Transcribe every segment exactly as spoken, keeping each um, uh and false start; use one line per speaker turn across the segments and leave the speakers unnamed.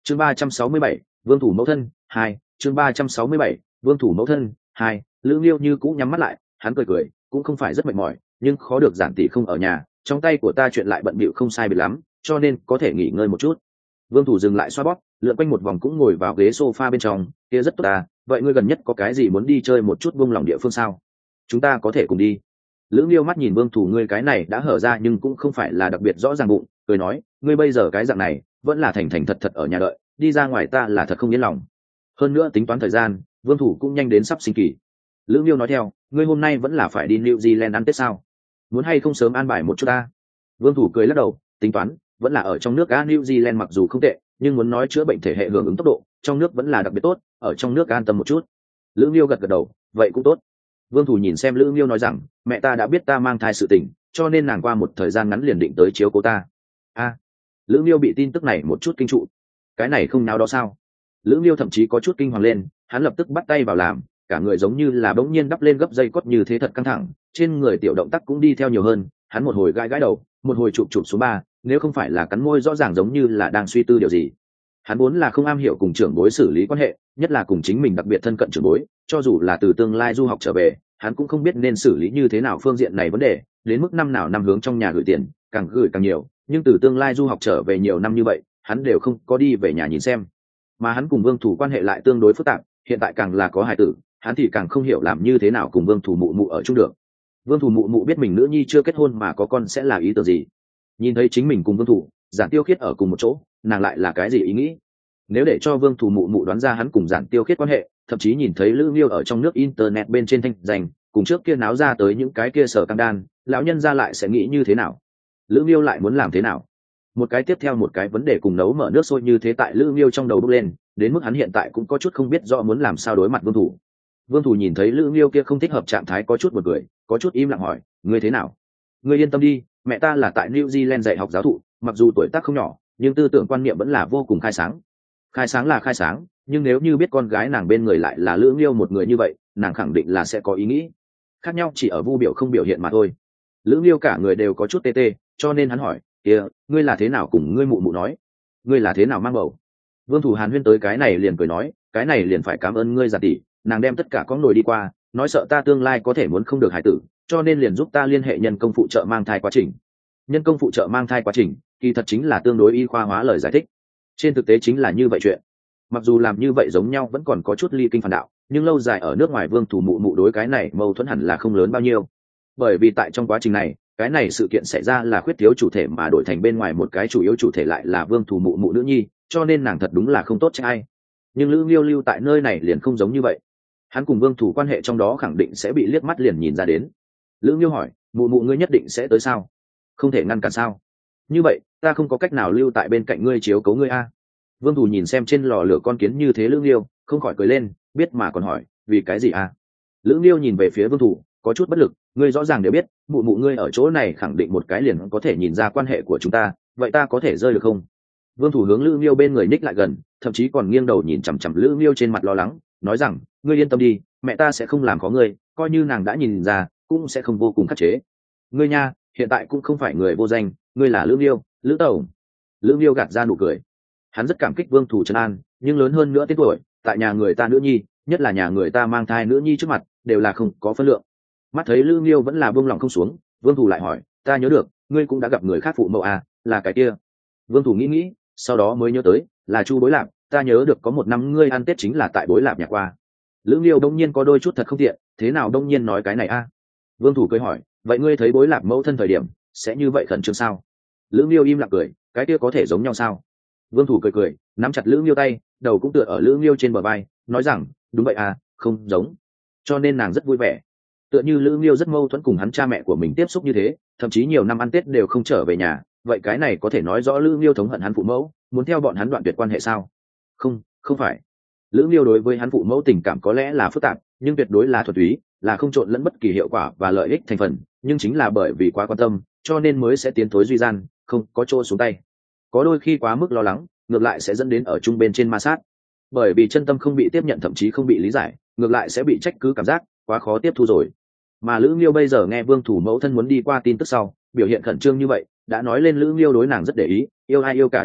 chương ba trăm sáu mươi bảy, vương thủ mẫu thân hai. Chương ba trăm sáu mươi bảy, vương thủ mẫu thân hai. Lữ Nghiêu như cũ nhắm mắt lại, hắn cười cười, cũng không phải rất mệt mỏi, nhưng khó được giản tỷ không ở nhà, trong tay của ta chuyện lại bận bịu không sai biệt lắm, cho nên có thể nghỉ ngơi một chút. Vương thủ dừng lại xoa bóp, lượn quanh một vòng cũng ngồi vào ghế sofa bên trong, kia rất tốt ta, vậy ngươi gần nhất có cái gì muốn đi chơi một chút buông lòng địa phương sao? Chúng ta có thể cùng đi. Lữ Nghiêu mắt nhìn Vương thủ, ngươi cái này đã hở ra nhưng cũng không phải là đặc biệt rõ ràng bụng, cười nói, ngươi bây giờ cái dạng này, vẫn là thành thành thật thật ở nhà đợi, đi ra ngoài ta là thật không yên lòng. Hơn nữa tính toán thời gian, Vương thủ cũng nhanh đến sắp sinh kỳ. Lữ Nghiêu nói theo, ngươi hôm nay vẫn là phải đi New Zealand ăn Tết sao? Muốn hay không sớm an bài một chút ta? Vương thủ cười lắc đầu, tính toán, vẫn là ở trong nước á. New Zealand mặc dù không tệ, nhưng muốn nói chữa bệnh thể hệ hưởng ứng tốc độ, trong nước vẫn là đặc biệt tốt, ở trong nước an tâm một chút. Lữ Nghiêu gật gật đầu, vậy cũng tốt. Vương thủ nhìn xem Lữ Nghiêu nói rằng, mẹ ta đã biết ta mang thai sự tình, cho nên nàng qua một thời gian ngắn liền định tới chiếu cố ta. A, à, Lữ Nghiêu bị tin tức này một chút kinh trụ. Cái này không náo đó sao? Lữ Nghiêu thậm chí có chút kinh hoàng lên, hắn lập tức bắt tay vào làm, cả người giống như là bỗng nhiên đắp lên gấp dây cót như thế thật căng thẳng, trên người tiểu động tác cũng đi theo nhiều hơn, hắn một hồi gãi gãi đầu, một hồi chụp chụp số ba, nếu không phải là cắn môi rõ ràng giống như là đang suy tư điều gì. Hắn vốn là không am hiểu cùng trưởng bối xử lý quan hệ, nhất là cùng chính mình đặc biệt thân cận trưởng bối, cho dù là từ tương lai du học trở về, hắn cũng không biết nên xử lý như thế nào phương diện này vấn đề, đến mức năm nào năm hướng trong nhà gửi tiền, càng gửi càng nhiều, nhưng từ tương lai du học trở về nhiều năm như vậy, hắn đều không có đi về nhà nhìn xem. Mà hắn cùng Vương thủ quan hệ lại tương đối phức tạp, hiện tại càng là có hài tử, hắn thì càng không hiểu làm như thế nào cùng Vương thủ mụ mụ ở chung được. Vương thủ mụ mụ biết mình nữ nhi chưa kết hôn mà có con sẽ là ý tưởng gì, nhìn thấy chính mình cùng Vương thủ, Giản Tiêu Khiết ở cùng một chỗ, nàng lại là cái gì ý nghĩ? Nếu để cho Vương thủ mụ mụ đoán ra hắn cùng Giản Tiêu Khiết quan hệ, thậm chí nhìn thấy Lữ Nghiêu ở trong nước internet bên trên thanh danh, cùng trước kia náo ra tới những cái kia sở căng đan, lão nhân ra lại sẽ nghĩ như thế nào? Lữ Nghiêu lại muốn làm thế nào? Một cái tiếp theo một cái vấn đề cùng nấu mở nước sôi như thế tại Lữ Nghiêu trong đầu bốc lên, đến mức hắn hiện tại cũng có chút không biết rõ muốn làm sao đối mặt Vương thủ. Vương thủ nhìn thấy Lữ Nghiêu kia không thích hợp trạng thái có chút một người, có chút im lặng hỏi, ngươi thế nào? Ngươi yên tâm đi, mẹ ta là tại New Zealand dạy học giáo thụ, mặc dù tuổi tác không nhỏ, nhưng tư tưởng quan niệm vẫn là vô cùng khai sáng. Khai sáng là khai sáng, nhưng nếu như biết con gái nàng bên người lại là Lữ Nghiêu một người như vậy, nàng khẳng định là sẽ có ý nghĩ. Khác nhau chỉ ở vu biểu không biểu hiện mà thôi. Lữ Nghiêu cả người đều có chút tê tê, cho nên hắn hỏi, kia, ngươi là thế nào cùng ngươi mụ mụ nói? Ngươi là thế nào mang bầu? Vương thủ Hàn huyên tới cái này liền cười nói, cái này liền phải cảm ơn ngươi Giản tỷ, nàng đem tất cả con nồi đi qua, nói sợ ta tương lai có thể muốn không được hài tử, cho nên liền giúp ta liên hệ nhân công phụ trợ mang thai quá trình. Nhân công phụ trợ mang thai quá trình, kỳ thật chính là tương đối y khoa hóa lời giải thích. Trên thực tế chính là như vậy chuyện. Mặc dù làm như vậy giống nhau vẫn còn có chút ly kinh phản đạo, nhưng lâu dài ở nước ngoài Vương thủ mụ mụ đối cái này mâu thuẫn hẳn là không lớn bao nhiêu. Bởi vì tại trong quá trình này, cái này sự kiện xảy ra là khuyết thiếu chủ thể mà đổi thành bên ngoài một cái chủ yếu chủ thể lại là Vương thủ mụ mụ nữ nhi, cho nên nàng thật đúng là không tốt cho ai. Nhưng Lữ Nghiêu lưu tại nơi này liền không giống như vậy. Hắn cùng Vương thủ quan hệ trong đó khẳng định sẽ bị liếc mắt liền nhìn ra đến. Lữ Nghiêu hỏi, mụ mụ ngươi nhất định sẽ tới sao? Không thể ngăn cản sao? Như vậy ta không có cách nào lưu tại bên cạnh ngươi chiếu cố ngươi a. Vương thủ nhìn xem trên lò lửa con kiến như thế Lữ Nghiêu, không khỏi cười lên, biết mà còn hỏi, vì cái gì a? Lữ Nghiêu nhìn về phía Vương thủ, có chút bất lực, ngươi rõ ràng đều biết, mụ mụ ngươi ở chỗ này khẳng định một cái liền có thể nhìn ra quan hệ của chúng ta, vậy ta có thể rơi được không? Vương thủ hướng Lữ Nghiêu bên người ních lại gần, thậm chí còn nghiêng đầu nhìn chằm chằm Lữ Nghiêu trên mặt lo lắng, nói rằng, ngươi yên tâm đi, mẹ ta sẽ không làm khó ngươi, coi như nàng đã nhìn ra, cũng sẽ không vô cùng khắc chế. Ngươi nha, hiện tại cũng không phải người vô danh, ngươi là Lữ Nghiêu, Lữ tổng. Lữ Nghiêu gạt ra nụ cười. Hắn rất cảm kích Vương thủ trấn an, nhưng lớn hơn nữa tên tuổi, tại nhà người ta nữ nhi, nhất là nhà người ta mang thai nữ nhi trước mặt, đều là không có phân lượng. Mắt thấy Lữ Nghiêu vẫn là buông lòng không xuống, Vương thủ lại hỏi, ta nhớ được, ngươi cũng đã gặp người khác phụ mẫu à, là cái kia. Vương thủ nghĩ nghĩ, sau đó mới nhớ tới, là Chu Bối Lạp, ta nhớ được có một năm ngươi ăn Tết chính là tại Bối Lạp nhà qua. Lữ Nghiêu đông nhiên có đôi chút thật không tiện, thế nào đông nhiên nói cái này a? À? Vương thủ cười hỏi, vậy ngươi thấy Bối Lạp mẫu thân thời điểm sẽ như vậy khẩn trương sao? Lữ Nghiêu im lặng cười, cái kia có thể giống nhau sao? Vương thủ cười cười, nắm chặt Lữ Nghiêu tay, đầu cũng tựa ở Lữ Nghiêu trên bờ vai, nói rằng, đúng vậy à, không giống. Cho nên nàng rất vui vẻ. Tựa như Lữ Nghiêu rất mâu thuẫn cùng hắn cha mẹ của mình tiếp xúc như thế, thậm chí nhiều năm ăn Tết đều không trở về nhà, vậy cái này có thể nói rõ Lữ Nghiêu thống hận hắn phụ mẫu, muốn theo bọn hắn đoạn tuyệt quan hệ sao? Không, không phải. Lữ Nghiêu đối với hắn phụ mẫu tình cảm có lẽ là phức tạp, nhưng tuyệt đối là thuần túy, là không trộn lẫn bất kỳ hiệu quả và lợi ích thành phần, nhưng chính là bởi vì quá quan tâm, cho nên mới sẽ tiến thối duy gian, không có chỗ xuống tay. Có đôi khi quá mức lo lắng, ngược lại sẽ dẫn đến ở chung bên trên ma sát. Bởi vì chân tâm không bị tiếp nhận thậm chí không bị lý giải, ngược lại sẽ bị trách cứ cảm giác quá khó tiếp thu rồi. Mà Lữ Nghiêu bây giờ nghe Vương thủ mẫu thân muốn đi qua tin tức sau, biểu hiện khẩn trương như vậy, đã nói lên Lữ Nghiêu đối nàng rất để ý, yêu ai yêu cả đường đi,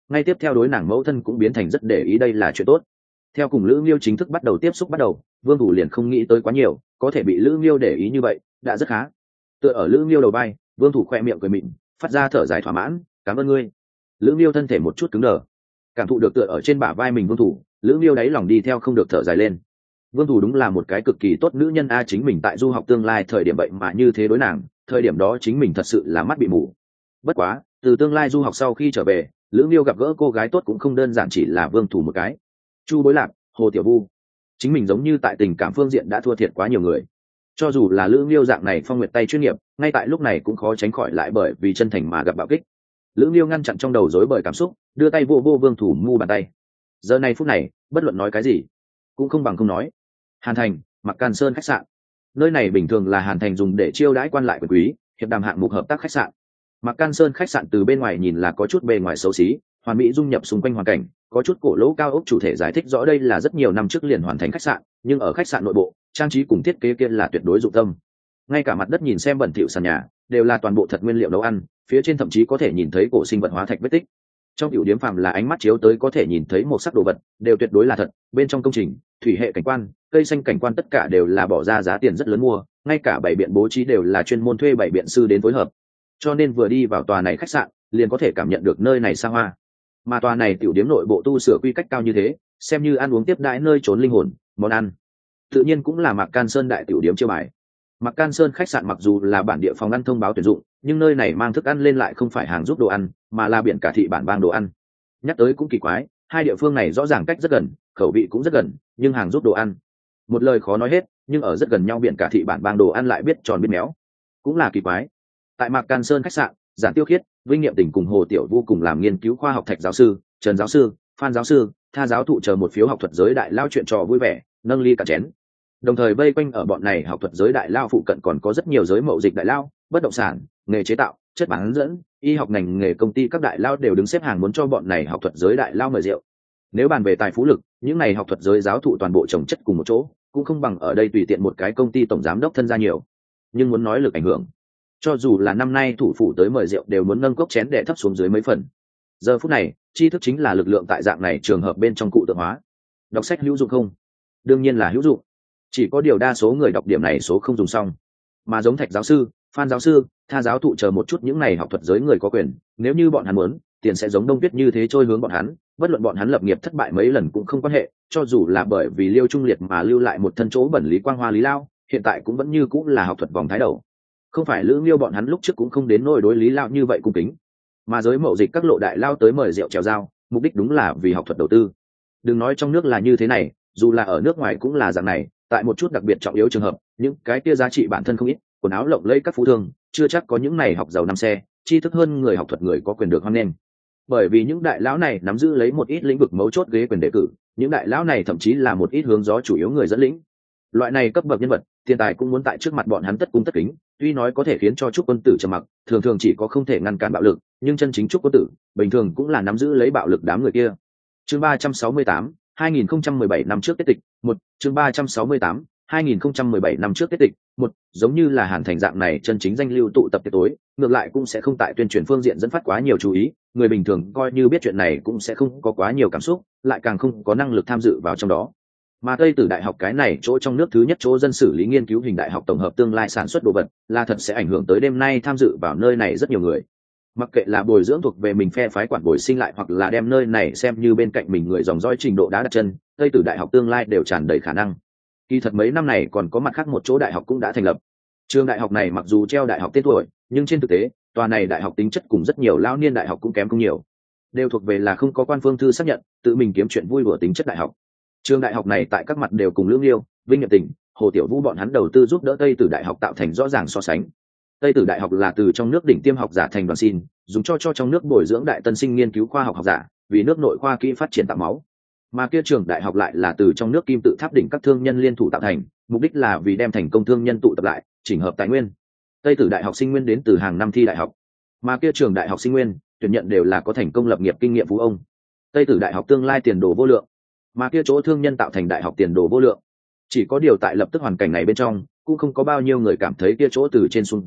ngay tiếp theo đối nàng mẫu thân cũng biến thành rất để ý, đây là chuyện tốt. Theo cùng Lữ Nghiêu chính thức bắt đầu tiếp xúc bắt đầu, Vương Thủ liền không nghĩ tới quá nhiều, có thể bị Lữ Nghiêu để ý như vậy đã rất khá. Tựa ở Lữ Nghiêu đầu vai, Vương Thủ khoe miệng cười mịn, phát ra thở dài thỏa mãn, cảm ơn ngươi. Lữ Nghiêu thân thể một chút cứng đờ, cảm thụ được tựa ở trên bả vai mình Vương Thủ, Lữ Nghiêu đáy lòng đi theo không được thở dài lên. Vương Thủ đúng là một cái cực kỳ tốt nữ nhân a, chính mình tại du học tương lai thời điểm vậy mà như thế đối nàng, thời điểm đó chính mình thật sự là mắt bị mù. Bất quá, từ tương lai du học sau khi trở về, Lữ Nghiêu gặp gỡ cô gái tốt cũng không đơn giản chỉ là Vương Thủ một cái. Chu Bối Lạc, Hồ Tiểu Vu, chính mình giống như tại tình cảm phương diện đã thua thiệt quá nhiều người. Cho dù là Lữ Nghiêu dạng này phong nguyệt tay chuyên nghiệp, ngay tại lúc này cũng khó tránh khỏi lại bởi vì chân thành mà gặp bạo kích. Lữ Nghiêu ngăn chặn trong đầu rối bời cảm xúc, đưa tay vô vô Vương Thủ mu bàn tay. Giờ này phút này, bất luận nói cái gì, cũng không bằng không nói. Hàn Thành, Mặc Can Sơn khách sạn. Nơi này bình thường là Hàn Thành dùng để chiêu đãi quan lại quyền quý, hiệp đàm hạng mục hợp tác khách sạn. Mặc Can Sơn khách sạn từ bên ngoài nhìn là có chút bề ngoài xấu xí, hoàn mỹ dung nhập xung quanh hoàn cảnh, có chút cổ lỗ cao ốc chủ thể giải thích rõ đây là rất nhiều năm trước liền hoàn thành khách sạn, nhưng ở khách sạn nội bộ, trang trí cùng thiết kế kia là tuyệt đối dụng tâm. Ngay cả mặt đất nhìn xem bẩn thỉu sàn nhà, đều là toàn bộ thật nguyên liệu nấu ăn, phía trên thậm chí có thể nhìn thấy cổ sinh vật hóa thạch vết tích. Trong tiểu điếm phàm là ánh mắt chiếu tới có thể nhìn thấy một sắc đồ vật, đều tuyệt đối là thật. Bên trong công trình, thủy hệ cảnh quan, cây xanh cảnh quan tất cả đều là bỏ ra giá tiền rất lớn mua, ngay cả bảy biện bố trí đều là chuyên môn thuê bảy biện sư đến phối hợp. Cho nên vừa đi vào tòa này khách sạn, liền có thể cảm nhận được nơi này xa hoa. Mà tòa này tiểu điếm nội bộ tu sửa quy cách cao như thế, xem như ăn uống tiếp đãi nơi trốn linh hồn, món ăn tự nhiên cũng là Mạc Can Sơn đại tiểu điếm chiêu bài. Mạc Can Sơn khách sạn mặc dù là bản địa phòng ăn thông báo tuyển dụng, nhưng nơi này mang thức ăn lên lại không phải hàng giúp đồ ăn, mà là biển cả thị bản bang đồ ăn. Nhắc tới cũng kỳ quái, hai địa phương này rõ ràng cách rất gần, khẩu vị cũng rất gần, nhưng hàng giúp đồ ăn, một lời khó nói hết, nhưng ở rất gần nhau biển cả thị bản bang đồ ăn lại biết tròn biết méo, cũng là kỳ quái. Tại Mạc Can Sơn khách sạn, Giản Tiêu Khiết, Vinh Nghiệm Tình cùng Hồ Tiểu Vu cùng làm nghiên cứu khoa học Thạch giáo sư, Trần giáo sư, Phan giáo sư, Tha giáo thụ chờ một phiếu học thuật giới đại lao chuyện trò vui vẻ, nâng ly cả chén. Đồng thời vây quanh ở bọn này học thuật giới đại lao phụ cận còn có rất nhiều giới mậu dịch đại lao, bất động sản, nghề chế tạo, chất bán dẫn, y học ngành nghề công ty các đại lao đều đứng xếp hàng muốn cho bọn này học thuật giới đại lao mời rượu. Nếu bàn về tài phú lực, những này học thuật giới giáo thụ toàn bộ chồng chất cùng một chỗ, cũng không bằng ở đây tùy tiện một cái công ty tổng giám đốc thân gia nhiều. Nhưng muốn nói lực ảnh hưởng, cho dù là năm nay thủ phủ tới mời rượu đều muốn nâng cốc chén để thấp xuống dưới mấy phần. Giờ phút này, tri thức chính là lực lượng tại dạng này trường hợp bên trong cụ tượng hóa. Đọc sách hữu dụng không? Đương nhiên là hữu dụng. Chỉ có điều đa số người đọc điểm này số không dùng xong. Mà giống Thạch giáo sư, Phan giáo sư, Tha giáo thụ chờ một chút những này học thuật giới người có quyền, nếu như bọn hắn muốn, tiền sẽ giống Đông Tuyết như thế trôi hướng bọn hắn, bất luận bọn hắn lập nghiệp thất bại mấy lần cũng không quan hệ, cho dù là bởi vì Liêu Trung Liệt mà lưu lại một thân chỗ bẩn lý quang hoa lý lao, hiện tại cũng vẫn như cũng là học thuật vòng thái đầu. Không phải Lữ Nghiêu bọn hắn lúc trước cũng không đến nỗi đối lý lao như vậy cung kính, mà giới mậu dịch các lộ đại lao tới mời rượu chèo dao, mục đích đúng là vì học thuật đầu tư. Đừng nói trong nước là như thế này, dù là ở nước ngoài cũng là dạng này, tại một chút đặc biệt trọng yếu trường hợp, những cái kia giá trị bản thân không ít, quần áo lộng lẫy các phú thương, chưa chắc có những này học giàu năm xe, tri thức hơn người học thuật người có quyền được hoan nghênh. Bởi vì những đại lão này nắm giữ lấy một ít lĩnh vực mấu chốt ghế quyền đề cử, những đại lão này thậm chí là một ít hướng gió chủ yếu người dẫn lĩnh. Loại này cấp bậc nhân vật, tiền tài cũng muốn tại trước mặt bọn hắn tất cung tất kính, tuy nói có thể khiến cho trúc quân tử trầm mặc, thường thường chỉ có không thể ngăn cản bạo lực, nhưng chân chính trúc quân tử, bình thường cũng là nắm giữ lấy bạo lực đám người kia. Chương ba trăm sáu mươi tám, hai nghìn không trăm mười bảy năm trước Tết tịch, một, chương ba trăm sáu mươi tám, hai nghìn không trăm mười bảy năm trước Tết tịch, một, giống như là Hàn Thành dạng này chân chính danh lưu tụ tập tiệc tối, ngược lại cũng sẽ không tại tuyên truyền phương diện dẫn phát quá nhiều chú ý, người bình thường coi như biết chuyện này cũng sẽ không có quá nhiều cảm xúc, lại càng không có năng lực tham dự vào trong đó. Mà Tây Tử Đại học cái này chỗ trong nước thứ nhất chỗ dân sử lý nghiên cứu hình đại học tổng hợp tương lai sản xuất đồ vật, là thật sẽ ảnh hưởng tới đêm nay tham dự vào nơi này rất nhiều người. Mặc kệ là bồi dưỡng thuộc về mình phe phái quản bồi sinh lại hoặc là đem nơi này xem như bên cạnh mình người dòng dõi trình độ đã đặt chân, Tây Tử Đại học tương lai đều tràn đầy khả năng. Kỳ thật mấy năm này còn có mặt khác một chỗ đại học cũng đã thành lập. Trường đại học này mặc dù treo đại học tên tuổi, nhưng trên thực tế, tòa này đại học tính chất cùng rất nhiều lao niên đại học cũng kém không nhiều. Đều thuộc về là không có quan phương thư xác nhận, tự mình kiếm chuyện vui đùa tính chất đại học. Trường đại học này tại các mặt đều cùng Lữ Nghiêu, Vinh Nghiệm Tình, Hồ Tiểu Vũ bọn hắn đầu tư giúp đỡ Tây Tử Đại học tạo thành rõ ràng so sánh. Tây Tử Đại học là từ trong nước đỉnh tiêm học giả thành đoàn xin, dùng cho cho trong nước bồi dưỡng đại tân sinh nghiên cứu khoa học học giả, vì nước nội khoa kỹ phát triển tạo máu. Mà kia trường đại học lại là từ trong nước kim tự tháp đỉnh các thương nhân liên thủ tạo thành, mục đích là vì đem thành công thương nhân tụ tập lại, chỉnh hợp tài nguyên. Tây Tử Đại học sinh nguyên đến từ hàng năm thi đại học, mà kia trường đại học sinh nguyên tuyển nhận đều là có thành công lập nghiệp kinh nghiệm phú ông. Tây Tử Đại học tương lai tiền đồ vô lượng, mà kia chỗ thương nhân tạo thành đại học tiền đồ vô lượng. Chỉ có điều tại lập tức hoàn cảnh này bên trong, cũng không có bao nhiêu người cảm thấy kia chỗ từ trên xuống dưới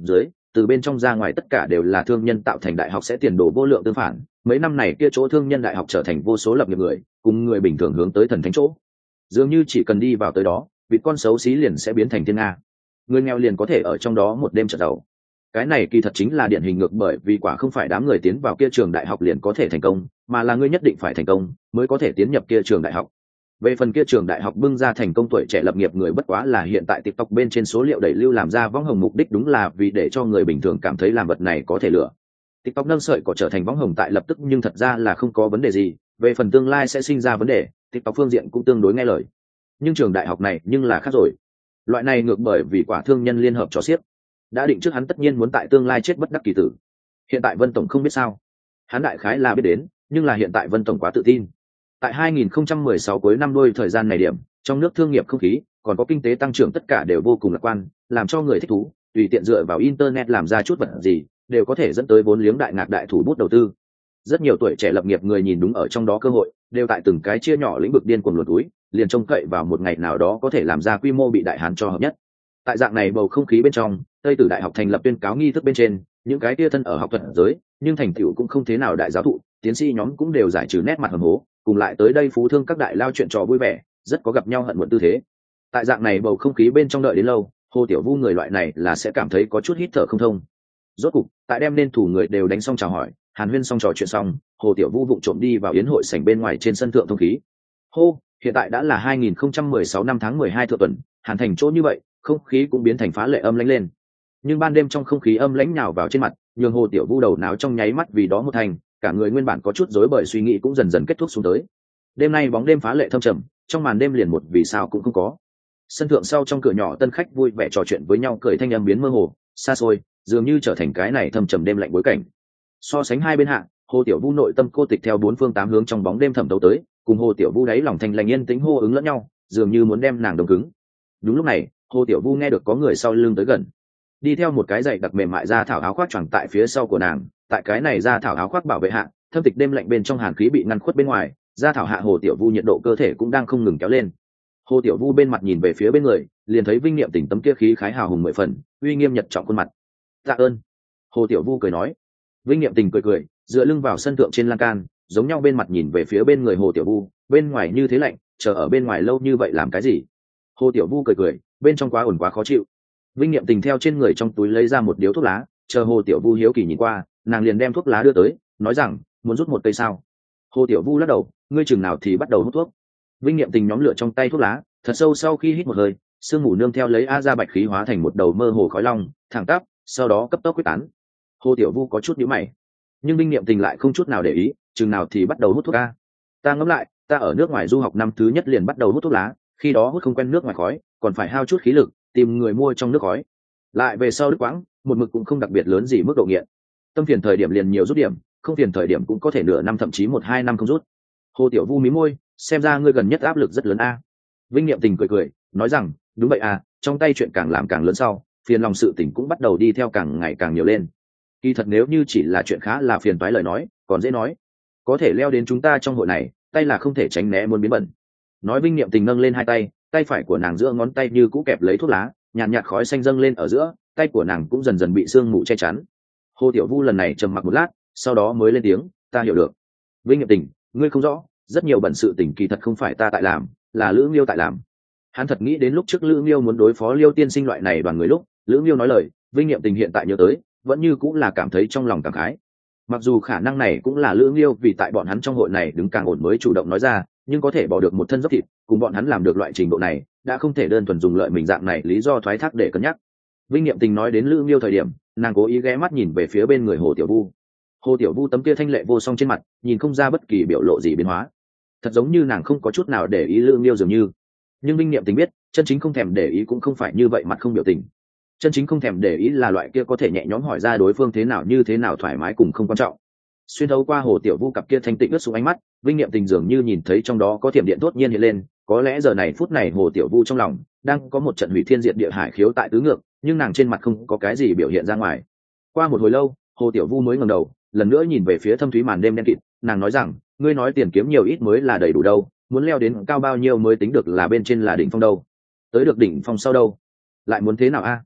từ bên trong ra ngoài tất cả đều là thương nhân tạo thành đại học sẽ tiền đồ vô lượng tương phản. Mấy năm này kia chỗ thương nhân đại học trở thành vô số lập nghiệp người, cùng người bình thường hướng tới thần thánh chỗ. Dường như chỉ cần đi vào tới đó, vị con xấu xí liền sẽ biến thành thiên nga. Người nghèo liền có thể ở trong đó một đêm trở giàu. Cái này kỳ thật chính là điển hình ngược, bởi vì quả không phải đám người tiến vào kia trường đại học liền có thể thành công, mà là ngươi nhất định phải thành công mới có thể tiến nhập kia trường đại học. Về phần kia trường đại học bưng ra thành công tuổi trẻ lập nghiệp người bất quá là hiện tại TikTok bên trên số liệu đẩy lưu làm ra võng hồng, mục đích đúng là vì để cho người bình thường cảm thấy làm vật này có thể lựa. TikTok nâng sợi có trở thành võng hồng tại lập tức, nhưng thật ra là không có vấn đề gì. Về phần tương lai sẽ sinh ra vấn đề, TikTok phương diện cũng tương đối nghe lời. Nhưng trường đại học này nhưng là khác rồi. Loại này ngược bởi vì quả thương nhân liên hợp cho xiếc. Đã định trước hắn tất nhiên muốn tại tương lai chết bất đắc kỳ tử. Hiện tại Vân tổng không biết sao. Hắn đại khái là biết đến, nhưng là hiện tại Vân tổng quá tự tin. Tại hai nghìn không trăm mười sáu cuối năm đôi thời gian này điểm, trong nước thương nghiệp không khí, còn có kinh tế tăng trưởng tất cả đều vô cùng lạc quan, làm cho người thích thú, tùy tiện dựa vào internet làm ra chút vật gì, đều có thể dẫn tới vốn liếng đại ngạc đại thủ bút đầu tư. Rất nhiều tuổi trẻ lập nghiệp người nhìn đúng ở trong đó cơ hội, đều tại từng cái chia nhỏ lĩnh vực điên cuồng luồn túi, liền trông cậy vào một ngày nào đó có thể làm ra quy mô bị đại hán cho hợp nhất. Tại dạng này bầu không khí bên trong, Tây Tử Đại học thành lập tuyên cáo nghi thức bên trên, những cái kia thân ở học thuật giới, nhưng thành tựu cũng không thế nào đại giáo thụ, tiến sĩ nhóm cũng đều giải trừ nét mặt hầm hố, cùng lại tới đây phú thương các đại lao chuyện trò vui vẻ, rất có gặp nhau hận muộn tư thế. Tại dạng này bầu không khí bên trong đợi đến lâu, Hồ Tiểu Vu người loại này là sẽ cảm thấy có chút hít thở không thông. Rốt cục, tại đem nên thủ người đều đánh xong chào hỏi, Hàn Huyên xong trò chuyện xong, Hồ Tiểu Vu vụng trộm đi vào yến hội sảnh bên ngoài trên sân thượng thông khí. Hô, hiện tại đã là hai nghìn không trăm mười sáu năm tháng mười hai thượng tuần, Hàn Thành chỗ như vậy, không khí cũng biến thành phá lệ âm lãnh lên. Nhưng ban đêm trong không khí âm lãnh nhào vào trên mặt, nhường Hồ Tiểu Vu đầu não trong nháy mắt vì đó một thành, cả người nguyên bản có chút rối bời suy nghĩ cũng dần dần kết thúc xuống tới. Đêm nay bóng đêm phá lệ thâm trầm, trong màn đêm liền một vì sao cũng không có. Sân thượng sau trong cửa nhỏ tân khách vui vẻ trò chuyện với nhau, cười thanh âm biến mơ hồ, xa xôi, dường như trở thành cái này thâm trầm đêm lạnh bối cảnh. So sánh hai bên hạ, Hồ Tiểu Vu nội tâm cô tịch theo bốn phương tám hướng trong bóng đêm thẩm thấu tới, cùng Hồ Tiểu Vu đáy lòng thanh lành yên tĩnh hô ứng lẫn nhau, dường như muốn đem nàng đồng cứng. Đúng lúc này, Hồ Tiểu Vu nghe được có người sau lưng tới gần, đi theo một cái giày đặc mềm mại da thảo áo khoác choàng tại phía sau của nàng. Tại cái này da thảo áo khoác bảo vệ hạ, thâm tịch đêm lạnh bên trong hàn khí bị ngăn khuất bên ngoài, da thảo hạ Hồ Tiểu Vu nhiệt độ cơ thể cũng đang không ngừng kéo lên. Hồ Tiểu Vu bên mặt nhìn về phía bên người, liền thấy Vinh Niệm Tình tấm kia khí khái hào hùng mười phần, uy nghiêm nhật trọng khuôn mặt. Tạ ơn. Hồ Tiểu Vu cười nói. Vinh Niệm Tình cười cười, dựa lưng vào sân thượng trên lan can, giống nhau bên mặt nhìn về phía bên người Hồ Tiểu Vu, bên ngoài như thế lạnh, chờ ở bên ngoài lâu như vậy làm cái gì? Hồ Tiểu Vu cười cười, bên trong quá ổn quá khó chịu. Vinh Niệm Tình theo trên người trong túi lấy ra một điếu thuốc lá, chờ Hồ Tiểu Vu hiếu kỳ nhìn qua, nàng liền đem thuốc lá đưa tới, nói rằng, muốn rút một cây sao? Hồ Tiểu Vu lắc đầu, ngươi chừng nào thì bắt đầu hút thuốc? Vinh Niệm Tình nhóm lửa trong tay thuốc lá, thật sâu sau khi hít một hơi, sương mù nương theo lấy a ra bạch khí hóa thành một đầu mơ hồ khói long, thẳng tắp, sau đó cấp tốc quyết tán. Hồ Tiểu Vu có chút nhíu mày, nhưng Vinh Niệm Tình lại không chút nào để ý, chừng nào thì bắt đầu hút thuốc a? Ta ngẫm lại, ta ở nước ngoài du học năm thứ nhất liền bắt đầu hút thuốc lá, khi đó hút không quen nước ngoài khói, còn phải hao chút khí lực, tìm người mua trong nước khói. Lại về sau đứt quãng, một mực cũng không đặc biệt lớn gì mức độ nghiện. Tâm phiền thời điểm liền nhiều rút điểm, không phiền thời điểm cũng có thể nửa năm thậm chí một hai năm không rút. Hồ Tiểu Vu mí môi, xem ra ngươi gần nhất áp lực rất lớn a. Vinh Niệm Tình cười cười, nói rằng, đúng vậy à, trong tay chuyện càng làm càng lớn sau, phiền lòng sự tình cũng bắt đầu đi theo càng ngày càng nhiều lên. Kỳ thật nếu như chỉ là chuyện khá là phiền toái lời nói, còn dễ nói. Có thể leo đến chúng ta trong hội này, tay là không thể tránh né muốn biến bẩn. Nói Vinh Niệm Tình nâng lên hai tay, tay phải của nàng giữa ngón tay như cũ kẹp lấy thuốc lá, nhàn nhạt khói xanh dâng lên ở giữa, tay của nàng cũng dần dần bị sương mù che chắn. Hồ Tiểu Vu lần này trầm mặc một lát, sau đó mới lên tiếng, ta hiểu được. Vinh Niệm Tình, ngươi không rõ, rất nhiều bẩn sự tình kỳ thật không phải ta tại làm, là Lữ Nghiêu tại làm. Hắn thật nghĩ đến lúc trước Lữ Nghiêu muốn đối phó Liêu tiên sinh loại này đoàn người lúc, Lữ Nghiêu nói lời, Vinh Niệm Tình hiện tại nhớ tới, vẫn như cũng là cảm thấy trong lòng cảm khái. Mặc dù khả năng này cũng là Lữ Nghiêu vì tại bọn hắn trong hội này đứng càng ổn mới chủ động nói ra, nhưng có thể bỏ được một thân dốc thịt, cùng bọn hắn làm được loại trình độ này, đã không thể đơn thuần dùng lợi mình dạng này lý do thoái thác để cân nhắc. Vinh Niệm Tình nói đến Lữ Nghiêu thời điểm, nàng cố ý ghé mắt nhìn về phía bên người Hồ Tiểu Vu. Hồ Tiểu Vu tấm kia thanh lệ vô song trên mặt, nhìn không ra bất kỳ biểu lộ gì biến hóa, thật giống như nàng không có chút nào để ý Lữ Nghiêu dường như. Nhưng Vinh Niệm Tình biết, chân chính không thèm để ý cũng không phải như vậy mặt không biểu tình. Chân chính không thèm để ý là loại kia có thể nhẹ nhõm hỏi ra đối phương thế nào như thế nào thoải mái cùng không quan trọng. Xuyên thấu qua Hồ Tiểu Vu cặp kia thanh tịnh ướt xuống ánh mắt, Vinh Niệm Tình dường như nhìn thấy trong đó có thiểm điện đột nhiên hiện lên, có lẽ giờ này phút này Hồ Tiểu Vu trong lòng đang có một trận hủy thiên diệt địa hải khiếu tại tứ ngược, nhưng nàng trên mặt không có cái gì biểu hiện ra ngoài. Qua một hồi lâu, Hồ Tiểu Vu mới ngẩng đầu, lần nữa nhìn về phía thâm thúy màn đêm đen kịt, nàng nói rằng, ngươi nói tiền kiếm nhiều ít mới là đầy đủ đâu, muốn leo đến cao bao nhiêu mới tính được là bên trên là đỉnh phong đâu? Tới được đỉnh phong sau đâu? Lại muốn thế nào a?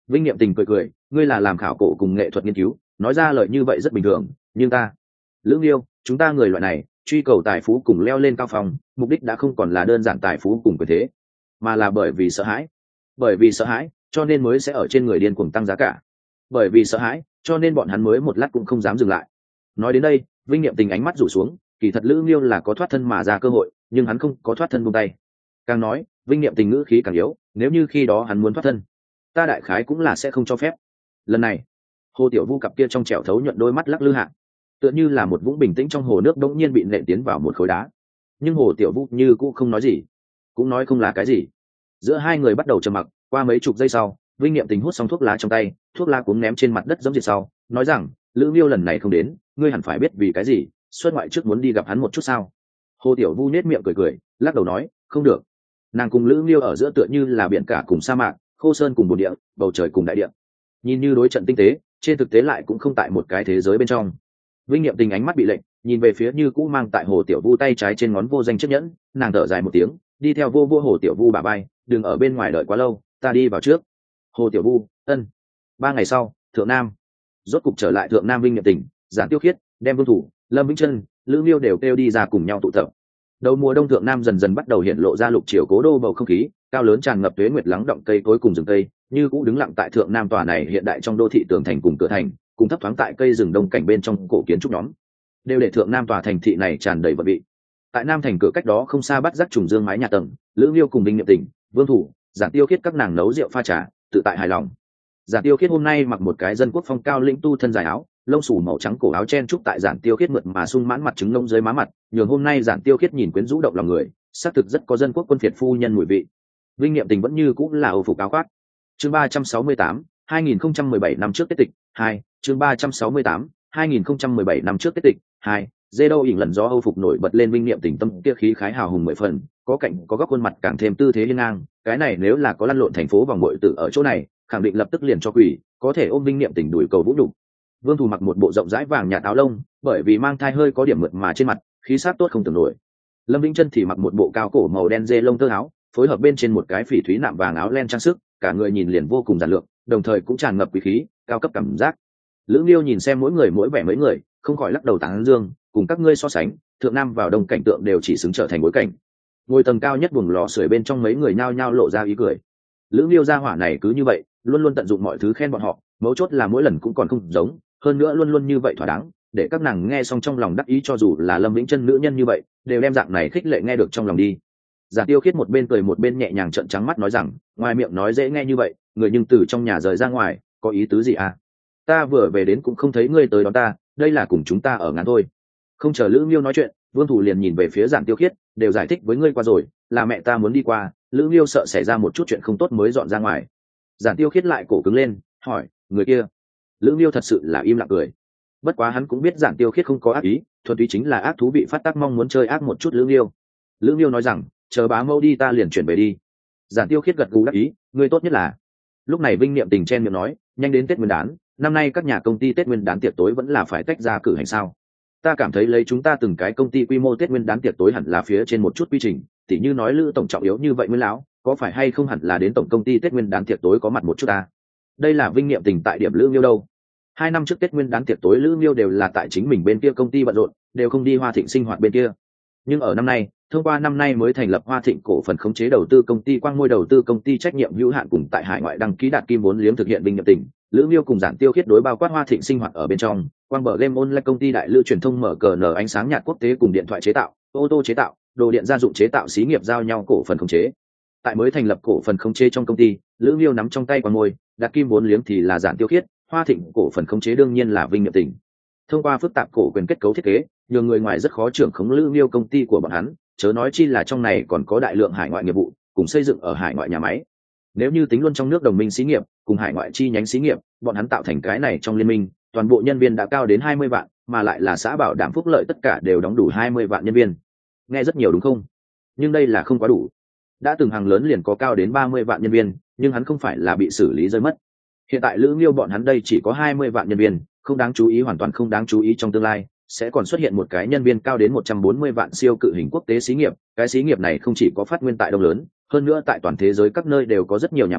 Vinh Niệm Tình cười cười, ngươi là làm khảo cổ cùng nghệ thuật nghiên cứu, nói ra lời như vậy rất bình thường, nhưng ta, Lưỡng Liêu, chúng ta người loại này truy cầu tài phú cùng leo lên cao phong, mục đích đã không còn là đơn giản tài phú cùng quyền thế, mà là bởi vì sợ hãi. Bởi vì sợ hãi, cho nên mới sẽ ở trên người điên cuồng tăng giá cả. Bởi vì sợ hãi, cho nên bọn hắn mới một lát cũng không dám dừng lại. Nói đến đây, Vinh Niệm Tình ánh mắt rủ xuống, kỳ thật Lữ Liêu là có thoát thân mà ra cơ hội, nhưng hắn không có thoát thân buông tay. Càng nói, Vinh Niệm Tình ngữ khí càng yếu, nếu như khi đó hắn muốn thoát thân, ta đại khái cũng là sẽ không cho phép. Lần này, Hồ Tiểu Vu cặp kia trong trẻo thấu nhuận đôi mắt lắc lư hạ, tựa như là một vũng bình tĩnh trong hồ nước đống nhiên bị nện tiến vào một khối đá. Nhưng Hồ Tiểu Vu như cũng không nói gì, cũng nói không là cái gì. Giữa hai người bắt đầu trầm mặc, qua mấy chục giây sau, Vinh Niệm Tình hút xong thuốc lá trong tay, thuốc lá cuống ném trên mặt đất giống diệt sau, nói rằng, Lữ Liêu lần này không đến, ngươi hẳn phải biết vì cái gì, xuất ngoại trước muốn đi gặp hắn một chút sao? Hồ Tiểu Vu nết miệng cười cười, lắc đầu nói, không được. Nàng cùng Lữ Liêu ở giữa tựa như là biển cả cùng sa mạc, khô sơn cùng bồn địa, bầu trời cùng đại địa. Nhìn như đối trận tinh tế, trên thực tế lại cũng không tại một cái thế giới bên trong. Vinh Niệm Tình ánh mắt bị lệnh, nhìn về phía như cũ mang tại Hồ Tiểu Vu tay trái trên ngón vô danh chiếc nhẫn, nàng thở dài một tiếng, đi theo vô vô Hồ Tiểu Vu bả bay, đừng ở bên ngoài đợi quá lâu, ta đi vào trước. Hồ Tiểu Vu, ân. Ba ngày sau, Thượng Nam, rốt cục trở lại Thượng Nam. Vinh Niệm Tình, Giản Tiêu Khiết, đem Vương Thủ, Lâm Vĩnh Chân, Lữ Liêu đều kêu đi ra cùng nhau tụ tập. Đầu mùa đông Thượng Nam dần dần bắt đầu hiện lộ ra lục triều cố đô bầu không khí, cao lớn tràn ngập tuế nguyệt lắng động cây cối cùng rừng cây, như cũ đứng lặng tại Thượng Nam tòa này hiện đại trong đô thị tường thành cùng cửa thành, cùng thấp thoáng tại cây rừng đông cảnh bên trong cổ kiến trúc nhóm, đều để Thượng Nam tòa thành thị này tràn đầy vận vị. Tại Nam thành cửa cách đó không xa bắt rắc trùng dương mái nhà tầng, Lữ Liêu cùng Vinh Niệm Tình, Vương Thủ, Giản Tiêu Khiết các nàng nấu rượu pha trà, tự tại hài lòng. Giản Tiêu Khiết hôm nay mặc một cái dân quốc phong cao lĩnh tu thân dài áo, lông xù màu trắng cổ áo chen trúc tại Giản Tiêu Khiết mượt mà sung mãn mặt trứng lông dưới má mặt, nhường hôm nay Giản Tiêu Khiết nhìn quyến rũ động lòng người, xác thực rất có dân quốc quân phiệt phu nhân mùi vị. Vinh Niệm Tình vẫn như cũng là âu phục áo khoác. Chương ba trăm sáu mươi tám, hai nghìn không trăm mười bảy năm trước Tết tịch hai. Chương ba trăm sáu mươi tám, hai nghìn không trăm mười bảy năm trước Tết tịch hai. Dê đâu ỉn lần gió âu phục nổi bật lên Vinh Niệm Tình tâm kia khí khái hào hùng mười phần, có cạnh có góc khuôn mặt càng thêm tư thế hiên ngang, cái này nếu là có lăn lộn thành phố vòng muội tử ở chỗ này, khẳng định lập tức liền cho quỷ, có thể ôm Vinh Niệm Tình đuổi cầu vũ đủ. Vương Thủ mặc một bộ rộng rãi vàng nhạt áo lông, bởi vì mang thai hơi có điểm mượt mà trên mặt, khí sắc tốt không tưởng nổi. Lâm Vĩnh Chân thì mặc một bộ cao cổ màu đen dê lông tơ áo, phối hợp bên trên một cái phỉ thúy nạm vàng áo len trang sức, cả người nhìn liền vô cùng giản lược, đồng thời cũng tràn ngập quý khí, cao cấp cảm giác. Lữ Liêu nhìn xem mỗi người mỗi vẻ mấy người, không khỏi lắc đầu tán dương, cùng các ngươi so sánh, Thượng Nam vào đông cảnh tượng đều chỉ xứng trở thành bối cảnh. Ngôi tầng cao nhất buồng lò sưởi bên trong mấy người nhao nhao lộ ra ý cười. Lữ Liêu gia hỏa này cứ như vậy, luôn luôn tận dụng mọi thứ khen bọn họ, mấu chốt là mỗi lần cũng còn không giống, hơn nữa luôn luôn như vậy thỏa đáng, để các nàng nghe xong trong lòng đắc ý, cho dù là Lâm Vĩnh Chân nữ nhân như vậy, đều đem dạng này khích lệ nghe được trong lòng đi. Giản Tiêu Khiết một bên cười một bên nhẹ nhàng trợn trắng mắt nói rằng, ngoài miệng nói dễ nghe như vậy, người nhưng từ trong nhà rời ra ngoài, có ý tứ gì à? Ta vừa về đến cũng không thấy ngươi tới đón ta, đây là cùng chúng ta ở ngắn thôi. Không chờ Lữ Miêu nói chuyện, Vương Thủ liền nhìn về phía Giản Tiêu Khiết, đều giải thích với ngươi qua rồi, là mẹ ta muốn đi qua, Lữ Miêu sợ xảy ra một chút chuyện không tốt mới dọn ra ngoài. Giản Tiêu Khiết lại cổ cứng lên, hỏi, người kia? Lữ Miêu thật sự là im lặng cười. Bất quá hắn cũng biết Giản Tiêu Khiết không có ác ý, thuần túy chính là ác thú vị phát tác mong muốn chơi ác một chút Lữ Miêu. Lữ Miêu nói rằng, chờ bá mẫu đi ta liền chuyển về đi. Giản Tiêu Khiết gật gù đáp ý, ngươi tốt nhất là. Lúc này Vinh Niệm Tình chen miệng nói, nhanh đến Tết Nguyên đán, năm nay các nhà công ty Tết Nguyên đán tiệc tối vẫn là phải tách ra cử hành sao? Ta cảm thấy lấy chúng ta từng cái công ty quy mô Tết Nguyên đán tiệc tối hẳn là phía trên một chút quy trình, tỉ như nói Lữ tổng trọng yếu như vậy Nguyên lão, có phải hay không hẳn là đến tổng công ty Tết Nguyên đán tiệc tối có mặt một chút ta. Đây là Vinh Niệm Tình tại điểm Lữ Miêu đâu. Hai năm trước Tết Nguyên đán tiệc tối Lữ Miêu đều là tại chính mình bên kia công ty bận rộn, đều không đi Hoa Thịnh sinh hoạt bên kia. Nhưng ở năm nay, thông qua năm nay mới thành lập Hoa Thịnh cổ phần khống chế đầu tư công ty Quang Môi đầu tư công ty trách nhiệm hữu hạn cùng tại hải ngoại đăng ký đạt kim vốn liếng thực hiện Vinh Niệm Tình, Lữ Miêu cùng Giản Tiêu Khiết đối bao quát Hoa Thịnh sinh hoạt ở bên trong, Quang Bờ Game Online công ty đại lữ truyền thông mở cờ nở ánh sáng nhạt quốc tế cùng điện thoại chế tạo, ô tô chế tạo, đồ điện gia dụng chế tạo xí nghiệp giao nhau cổ phần khống chế. Tại mới thành lập cổ phần khống chế trong công ty, Lữ Miêu nắm trong tay Quang Môi, đạt kim vốn liếng thì là Giản Tiêu Khiết, Hoa Thịnh cổ phần khống chế đương nhiên là Vinh Niệm Tình. Thông qua phức tạp cổ quyền kết cấu thiết kế, nhiều người ngoài rất khó trưởng khống Lữ Miêu công ty của bọn hắn, chớ nói chi là trong này còn có đại lượng hải ngoại nghiệp vụ, cùng xây dựng ở hải ngoại nhà máy. Nếu như tính luôn trong nước đồng minh xí nghiệp, cùng hải ngoại chi nhánh xí nghiệp, bọn hắn tạo thành cái này trong liên minh, toàn bộ nhân viên đã cao đến hai mươi vạn, mà lại là xã bảo đảm phúc lợi tất cả đều đóng đủ hai mươi vạn nhân viên. Nghe rất nhiều đúng không? Nhưng đây là không quá đủ. Đã từng hàng lớn liền có cao đến ba mươi vạn nhân viên, nhưng hắn không phải là bị xử lý rơi mất. Hiện tại Lữ Miêu bọn hắn đây chỉ có hai mươi vạn nhân viên, không đáng chú ý, hoàn toàn không đáng chú ý, trong tương lai sẽ còn xuất hiện một cái nhân viên cao đến một trăm bốn mươi vạn siêu cự hình quốc tế xí nghiệp, cái xí nghiệp này không chỉ có phát nguyên tại Đông lớn, hơn nữa tại toàn thế giới các nơi đều có rất nhiều nhà máy,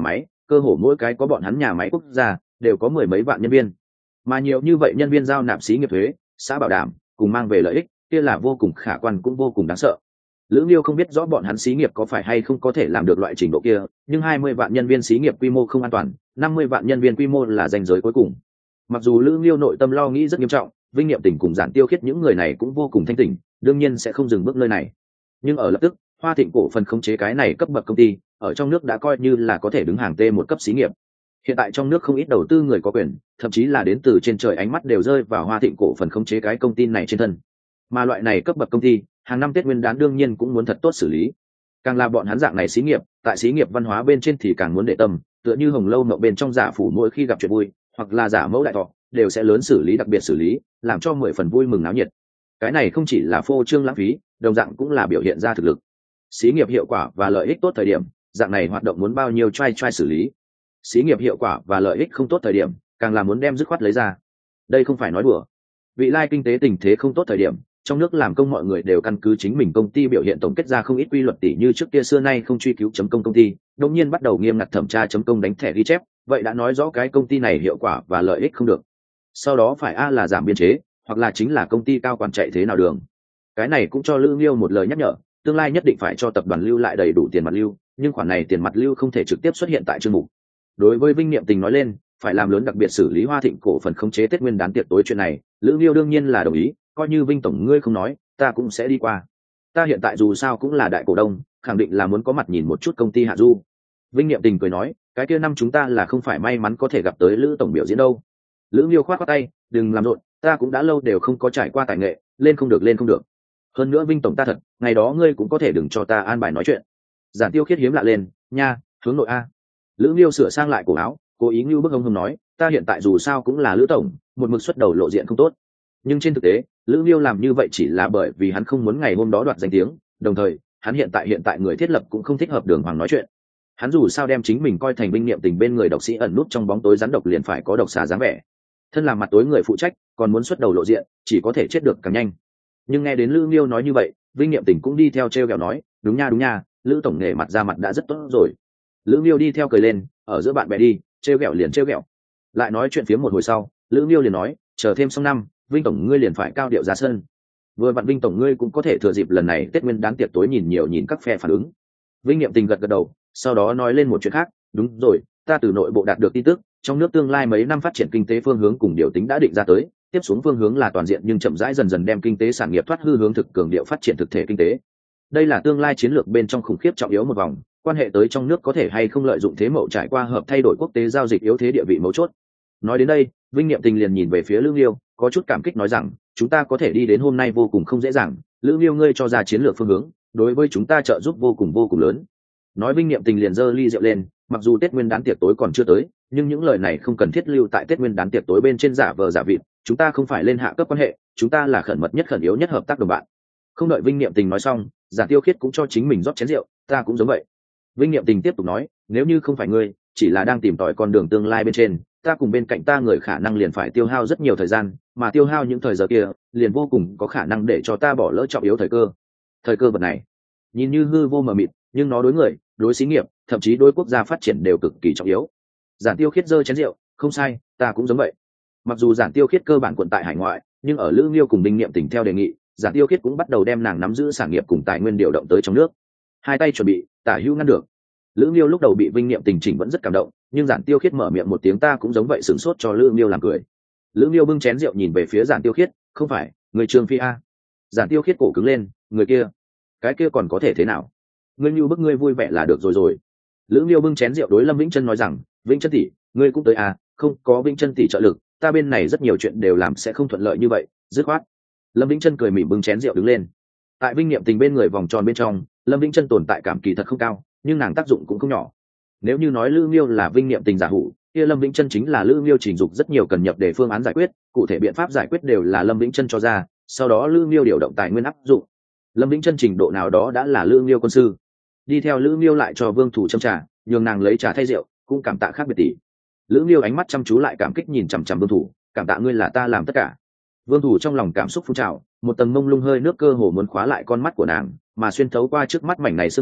cơ hồ mỗi cái có bọn hắn nhà máy quốc gia đều có mười mấy vạn nhân viên, mà nhiều như vậy nhân viên giao nạp xí nghiệp thuế, xã bảo đảm cùng mang về lợi ích, kia là vô cùng khả quan cũng vô cùng đáng sợ. Lữ Nghiêu không biết rõ bọn hắn xí nghiệp có phải hay không có thể làm được loại trình độ kia, nhưng hai mươi vạn nhân viên xí nghiệp quy mô không an toàn, năm mươi vạn nhân viên quy mô là ranh giới cuối cùng. Mặc dù Lữ Nghiêu nội tâm lo nghĩ rất nghiêm trọng, Vinh Nghiệm Tỉnh cùng Giản Tiêu Khiết những người này cũng vô cùng thanh tỉnh, đương nhiên sẽ không dừng bước nơi này. Nhưng ở lập tức, Hoa Thịnh cổ phần khống chế cái này cấp bậc công ty, ở trong nước đã coi như là có thể đứng hàng T một cấp xí nghiệp. Hiện tại trong nước không ít đầu tư người có quyền, thậm chí là đến từ trên trời ánh mắt đều rơi vào Hoa Thịnh cổ phần khống chế cái công ty này trên thân. Mà loại này cấp bậc công ty, hàng năm Tết Nguyên đán đương nhiên cũng muốn thật tốt xử lý. Càng là bọn hắn dạng này xí nghiệp, tại xí nghiệp văn hóa bên trên thì càng muốn để tâm, tựa như Hồng Lâu Mộng bên trong giả phủ mỗi khi gặp chuyện vui, hoặc là giả mẫu đại thọ, đều sẽ lớn xử lý đặc biệt xử lý, làm cho mười phần vui mừng náo nhiệt. Cái này không chỉ là phô trương lãng phí, đồng dạng cũng là biểu hiện ra thực lực. Xí nghiệp hiệu quả và lợi ích tốt thời điểm, dạng này hoạt động muốn bao nhiêu try try xử lý. Xí nghiệp hiệu quả và lợi ích không tốt thời điểm, càng là muốn đem dứt khoát lấy ra. Đây không phải nói đùa. Vị lai kinh tế tình thế không tốt thời điểm, trong nước làm công mọi người đều căn cứ chính mình công ty biểu hiện tổng kết ra không ít quy luật, tỷ như trước kia xưa nay không truy cứu chấm công công ty, đột nhiên bắt đầu nghiêm ngặt thẩm tra chấm công đánh thẻ ghi chép, vậy đã nói rõ cái công ty này hiệu quả và lợi ích không được. Sau đó phải a là giảm biên chế, hoặc là chính là công ty cao quản chạy thế nào đường. Cái này cũng cho Lữ Nghiêu một lời nhắc nhở, tương lai nhất định phải cho tập đoàn lưu lại đầy đủ tiền mặt lưu, nhưng khoản này tiền mặt lưu không thể trực tiếp xuất hiện tại chương mục. Đối với Vinh Niệm Tình nói lên, phải làm lớn đặc biệt xử lý Hoa Thịnh cổ phần khống chế Tết Nguyên đán tiệc tối chuyện này, Lữ Nghiêu đương nhiên là đồng ý, coi như Vinh tổng ngươi không nói, ta cũng sẽ đi qua. Ta hiện tại dù sao cũng là đại cổ đông, khẳng định là muốn có mặt nhìn một chút công ty Hạ Du. Vinh Niệm Tình cười nói, cái kia năm chúng ta là không phải may mắn có thể gặp tới Lữ tổng biểu diễn đâu. Lữ Nghiêu khoát khoát tay, đừng làm rộn, ta cũng đã lâu đều không có trải qua tài nghệ, lên không được lên không được. Hơn nữa Vinh tổng ta thật, ngày đó ngươi cũng có thể đừng cho ta an bài nói chuyện. Giản Tiêu Khiết hiếm lạ lên, nha, hướng nội a. Lữ Nghiêu sửa sang lại cổ áo, cố ý ngưu bức hông hông nói, ta hiện tại dù sao cũng là Lữ tổng, một mực xuất đầu lộ diện không tốt. Nhưng trên thực tế, Lữ Nghiêu làm như vậy chỉ là bởi vì hắn không muốn ngày hôm đó đoạt danh tiếng, đồng thời, hắn hiện tại hiện tại người thiết lập cũng không thích hợp Đường Hoàng nói chuyện. Hắn dù sao đem chính mình coi thành Vinh Niệm Tình bên người độc sĩ ẩn nút trong bóng tối rắn độc liền phải có độc xà dáng vẻ. Thân làm mặt tối người phụ trách, còn muốn xuất đầu lộ diện, chỉ có thể chết được càng nhanh. Nhưng nghe đến Lữ Nghiêu nói như vậy, Vinh Niệm Tình cũng đi theo trêu ghẹo nói, đúng nha đúng nha, Lữ tổng nghề mặt ra mặt đã rất tốt rồi. Lữ Nghiêu đi theo cười lên, ở giữa bạn bè đi, trêu ghẹo liền trêu ghẹo. Lại nói chuyện phía một hồi sau, Lữ Nghiêu liền nói, chờ thêm xong năm, Vinh tổng ngươi liền phải cao điệu ra sân. Vừa vặn Vinh tổng ngươi cũng có thể thừa dịp lần này Tết Nguyên đán tiệc tối nhìn nhiều nhìn các phe phản ứng. Vinh Niệm Tình gật gật đầu, sau đó nói lên một chuyện khác, đúng rồi, ta từ nội bộ đạt được tin tức, trong nước tương lai mấy năm phát triển kinh tế phương hướng cùng điều tính đã định ra tới, tiếp xuống phương hướng là toàn diện nhưng chậm rãi dần dần đem kinh tế sản nghiệp thoát hư hướng thực cường điệu phát triển thực thể kinh tế. Đây là tương lai chiến lược bên trong khủng khiếp trọng yếu một vòng, quan hệ tới trong nước có thể hay không lợi dụng thế mậu trải qua hợp thay đổi quốc tế giao dịch yếu thế địa vị mấu chốt. Nói đến đây, Vinh Niệm Tình liền nhìn về phía Lữ Nghiêu, có chút cảm kích nói rằng, chúng ta có thể đi đến hôm nay vô cùng không dễ dàng, Lữ Nghiêu ngươi cho ra chiến lược phương hướng, đối với chúng ta trợ giúp vô cùng vô cùng lớn. Nói Vinh Niệm Tình liền giơ ly rượu lên, mặc dù Tết Nguyên đán tiệc tối còn chưa tới, nhưng những lời này không cần thiết lưu tại Tết Nguyên đán tiệc tối bên trên giả vờ giả vịt, chúng ta không phải lên hạ cấp quan hệ, chúng ta là khẩn mật nhất khẩn yếu nhất hợp tác đồng bạn. Không đợi Vinh Niệm Tình nói xong, Giản Tiêu Khiết cũng cho chính mình rót chén rượu, ta cũng giống vậy. Vinh Niệm Tình tiếp tục nói, nếu như không phải ngươi, chỉ là đang tìm tòi con đường tương lai bên trên, ta cùng bên cạnh ta người khả năng liền phải tiêu hao rất nhiều thời gian, mà tiêu hao những thời giờ kia, liền vô cùng có khả năng để cho ta bỏ lỡ trọng yếu thời cơ. Thời cơ vật này, nhìn như hư vô mờ mịt, nhưng nó đối người, đối xí nghiệp, thậm chí đối quốc gia phát triển đều cực kỳ trọng yếu. Giản Tiêu Khiết giơ chén rượu, không sai, ta cũng giống vậy. Mặc dù Giản Tiêu Khiết cơ bản quận tại hải ngoại, nhưng ở Lữ Nghiêu cùng Vinh Niệm Tình theo đề nghị, Giản Tiêu Khiết cũng bắt đầu đem nàng nắm giữ sản nghiệp cùng tài nguyên điều động tới trong nước. Hai tay chuẩn bị, tả hữu ngăn được. Lữ Nghiêu lúc đầu bị Vinh Niệm Tình chỉnh vẫn rất cảm động, nhưng Giản Tiêu Khiết mở miệng một tiếng ta cũng giống vậy sửng sốt cho Lữ Nghiêu làm cười. Lữ Nghiêu bưng chén rượu nhìn về phía Giản Tiêu Khiết, không phải, người Trương Phi a. Giản Tiêu Khiết cổ cứng lên, người kia, cái kia còn có thể thế nào? Ngươi như bức ngươi vui vẻ là được rồi rồi. Lữ Nghiêu bưng chén rượu đối Lâm Vĩnh Chân nói rằng, Vĩnh Chân tỷ, ngươi cũng tới à, không có Vĩnh Chân tỷ trợ lực, ta bên này rất nhiều chuyện đều làm sẽ không thuận lợi như vậy, dứt khoát. Lâm Vĩnh Chân cười mỉm bưng chén rượu đứng lên. Tại Vinh Niệm Tình bên người vòng tròn bên trong, Lâm Vĩnh Chân tồn tại cảm kỳ thật không cao, nhưng nàng tác dụng cũng không nhỏ. Nếu như nói Lữ Nghiêu là Vinh Niệm Tình giả hủ, kia Lâm Vĩnh Chân chính là Lữ Nghiêu trình dục rất nhiều cần nhập để phương án giải quyết, cụ thể biện pháp giải quyết đều là Lâm Vĩnh Chân cho ra, sau đó Lữ Nghiêu điều động tài nguyên áp dụng. Lâm Vĩnh Chân trình độ nào đó đã là Lữ Nghiêu quân sư. Đi theo Lữ Nghiêu lại cho Vương Thủ châm trà, nhường nàng lấy trà thay rượu, cũng cảm tạ khác biệt tỷ. Lữ Nghiêu ánh mắt chăm chú lại cảm kích nhìn chằm chằm Vương Thủ, cảm tạ ngươi là ta làm tất cả. Vương Thủ trong lòng cảm xúc phun trào, một tầng mông lung hơi nước cơ hồ muốn khóa lại con mắt của nàng, mà xuyên thấu qua trước mắt mảnh này sương mù,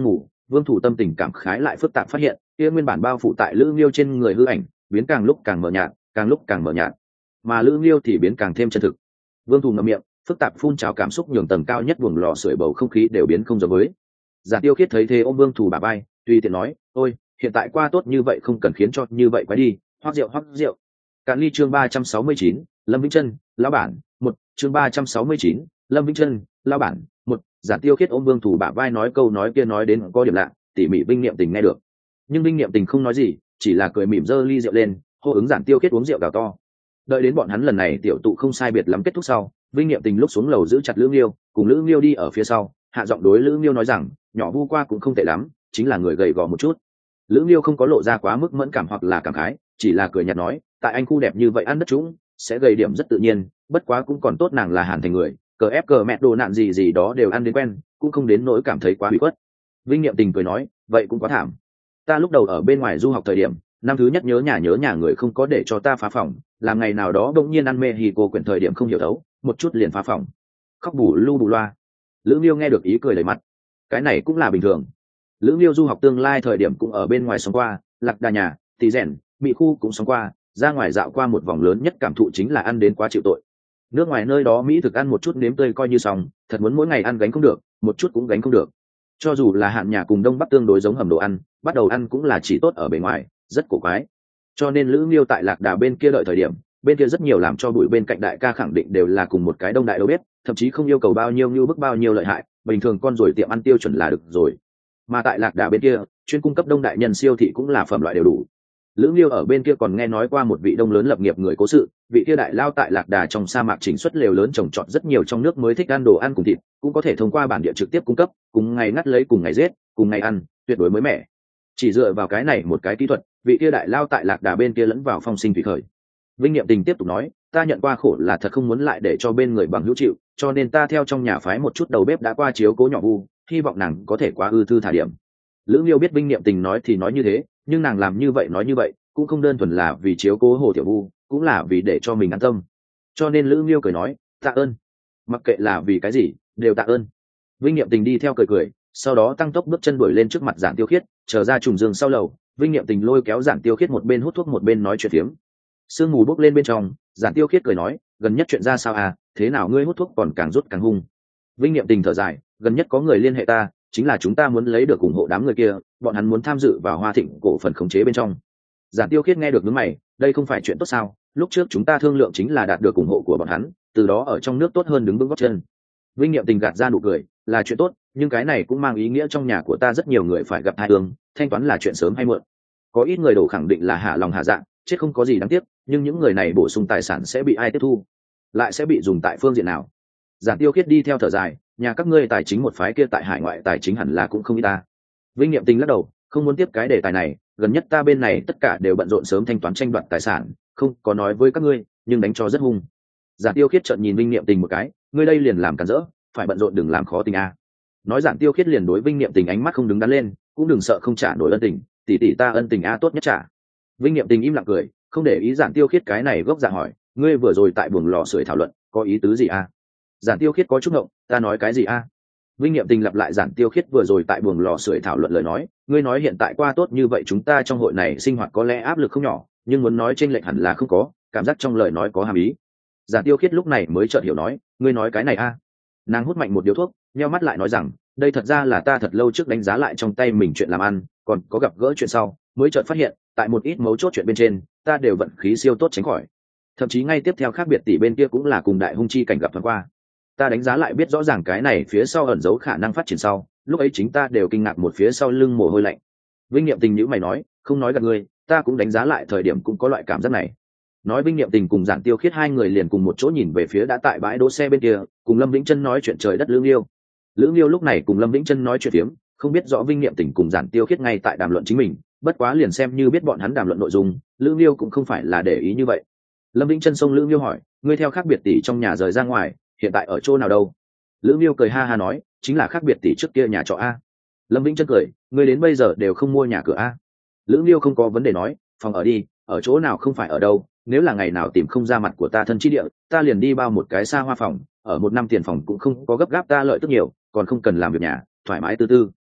Vương Thủ tâm tình cảm khái lại phức tạp, phát hiện kia nguyên bản bao phủ tại Lữ Nghiêu trên người hư ảnh biến càng lúc càng mờ nhạt, càng lúc càng mờ nhạt, mà Lữ Nghiêu thì biến càng thêm chân thực. Vương Thủ ngậm miệng, phức tạp phun trào cảm xúc nhường tầng cao nhất buồng lò sưởi bầu không khí đều biến không giống với. Giản Tiêu Khiết thấy thế ôm Vương Thủ bả vai, tùy tiện nói, ôi hiện tại qua tốt như vậy không cần khiến cho như vậy quái đi, hoắc rượu hoắc rượu. Cạn ly. Chương ba trăm sáu mươi chín, Lâm Vĩnh Chân, lão bản. Một. Chương ba trăm sáu mươi chín, Lâm Vĩnh Chân, lão bản. Một. Giản Tiêu Khiết ôm Vương Thủ bả vai nói câu nói kia nói đến có điểm lạ, tỉ mỉ Vinh Niệm Tình nghe được, nhưng Vinh Niệm Tình không nói gì, chỉ là cười mỉm giơ ly rượu lên, hô ứng Giản Tiêu Khiết uống rượu gào to. Đợi đến bọn hắn lần này tiểu tụ không sai biệt lắm kết thúc sau, Vinh Niệm Tình lúc xuống lầu giữ chặt Lữ Nghiêu, cùng Lữ Nghiêu đi ở phía sau, hạ giọng đối Lữ Nghiêu nói rằng, nhỏ Vu qua cũng không tệ lắm, chính là người gầy gò một chút. Lữ Nghiêu không có lộ ra quá mức mẫn cảm hoặc là cảm khái, chỉ là cười nhạt nói, tại anh khu đẹp như vậy ăn đất trũng sẽ gầy điểm rất tự nhiên, bất quá cũng còn tốt nàng là Hàn Thành người, cờ ép cờ mẹ đồ nạn gì gì đó đều ăn đến quen, cũng không đến nỗi cảm thấy quá bị khuất. Vinh Niệm Tình cười nói, vậy cũng quá thảm. Ta lúc đầu ở bên ngoài du học thời điểm, năm thứ nhất nhớ nhà nhớ nhà người không có để cho ta phá phòng, làm ngày nào đó bỗng nhiên ăn mê hì cô quyển thời điểm không hiểu thấu, một chút liền phá phòng, khóc bù lu bù loa. Lữ Nghiêu nghe được ý cười đầy mặt, cái này cũng là bình thường. Lữ Nghiêu du học tương lai thời điểm cũng ở bên ngoài sống qua, Lạc Đà nhà, Tỳ Rèn, Mỹ khu cũng sống qua, ra ngoài dạo qua một vòng lớn nhất cảm thụ chính là ăn đến quá chịu tội. Nước ngoài nơi đó mỹ thực ăn một chút nếm tươi coi như xong, thật muốn mỗi ngày ăn gánh không được, một chút cũng gánh không được. Cho dù là Hạn nhà cùng Đông Bắc tương đối giống hầm đồ ăn, bắt đầu ăn cũng là chỉ tốt ở bề ngoài, rất cổ quái. Cho nên Lữ Nghiêu tại Lạc Đà bên kia đợi thời điểm, bên kia rất nhiều làm cho bụi bên cạnh đại ca khẳng định đều là cùng một cái đông đại đâu biết, thậm chí không yêu cầu bao nhiêu như bức bao nhiêu lợi hại, bình thường con rồi tiệm ăn tiêu chuẩn là được rồi. Mà tại Lạc Đà bên kia, chuyên cung cấp đông đại nhân siêu thị cũng là phẩm loại đều đủ. Lữ Nghiêu ở bên kia còn nghe nói qua một vị đông lớn lập nghiệp người cố sự, vị kia đại lao tại Lạc Đà trong sa mạc chỉnh xuất lều lớn trồng trọt rất nhiều trong nước mới thích ăn đồ ăn cùng thịt, cũng có thể thông qua bản địa trực tiếp cung cấp, cùng ngày ngắt lấy cùng ngày giết, cùng ngày ăn, tuyệt đối mới mẻ. Chỉ dựa vào cái này một cái kỹ thuật, vị kia đại lao tại Lạc Đà bên kia lẫn vào phong sinh thủy khởi. Vinh Niệm Tình tiếp tục nói, ta nhận qua khổ là thật không muốn lại để cho bên người bằng hữu chịu, cho nên ta theo trong nhà phái một chút đầu bếp đã qua chiếu cố nhỏ Vu, hy vọng nàng có thể quá ư thư thả điểm. Lữ Nghiêu biết Vinh Niệm Tình nói thì nói như thế, nhưng nàng làm như vậy nói như vậy cũng không đơn thuần là vì chiếu cố Hồ Tiểu Vu, cũng là vì để cho mình an tâm. Cho nên Lữ Nghiêu cười nói, tạ ơn. Mặc kệ là vì cái gì, đều tạ ơn. Vinh Niệm Tình đi theo cười cười, sau đó tăng tốc bước chân đuổi lên trước mặt Giản Tiêu Khiết, chờ ra trùng giường sau lầu, Vinh Niệm Tình lôi kéo Giản Tiêu Khiết một bên hút thuốc một bên nói chuyện phiếm. Sương mù bốc lên bên trong, Giản Tiêu Khiết cười nói, gần nhất chuyện ra sao à, thế nào ngươi hút thuốc còn càng rút càng hung. Vinh Niệm Tình thở dài, gần nhất có người liên hệ ta, chính là chúng ta muốn lấy được ủng hộ đám người kia, bọn hắn muốn tham dự vào Hoa Thịnh cổ phần khống chế bên trong. Giản Tiêu Khiết nghe được nhướng mày, đây không phải chuyện tốt sao, lúc trước chúng ta thương lượng chính là đạt được ủng hộ của bọn hắn, từ đó ở trong nước tốt hơn đứng vững gót chân. Vinh Niệm Tình gạt ra nụ cười, là chuyện tốt, nhưng cái này cũng mang ý nghĩa trong nhà của ta rất nhiều người phải gặp tai ương, thanh toán là chuyện sớm hay muộn. Có ít người đổ khẳng định là hạ lòng hạ dạ, chết không có gì đáng tiếc, nhưng những người này bổ sung tài sản sẽ bị ai tiếp thu, lại sẽ bị dùng tại phương diện nào? Giản Tiêu Khiết đi theo thở dài, nhà các ngươi tài chính một phái kia tại hải ngoại tài chính hẳn là cũng không ít ta. Vinh Niệm Tình lắc đầu, không muốn tiếp cái đề tài này, gần nhất ta bên này tất cả đều bận rộn sớm thanh toán tranh đoạt tài sản, không có nói với các ngươi, nhưng đánh cho rất hung. Giản Tiêu Khiết trợn nhìn Vinh Niệm Tình một cái, ngươi đây liền làm cản rỡ, phải bận rộn đừng làm khó tình a. Nói Giản Tiêu Khiết liền đối Vinh Niệm Tình ánh mắt không đứng đắn lên, cũng đừng sợ không trả nổi ân tình, tỷ tỷ ta ân tình a tốt nhất trả. Vinh Niệm Tình im lặng cười, không để ý Giản Tiêu Khiết cái này gốc dạ hỏi, ngươi vừa rồi tại buồng lò sưởi thảo luận, có ý tứ gì a? Giản Tiêu Khiết có chút ngộng, ta nói cái gì a? Vinh Niệm Tình lặp lại Giản Tiêu Khiết vừa rồi tại buồng lò sưởi thảo luận lời nói, ngươi nói hiện tại qua tốt như vậy chúng ta trong hội này sinh hoạt có lẽ áp lực không nhỏ, nhưng muốn nói chênh lệch hẳn là không có, cảm giác trong lời nói có hàm ý. Giản Tiêu Khiết lúc này mới chợt hiểu nói, ngươi nói cái này a? Nàng hút mạnh một điếu thuốc, nheo mắt lại nói rằng, đây thật ra là ta thật lâu trước đánh giá lại trong tay mình chuyện làm ăn, còn có gặp gỡ chuyện sau, mới chợt phát hiện, tại một ít mấu chốt chuyện bên trên, ta đều vận khí siêu tốt tránh khỏi. Thậm chí ngay tiếp theo khác biệt tỷ bên kia cũng là cùng đại hung chi cảnh gặp thoáng qua. Ta đánh giá lại biết rõ ràng cái này phía sau ẩn giấu khả năng phát triển sau, lúc ấy chính ta đều kinh ngạc một phía sau lưng mồ hôi lạnh. Vinh Niệm Tình nhữ mày nói, không nói gạt ngươi, ta cũng đánh giá lại thời điểm cũng có loại cảm giác này. Nói Vinh Niệm Tình cùng Giản Tiêu Khiết hai người liền cùng một chỗ nhìn về phía đã tại bãi đỗ xe bên kia, cùng Lâm Vĩnh Chân nói chuyện trời đất Lữ Nghiêu. Lữ Nghiêu lúc này cùng Lâm Vĩnh Chân nói chuyện phiếm, không biết rõ Vinh Niệm Tình cùng Giản Tiêu Khiết ngay tại đàm luận chính mình, bất quá liền xem như biết bọn hắn đàm luận nội dung, Lữ Nghiêu cũng không phải là để ý như vậy. Lâm Vĩnh Chân xông Lữ Nghiêu hỏi, ngươi theo khác biệt tỷ trong nhà rời ra ngoài, hiện tại ở chỗ nào đâu? Lữ Nghiêu cười ha ha nói, chính là khác biệt tỷ trước kia nhà trọ a. Lâm Vĩnh Chân cười, ngươi đến bây giờ đều không mua nhà cửa a? Lữ Nghiêu không có vấn đề nói, phòng ở đi, ở chỗ nào không phải ở đâu, nếu là ngày nào tìm không ra mặt của ta thân chi địa, ta liền đi bao một cái xa hoa phòng, ở một năm tiền phòng cũng không có gấp gáp ta lợi tức nhiều, còn không cần làm việc nhà, thoải mái tư tư.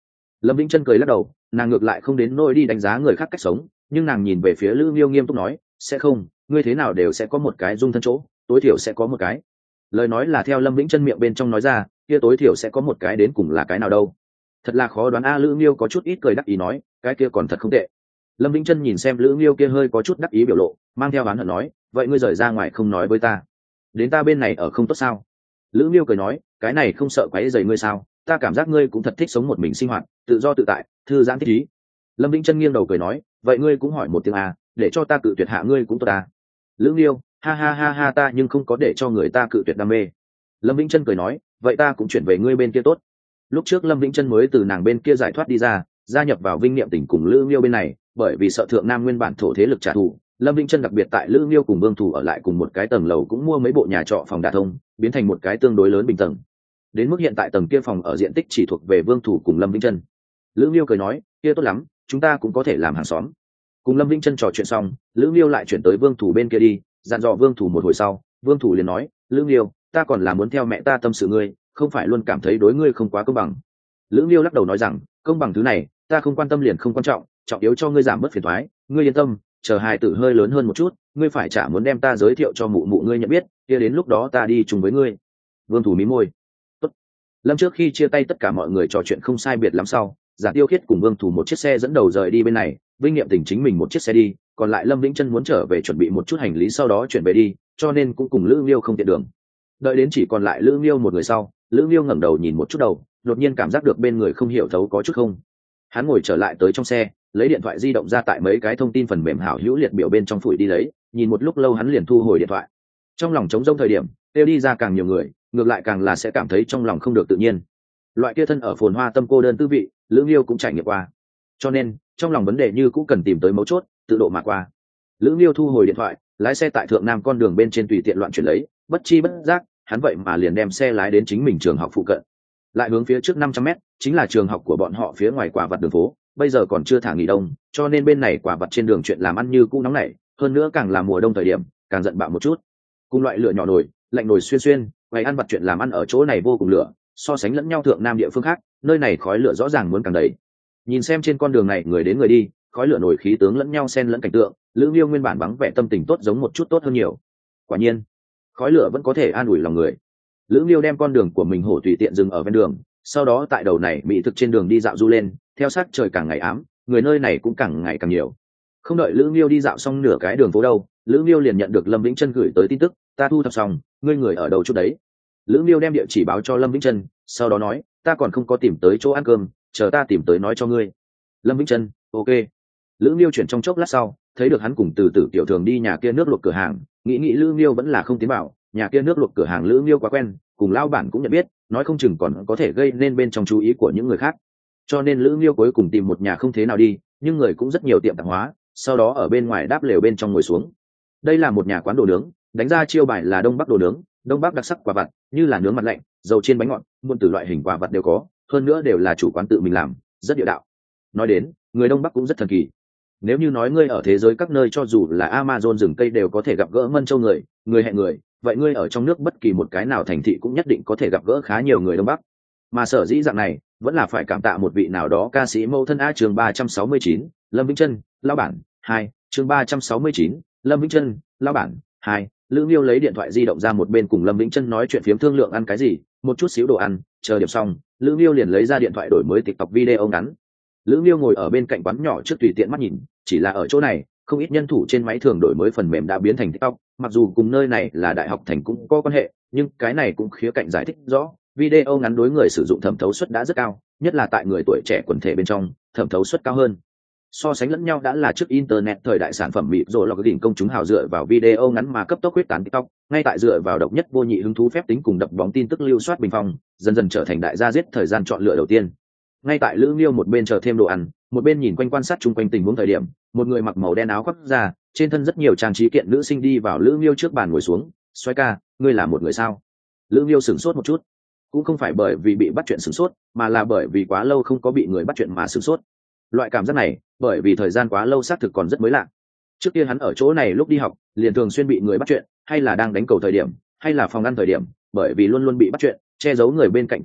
Lâm Vĩnh Chân cười lắc đầu, nàng ngược lại không đến nỗi đi đánh giá người khác cách sống, nhưng nàng nhìn về phía Lữ Nghiêu nghiêm túc nói, sẽ không, ngươi thế nào đều sẽ có một cái dung thân chỗ, tối thiểu sẽ có một cái. Lời nói là theo Lâm Vĩnh Chân miệng bên trong nói ra, kia tối thiểu sẽ có một cái, đến cùng là cái nào đâu. Thật là khó đoán a. Lữ Nghiêu có chút ít cười đắc ý nói, cái kia còn thật không tệ. Lâm Vĩnh Chân nhìn xem Lữ Nghiêu kia hơi có chút đắc ý biểu lộ, mang theo oán hận nói, vậy ngươi rời ra ngoài không nói với ta, đến ta bên này ở không tốt sao? Lữ Nghiêu cười nói, cái này không sợ quấy rầy ngươi sao? Ta cảm giác ngươi cũng thật thích sống một mình sinh hoạt, tự do tự tại, thư giãn thích ý. Lâm Vĩnh Chân nghiêng đầu cười nói, vậy ngươi cũng hỏi một tiếng à, để cho ta cự tuyệt hạ ngươi cũng tốt à? Lữ Nghiêu, ha ha ha ha, ta nhưng không có để cho người ta cự tuyệt đam mê. Lâm Vĩnh Chân cười nói, vậy ta cũng chuyển về ngươi bên kia tốt. Lúc trước Lâm Vĩnh Chân mới từ nàng bên kia giải thoát đi ra, gia nhập vào Vinh Niệm Tỉnh cùng Lữ Nghiêu bên này, bởi vì sợ thượng nam nguyên bản thổ thế lực trả thù, Lâm Vĩnh Chân đặc biệt tại Lữ Nghiêu cùng Vương Thủ ở lại cùng một cái tầng lầu, cũng mua mấy bộ nhà trọ phòng đả thông, biến thành một cái tương đối lớn bình tầng. Đến mức hiện tại tầng kia phòng ở diện tích chỉ thuộc về Vương Thủ cùng Lâm Vĩnh Chân. Lữ Nghiêu cười nói, kia tốt lắm, chúng ta cũng có thể làm hàng xóm. Cùng Lâm Vĩnh Chân trò chuyện xong, Lữ Nghiêu lại chuyển tới Vương Thủ bên kia đi, dặn dò Vương Thủ một hồi sau, Vương Thủ liền nói, Lữ Nghiêu, ta còn là muốn theo mẹ ta tâm sự ngươi, không phải luôn cảm thấy đối ngươi không quá công bằng. Lữ Nghiêu lắc đầu nói rằng, công bằng thứ này, ta không quan tâm liền không quan trọng, trọng yếu cho ngươi giảm bớt phiền toái, ngươi yên tâm, chờ hài tử hơi lớn hơn một chút, ngươi phải chả muốn đem ta giới thiệu cho mụ mụ ngươi nhận biết, kia đến lúc đó ta đi chung với ngươi. Vương Thủ mí môi. Tốt. Lâm trước khi chia tay tất cả mọi người trò chuyện không sai biệt lắm sau, Giả Tiêu Khiết cùng Vương Thủ một chiếc xe dẫn đầu rời đi bên này, Vinh Niệm Tỉnh chính mình một chiếc xe đi, còn lại Lâm Vĩnh Chân muốn trở về chuẩn bị một chút hành lý sau đó chuyển về đi, cho nên cũng cùng Lữ Nghiêu không tiện đường. Đợi đến chỉ còn lại Lữ Nghiêu một người sau, Lữ Nghiêu ngẩng đầu nhìn một chút đầu, đột nhiên cảm giác được bên người không hiểu thấu có chút không. Hắn ngồi trở lại tới trong xe, lấy điện thoại di động ra tại mấy cái thông tin phần mềm hảo hữu liệt biểu bên trong phủi đi lấy, nhìn một lúc lâu hắn liền thu hồi điện thoại. Trong lòng trống rỗng thời điểm, tiêu đi ra càng nhiều người, ngược lại càng là sẽ cảm thấy trong lòng không được tự nhiên. Loại kia thân ở phồn hoa tâm cô đơn tư vị, Lữ Nghiêu cũng trải nghiệm qua. Cho nên, trong lòng vấn đề như cũng cần tìm tới mấu chốt, tự độ mà qua. Lữ Nghiêu thu hồi điện thoại, lái xe tại thượng nam con đường bên trên tùy tiện loạn chuyển lấy, bất chi bất giác, hắn vậy mà liền đem xe lái đến chính mình trường học phụ cận. Lại hướng phía trước năm trăm mét, chính là trường học của bọn họ phía ngoài quả vật đường phố, bây giờ còn chưa thả nghỉ đông, cho nên bên này quả vật trên đường chuyện làm ăn như cũ nóng nảy, hơn nữa càng là mùa đông thời điểm, càng giận bạo một chút. Cùng loại lửa nhỏ nồi, lạnh nồi xuyên xuyên, ngày ăn vặt chuyện làm ăn ở chỗ này vô cùng lửa, so sánh lẫn nhau thượng nam địa phương khác, nơi này khói lửa rõ ràng muốn càng đầy. Nhìn xem trên con đường này người đến người đi, khói lửa nổi khí tướng lẫn nhau xen lẫn cảnh tượng, Lữ Nghiêu nguyên bản vắng vẻ tâm tình tốt giống một chút tốt hơn nhiều. Quả nhiên, khói lửa vẫn có thể an ủi lòng người. Lữ Nghiêu đem con đường của mình hổ tùy tiện dừng ở ven đường, sau đó tại đầu này mỹ thực trên đường đi dạo du lên, theo sát trời càng ngày ám, người nơi này cũng càng ngày càng nhiều. Không đợi Lữ Nghiêu đi dạo xong nửa cái đường phố đâu, Lữ Nghiêu liền nhận được Lâm Vĩnh Chân gửi tới tin tức, ta thu thập xong, ngươi người ở đâu chút đấy? Lữ Nghiêu đem địa chỉ báo cho Lâm Vĩnh Chân, sau đó nói, ta còn không có tìm tới chỗ ăn cơm, chờ ta tìm tới nói cho ngươi. Lâm Vĩnh Chân, ok. Lữ Nghiêu chuyển trong chốc lát sau, thấy được hắn cùng từ tử tiểu thường đi nhà kia nước luộc cửa hàng, nghĩ nghĩ Lữ Nghiêu vẫn là không tiến vào, nhà kia nước luộc cửa hàng Lữ Nghiêu quá quen, cùng lao bản cũng nhận biết, nói không chừng còn có thể gây nên bên trong chú ý của những người khác. Cho nên Lữ Nghiêu cuối cùng tìm một nhà không thế nào đi, nhưng người cũng rất nhiều tiệm tạp hóa, sau đó ở bên ngoài đáp lều bên trong ngồi xuống. Đây là một nhà quán đồ nướng, đánh ra chiêu bài là Đông Bắc đồ nướng, Đông Bắc đặc sắc quả vặt, như là nướng mặt lạnh, dầu chiên bánh ngọt, muôn từ loại hình quả vặt đều có, hơn nữa đều là chủ quán tự mình làm, rất địa đạo. Nói đến, người Đông Bắc cũng rất thần kỳ. Nếu như nói ngươi ở thế giới các nơi cho dù là Amazon rừng cây đều có thể gặp gỡ mân châu người, người hẹn người, vậy ngươi ở trong nước bất kỳ một cái nào thành thị cũng nhất định có thể gặp gỡ khá nhiều người Đông Bắc. Mà sở dĩ dạng này, vẫn là phải cảm tạ một vị nào đó ca sĩ mẫu thân a. Chương ba trăm sáu mươi chín, Lâm Vĩnh Chân, lão bản, hai, chương ba trăm sáu mươi chín, Lâm Vĩnh Chân, lão bản, hai. Lữ Nghiêu lấy điện thoại di động ra một bên cùng Lâm Vĩnh Chân nói chuyện phiếm thương lượng ăn cái gì, một chút xíu đồ ăn, chờ điểm xong, Lữ Nghiêu liền lấy ra điện thoại đổi mới TikTok video ngắn. Lữ Nghiêu ngồi ở bên cạnh quán nhỏ trước tùy tiện mắt nhìn, chỉ là ở chỗ này, không ít nhân thủ trên máy thường đổi mới phần mềm đã biến thành TikTok, mặc dù cùng nơi này là đại học thành cũng có quan hệ, nhưng cái này cũng khía cạnh giải thích rõ, video ngắn đối người sử dụng thẩm thấu suất đã rất cao, nhất là tại người tuổi trẻ quần thể bên trong, thẩm thấu suất cao hơn. So sánh lẫn nhau đã là trước internet thời đại sản phẩm mịt rồi là cái đỉnh công chúng hào dựa vào video ngắn mà cấp tốc huyết tán TikTok, ngay tại dựa vào độc nhất vô nhị hứng thú phép tính cùng đập bóng tin tức lưu soát bình phong, dần dần trở thành đại gia giết thời gian chọn lựa đầu tiên. Ngay tại Lữ Nghiêu một bên chờ thêm đồ ăn, một bên nhìn quanh quan sát chung quanh tình huống thời điểm, một người mặc màu đen áo khoác ra, trên thân rất nhiều trang trí kiện nữ sinh đi vào Lữ Nghiêu trước bàn ngồi xuống, "Soái ca, ngươi là một người sao?" Lữ Nghiêu sửng sốt một chút, cũng không phải bởi vì bị bắt chuyện sửng sốt, mà là bởi vì quá lâu không có bị người bắt chuyện mà sửng sốt. Loại cảm giác này, bởi vì thời gian quá lâu xác thực còn rất mới lạ. Trước kia hắn ở chỗ này lúc đi học, liền thường xuyên bị người bắt chuyện, hay là đang đánh cầu thời điểm, hay là phòng ăn thời điểm, bởi vì luôn luôn bị bắt chuyện, che giấu người bên cạnh quan huy,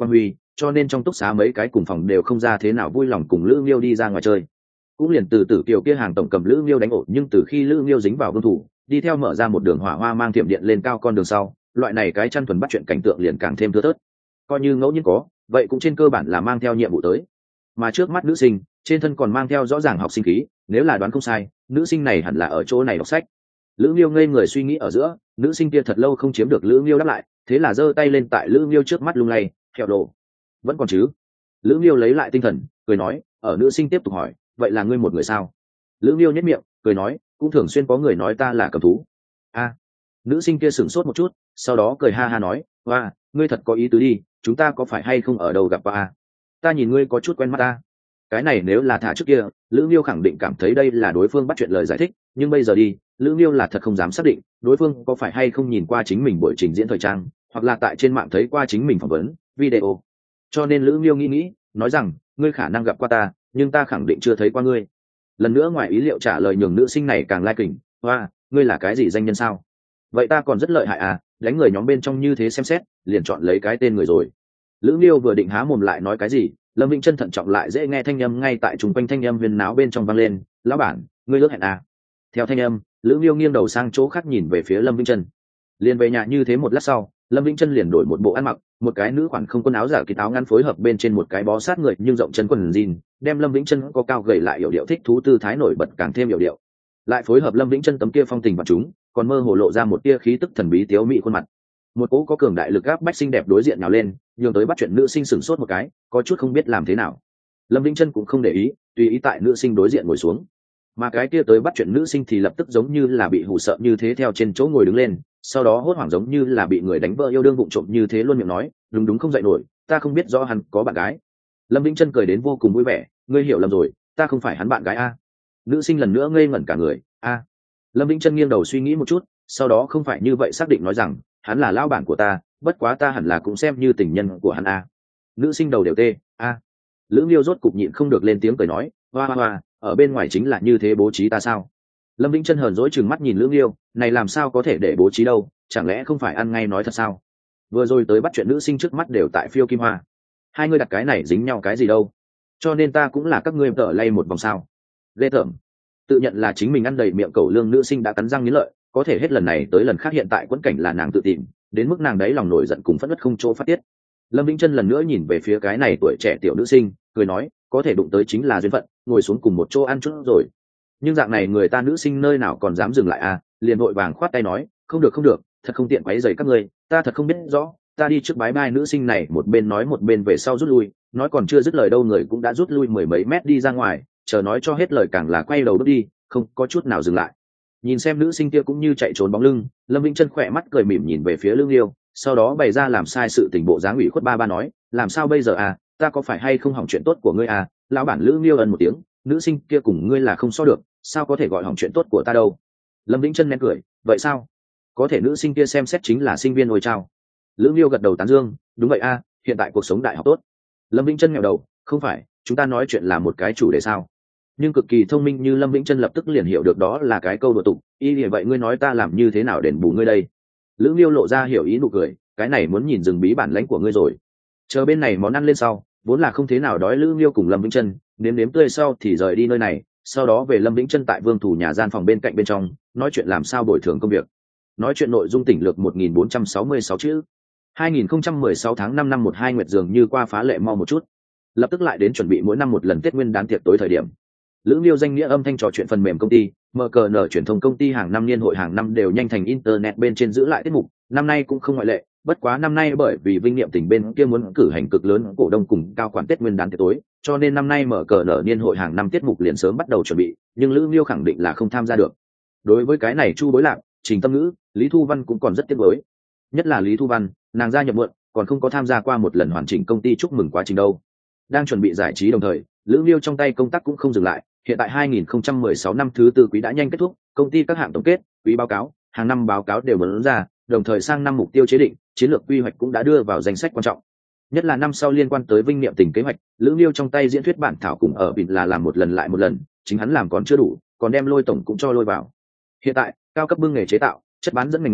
cho nên trong túc xá mấy cái cùng phòng đều không ra thế nào vui lòng cùng lữ nghiêu đi ra ngoài chơi. Cũng liền từ tử kiều kia hàng tổng cầm lữ nghiêu đánh ổ, nhưng từ khi lữ nghiêu dính vào vương thủ đi theo mở ra một đường hỏa hoa mang thiểm điện lên cao con đường sau, loại này cái chăn thuần bắt chuyện cảnh tượng liền càng thêm thưa thớt. Coi như ngẫu nhiên có, vậy cũng trên cơ bản là mang theo nhiệm vụ tới. Mà trước mắt nữ sinh trên thân còn mang theo rõ ràng học sinh khí, nếu là đoán không sai, nữ sinh này hẳn là ở chỗ này đọc sách. Lữ nghiêu ngây người suy nghĩ ở giữa, nữ sinh kia thật lâu không chiếm được lữ nghiêu đáp lại, thế là giơ tay lên tại lữ nghiêu trước mắt lung lay, theo đồ vẫn còn chứ. Lữ nghiêu lấy lại tinh thần cười nói, ở nữ sinh tiếp tục hỏi, vậy là ngươi một người sao? Lữ nghiêu nhếch miệng cười nói, cũng thường xuyên có người nói ta là cầm thú. A. Nữ sinh kia sửng sốt một chút, sau đó cười ha ha nói, hoa, ngươi thật có ý tứ đi, chúng ta có phải hay không ở đâu gặp qua? Ta nhìn ngươi có chút quen mắt ta. Cái này nếu là thả trước kia, Lữ Nghiêu khẳng định cảm thấy đây là đối phương bắt chuyện lời giải thích, nhưng bây giờ đi, Lữ Nghiêu là thật không dám xác định đối phương có phải hay không nhìn qua chính mình buổi trình diễn thời trang, hoặc là tại trên mạng thấy qua chính mình phỏng vấn video. Cho nên Lữ Nghiêu nghĩ nghĩ, nói rằng, ngươi khả năng gặp qua ta, nhưng ta khẳng định chưa thấy qua ngươi. Lần nữa ngoài ý liệu trả lời nhường nữ sinh này càng lai kình, hoa, ngươi là cái gì danh nhân sao? Vậy ta còn rất lợi hại à, đánh người nhóm bên trong như thế xem xét, liền chọn lấy cái tên người rồi. Lữ Nghiêu vừa định há mồm lại nói cái gì, Lâm Vĩnh Chân thận trọng lại dễ nghe thanh âm ngay tại trung quanh thanh âm huyền náo bên trong vang lên, lão bản, ngươi ước hẹn à? Theo thanh âm, Lữ Nghiêu nghiêng đầu sang chỗ khác nhìn về phía Lâm Vĩnh Chân. Liền về nhà như thế một lát sau, Lâm Vĩnh Chân liền đổi một bộ ăn mặc, một cái nữ khoản không quần áo giả kỳ áo ngắn phối hợp bên trên một cái bó sát người nhưng rộng chân quần jean, đem Lâm Vĩnh Chân có cao gầy lại yểu điệu thích thú tư thái nổi bật càng thêm yểu điệu. Lại phối hợp Lâm Vĩnh Chân tấm kia phong tình và chúng, còn mơ hồ lộ ra một tia khí tức thần bí tiếu mị khuôn mặt. Một cỗ có cường đại lực áp bách xinh đẹp đối diện nhào lên, nhường tới bắt chuyện nữ sinh sửng sốt một cái, có chút không biết làm thế nào. Lâm Vĩnh Chân cũng không để ý, tùy ý tại nữ sinh đối diện ngồi xuống. Mà cái kia tới bắt chuyện nữ sinh thì lập tức giống như là bị hù sợ như thế theo trên chỗ ngồi đứng lên, sau đó hốt hoảng giống như là bị người đánh vỡ yêu đương vụng trộm như thế luôn miệng nói, đúng đúng không dậy nổi, ta không biết rõ hắn có bạn gái. Lâm Vĩnh Chân cười đến vô cùng vui vẻ, ngươi hiểu lầm rồi, ta không phải hắn bạn gái a. Nữ sinh lần nữa ngây ngẩn cả người, a. Lâm Vĩnh Chân nghiêng đầu suy nghĩ một chút, sau đó không phải như vậy xác định nói rằng, hắn là lão bản của ta, bất quá ta hẳn là cũng xem như tình nhân của hắn a. Nữ sinh đầu đều tê, a. Lữ Nghiêu rốt cục nhịn không được lên tiếng cười nói, hoa hoa hoa, ở bên ngoài chính là như thế bố trí ta sao? Lâm Vĩnh Chân hờn dỗi chừng mắt nhìn Lữ Nghiêu, này làm sao có thể để bố trí đâu, chẳng lẽ không phải ăn ngay nói thật sao? Vừa rồi tới bắt chuyện nữ sinh trước mắt đều tại phiêu kim hoa, hai người đặt cái này dính nhau cái gì đâu? Cho nên ta cũng là các ngươi tở lay một vòng sao? Ghê tởm. Tự nhận là chính mình ăn đầy miệng cẩu lương nữ sinh đã cắn răng nghiến lợi, có thể hết lần này tới lần khác hiện tại quẫn cảnh là nàng tự tìm, đến mức nàng đấy lòng nổi giận cùng phẫn nộ không chỗ phát tiết. Lâm Vĩnh Chân lần nữa nhìn về phía cái này tuổi trẻ tiểu nữ sinh, cười nói, có thể đụng tới chính là duyên phận, ngồi xuống cùng một chỗ ăn chút rồi. Nhưng dạng này người ta nữ sinh nơi nào còn dám dừng lại à, liền vội vàng khoát tay nói, không được không được, thật không tiện quấy rầy các ngươi, ta thật không biết rõ, ta đi trước bái bai. Nữ sinh này một bên nói một bên về sau rút lui, nói còn chưa dứt lời đâu người cũng đã rút lui mười mấy mét đi ra ngoài, chờ nói cho hết lời càng là quay đầu bước đi, không có chút nào dừng lại. Nhìn xem nữ sinh kia cũng như chạy trốn bóng lưng, Lâm Vĩnh Chân khỏe mắt cười mỉm nhìn về phía Lương Liêu, sau đó bày ra làm sai sự tình bộ dáng ủy khuất ba ba nói, làm sao bây giờ à, ta có phải hay không hỏng chuyện tốt của ngươi à? Lão bản Lương Liêu ân một tiếng, nữ sinh kia cùng ngươi là không so được, sao có thể gọi hỏng chuyện tốt của ta đâu? Lâm Vĩnh Chân nén cười, vậy sao? Có thể nữ sinh kia xem xét chính là sinh viên ôi trao. Lương Liêu gật đầu tán dương, đúng vậy a, à, hiện tại cuộc sống đại học tốt. Lâm Vĩnh Chân nghèo đầu, không phải, chúng ta nói chuyện là một cái chủ đề sao? Nhưng cực kỳ thông minh như Lâm Vĩnh Chân lập tức liền hiểu được đó là cái câu đùa tục, y như vậy ngươi nói ta làm như thế nào đền bù ngươi đây? Lữ Liêu lộ ra hiểu ý nụ cười, cái này muốn nhìn rừng bí bản lãnh của ngươi rồi. Chờ bên này món ăn lên sau, vốn là không thế nào đói Lữ Liêu cùng Lâm Vĩnh Chân, nếm nếm tươi sau thì rời đi nơi này, sau đó về Lâm Vĩnh Chân tại Vương Thủ nhà gian phòng bên cạnh bên trong, nói chuyện làm sao bồi thường công việc. Nói chuyện nội dung tỉnh lược một nghìn bốn trăm sáu mươi sáu chữ. hai nghìn không trăm mười sáu tháng năm năm một hai nguyệt dường như qua phá lệ mau một chút. Lập tức lại đến chuẩn bị mỗi năm một lần Tết Nguyên đán tiệc tối thời điểm. Lữ Liêu danh nghĩa âm thanh trò chuyện phần mềm công ty, em ca en truyền thông công ty hàng năm niên hội hàng năm đều nhanh thành internet bên trên giữ lại tiết mục, năm nay cũng không ngoại lệ, bất quá năm nay bởi vì Vinh Niệm tỉnh bên kia muốn cử hành cực lớn cổ đông cùng cao quản Tết Nguyên đán tiệc tối, cho nên năm nay em ca en niên hội hàng năm tiết mục liền sớm bắt đầu chuẩn bị, nhưng Lữ Liêu khẳng định là không tham gia được. Đối với cái này Chu Bối Lạc, Trình Tâm Ngữ, Lý Thu Văn cũng còn rất tiếc nuối. Nhất là Lý Thu Văn, nàng gia nhập muộn, còn không có tham gia qua một lần hoàn chỉnh công ty chúc mừng quá trình đâu. Đang chuẩn bị giải trí đồng thời, Lữ Liêu trong tay công tác cũng không dừng lại, hiện tại hai nghìn không trăm mười sáu năm thứ tư quý đã nhanh kết thúc, công ty các hạng tổng kết, quý báo cáo, hàng năm báo cáo đều muốn ra, đồng thời sang năm mục tiêu chế định, chiến lược quy hoạch cũng đã đưa vào danh sách quan trọng. Nhất là năm sau liên quan tới Vinh Niệm tỉnh kế hoạch, Lữ Liêu trong tay diễn thuyết bản thảo cùng ở bịt là làm một lần lại một lần, chính hắn làm còn chưa đủ, còn đem Lôi tổng cũng cho lôi vào. Hiện tại, cao cấp bưng nghề chế tạo, chất bán dẫn ngành nghề,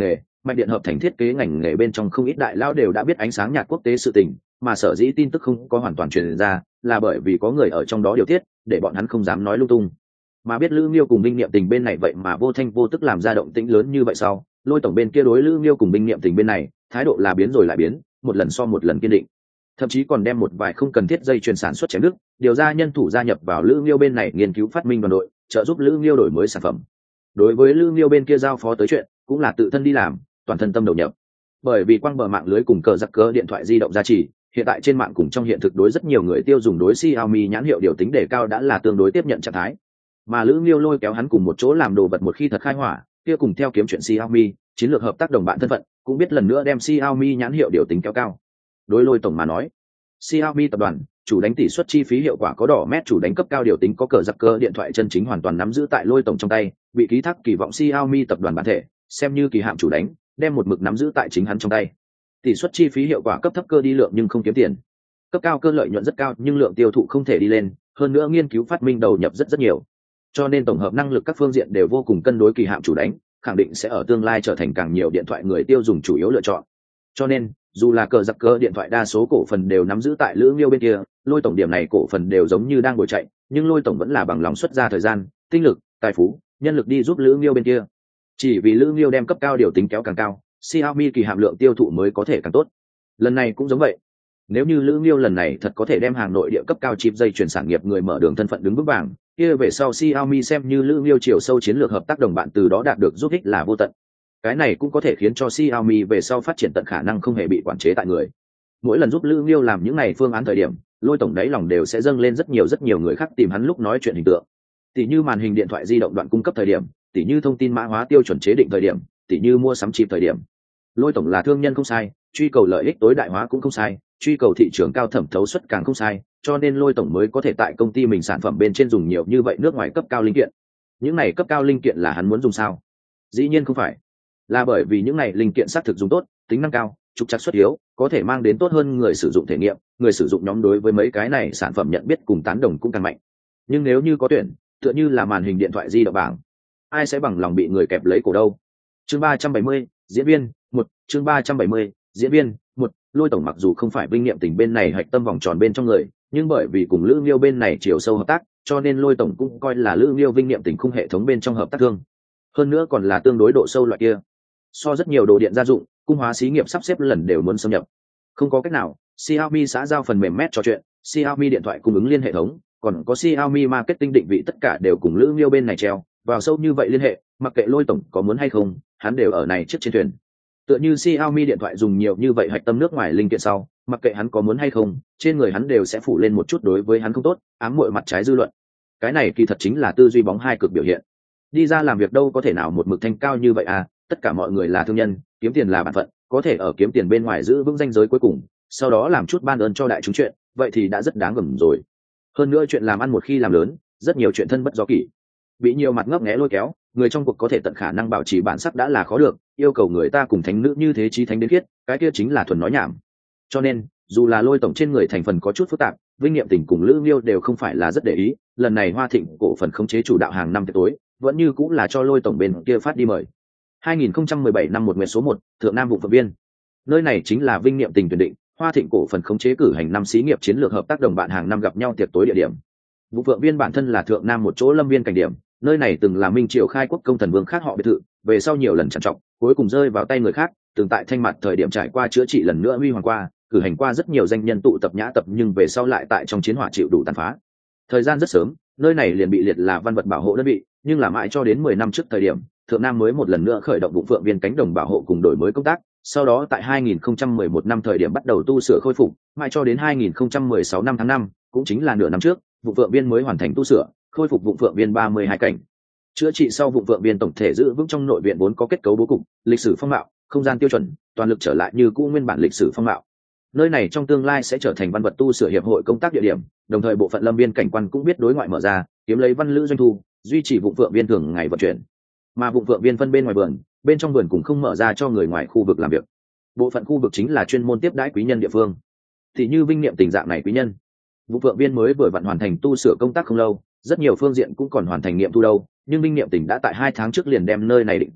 mạch điện hợp thành thiết kế ngành nghề bên trong không ít đại lao đều đã biết ánh sáng nhạt quốc tế sự tình, mà sở dĩ tin tức không có hoàn toàn truyền ra là bởi vì có người ở trong đó điều tiết để bọn hắn không dám nói lung tung. Mà biết Lữ Nghiêu cùng Binh Niệm Tình bên này vậy mà vô thanh vô tức làm ra động tĩnh lớn như vậy sau, Lôi tổng bên kia đối Lữ Nghiêu cùng Binh Niệm Tình bên này thái độ là biến rồi lại biến, một lần so một lần kiên định, thậm chí còn đem một vài không cần thiết dây chuyền sản xuất chém đứt, điều ra nhân thủ gia nhập vào Lữ Nghiêu bên này nghiên cứu phát minh đoàn đội, trợ giúp Lữ Nghiêu đổi mới sản phẩm. Đối với Lữ Nghiêu bên kia giao phó tới chuyện, cũng là tự thân đi làm, toàn thân tâm đầu nhập. Bởi vì quang bờ mạng lưới cùng cờ giặc cờ điện thoại di động gia trì, hiện tại trên mạng cùng trong hiện thực đối rất nhiều người tiêu dùng đối Xiaomi nhãn hiệu điều tính đề cao đã là tương đối tiếp nhận trạng thái. Mà Lữ Nghiêu lôi kéo hắn cùng một chỗ làm đồ vật một khi thật khai hỏa, kia cùng theo kiếm chuyện Xiaomi, chiến lược hợp tác đồng bạn thân phận, cũng biết lần nữa đem Xiaomi nhãn hiệu điều tính kéo cao. Đối Lôi tổng mà nói, Xiaomi tập đoàn chủ đánh tỷ suất chi phí hiệu quả có đỏ mét chủ đánh cấp cao điều tính có cờ giặc cờ điện thoại chân chính hoàn toàn nắm giữ tại Lôi tổng trong tay, bị ký thác kỳ vọng Xiaomi tập đoàn bản thể, xem như kỳ hạm chủ đánh, đem một mực nắm giữ tại chính hắn trong tay. Tỷ suất chi phí hiệu quả cấp thấp cơ đi lượng nhưng không kiếm tiền, cấp cao cơ lợi nhuận rất cao nhưng lượng tiêu thụ không thể đi lên, hơn nữa nghiên cứu phát minh đầu nhập rất rất nhiều, cho nên tổng hợp năng lực các phương diện đều vô cùng cân đối, kỳ hạm chủ đánh khẳng định sẽ ở tương lai trở thành càng nhiều điện thoại người tiêu dùng chủ yếu lựa chọn. Cho nên dù là cờ giặc cờ điện thoại đa số cổ phần đều nắm giữ tại Lữ Nghiêu bên kia, Lôi tổng điểm này cổ phần đều giống như đang ngồi chạy, nhưng Lôi tổng vẫn là bằng lòng xuất ra thời gian, tinh lực, tài phú, nhân lực đi giúp Lữ Nghiêu bên kia. Chỉ vì Lữ Nghiêu đem cấp cao điều tính kéo càng cao, Xiaomi kỳ hàm lượng tiêu thụ mới có thể càng tốt. Lần này cũng giống vậy. Nếu như Lữ Nghiêu lần này thật có thể đem hàng nội địa cấp cao chip dây chuyển sản nghiệp người mở đường thân phận đứng vững vàng, kia về sau Xiaomi xem như Lữ Nghiêu chiều sâu chiến lược hợp tác đồng bạn từ đó đạt được giúp ích là vô tận. Cái này cũng có thể khiến cho Xiaomi về sau phát triển tận khả năng không hề bị quản chế tại người. Mỗi lần giúp Lữ Nghiêu làm những này phương án thời điểm, Lôi tổng đáy lòng đều sẽ dâng lên rất nhiều rất nhiều người khác tìm hắn lúc nói chuyện hình tượng. Tỷ như màn hình điện thoại di động đoạn cung cấp thời điểm, tỷ như thông tin mã hóa tiêu chuẩn chế định thời điểm, tỷ như mua sắm chip thời điểm. Lôi tổng là thương nhân không sai, truy cầu lợi ích tối đại hóa cũng không sai, truy cầu thị trường cao thẩm thấu suất càng không sai, cho nên Lôi tổng mới có thể tại công ty mình sản phẩm bên trên dùng nhiều như vậy nước ngoài cấp cao linh kiện. Những này cấp cao linh kiện là hắn muốn dùng sao? Dĩ nhiên không phải, là bởi vì những này linh kiện xác thực dùng tốt, tính năng cao, trục trặc xuất yếu, có thể mang đến tốt hơn người sử dụng thể nghiệm, người sử dụng nhóm đối với mấy cái này sản phẩm nhận biết cùng tán đồng cũng càng mạnh. Nhưng nếu như có tuyển, tựa như là màn hình điện thoại di động bảng, ai sẽ bằng lòng bị người kẹp lấy cổ đâu? Chương ba trăm bảy mươi, diễn viên một. Chương ba trăm bảy mươi, diễn viên một. Lôi tổng mặc dù không phải Vinh Niệm Tình bên này hạch tâm vòng tròn bên trong người, nhưng bởi vì cùng Lữ Nghiêu bên này chiều sâu hợp tác, cho nên Lôi tổng cũng coi là Lữ Nghiêu Vinh Niệm Tình khung hệ thống bên trong hợp tác thương. Hơn nữa còn là tương đối độ sâu loại kia. So rất nhiều đồ điện gia dụng, cung hóa xí nghiệp sắp xếp lần đều muốn xâm nhập. Không có cách nào, Xiaomi xã giao phần mềm mét trò chuyện, Xiaomi điện thoại cung ứng liên hệ thống, còn có Xiaomi marketing định vị tất cả đều cùng Lữ Nghiêu bên này treo vào sâu như vậy liên hệ, mặc kệ Lôi tổng có muốn hay không, hắn đều ở này trước trên thuyền. Tựa như Xiaomi điện thoại dùng nhiều như vậy hạch tâm nước ngoài linh kiện sau, mặc kệ hắn có muốn hay không, trên người hắn đều sẽ phủ lên một chút đối với hắn không tốt, ám muội mặt trái dư luận. Cái này kỳ thật chính là tư duy bóng hai cực biểu hiện. Đi ra làm việc đâu có thể nào một mực thanh cao như vậy à, tất cả mọi người là thương nhân, kiếm tiền là bản phận, có thể ở kiếm tiền bên ngoài giữ vững ranh giới cuối cùng, sau đó làm chút ban ơn cho đại chúng chuyện, vậy thì đã rất đáng gờm rồi. Hơn nữa chuyện làm ăn một khi làm lớn, rất nhiều chuyện thân bất do kỷ, bị nhiều mặt ngấp nghé lôi kéo, người trong cuộc có thể tận khả năng bảo trì bản sắc đã là khó được, yêu cầu người ta cùng thánh nữ như thế chí thánh đến khiết, cái kia chính là thuần nói nhảm. Cho nên dù là Lôi tổng trên người thành phần có chút phức tạp, Vinh Niệm Tình cùng Lữ Nghiêu đều không phải là rất để ý, lần này Hoa Thịnh cổ phần khống chế chủ đạo hàng năm tối vẫn như cũng là cho Lôi tổng bên kia phát đi mời. hai nghìn không trăm mười bảy năm một nguyệt số một, Thượng Nam vụ phận viên. Nơi này chính là Vinh Niệm Tình tuyển định, Hoa Thịnh cổ phần khống chế cử hành năm xí nghiệp chiến lược hợp tác đồng bạn hàng năm gặp nhau tiệc tối địa điểm. Vụ phượng viên bản thân là Thượng Nam một chỗ lâm viên cảnh điểm, nơi này từng là Minh Triều khai quốc công thần vương khác họ biệt thự, về sau nhiều lần trằn trọc, cuối cùng rơi vào tay người khác, từng tại Thanh Mặt thời điểm trải qua chữa trị lần nữa huy hoàng qua, cử hành qua rất nhiều danh nhân tụ tập nhã tập, nhưng về sau lại tại trong chiến hỏa chịu đủ tàn phá. Thời gian rất sớm, nơi này liền bị liệt là văn vật bảo hộ đơn vị, nhưng là mãi cho đến mười năm trước thời điểm, Thượng Nam mới một lần nữa khởi động vụ phượng viên cánh đồng bảo hộ cùng đổi mới công tác, sau đó tại hai nghìn không trăm mười một năm thời điểm bắt đầu tu sửa khôi phục, mãi cho đến hai nghìn không trăm mười sáu năm tháng năm, cũng chính là nửa năm trước, vụ phượng viên mới hoàn thành tu sửa, khôi phục vụ phượng viên ba mươi hai cảnh. Chữa trị sau, vụ phượng viên tổng thể giữ vững trong nội viện vốn có kết cấu bố cục, lịch sử phong mạo, không gian tiêu chuẩn, toàn lực trở lại như cũ nguyên bản lịch sử phong mạo. Nơi này trong tương lai sẽ trở thành văn vật tu sửa hiệp hội công tác địa điểm, đồng thời bộ phận lâm viên cảnh quan cũng biết đối ngoại mở ra, kiếm lấy văn lữ doanh thu, duy trì vụ phượng viên thường ngày vận chuyển. Mà vụ phượng viên phân bên ngoài vườn, bên trong vườn cũng không mở ra cho người ngoài khu vực làm việc. Bộ phận khu vực chính là chuyên môn tiếp đãi quý nhân địa phương, thì như Vinh Niệm Tình dạng này quý nhân. Vụ phượng viên mới vừa vặn hoàn thành tu sửa công tác không lâu, rất nhiều phương diện cũng còn hoàn thành nghiệm thu đâu, nhưng Vinh Niệm Tình đã tại hai tháng trước liền đem nơi này định ra,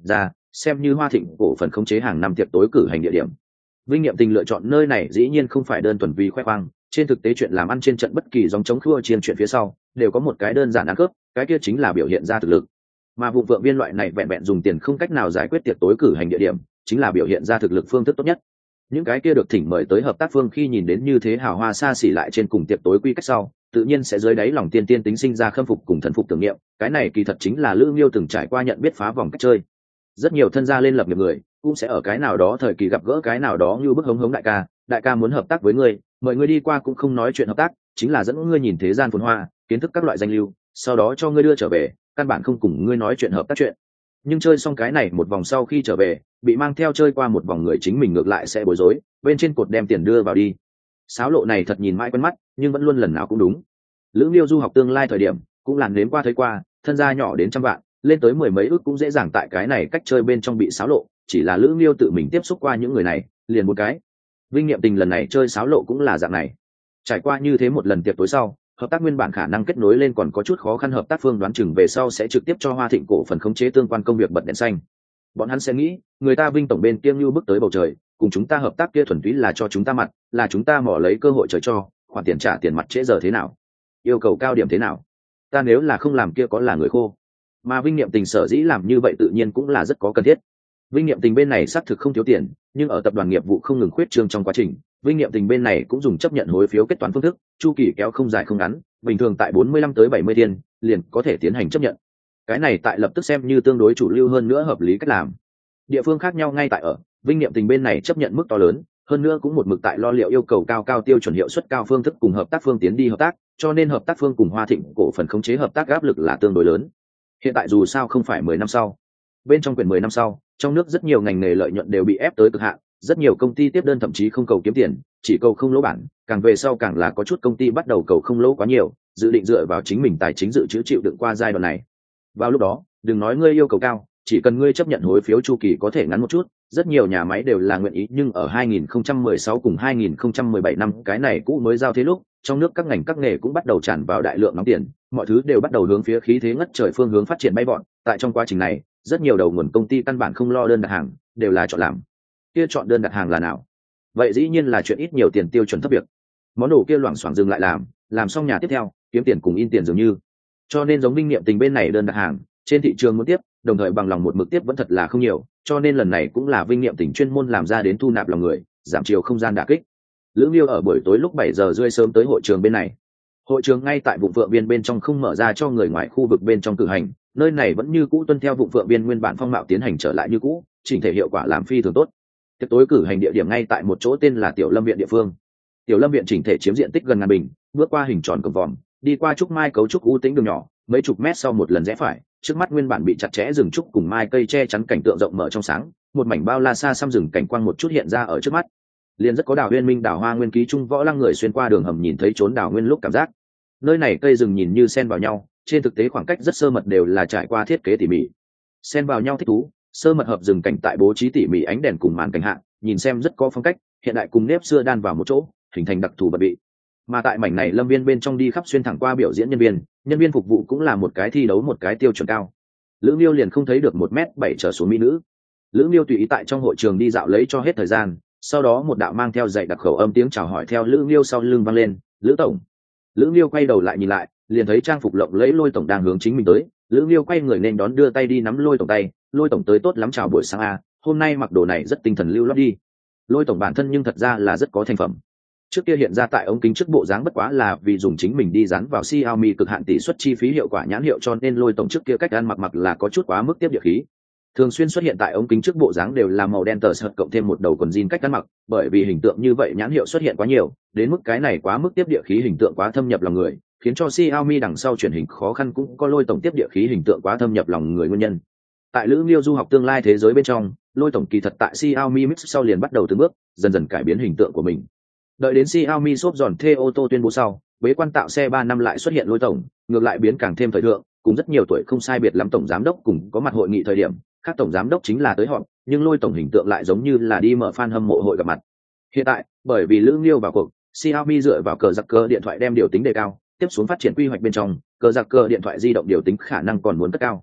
xem như Hoa Thịnh cổ phần khống chế hàng năm tiệc tối cử hành địa điểm. Vinh Nghiệm Tình lựa chọn nơi này dĩ nhiên không phải đơn thuần vì khoe khoang, trên thực tế chuyện làm ăn trên trận bất kỳ dòng chống khua chiên chuyện phía sau đều có một cái đơn giản ăn cướp, cái kia chính là biểu hiện ra thực lực. Mà vụ vượng viên loại này vẹn vẹn dùng tiền không cách nào giải quyết tiệc tối cử hành địa điểm, chính là biểu hiện ra thực lực phương thức tốt nhất. Những cái kia được thỉnh mời tới hợp tác phương khi nhìn đến như thế hào hoa xa xỉ lại trên cùng tiệc tối quy cách sau, tự nhiên sẽ dưới đáy lòng tiên tiên tính sinh ra khâm phục cùng thần phục tưởng niệm. Cái này kỳ thật chính là Lữ Nghiêu từng trải qua nhận biết phá vòng cách chơi. Rất nhiều thân gia lên lập nghiệp người cũng sẽ ở cái nào đó thời kỳ gặp gỡ cái nào đó như bức hống hống đại ca, đại ca muốn hợp tác với ngươi, mời ngươi đi qua cũng không nói chuyện hợp tác, chính là dẫn ngươi nhìn thế gian phồn hoa, kiến thức các loại danh lưu, sau đó cho ngươi đưa trở về, căn bản không cùng ngươi nói chuyện hợp tác chuyện. Nhưng chơi xong cái này một vòng sau khi trở về, bị mang theo chơi qua một vòng người chính mình ngược lại sẽ bối rối, bên trên cột đem tiền đưa vào đi. Sáo lộ này thật nhìn mãi quen mắt, nhưng vẫn luôn lần nào cũng đúng. Lữ Nghiêu du học tương lai thời điểm cũng làm nếm qua thấy qua, thân gia nhỏ đến trăm vạn, lên tới mười mấy ước cũng dễ dàng tại cái này cách chơi bên trong bị sáo lộ, chỉ là Lữ Nghiêu tự mình tiếp xúc qua những người này, liền một cái. Vinh Nghiệm Tình lần này chơi sáo lộ cũng là dạng này. Trải qua như thế một lần tiệc tối sau, hợp tác nguyên bản khả năng kết nối lên còn có chút khó khăn, hợp tác phương đoán chừng về sau sẽ trực tiếp cho Hoa Thịnh cổ phần khống chế tương quan công việc bật đèn xanh. Bọn hắn sẽ nghĩ, người ta Vinh tổng bên kia như bước tới bầu trời, cùng chúng ta hợp tác kia thuần túy là cho chúng ta mặt, là chúng ta mò lấy cơ hội trời cho, khoản tiền trả tiền mặt trễ giờ thế nào, yêu cầu cao điểm thế nào, ta nếu là không làm kia có là người khô. Mà Vinh Nghiệm Tình sở dĩ làm như vậy tự nhiên cũng là rất có cần thiết. Vinh Nghiệm Tình bên này xác thực không thiếu tiền, nhưng ở tập đoàn nghiệp vụ không ngừng khuyết trương trong quá trình, Vinh Nghiệm Tình bên này cũng dùng chấp nhận hối phiếu kết toán phương thức, chu kỳ kéo không dài không ngắn, bình thường tại bốn mươi lăm tới bảy mươi thiên liền có thể tiến hành chấp nhận. Cái này tại lập tức xem như tương đối chủ lưu hơn nữa hợp lý cách làm. Địa phương khác nhau ngay tại ở, Vinh Nghiệm Tình bên này chấp nhận mức to lớn, hơn nữa cũng một mực tại lo liệu yêu cầu cao cao tiêu chuẩn hiệu suất cao phương thức cùng hợp tác phương tiến đi hợp tác, cho nên hợp tác phương cùng Hoa Thịnh cổ phần khống chế hợp tác áp lực là tương đối lớn. Hiện tại dù sao không phải mười năm sau, bên trong quyển mười năm sau, trong nước rất nhiều ngành nghề lợi nhuận đều bị ép tới cực hạn, rất nhiều công ty tiếp đơn thậm chí không cầu kiếm tiền, chỉ cầu không lỗ bản, càng về sau càng là có chút công ty bắt đầu cầu không lỗ quá nhiều, dự định dựa vào chính mình tài chính dự trữ chịu đựng qua giai đoạn này. Vào lúc đó, đừng nói ngươi yêu cầu cao, chỉ cần ngươi chấp nhận hối phiếu chu kỳ có thể ngắn một chút, rất nhiều nhà máy đều là nguyện ý. Nhưng ở hai nghìn không trăm mười sáu cùng hai nghìn không trăm mười bảy năm cái này cũ mới giao thế lúc, trong nước các ngành các nghề cũng bắt đầu tràn vào đại lượng nóng tiền, mọi thứ đều bắt đầu hướng phía khí thế ngất trời phương hướng phát triển bay vọt. Tại trong quá trình này, rất nhiều đầu nguồn công ty căn bản không lo đơn đặt hàng, đều là chọn làm. Kia chọn đơn đặt hàng là nào? Vậy dĩ nhiên là chuyện ít nhiều tiền tiêu chuẩn thấp việc. Món đồ kia loảng xoảng dừng lại làm, làm xong nhà tiếp theo, kiếm tiền cùng in tiền dường như. Cho nên giống Vinh Nghiệm Tình bên này đơn đặt hàng, trên thị trường muốn tiếp, đồng thời bằng lòng một mực tiếp vẫn thật là không nhiều, cho nên lần này cũng là Vinh Nghiệm Tình chuyên môn làm ra đến thu nạp lòng người, giảm chiều không gian đả kích. Lữ Nghiêu ở buổi tối lúc bảy giờ rưỡi sớm tới hội trường bên này. Hội trường ngay tại vùng Phượng Viên bên trong, không mở ra cho người ngoài khu vực bên trong cử hành, nơi này vẫn như cũ tuân theo vùng Phượng Viên nguyên bản phong mạo tiến hành trở lại như cũ, chỉnh thể hiệu quả làm phi thường tốt. Tiệc tối cử hành địa điểm ngay tại một chỗ tên là Tiểu Lâm viện địa phương. Tiểu Lâm viện chỉnh thể chiếm diện tích gần ngàn bình, bước qua hình tròn cổng vòm, đi qua trúc mai cấu trúc u tĩnh đường nhỏ, mấy chục mét sau một lần rẽ phải, trước mắt nguyên bản bị chặt chẽ rừng trúc cùng mai cây che chắn cảnh tượng rộng mở trong sáng, một mảnh bao la xa xăm rừng cảnh quang một chút hiện ra ở trước mắt. Liền rất có đào uyên minh đào hoa nguyên ký trung võ lăng người xuyên qua đường hầm nhìn thấy trốn đào nguyên lúc cảm giác. Nơi này cây rừng nhìn như xen vào nhau, trên thực tế khoảng cách rất sơ mật đều là trải qua thiết kế tỉ mỉ. Xen vào nhau thích thú, sơ mật hợp rừng cảnh tại bố trí tỉ mỉ ánh đèn cùng màn cảnh hạ, nhìn xem rất có phong cách, hiện đại cùng nếp xưa đan vào một chỗ, hình thành đặc thù bật bị. Mà tại mảnh này lâm viên bên trong đi khắp xuyên thẳng qua biểu diễn nhân viên, nhân viên phục vụ cũng là một cái thi đấu một cái tiêu chuẩn cao. Lữ Nghiêu liền không thấy được một mét bảy trở xuống mỹ nữ. Lữ Nghiêu tùy ý tại trong hội trường đi dạo lấy cho hết thời gian, sau đó một đạo mang theo dạy đặc khẩu âm tiếng chào hỏi theo Lữ Nghiêu sau lưng vang lên, "Lữ tổng." Lữ Nghiêu quay đầu lại nhìn lại, liền thấy trang phục lộng lẫy Lôi tổng đang hướng chính mình tới. Lữ Nghiêu quay người nên đón, đưa tay đi nắm Lôi tổng tay, "Lôi tổng tới tốt lắm, chào buổi sáng a, hôm nay mặc đồ này rất tinh thần lưu loát đi." Lôi tổng bản thân nhưng thật ra là rất có thành phẩm. Trước kia hiện ra tại ống kính trước bộ dáng bất quá là vì dùng chính mình đi dán vào Xiaomi cực hạn tỷ suất chi phí hiệu quả nhãn hiệu, cho nên Lôi tổng trước kia cách ăn mặc mặc là có chút quá mức tiếp địa khí. Thường xuyên xuất hiện tại ống kính trước bộ dáng đều là màu đen tờ sợt cộng thêm một đầu quần jean cách ăn mặc, bởi vì hình tượng như vậy nhãn hiệu xuất hiện quá nhiều, đến mức cái này quá mức tiếp địa khí hình tượng quá thâm nhập lòng người, khiến cho Xiaomi đằng sau truyền hình khó khăn cũng có Lôi tổng tiếp địa khí hình tượng quá thâm nhập lòng người nguyên nhân. Tại Lữ Nghiêu du học tương lai thế giới bên trong, Lôi tổng kỳ thật tại Xiaomi Mix sau liền bắt đầu từng bước dần dần cải biến hình tượng của mình. Đợi đến Xiaomi shop giòn thê ô tô tuyên bố sau, bế quan tạo xe ba năm lại xuất hiện Lôi tổng, ngược lại biến càng thêm thời thượng, cùng rất nhiều tuổi không sai biệt lắm tổng giám đốc cùng có mặt hội nghị thời điểm, khác tổng giám đốc chính là tới họp, nhưng Lôi tổng hình tượng lại giống như là đi mở fan hâm mộ hội gặp mặt. Hiện tại, bởi vì Lữ Nghiêu vào cuộc, Xiaomi dựa vào cờ giặc cờ điện thoại đem điều tính đề cao, tiếp xuống phát triển quy hoạch bên trong, cờ giặc cờ điện thoại di động điều tính khả năng còn muốn cất cao.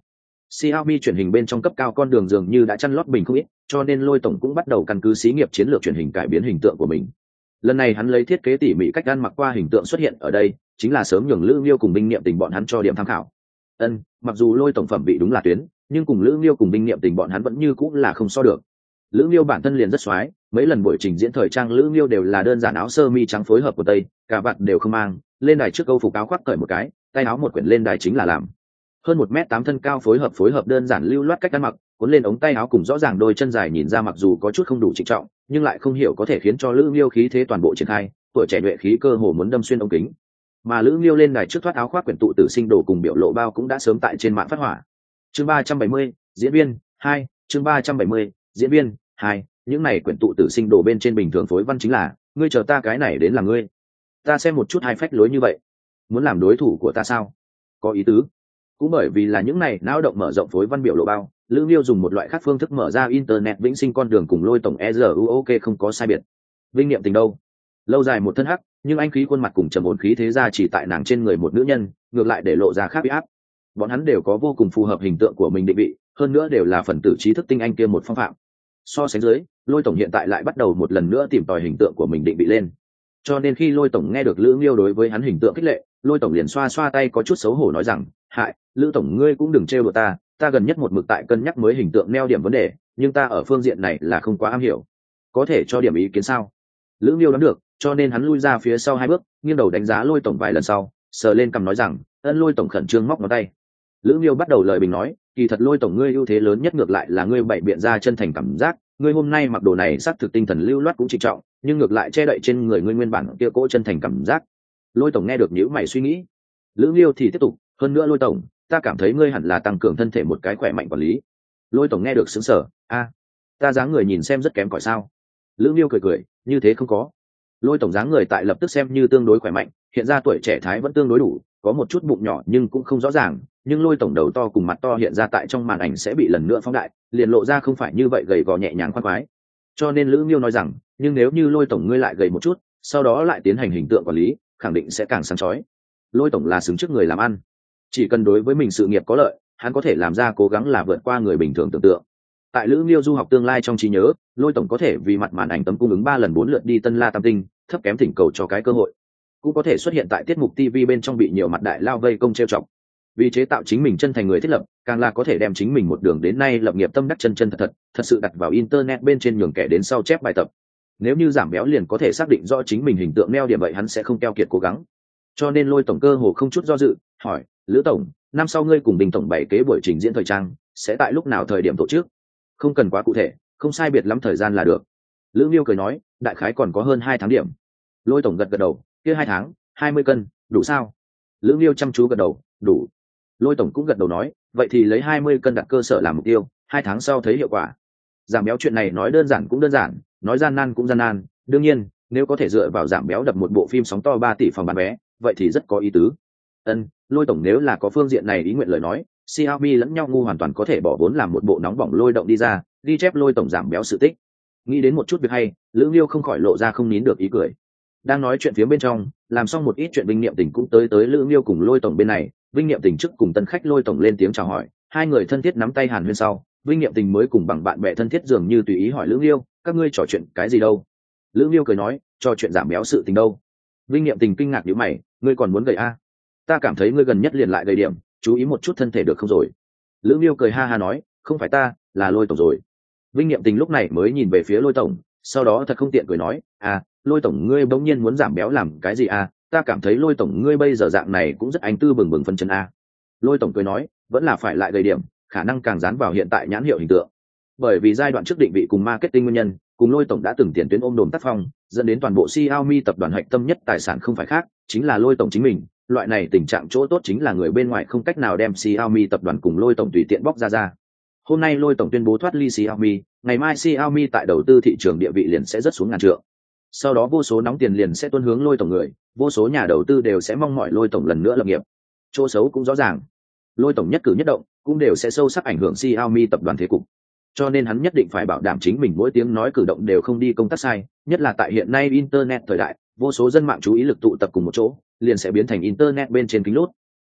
Xiaomi truyền hình bên trong cấp cao con đường dường như đã chăn lót bình không ít, cho nên Lôi tổng cũng bắt đầu căn cứ xí nghiệp chiến lược truyền hình cải biến hình tượng của mình. Lần này hắn lấy thiết kế tỉ mỉ cách ăn mặc qua hình tượng xuất hiện ở đây, chính là sớm nhường Lữ Nghiêu cùng Binh Niệm Tình bọn hắn cho điểm tham khảo. Ân, mặc dù Lôi tổng phẩm vị đúng là tuyến, nhưng cùng Lữ Nghiêu cùng Binh Niệm Tình bọn hắn vẫn như cũng là không so được. Lữ Nghiêu bản thân liền rất xoái, mấy lần buổi trình diễn thời trang Lữ Nghiêu đều là đơn giản áo sơ mi trắng phối hợp của tây, cả vạt đều không mang, lên đài trước câu phục áo khoác cởi một cái, tay áo một quyển lên đài chính là làm. Hơn một mét tám thân cao phối hợp phối hợp đơn giản lưu loát cách ăn mặc, cuốn lên ống tay áo cùng rõ ràng đôi chân dài nhìn ra mặc dù có chút không đủ trịnh trọng, nhưng lại không hiểu có thể khiến cho Lữ Nghiêu khí thế toàn bộ triển khai, tuổi trẻ nhuệ khí cơ hồ muốn đâm xuyên ống kính. Mà Lữ Nghiêu lên đài trước thoát áo khoác quyển tụ tử sinh đồ cùng biểu lộ bao cũng đã sớm tại trên mạng phát hỏa. Chương ba trăm bảy mươi, diễn viên hai, chương ba trăm bảy mươi, diễn viên hai, những này quyển tụ tử sinh đồ bên trên bình thường phối văn chính là, ngươi chờ ta cái này đến là ngươi. Ta xem một chút hai phách lối như vậy, muốn làm đối thủ của ta sao? Có ý tứ. Cũng bởi vì là những này não động mở rộng phối văn biểu lộ bao, Lữ Nghiêu dùng một loại khác phương thức mở ra internet vĩnh sinh con đường cùng Lôi tổng e rờ u ok không có sai biệt. Vinh Niệm Tình đâu? Lâu dài một thân hắc, nhưng anh khí khuôn mặt cùng trầm ổn khí thế ra chỉ tại nàng trên người một nữ nhân, ngược lại để lộ ra khác biệt áp. Bọn hắn đều có vô cùng phù hợp hình tượng của mình định vị, hơn nữa đều là phần tử trí thức tinh anh kia một phong phạm. So sánh dưới, Lôi tổng hiện tại lại bắt đầu một lần nữa tìm tòi hình tượng của mình định vị lên. Cho nên khi Lôi tổng nghe được Lữ Nghiêu đối với hắn hình tượng khích lệ, Lôi tổng liền xoa xoa tay có chút xấu hổ nói rằng, hại, Lữ tổng ngươi cũng đừng trêu đùa ta, ta gần nhất một mực tại cân nhắc mới hình tượng neo điểm vấn đề, nhưng ta ở phương diện này là không quá am hiểu, có thể cho điểm ý kiến sao? Lữ Nghiêu đoán được, cho nên hắn lui ra phía sau hai bước, nghiêng đầu đánh giá Lôi tổng vài lần sau, sờ lên cằm nói rằng, ân. Lôi tổng khẩn trương móc ngón tay. Lữ Nghiêu bắt đầu lời bình nói, kỳ thật Lôi tổng ngươi ưu thế lớn nhất ngược lại là ngươi bày biện ra chân thành cảm giác, ngươi hôm nay mặc đồ này xác thực tinh thần lưu loát cũng trịnh trọng, nhưng ngược lại che đậy trên người ngươi nguyên bản kia cỗ chân thành cảm giác. Lôi tổng nghe được nhíu mày suy nghĩ. Lữ Nghiêu thì tiếp tục, hơn nữa Lôi tổng, ta cảm thấy ngươi hẳn là tăng cường thân thể một cái khỏe mạnh quản lý. Lôi tổng nghe được sững sờ, a, ta dáng người nhìn xem rất kém cỏi sao? Lữ Nghiêu cười cười, như thế không có. Lôi tổng dáng người tại lập tức xem như tương đối khỏe mạnh, hiện ra tuổi trẻ thái vẫn tương đối đủ, có một chút bụng nhỏ nhưng cũng không rõ ràng, nhưng Lôi tổng đầu to cùng mặt to hiện ra tại trong màn ảnh sẽ bị lần nữa phóng đại, liền lộ ra không phải như vậy gầy gò nhẹ nhàng khoan khoái. Cho nên Lữ Nghiêu nói rằng, nhưng nếu như Lôi tổng ngươi lại gầy một chút, sau đó lại tiến hành hình tượng quản lý, khẳng định sẽ càng sáng chói. Lôi tổng là xứng trước người làm ăn, chỉ cần đối với mình sự nghiệp có lợi, hắn có thể làm ra cố gắng là vượt qua người bình thường tưởng tượng. Tại Lữ Nghiêu du học tương lai trong trí nhớ, Lôi tổng có thể vì mặt màn ảnh tấm cung ứng ba lần bốn lượt đi Tân La Tam Tinh, thấp kém thỉnh cầu cho cái cơ hội, cũng có thể xuất hiện tại tiết mục ti vi bên trong bị nhiều mặt đại lao vây công trêu chọc. Vì chế tạo chính mình chân thành người thiết lập, càng là có thể đem chính mình một đường đến nay lập nghiệp tâm đắc chân chân thật thật, thật sự đặt vào internet bên trên nhường kẻ đến sau chép bài tập. Nếu như giảm béo liền có thể xác định rõ chính mình hình tượng neo điểm vậy hắn sẽ không keo kiệt cố gắng. Cho nên Lôi tổng cơ hồ không chút do dự, hỏi, Lữ tổng, năm sau ngươi cùng Bình tổng bảy kế buổi trình diễn thời trang, sẽ tại lúc nào thời điểm tổ chức? Không cần quá cụ thể, không sai biệt lắm thời gian là được. Lữ Nghiêu cười nói, đại khái còn có hơn hai tháng điểm. Lôi tổng gật gật đầu, kia hai tháng, hai mươi cân, đủ sao? Lữ Nghiêu chăm chú gật đầu, đủ. Lôi tổng cũng gật đầu nói, vậy thì lấy hai mươi cân đặt cơ sở làm mục tiêu, hai tháng sau thấy hiệu quả. Giảm béo chuyện này nói đơn giản cũng đơn giản, nói gian nan cũng gian nan, đương nhiên, nếu có thể dựa vào giảm béo đập một bộ phim sóng to ba tỷ phòng bán vé, vậy thì rất có ý tứ. Ân, Lôi tổng nếu là có phương diện này ý nguyện lời nói, Xiaomi lẫn nhau ngu hoàn toàn có thể bỏ vốn làm một bộ nóng bỏng lôi động đi ra, ghi chép Lôi tổng giảm béo sự tích. Nghĩ đến một chút việc hay, Lữ Nghiêu không khỏi lộ ra không nín được ý cười. Đang nói chuyện phía bên trong, làm xong một ít chuyện Vinh Niệm Tình cũng tới tới Lữ Nghiêu cùng Lôi tổng bên này, Vinh Niệm Tình trước cùng tân khách Lôi tổng lên tiếng chào hỏi, hai người thân thiết nắm tay hàn huyên sau, Vinh Niệm Tình mới cùng bằng bạn bè thân thiết dường như tùy ý hỏi Lữ Nghiêu, các ngươi trò chuyện cái gì đâu? Lữ Nghiêu cười nói, trò chuyện giảm béo sự tình đâu. Vinh Niệm Tình kinh ngạc nhíu mày, ngươi còn muốn gầy a? À? Ta cảm thấy ngươi gần nhất liền lại gầy điểm, chú ý một chút thân thể được không rồi? Lữ Nghiêu cười ha ha nói, không phải ta, là Lôi tổng rồi. Vinh Niệm Tình lúc này mới nhìn về phía Lôi tổng, sau đó thật không tiện cười nói, à, Lôi tổng ngươi bỗng nhiên muốn giảm béo làm cái gì à? Ta cảm thấy Lôi tổng ngươi bây giờ dạng này cũng rất anh tư bừng bừng phân chân a. Lôi tổng cười nói, vẫn là phải lại gầy điểm, khả năng càng dán vào hiện tại nhãn hiệu hình tượng. Bởi vì giai đoạn trước định vị cùng marketing nguyên nhân, cùng Lôi tổng đã từng tiền tuyến ôm đồm tác phong, dẫn đến toàn bộ Xiaomi tập đoàn hạch tâm nhất tài sản không phải khác, chính là Lôi tổng chính mình. Loại này tình trạng chỗ tốt chính là người bên ngoài không cách nào đem Xiaomi tập đoàn cùng Lôi tổng tùy tiện bóc ra ra. Hôm nay Lôi tổng tuyên bố thoát ly Xiaomi, ngày mai Xiaomi tại đầu tư thị trường địa vị liền sẽ rất xuống ngàn trượng. Sau đó vô số nóng tiền liền sẽ tuôn hướng Lôi tổng người, vô số nhà đầu tư đều sẽ mong mỏi Lôi tổng lần nữa lập nghiệp. Chỗ xấu cũng rõ ràng, Lôi tổng nhất cử nhất động cũng đều sẽ sâu sắc ảnh hưởng Xiaomi tập đoàn thế cục. Cho nên hắn nhất định phải bảo đảm chính mình mỗi tiếng nói cử động đều không đi công tác sai, nhất là tại hiện nay internet thời đại, vô số dân mạng chú ý lực tụ tập cùng một chỗ, liền sẽ biến thành internet bên trên kính lút.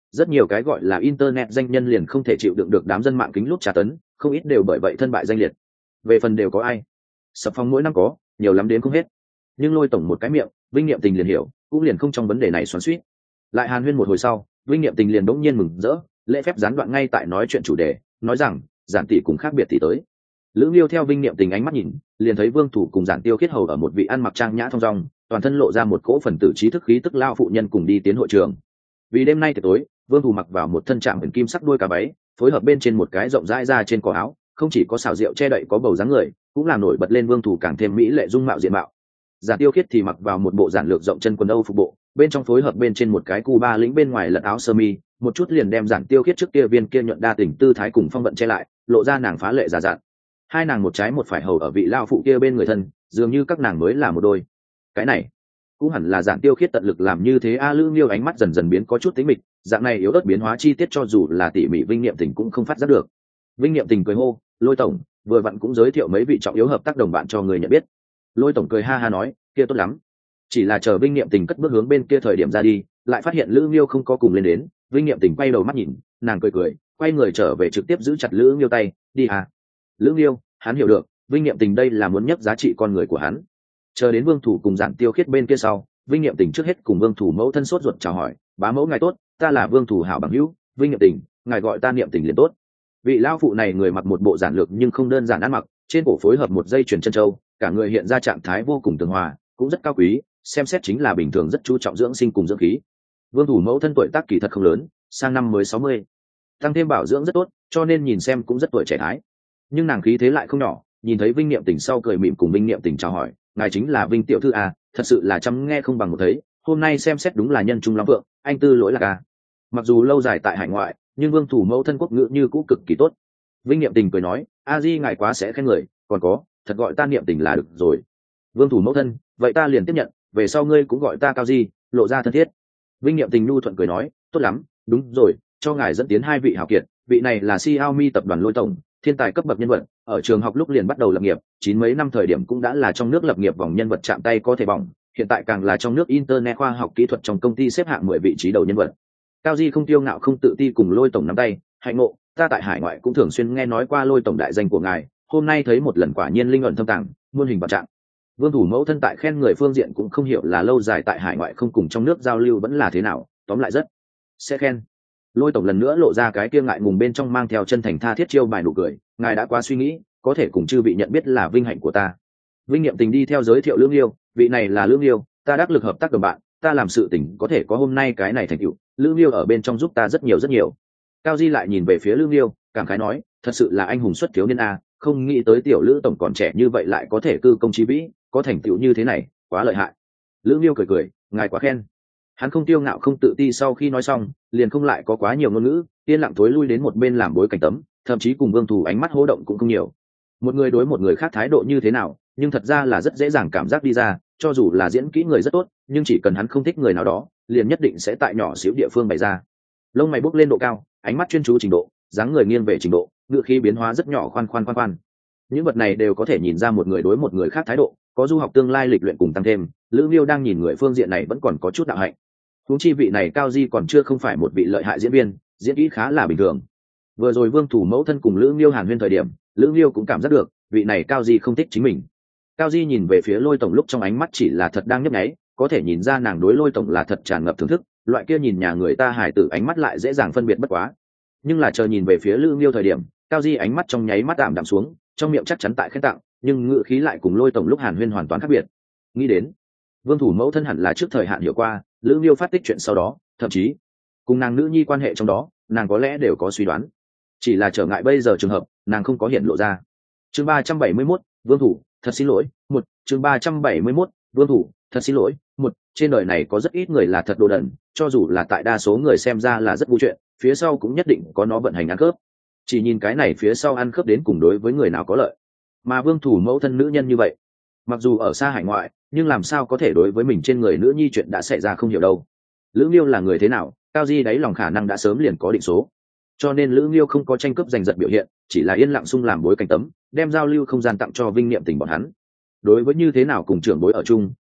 rất nhiều cái gọi là internet danh nhân liền không thể chịu đựng được đám dân mạng kính lúc tra tấn, không ít đều bởi vậy thân bại danh liệt. Về phần đều có ai, sập phong mỗi năm có nhiều lắm đến không hết, nhưng Lôi tổng một cái miệng, Vinh Niệm Tình liền hiểu, cũng liền không trong vấn đề này xoắn xuýt. Lại hàn huyên một hồi sau, Vinh Niệm Tình liền đống nhiên mừng rỡ, lễ phép gián đoạn ngay tại nói chuyện chủ đề, nói rằng Giản tỷ cùng khác biệt tỷ tới. Lữ Liêu theo Vinh Niệm Tình ánh mắt nhìn, liền thấy Vương Thủ cùng Giản Tiêu Khiết hầu ở một vị ăn mặc trang nhã thong dong, toàn thân lộ ra một cỗ phần tử trí thức khí tức lao phụ nhân cùng đi tiến hội trường. Vì đêm nay tiệc tối, Vương Thủ mặc vào một thân trạm ẩn kim sắc đuôi cà váy, phối hợp bên trên một cái rộng rãi ra trên cổ áo, không chỉ có xảo diệu che đậy có bầu dáng người, cũng làm nổi bật lên Vương Thủ càng thêm mỹ lệ dung mạo diện mạo. Giản Tiêu Khiết thì mặc vào một bộ giản lược rộng chân quần âu phục bộ, bên trong phối hợp bên trên một cái cu ba lĩnh bên ngoài lật áo sơ mi, một chút liền đem Giản Tiêu Khiết trước kia viên kia nhuận đa tình tư thái cùng phong vận che lại, lộ ra nàng phá lệ giả dạn. Hai nàng một trái một phải hầu ở vị lao phụ kia bên người thân, dường như các nàng mới là một đôi. Cái này cũng hẳn là Giản Tiêu Khiết tận lực làm như thế a. Lữ Nghiêu ánh mắt dần dần biến có chút tính mịch, dạng này yếu ớt biến hóa chi tiết cho dù là tỉ mỉ Vinh Niệm Tình cũng không phát giác được. Vinh Niệm Tình cười hô, Lôi tổng, vừa vặn cũng giới thiệu mấy vị trọng yếu hợp tác đồng bạn cho người nhận biết. Lôi tổng cười ha ha nói, kia tốt lắm. Chỉ là chờ Vinh Niệm Tình cất bước hướng bên kia thời điểm ra đi, lại phát hiện Lữ Nghiêu không có cùng lên đến. Vinh Niệm Tình quay đầu mắt nhìn, nàng cười cười, quay người trở về trực tiếp giữ chặt Lữ Nghiêu tay, đi à. Lữ Nghiêu, hắn hiểu được, Vinh Niệm Tình đây là muốn nhấc giá trị con người của hắn. Chờ đến Vương Thủ cùng Giản Tiêu Khiết bên kia sau, Vinh Niệm Tình trước hết cùng Vương Thủ mẫu thân sốt ruột chào hỏi, bá mẫu ngài tốt, ta là Vương Thủ hảo bằng hữu, Vinh Niệm Tình, ngài gọi ta Niệm Tình liền tốt. Vị lao phụ này người mặc một bộ giản lược nhưng không đơn giản ăn mặc, trên cổ phối hợp một dây chuyền chân châu, cả người hiện ra trạng thái vô cùng tường hòa, cũng rất cao quý, xem xét chính là bình thường rất chú trọng dưỡng sinh cùng dưỡng khí. Vương Thủ mẫu thân tuổi tác kỳ thật không lớn, sang năm mới sáu mươi, tăng thêm bảo dưỡng rất tốt, cho nên nhìn xem cũng rất tuổi trẻ thái. Nhưng nàng khí thế lại không nhỏ, nhìn thấy Vinh Niệm Tình sau cười mỉm cùng Vinh Niệm Tình chào hỏi, ngài chính là Vinh tiểu thư à, thật sự là chăm nghe không bằng một thấy, hôm nay xem xét đúng là nhân trung lắm vượng, anh tư lỗi lạc à. Mặc dù lâu dài tại hải ngoại, nhưng Vương Thủ mẫu thân quốc ngữ như cũ cực kỳ tốt. Vinh Niệm Tình cười nói, a di ngài quá sẽ khen người, còn có, thật gọi ta Niệm Tình là được rồi. Vương Thủ mẫu thân, vậy ta liền tiếp nhận, về sau ngươi cũng gọi ta Cao Di, lộ ra thân thiết. Vinh Niệm Tình nhu thuận cười nói, tốt lắm, đúng rồi, cho ngài dẫn tiến hai vị hảo kiệt, vị này là Xiaomi tập đoàn Lôi tổng, thiên tài cấp bậc nhân vật, ở trường học lúc liền bắt đầu lập nghiệp, chín mấy năm thời điểm cũng đã là trong nước lập nghiệp vòng nhân vật chạm tay có thể bỏng, hiện tại càng là trong nước internet khoa học kỹ thuật trong công ty xếp hạng mười vị trí đầu nhân vật. Cao Di không tiêu ngạo không tự ti cùng Lôi tổng nắm tay, hạnh ngộ, ta tại hải ngoại cũng thường xuyên nghe nói qua Lôi tổng đại danh của ngài, hôm nay thấy một lần quả nhiên linh ẩn thâm tàng, muôn hình vạn trạng. Vương Thủ mẫu thân tại khen người phương diện cũng không hiểu là lâu dài tại hải ngoại không cùng trong nước giao lưu vẫn là thế nào, tóm lại rất sẽ khen. Lôi tổng lần nữa lộ ra cái kia ngại ngùng bên trong mang theo chân thành tha thiết chiêu bài nụ cười, ngài đã quá suy nghĩ, có thể cùng chư vị nhận biết là vinh hạnh của ta. Vinh Niệm Tình đi theo giới thiệu Lương Liêu, vị này là Lương Liêu, ta đắc lực hợp tác đồng bạn, ta làm sự tình có thể có hôm nay cái này thành tựu, Lương Liêu ở bên trong giúp ta rất nhiều rất nhiều. Cao Di lại nhìn về phía Lương Liêu, cảm khái nói, thật sự là anh hùng xuất thiếu niên a, không nghĩ tới tiểu Lữ tổng còn trẻ như vậy lại có thể cư công chí vĩ, có thành tựu như thế này, quá lợi hại. Lương Liêu cười cười, ngài quá khen. Hắn không tiêu ngạo không tự ti, sau khi nói xong liền không lại có quá nhiều ngôn ngữ, yên lặng thối lui đến một bên làm bối cảnh tấm, thậm chí cùng Vương Thủ ánh mắt hô động cũng không nhiều. Một người đối một người khác thái độ như thế nào, nhưng thật ra là rất dễ dàng cảm giác đi ra, cho dù là diễn kỹ người rất tốt, nhưng chỉ cần hắn không thích người nào đó, liền nhất định sẽ tại nhỏ xíu địa phương bày ra. Lông mày bốc lên độ cao, ánh mắt chuyên chú trình độ, dáng người nghiêng về trình độ, ngữ khí biến hóa rất nhỏ, khoan khoan khoan khoan. Những vật này đều có thể nhìn ra một người đối một người khác thái độ, có du học tương lai lịch luyện cùng tăng thêm, Lữ Miêu đang nhìn người phương diện này vẫn còn có chút đạo hạnh. Huống chi vị này Cao Di còn chưa không phải một vị lợi hại diễn viên, diễn kỹ khá là bình thường. Vừa rồi Vương Thủ mẫu thân cùng Lữ Miêu hàn huyên thời điểm, Lữ Miêu cũng cảm giác được vị này Cao Di không thích chính mình. Cao Di nhìn về phía Lôi tổng lúc trong ánh mắt chỉ là thật đang nhấp nháy, có thể nhìn ra nàng đối Lôi tổng là thật tràn ngập thưởng thức, loại kia nhìn nhà người ta hài tử ánh mắt lại dễ dàng phân biệt bất quá. Nhưng là chờ nhìn về phía Lữ Miêu thời điểm, Cao Di ánh mắt trong nháy mắt tạm đạm xuống, trong miệng chắc chắn tại khen tặng, nhưng ngữ khí lại cùng Lôi tổng lúc hàn huyên hoàn toàn khác biệt. Nghĩ đến Vương Thủ mẫu thân hẳn là trước thời hạn hiểu qua Lữ Miêu phát tích chuyện sau đó, thậm chí cùng nàng nữ nhi quan hệ trong đó, nàng có lẽ đều có suy đoán, chỉ là trở ngại bây giờ trường hợp nàng không có hiện lộ ra. Chương ba trăm bảy mươi mốt, Vương Thủ, thật xin lỗi. Một, chương ba trăm bảy mươi mốt, Vương Thủ, thật xin lỗi. Một, trên đời này có rất ít người là thật đồ đần, cho dù là tại đa số người xem ra là rất vui chuyện, phía sau cũng nhất định có nó vận hành ăn khớp. Chỉ nhìn cái này phía sau ăn khớp đến cùng đối với người nào có lợi. Mà Vương Thủ mẫu thân nữ nhân như vậy, mặc dù ở xa hải ngoại, nhưng làm sao có thể đối với mình trên người nữ nhi chuyện đã xảy ra không hiểu đâu. Lữ Miêu là người thế nào, Cao Di đáy lòng khả năng đã sớm liền có định số, cho nên Lữ Miêu không có tranh cướp giành giật biểu hiện, chỉ là yên lặng sung làm bối cảnh tấm, đem giao lưu không gian tặng cho Vinh Niệm Tình bọn hắn. Đối với như thế nào cùng trưởng bối ở chung,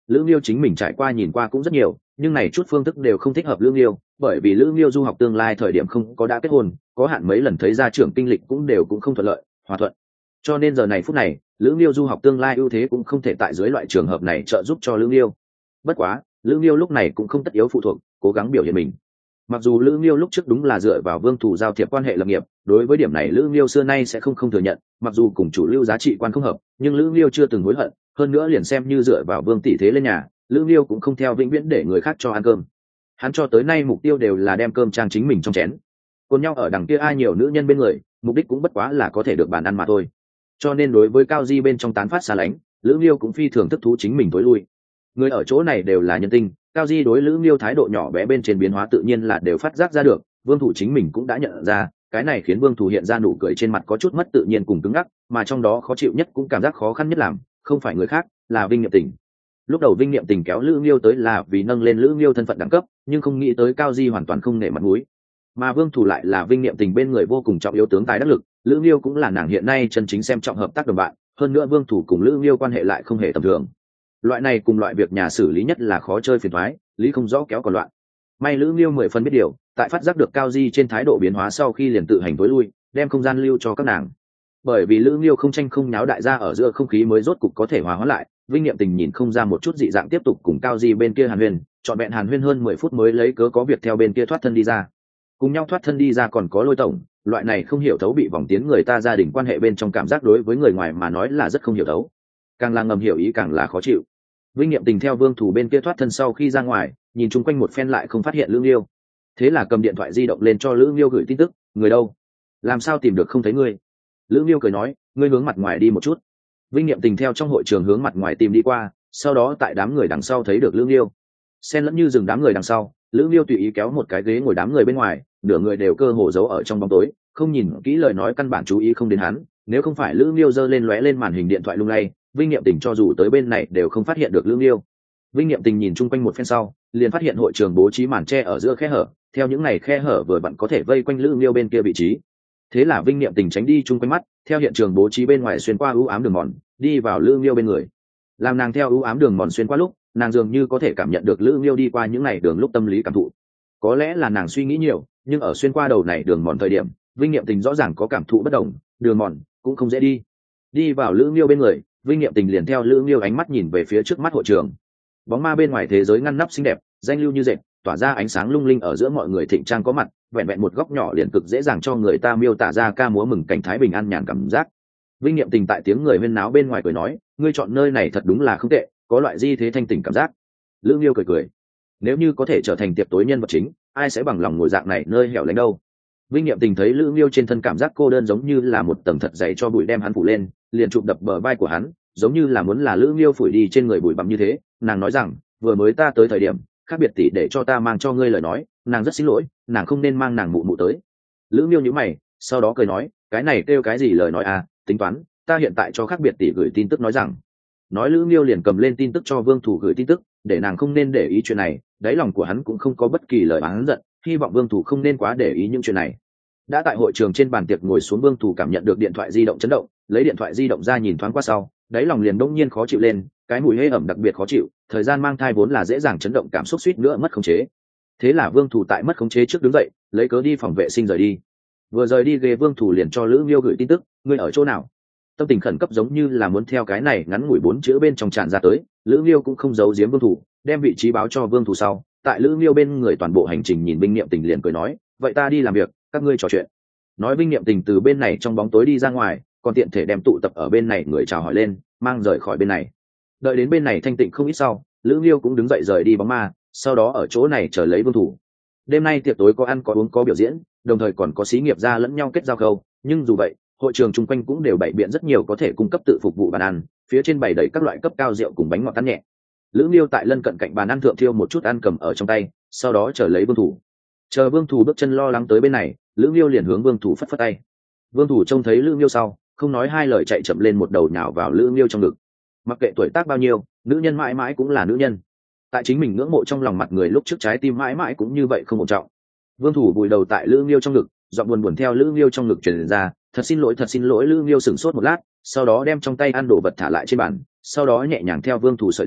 lữ nghiêu chính mình trải qua nhìn qua cũng rất nhiều, nhưng này chút phương thức đều không thích hợp lữ nghiêu, bởi vì lữ nghiêu du học tương lai thời điểm không có đã kết hôn, có hạn mấy lần thấy gia trưởng kinh lịch cũng đều cũng không thuận lợi hòa thuận, cho nên giờ này phút này lữ nghiêu du học tương lai ưu thế cũng không thể tại dưới loại trường hợp này trợ giúp cho lữ nghiêu. Bất quá lữ nghiêu lúc này cũng không tất yếu phụ thuộc, cố gắng biểu hiện mình. Mặc dù lữ nghiêu lúc trước đúng là dựa vào vương thủ giao thiệp quan hệ lập nghiệp, đối với điểm này lữ nghiêu xưa nay sẽ không không thừa nhận, mặc dù cùng chủ lưu giá trị quan không hợp, nhưng lữ nghiêu chưa từng hối hận, hơn nữa liền xem như dựa vào vương tỷ thế lên nhà, lữ nghiêu cũng không theo vĩnh viễn để người khác cho ăn cơm. Hắn cho tới nay mục tiêu đều là đem cơm trang chính mình trong chén. Còn nhau ở đằng kia ai nhiều nữ nhân bên người, mục đích cũng bất quá là có thể được bàn ăn mà thôi. Cho nên đối với cao di bên trong tán phát xa lánh, lữ nghiêu cũng phi thường thức thú chính mình tối lui. Người ở chỗ này đều là nhân tinh, cao di đối lữ nghiêu thái độ nhỏ bé bên trên biến hóa tự nhiên là đều phát giác ra được, vương thủ chính mình cũng đã nhận ra, cái này khiến vương thủ hiện ra nụ cười trên mặt có chút mất tự nhiên cùng cứng ngắc, mà trong đó khó chịu nhất cũng cảm giác khó khăn nhất làm không phải người khác, là Vinh Niệm Tình. Lúc đầu Vinh Niệm Tình kéo lữ nghiêu tới là vì nâng lên lữ nghiêu thân phận đẳng cấp, nhưng không nghĩ tới cao di hoàn toàn không nể mặt mũi, mà vương thủ lại là Vinh Niệm Tình bên người vô cùng trọng yếu tướng tài đắc lực, lữ nghiêu cũng là nàng hiện nay chân chính xem trọng hợp tác đồng bạn, hơn nữa vương thủ cùng lữ nghiêu quan hệ lại không hề tầm thường. Loại này cùng loại việc nhà xử lý nhất là khó chơi phiền thoái, lý không rõ kéo còn loạn. May lữ nghiêu mười phần biết điều, tại phát giác được cao di trên thái độ biến hóa sau khi liền tự hành tối lui, đem không gian lưu cho các nàng. Bởi vì lữ nghiêu không tranh không nháo đại gia ở giữa không khí mới rốt cục có thể hòa hóa lại, Vinh Niệm Tình nhìn không ra một chút dị dạng tiếp tục cùng cao di bên kia hàn huyên, trọn vẹn hàn huyên hơn mười phút mới lấy cớ có việc theo bên kia thoát thân đi ra. Cùng nhau thoát thân đi ra còn có Lôi tổng, loại này không hiểu thấu bị vòng tiến người ta gia đình quan hệ bên trong cảm giác đối với người ngoài mà nói là rất không hiểu thấu, càng là ngầm hiểu ý càng là khó chịu. Vinh Niệm Tình theo vương thủ bên kia thoát thân sau khi ra ngoài, nhìn chung quanh một phen lại không phát hiện lữ nghiêu, thế là cầm điện thoại di động lên cho lữ nghiêu gửi tin tức, người đâu, làm sao tìm được không thấy ngươi. Lữ nghiêu cười nói, ngươi hướng mặt ngoài đi một chút. Vinh Niệm Tình theo trong hội trường hướng mặt ngoài tìm đi qua, sau đó tại đám người đằng sau thấy được lữ nghiêu, xen lẫn như rừng đám người đằng sau, lữ nghiêu tùy ý kéo một cái ghế ngồi đám người bên ngoài, nửa người đều cơ hồ giấu ở trong bóng tối, không nhìn kỹ lời nói căn bản chú ý không đến hắn, nếu không phải lữ nghiêu giơ lên lóe lên màn hình điện thoại lung lay, Vinh Niệm Tình cho dù tới bên này đều không phát hiện được lữ nghiêu. Vinh Niệm Tình nhìn chung quanh một phen sau, liền phát hiện hội trường bố trí màn tre ở giữa khe hở, theo những này khe hở vừa vặn có thể vây quanh lữ nghiêu bên kia vị trí. Thế là Vinh Niệm Tình tránh đi chung quanh mắt, theo hiện trường bố trí bên ngoài xuyên qua ưu ám đường mòn, đi vào lữ nghiêu bên người. Làm nàng theo ưu ám đường mòn xuyên qua lúc, nàng dường như có thể cảm nhận được lữ nghiêu đi qua những này đường lúc tâm lý cảm thụ. Có lẽ là nàng suy nghĩ nhiều, nhưng ở xuyên qua đầu này đường mòn thời điểm, Vinh Niệm Tình rõ ràng có cảm thụ bất đồng, đường mòn cũng không dễ đi. Đi vào lữ nghiêu bên người, Vinh Niệm Tình liền theo lữ nghiêu ánh mắt nhìn về phía trước mắt hội trường. Bóng ma bên ngoài thế giới ngăn nắp xinh đẹp, danh lưu như dệt, tỏa ra ánh sáng lung linh ở giữa mọi người thịnh trang có mặt, vẹn vẹn một góc nhỏ liền cực dễ dàng cho người ta miêu tả ra ca múa mừng cảnh thái bình an nhàn cảm giác. Vinh Niệm Tình tại tiếng người huyên náo bên ngoài cười nói, ngươi chọn nơi này thật đúng là không tệ, có loại di thế thanh tỉnh cảm giác. Lữ nghiêu cười cười, nếu như có thể trở thành tiệc tối nhân vật chính, ai sẽ bằng lòng ngồi dạng này nơi hẻo lánh đâu. Vinh Niệm Tình thấy lữ nghiêu trên thân cảm giác cô đơn giống như là một tầng thật dày cho bụi đem hắn phủ lên, liền chụp đập bờ vai của hắn, giống như là muốn là lữ nghiêu phủi đi trên người bụi bặm như thế. Nàng nói rằng, vừa mới ta tới thời điểm khác biệt tỷ để cho ta mang cho ngươi lời nói, nàng rất xin lỗi, nàng không nên mang nàng mụ mụ tới. Lữ nghiêu nhíu mày, sau đó cười nói, cái này kêu cái gì lời nói à, tính toán, ta hiện tại cho khác biệt tỷ gửi tin tức nói rằng. Nói lữ nghiêu liền cầm lên tin tức cho vương thủ gửi tin tức, để nàng không nên để ý chuyện này, đáy lòng của hắn cũng không có bất kỳ lời oán giận, hy vọng vương thủ không nên quá để ý những chuyện này. Đã tại hội trường trên bàn tiệc ngồi xuống, vương thủ cảm nhận được điện thoại di động chấn động, lấy điện thoại di động ra nhìn thoáng qua sau, đáy lòng liền đông nhiên khó chịu lên, cái mùi hê ẩm đặc biệt khó chịu, thời gian mang thai vốn là dễ dàng chấn động cảm xúc suýt nữa mất khống chế. Thế là vương thủ tại mất khống chế trước đứng dậy, lấy cớ đi phòng vệ sinh rời đi. Vừa rời đi ghế, vương thủ liền cho lữ nghiêu gửi tin tức, ngươi ở chỗ nào. Tâm tình khẩn cấp giống như là muốn theo cái này ngắn ngủi bốn chữ bên trong tràn ra tới, lữ nghiêu cũng không giấu giếm vương thủ, đem vị trí báo cho vương thủ sau, tại lữ nghiêu bên người toàn bộ hành trình nhìn Vinh Niệm Tình liền cười nói, vậy ta đi làm việc, các ngươi trò chuyện. Nói Vinh Niệm Tình từ bên này trong bóng tối đi ra ngoài, còn tiện thể đem tụ tập ở bên này người chào hỏi lên, mang rời khỏi bên này. Đợi đến bên này thanh tịnh không ít sau, lữ nghiêu cũng đứng dậy rời đi bóng ma, sau đó ở chỗ này chờ lấy vương thủ. Đêm nay tiệc tối có ăn có uống có biểu diễn, đồng thời còn có xí nghiệp ra lẫn nhau kết giao khâu, nhưng dù vậy hội trường chung quanh cũng đều bày biện rất nhiều có thể cung cấp tự phục vụ bàn ăn, phía trên bày đầy các loại cấp cao rượu cùng bánh ngọt ăn nhẹ. Lữ nghiêu tại lân cận cạnh bàn ăn thượng thiêu một chút ăn cầm ở trong tay, sau đó chờ lấy vương thủ. Chờ vương thủ bước chân lo lắng tới bên này, lữ nghiêu liền hướng vương thủ phất phất tay. Vương thủ trông thấy lữ nghiêu sau, không nói hai lời chạy chậm lên một đầu nhào vào lữ nghiêu trong ngực. Mặc kệ tuổi tác bao nhiêu, nữ nhân mãi mãi cũng là nữ nhân. Tại chính mình ngưỡng mộ trong lòng mặt người lúc trước, trái tim mãi mãi cũng như vậy không một trọng. Vương thủ vùi đầu tại lữ nghiêu trong ngực, giọng buồn buồn theo lữ nghiêu trong ngực truyền ra, thật xin lỗi thật xin lỗi. Lữ nghiêu sửng sốt một lát, sau đó đem trong tay ăn đồ vật thả lại trên bàn, sau đó nhẹ nhàng theo vương thủ sợi tóc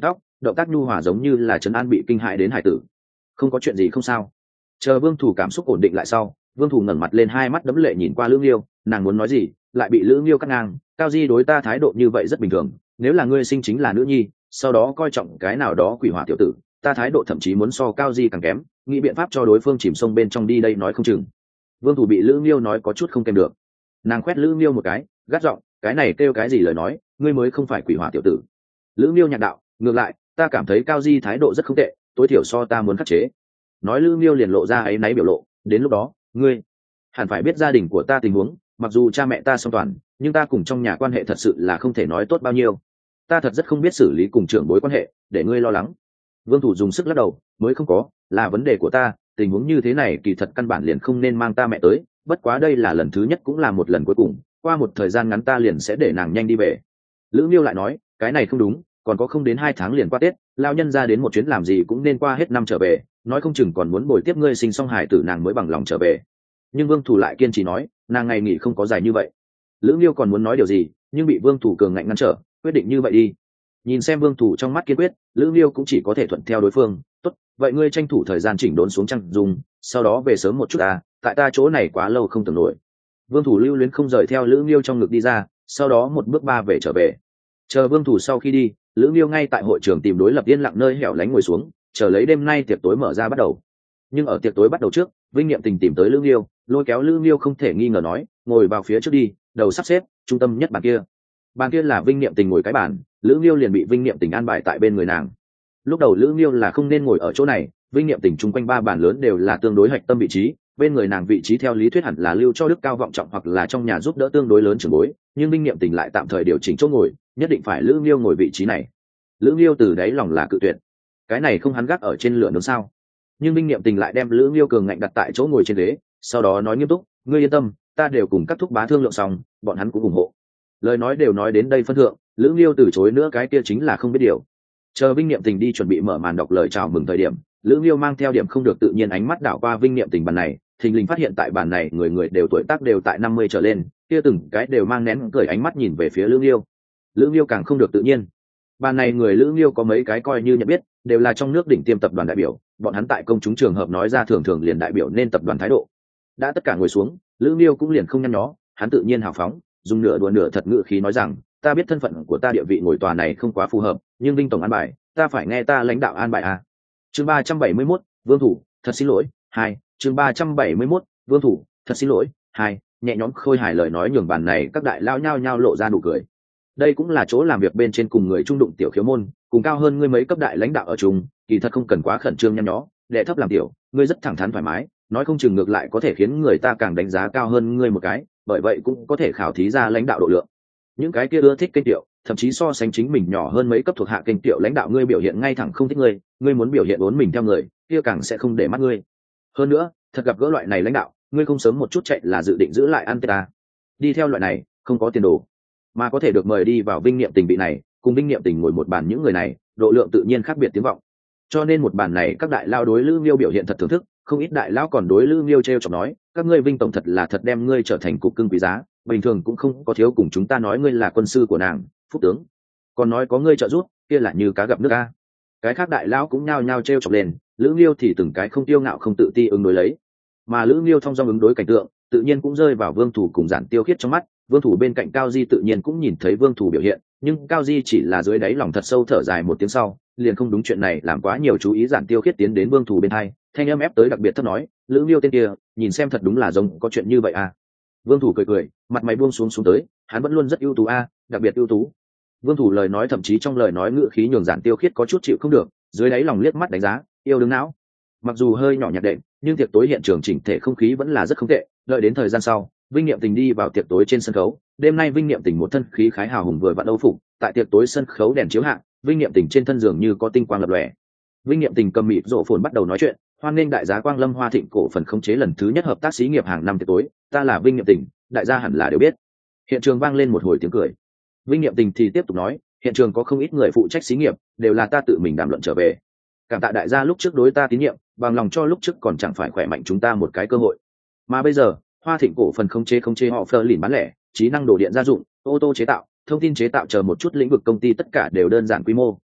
động tác nhu hòa giống như là trấn an bị kinh hại đến hải tử. Không có chuyện gì không sao. Chờ Vương Thủ cảm xúc ổn định lại sau, Vương Thủ ngẩng mặt lên, hai mắt đẫm lệ nhìn qua Lữ Nghiêu, nàng muốn nói gì lại bị Lữ Nghiêu cắt ngang. Cao Di đối ta thái độ như vậy rất bình thường, nếu là ngươi sinh chính là nữ nhi, sau đó coi trọng cái nào đó quỷ hỏa tiểu tử, ta thái độ thậm chí muốn so Cao Di càng kém, nghĩ biện pháp cho đối phương chìm sông bên trong đi đây nói không chừng. Vương Thủ bị Lữ Nghiêu nói có chút không kèm được, nàng khoét Lữ Nghiêu một cái, gắt giọng, cái này kêu cái gì lời nói, ngươi mới không phải quỷ hỏa tiểu tử. Lữ Nghiêu nhạt đạo, ngược lại ta cảm thấy Cao Di thái độ rất không tệ, tối thiểu so ta muốn khắc chế. Nói Lữ Nghiêu liền lộ ra áy náy biểu lộ, đến lúc đó ngươi hẳn phải biết gia đình của ta tình huống, mặc dù cha mẹ ta song toàn, nhưng ta cùng trong nhà quan hệ thật sự là không thể nói tốt bao nhiêu, ta thật rất không biết xử lý cùng trưởng bối quan hệ, để ngươi lo lắng. Vương Thủ dùng sức lắc đầu, mới không có, là vấn đề của ta, tình huống như thế này kỳ thật căn bản liền không nên mang ta mẹ tới, bất quá đây là lần thứ nhất cũng là một lần cuối cùng, qua một thời gian ngắn ta liền sẽ để nàng nhanh đi về. Lữ Nghiêu lại nói, cái này không đúng, còn có không đến hai tháng liền qua Tết, lao nhân ra đến một chuyến làm gì cũng nên qua hết năm trở về, nói không chừng còn muốn bồi tiếp ngươi sinh xong hài tử nàng mới bằng lòng trở về. Nhưng Vương Thủ lại kiên trì nói, nàng ngày nghỉ không có dài như vậy. Lữ Nghiêu còn muốn nói điều gì, nhưng bị Vương Thủ cường ngạnh ngăn trở, quyết định như vậy đi. Nhìn xem Vương Thủ trong mắt kiên quyết, Lữ Nghiêu cũng chỉ có thể thuận theo đối phương. Tốt, vậy ngươi tranh thủ thời gian chỉnh đốn xuống trăng dùng, sau đó về sớm một chút à, tại ta chỗ này quá lâu không tưởng nổi. Vương Thủ lưu luyến không rời theo Lữ Nghiêu trong ngực đi ra, sau đó một bước ba về trở về. Chờ Vương Thủ sau khi đi, Lữ Nghiêu ngay tại hội trường tìm đối lập yên lặng nơi hẻo lánh ngồi xuống, chờ lấy đêm nay tiệc tối mở ra bắt đầu. Nhưng ở tiệc tối bắt đầu trước, Vinh Niệm Tình tìm tới Lữ Nghiêu, lôi kéo Lữ Nghiêu không thể nghi ngờ nói, ngồi vào phía trước đi, đầu sắp xếp trung tâm nhất bàn kia. Bàn kia là Vinh Niệm Tình ngồi cái bàn, Lữ Nghiêu liền bị Vinh Niệm Tình an bài tại bên người nàng. Lúc đầu Lữ Nghiêu là không nên ngồi ở chỗ này, Vinh Niệm Tình chung quanh ba bàn lớn đều là tương đối hạch tâm vị trí, bên người nàng vị trí theo lý thuyết hẳn là lưu cho đức cao vọng trọng hoặc là trong nhà giúp đỡ tương đối lớn trưởng bối, nhưng Vinh Niệm Tình lại tạm thời điều chỉnh chỗ ngồi, nhất định phải Lữ Nghiêu ngồi vị trí này. Lữ Nghiêu từ đáy lòng là cự tuyệt, cái này không hắn gác ở trên lửa nướng sao? Nhưng Vinh Niệm Tình lại đem Lữ Nghiêu cường ngạnh đặt tại chỗ ngồi trên ghế, sau đó nói nghiêm túc, ngươi yên tâm, ta đều cùng các thúc bá thương lượng xong, bọn hắn cũng ủng hộ. Lời nói đều nói đến đây phân thượng, Lữ Nghiêu từ chối nữa cái kia chính là không biết điều. Chờ Vinh Niệm Tình đi chuẩn bị mở màn đọc lời chào mừng thời điểm, Lữ Nghiêu mang theo điểm không được tự nhiên ánh mắt đảo qua Vinh Niệm Tình bàn này, thình lình phát hiện tại bàn này người người đều tuổi tác đều tại năm mươi trở lên, kia từng cái đều mang nén cười ánh mắt nhìn về phía Lữ Nghiêu. Lữ Nghiêu càng không được tự nhiên. Bàn này người Lữ Nghiêu có mấy cái coi như nhận biết, đều là trong nước đỉnh tiêm tập đoàn đại biểu, bọn hắn tại công chúng trường hợp nói ra thường thường liền đại biểu nên tập đoàn thái độ. Đã tất cả ngồi xuống, Lữ Nghiêu cũng liền không nhăn nhó, hắn tự nhiên hào phóng, dùng nửa đùa nửa thật ngữ khí nói rằng, ta biết thân phận của ta địa vị ngồi tòa này không quá phù hợp, nhưng Vinh tổng an bài, ta phải nghe ta lãnh đạo an bài à. Chương ba trăm bảy mươi mốt, Vương Thủ, thật xin lỗi. Hai, chương ba trăm bảy mươi mốt, Vương Thủ, thật xin lỗi. Hai, nhẹ nhõm khôi hài lời nói nhường bàn này các đại lao nhao nhao lộ ra nụ cười. Đây cũng là chỗ làm việc bên trên cùng người trung đụng tiểu khiếu môn, cùng cao hơn ngươi mấy cấp đại lãnh đạo ở chung, kỳ thật không cần quá khẩn trương nhăn nhó, đệ thấp làm tiểu, ngươi rất thẳng thắn thoải mái, nói không chừng ngược lại có thể khiến người ta càng đánh giá cao hơn ngươi một cái, bởi vậy cũng có thể khảo thí ra lãnh đạo độ lượng. Những cái kia ưa thích kênh tiệu, thậm chí so sánh chính mình nhỏ hơn mấy cấp thuộc hạ kênh tiệu lãnh đạo ngươi biểu hiện ngay thẳng không thích ngươi, ngươi muốn biểu hiện uốn mình theo người, kia càng sẽ không để mắt ngươi. Hơn nữa, thật gặp gỡ loại này lãnh đạo, ngươi không sớm một chút chạy là dự định giữ lại ăn tết ta. Đi theo loại này, không có tiền đồ, mà có thể được mời đi vào Vinh Niệm Tình vị này, cùng Vinh Niệm Tình ngồi một bàn những người này, độ lượng tự nhiên khác biệt tiếng vọng. Cho nên một bàn này các đại lao đối Lữ Nghiêu biểu hiện thật thưởng thức, không ít đại lão còn đối Lữ Nghiêu trêu chọc nói, các ngươi Vinh tổng thật là thật đem ngươi trở thành cục cưng quý giá, bình thường cũng không có thiếu cùng chúng ta nói ngươi là quân sư của nàng, phúc tướng, còn nói có ngươi trợ giúp, kia là như cá gặp nước a. Cái khác đại lão cũng nhao nhao trêu chọc lên, Lữ Nghiêu thì từng cái không tiêu ngạo không tự ti ứng đối lấy, mà Lữ Nghiêu thông dong ứng đối cảnh tượng, tự nhiên cũng rơi vào Vương Thủ cùng Giản Tiêu Khiết trong mắt. Vương Thủ bên cạnh Cao Di tự nhiên cũng nhìn thấy Vương Thủ biểu hiện, nhưng Cao Di chỉ là dưới đáy lòng thật sâu thở dài một tiếng sau, liền không đúng chuyện này làm quá nhiều chú ý. Giản Tiêu Khiết tiến đến Vương Thủ bên hai, thanh âm ép tới đặc biệt thấp nói, Lữ Nghiêu tên kia, nhìn xem thật đúng là giống có chuyện như vậy à. Vương Thủ cười cười, mặt mày buông xuống xuống tới, hắn vẫn luôn rất ưu tú a, đặc biệt ưu tú. Vương Thủ lời nói thậm chí trong lời nói ngữ khí nhường Giản Tiêu Khiết có chút chịu không được, dưới đáy lòng liếc mắt đánh giá, yêu đứng não. Mặc dù hơi nhỏ nhặt đệm, nhưng tiệc tối hiện trường chỉnh thể không khí vẫn là rất không tệ. Đợi đến thời gian sau, Vinh Niệm Tình đi vào tiệc tối trên sân khấu. Đêm nay Vinh Niệm Tình một thân khí khái hào hùng vừa vặn âu phục, tại tiệc tối sân khấu đèn chiếu hạ, Vinh Niệm Tình trên thân giường như có tinh quang lập lòe. Vinh Niệm Tình cầm mịt rộ phồn bắt đầu nói chuyện, hoan nghênh đại giá Quang Lâm Hoa Thịnh cổ phần khống chế lần thứ nhất hợp tác xí nghiệp hàng năm tiệc tối, ta là Vinh Niệm Tình, đại gia hẳn là đều biết. Hiện trường vang lên một hồi tiếng cười. Vinh Niệm Tình thì tiếp tục nói, hiện trường có không ít người phụ trách xí nghiệp, đều là ta tự mình đàm luận trở về. Cảm tạ đại gia lúc trước đối ta tín nhiệm, bằng lòng cho lúc trước còn chẳng phải khỏe mạnh chúng ta một cái cơ hội. Mà bây giờ, Hoa Thịnh cổ phần khống chế khống chế họ phơ lìn bán lẻ, trí năng đồ điện gia dụng, ô tô chế tạo, thông tin chế tạo chờ một chút lĩnh vực công ty tất cả đều đơn giản quy mô.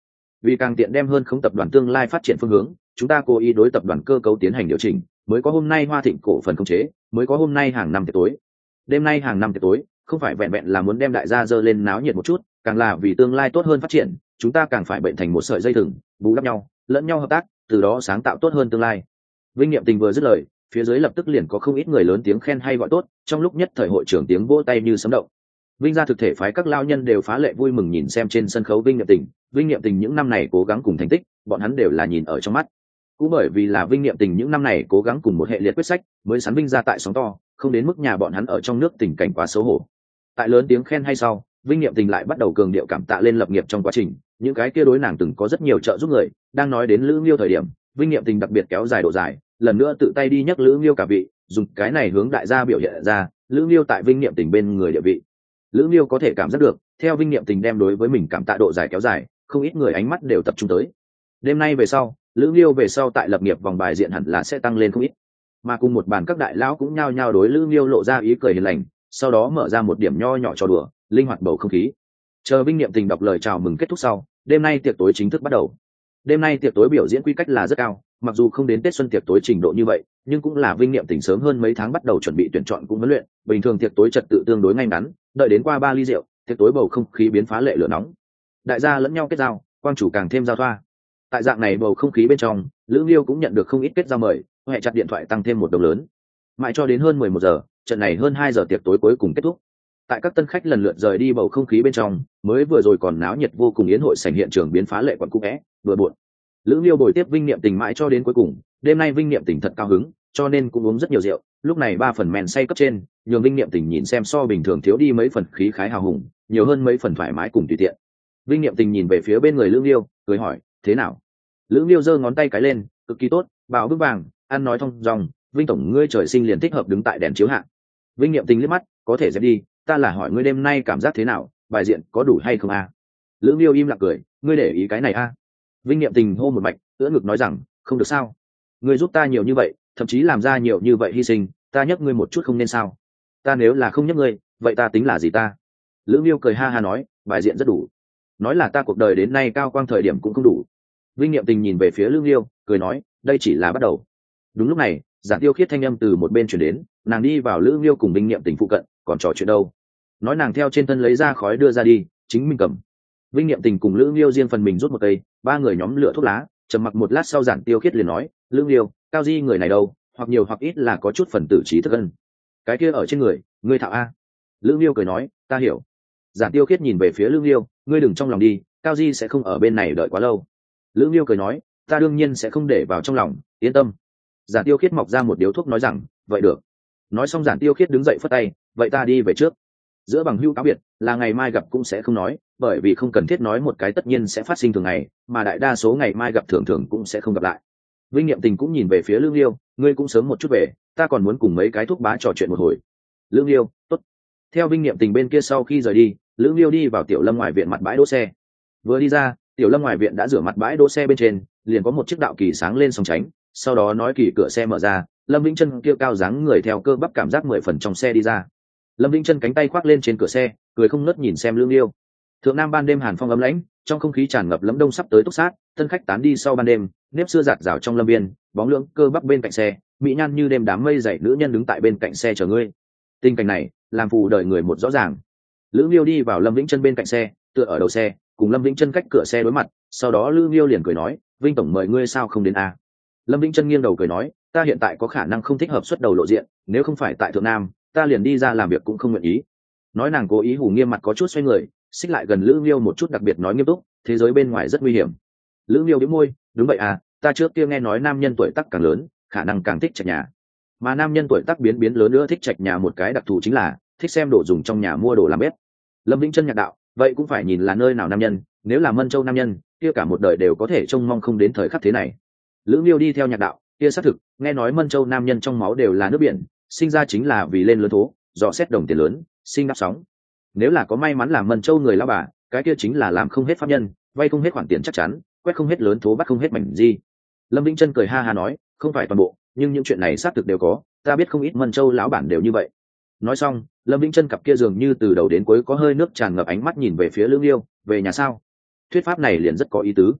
Vì càng tiện đem hơn không tập đoàn tương lai phát triển phương hướng, chúng ta cố ý đối tập đoàn cơ cấu tiến hành điều chỉnh, mới có hôm nay Hoa Thịnh cổ phần khống chế, mới có hôm nay hàng năm tiệc tối. Đêm nay hàng năm tiệc tối, không phải vẹn vẹn là muốn đem đại gia dơ lên náo nhiệt một chút, càng là vì tương lai tốt hơn phát triển, chúng ta càng phải bệnh thành một sợi dây thừng, bù đắp nhau, lẫn nhau hợp tác, từ đó sáng tạo tốt hơn tương lai. Vinh Nghiệm Tình vừa dứt lời, phía dưới lập tức liền có không ít người lớn tiếng khen hay gọi tốt, trong lúc nhất thời hội trưởng tiếng vỗ tay như sấm động. Vinh gia thực thể phái các lao nhân đều phá lệ vui mừng nhìn xem trên sân khấu Vinh Nghiệm Tình, Vinh Nghiệm Tình những năm này cố gắng cùng thành tích, bọn hắn đều là nhìn ở trong mắt. Cũng bởi vì là Vinh Nghiệm Tình những năm này cố gắng cùng một hệ liệt quyết sách, mới sắn Vinh gia tại sóng to, không đến mức nhà bọn hắn ở trong nước tình cảnh quá xấu hổ. Tại lớn tiếng khen hay sau, Vinh Nghiệm Tình lại bắt đầu cường điệu cảm tạ lên lập nghiệp trong quá trình, những cái kia đối nàng từng có rất nhiều trợ giúp người, đang nói đến Lữ Nghiêu thời điểm, Vinh Nghiệm Tình đặc biệt kéo dài độ dài, lần nữa tự tay đi nhắc Lữ Nghiêu cả vị, dùng cái này hướng đại gia biểu hiện ra, Lữ Nghiêu tại Vinh Nghiệm Tình bên người địa vị. Lữ Nghiêu có thể cảm giác được, theo Vinh Nghiệm Tình đem đối với mình cảm tạ độ dài kéo dài, không ít người ánh mắt đều tập trung tới. Đêm nay về sau, Lữ Nghiêu về sau tại lập nghiệp vòng bài diện hẳn là sẽ tăng lên không ít. Mà cùng một bàn các đại lão cũng nhao nhao đối Lữ Nghiêu lộ ra ý cười hiền lành, sau đó mở ra một điểm nho nhỏ trò đùa, linh hoạt bầu không khí. Chờ Vinh Nghiệm Tình đọc lời chào mừng kết thúc sau, đêm nay tiệc tối chính thức bắt đầu. Đêm nay tiệc tối biểu diễn quy cách là rất cao, mặc dù không đến Tết xuân tiệc tối trình độ như vậy, nhưng cũng là Vinh Nghiệm Tình sớm hơn mấy tháng bắt đầu chuẩn bị tuyển chọn cũng huấn luyện, bình thường tiệc tối trật tự tương đối ngay ngắn, đợi đến qua ba ly rượu, tiệc tối bầu không khí biến phá lệ lửa nóng. Đại gia lẫn nhau kết giao, quang chủ càng thêm giao thoa. Tại dạng này bầu không khí bên trong, Lữ Nghiêu cũng nhận được không ít kết giao mời, hệ chặt điện thoại tăng thêm một đồng lớn. Mãi cho đến hơn mười một giờ, trận này hơn hai giờ tiệc tối cuối cùng kết thúc. Tại các tân khách lần lượt rời đi bầu không khí bên trong, mới vừa rồi còn náo nhiệt vô cùng yến hội sảnh hiện trường biến phá lệ quẩn cũ é, vừa buồn. Lữ Nghiêu bồi tiếp Vinh Nghiệm Tình mãi cho đến cuối cùng, đêm nay Vinh Nghiệm Tình thật cao hứng, cho nên cũng uống rất nhiều rượu, lúc này ba phần men say cấp trên, nhường Vinh Nghiệm Tình nhìn xem so bình thường thiếu đi mấy phần khí khái hào hùng, nhiều hơn mấy phần thoải mái cùng tùy tiện. Vinh Nghiệm Tình nhìn về phía bên người Lữ Nghiêu, cười hỏi, thế nào? Lữ Nghiêu giơ ngón tay cái lên, cực kỳ tốt, bảo bước vàng, ăn nói thông dong, Vinh tổng ngươi trời sinh liền thích hợp đứng tại đèn chiếu hạ. Vinh Nghiệm Tình liếc mắt, có thể dẹp đi, ta là hỏi ngươi đêm nay cảm giác thế nào, bài diện có đủ hay không a? Lữ Nghiêu im lặng cười, ngươi để ý cái này a? Vinh Nghiệm Tình hô một mạch, ưỡn ngực nói rằng, không được sao? Ngươi giúp ta nhiều như vậy, thậm chí làm ra nhiều như vậy hy sinh, ta nhắc ngươi một chút không nên sao? Ta nếu là không nhắc ngươi, vậy ta tính là gì ta? Lữ Nghiêu cười ha ha nói, bài diện rất đủ. Nói là ta cuộc đời đến nay cao quang thời điểm cũng không đủ. Vinh Nghiệm Tình nhìn về phía Lữ Nghiêu, cười nói, đây chỉ là bắt đầu. Đúng lúc này, Giản Tiêu Khiết thanh âm từ một bên truyền đến, nàng đi vào Lữ Nghiêu cùng Vinh Nghiệm Tình phụ cận, còn trò chuyện đâu? Nói nàng theo trên thân lấy ra khói đưa ra đi, chính mình cầm. Vinh Nghiệm Tình cùng Lữ Nghiêu riêng phần mình rút một cây, ba người nhóm lửa thuốc lá, trầm mặc một lát sau Giản Tiêu Khiết liền nói, Lữ Nghiêu, Cao Di người này đâu, hoặc nhiều hoặc ít là có chút phần tử trí thức ân. Cái kia ở trên người, ngươi thạo a. Lữ Nghiêu cười nói, ta hiểu. Giản Tiêu Khiết nhìn về phía Lữ Nghiêu, ngươi đừng trong lòng đi, Cao Di sẽ không ở bên này đợi quá lâu. Lữ Nghiêu cười nói, ta đương nhiên sẽ không để vào trong lòng, yên tâm. Giản Tiêu Khiết mọc ra một điếu thuốc nói rằng, vậy được. Nói xong Giản Tiêu Khiết đứng dậy phất tay, vậy ta đi về trước. Giữa bằng hữu cáo biệt, là ngày mai gặp cũng sẽ không nói, bởi vì không cần thiết nói một cái tất nhiên sẽ phát sinh thường ngày, mà đại đa số ngày mai gặp thường thường cũng sẽ không gặp lại. Vinh Nghiệm Tình cũng nhìn về phía Lữ Nghiêu, ngươi cũng sớm một chút về, ta còn muốn cùng mấy cái thuốc bá trò chuyện một hồi. Lữ Nghiêu, tốt. Theo Vinh Nghiệm Tình bên kia sau khi rời đi, Lữ Nghiêu đi vào Tiểu Lâm ngoài viện mặt bãi đỗ xe. Vừa đi ra, Tiểu Lâm ngoài viện đã rửa mặt bãi đỗ xe bên trên, liền có một chiếc đạo kỳ sáng lên song tránh, sau đó nói kỳ cửa xe mở ra, Lâm Vĩnh Chân kia cao dáng người theo cơ bắp cảm giác mười phần trong xe đi ra. Lâm Vĩnh Chân cánh tay khoác lên trên cửa xe, cười không ngớt nhìn xem Lữ Nghiêu. Thượng Nam ban đêm hàn phong ấm lãnh, trong không khí tràn ngập lẫm đông sắp tới túc sát, tân khách tán đi sau ban đêm, nếp xưa giạt rào trong lâm viên, bóng lưỡng cơ bắp bên cạnh xe, mỹ nhan như đêm đám mây dày nữ nhân đứng tại bên cạnh xe chờ ngươi. Tình cảnh này, làm phù đời người một rõ ràng. Lữ Nghiêu đi vào Lâm Vĩnh Chân bên cạnh xe, tựa ở đầu xe, cùng Lâm Vĩnh Chân cách cửa xe đối mặt, sau đó Lữ Nghiêu liền cười nói, Vinh tổng mời ngươi sao không đến a? Lâm Vĩnh Chân nghiêng đầu cười nói, ta hiện tại có khả năng không thích hợp xuất đầu lộ diện, nếu không phải tại Thượng Nam, ta liền đi ra làm việc cũng không nguyện ý. Nói nàng cố ý hù nghiêm mặt có chút xoay người, xích lại gần Lữ Nghiêu một chút đặc biệt nói nghiêm túc, thế giới bên ngoài rất nguy hiểm. Lữ Nghiêu đĩu môi, đúng vậy à, ta trước kia nghe nói nam nhân tuổi tác càng lớn, khả năng càng thích trạch nhà. Mà nam nhân tuổi tác biến biến lớn nữa thích trạch nhà một cái đặc thù chính là thích xem đồ dùng trong nhà mua đồ làm bếp. Lâm Vĩnh Chân nhạc đạo, vậy cũng phải nhìn là nơi nào nam nhân, nếu là Mân Châu nam nhân, kia cả một đời đều có thể trông mong không đến thời khắc thế này. Lữ Nghiêu đi theo nhạc đạo, kia xác thực, nghe nói Mân Châu nam nhân trong máu đều là nước biển, sinh ra chính là vì lên lớn thố, dò xét đồng tiền lớn, sinh đắp sóng. Nếu là có may mắn làm Mân Châu người lão bà, cái kia chính là làm không hết pháp nhân, vay không hết khoản tiền chắc chắn, quét không hết lớn thố bắt không hết mảnh gì. Lâm Vĩnh Chân cười ha ha nói, không phải toàn bộ, nhưng những chuyện này xác thực đều có, ta biết không ít Mân Châu lão bản đều như vậy. Nói xong, Lâm Vĩnh Chân cặp kia dường như từ đầu đến cuối có hơi nước tràn ngập ánh mắt nhìn về phía Lữ Nghiêu, về nhà sao? Thuyết pháp này liền rất có ý tứ.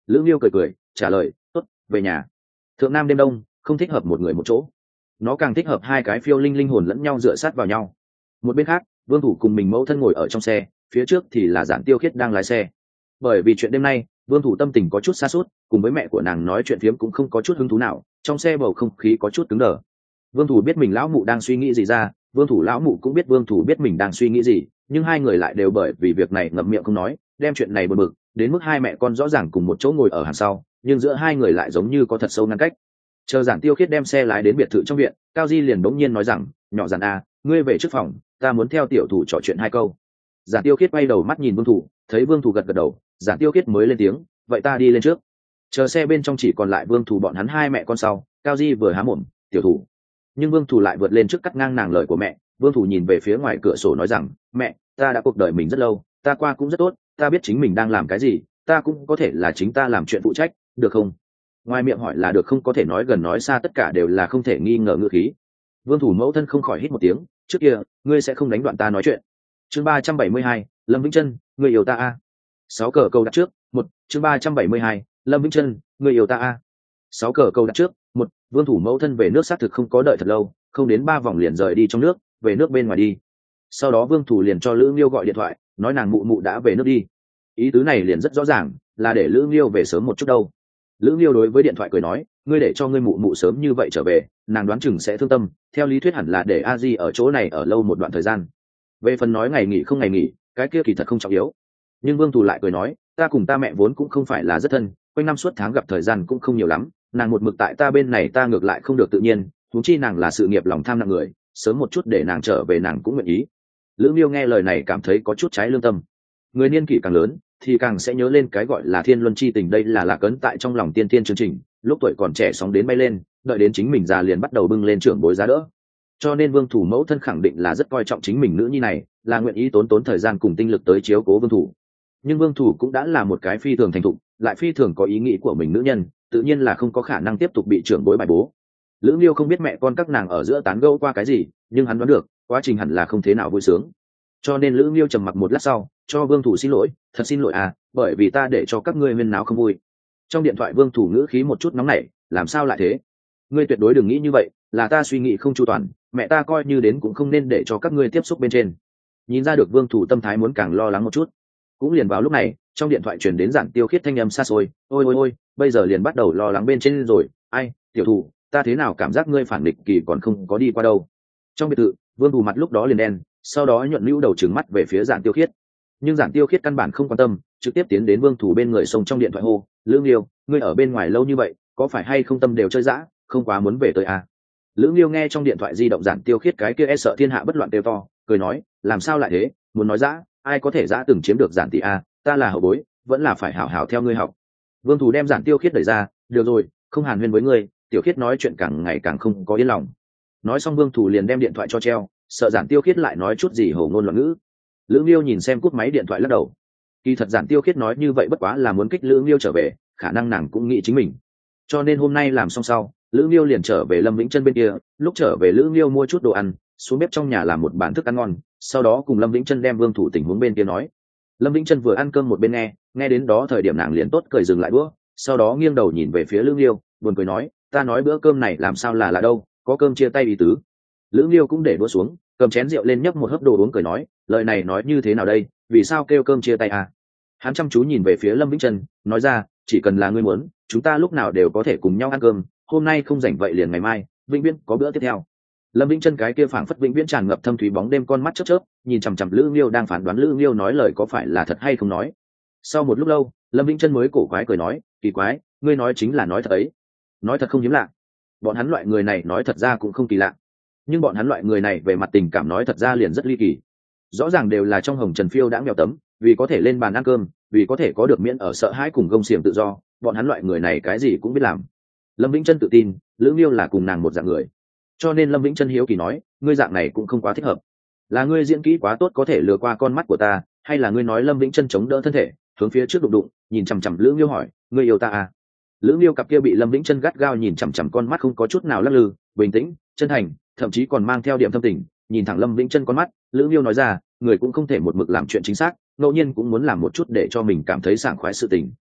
Lữ Nghiêu cười cười trả lời, tốt, về nhà. Thượng Nam đêm đông, không thích hợp một người một chỗ, nó càng thích hợp hai cái phiêu linh linh hồn lẫn nhau dựa sát vào nhau. Một bên khác, Vương Thủ cùng mình mẫu thân ngồi ở trong xe, phía trước thì là Giản Tiêu Khiết đang lái xe. Bởi vì chuyện đêm nay, Vương Thủ tâm tình có chút xa suốt, cùng với mẹ của nàng nói chuyện phiếm cũng không có chút hứng thú nào, trong xe bầu không khí có chút cứng đờ. Vương Thủ biết mình lão mụ đang suy nghĩ gì ra, Vương Thủ lão mụ cũng biết Vương Thủ biết mình đang suy nghĩ gì, nhưng hai người lại đều bởi vì việc này ngậm miệng không nói, đem chuyện này bực bực, đến mức hai mẹ con rõ ràng cùng một chỗ ngồi ở hàng sau, nhưng giữa hai người lại giống như có thật sâu ngăn cách. Chờ Giản Tiêu Khiết đem xe lái đến biệt thự trong viện, Cao Di liền bỗng nhiên nói rằng, nhỏ Giản a, ngươi về trước phòng, ta muốn theo tiểu thủ trò chuyện hai câu. Giản Tiêu Khiết quay đầu mắt nhìn Vương Thủ, thấy Vương Thủ gật gật đầu, Giản Tiêu Khiết mới lên tiếng, vậy ta đi lên trước. Chờ xe bên trong chỉ còn lại Vương Thủ bọn hắn hai mẹ con sau, Cao Di vừa há mồm, tiểu thủ, nhưng Vương Thủ lại vượt lên trước cắt ngang nàng lời của mẹ. Vương Thủ nhìn về phía ngoài cửa sổ nói rằng, mẹ, ta đã cuộc đời mình rất lâu, ta qua cũng rất tốt, ta biết chính mình đang làm cái gì, ta cũng có thể là chính ta làm chuyện phụ trách, được không? Ngoài miệng hỏi là được, không có thể nói gần nói xa, tất cả đều là không thể nghi ngờ ngữ khí. Vương Thủ mẫu thân không khỏi hít một tiếng, trước kia ngươi sẽ không đánh đoạn ta nói chuyện. Chương ba trăm bảy mươi hai, Lâm Vĩnh Chân, ngươi yêu ta a. Sáu cờ câu đặt trước, một, chương ba trăm bảy mươi hai, Lâm Vĩnh Chân, ngươi yêu ta a. Sáu cờ câu đặt trước, một, Vương Thủ mẫu thân về nước xác thực không có đợi thật lâu, không đến ba vòng liền rời đi trong nước, về nước bên ngoài đi. Sau đó Vương Thủ liền cho Lữ Nghiêu gọi điện thoại, nói nàng mụ mụ đã về nước đi. Ý tứ này liền rất rõ ràng, là để Lữ Nghiêu về sớm một chút đâu. Lữ Nghiêu đối với điện thoại cười nói, ngươi để cho ngươi mụ mụ sớm như vậy trở về, nàng đoán chừng sẽ thương tâm, theo lý thuyết hẳn là để a di ở chỗ này ở lâu một đoạn thời gian. Về phần nói ngày nghỉ không ngày nghỉ, cái kia kỳ thật không trọng yếu. Nhưng Vương Thủ lại cười nói, ta cùng ta mẹ vốn cũng không phải là rất thân, quanh năm suốt tháng gặp thời gian cũng không nhiều lắm, nàng một mực tại ta bên này ta ngược lại không được tự nhiên, huống chi nàng là sự nghiệp lòng tham nặng người, sớm một chút để nàng trở về nàng cũng nguyện ý. Lữ Nghiêu nghe lời này cảm thấy có chút trái lương tâm. Người niên kỷ càng lớn thì càng sẽ nhớ lên cái gọi là thiên luân chi tình, đây là lạc ấn tại trong lòng tiên tiên chương trình, lúc tuổi còn trẻ sóng đến bay lên, đợi đến chính mình già liền bắt đầu bưng lên trưởng bối giá đỡ. Cho nên Vương Thủ mẫu thân khẳng định là rất coi trọng chính mình nữ nhi này, là nguyện ý tốn tốn thời gian cùng tinh lực tới chiếu cố Vương Thủ. Nhưng Vương Thủ cũng đã là một cái phi thường thành thục, lại phi thường có ý nghĩ của mình nữ nhân, tự nhiên là không có khả năng tiếp tục bị trưởng bối bài bố. Lữ Nghiêu không biết mẹ con các nàng ở giữa tán gẫu qua cái gì, nhưng hắn đoán được quá trình hẳn là không thế nào vui sướng. Cho nên Lữ Nghiêu trầm mặc một lát sau, cho Vương Thủ xin lỗi, thật xin lỗi à, bởi vì ta để cho các ngươi huyên náo không vui. Trong điện thoại Vương Thủ ngữ khí một chút nóng nảy, làm sao lại thế? Ngươi tuyệt đối đừng nghĩ như vậy, là ta suy nghĩ không chu toàn, mẹ ta coi như đến cũng không nên để cho các ngươi tiếp xúc bên trên. Nhìn ra được Vương Thủ tâm thái muốn càng lo lắng một chút. Cũng liền vào lúc này, trong điện thoại truyền đến Giản Tiêu Khiết thanh âm xa xôi, ôi ôi ôi, bây giờ liền bắt đầu lo lắng bên trên rồi, ai, tiểu thủ, ta thế nào cảm giác ngươi phản nghịch kỳ còn không có đi qua đâu. Trong biệt thự, Vương Thủ mặt lúc đó liền đen, sau đó nhuận nhũ đầu trừng mắt về phía Giản Tiêu Khiết. Nhưng Giản Tiêu Khiết căn bản không quan tâm, trực tiếp tiến đến Vương Thủ bên người, xông trong điện thoại hô, Lữ Nghiêu, ngươi ở bên ngoài lâu như vậy, có phải hay không tâm đều chơi dã, không quá muốn về tới à? Lữ Nghiêu nghe trong điện thoại di động Giản Tiêu Khiết cái kia e sợ thiên hạ bất loạn kêu to, cười nói, làm sao lại thế, muốn nói dã, ai có thể dã từng chiếm được Giản tỷ à, ta là hậu bối, vẫn là phải hảo hảo theo ngươi học. Vương Thủ đem Giản Tiêu Khiết đẩy ra, được rồi, không hàn huyên với ngươi, Tiểu Khiết nói chuyện càng ngày càng không có yên lòng. Nói xong Vương Thủ liền đem điện thoại cho treo, sợ Giản Tiêu Khiết lại nói chút gì hổ ngôn loạn ngữ. Lữ Nghiêu nhìn xem cúp máy điện thoại lắc đầu. Kỳ thật Giản Tiêu Khiết nói như vậy bất quá là muốn kích Lữ Nghiêu trở về, khả năng nàng cũng nghĩ chính mình. Cho nên hôm nay làm xong sau, Lữ Nghiêu liền trở về Lâm Vĩnh Chân bên kia, lúc trở về Lữ Nghiêu mua chút đồ ăn, xuống bếp trong nhà làm một bàn thức ăn ngon, sau đó cùng Lâm Vĩnh Chân đem Vương Thủ tình huống bên kia nói. Lâm Vĩnh Chân vừa ăn cơm một bên nghe, nghe đến đó thời điểm nàng liền tốt cười dừng lại đũa, sau đó nghiêng đầu nhìn về phía Lữ Nghiêu, buồn cười nói, ta nói bữa cơm này làm sao là là đâu, có cơm chia tay ý tứ. Lữ Nghiêu cũng để đũa xuống, cầm chén rượu lên nhấp một hớp đồ uống, cười nói, lời này nói như thế nào đây, vì sao kêu cơm chia tay à? Hắn chăm chú nhìn về phía Lâm Vĩnh Chân, nói ra, chỉ cần là ngươi muốn, chúng ta lúc nào đều có thể cùng nhau ăn cơm, hôm nay không rảnh vậy liền ngày mai, vĩnh viễn có bữa tiếp theo. Lâm Vĩnh Chân cái kia phảng phất vĩnh viễn tràn ngập thâm thúy bóng đêm con mắt chớp chớp, nhìn chằm chằm Lữ Nghiêu đang phán đoán Lữ Nghiêu nói lời có phải là thật hay không nói. Sau một lúc lâu, Lâm Vĩnh Chân mới cổ quái cười nói, kỳ quái, ngươi nói chính là nói thật ấy. Nói thật không hiếm lạ. Bọn hắn loại người này nói thật ra cũng không kỳ lạ. Nhưng bọn hắn loại người này về mặt tình cảm nói thật ra liền rất ly kỳ. Rõ ràng đều là trong hồng trần phiêu đã nghèo tấm, vì có thể lên bàn ăn cơm, vì có thể có được miễn ở sợ hãi cùng gông xiềng tự do, bọn hắn loại người này cái gì cũng biết làm. Lâm Vĩnh Chân tự tin, Lữ Nghiêu là cùng nàng một dạng người. Cho nên Lâm Vĩnh Chân hiếu kỳ nói, ngươi dạng này cũng không quá thích hợp. Là ngươi diễn kỹ quá tốt có thể lừa qua con mắt của ta, hay là ngươi nói Lâm Vĩnh Chân chống đỡ thân thể, hướng phía trước đụng đụng, nhìn chằm chằm Lữ Nghiêu hỏi, ngươi yêu ta à? Lữ Nghiêu cặp kia bị Lâm Vĩnh Chân gắt gao nhìn chằm chằm con mắt không có chút nào lắc lư, bình tĩnh, chân thành, thậm chí còn mang theo điểm thâm tình, nhìn thẳng Lâm Vĩnh Chân con mắt, Lữ Nghiêu nói ra, người cũng không thể một mực làm chuyện chính xác, ngẫu nhiên cũng muốn làm một chút để cho mình cảm thấy sảng khoái sự tình.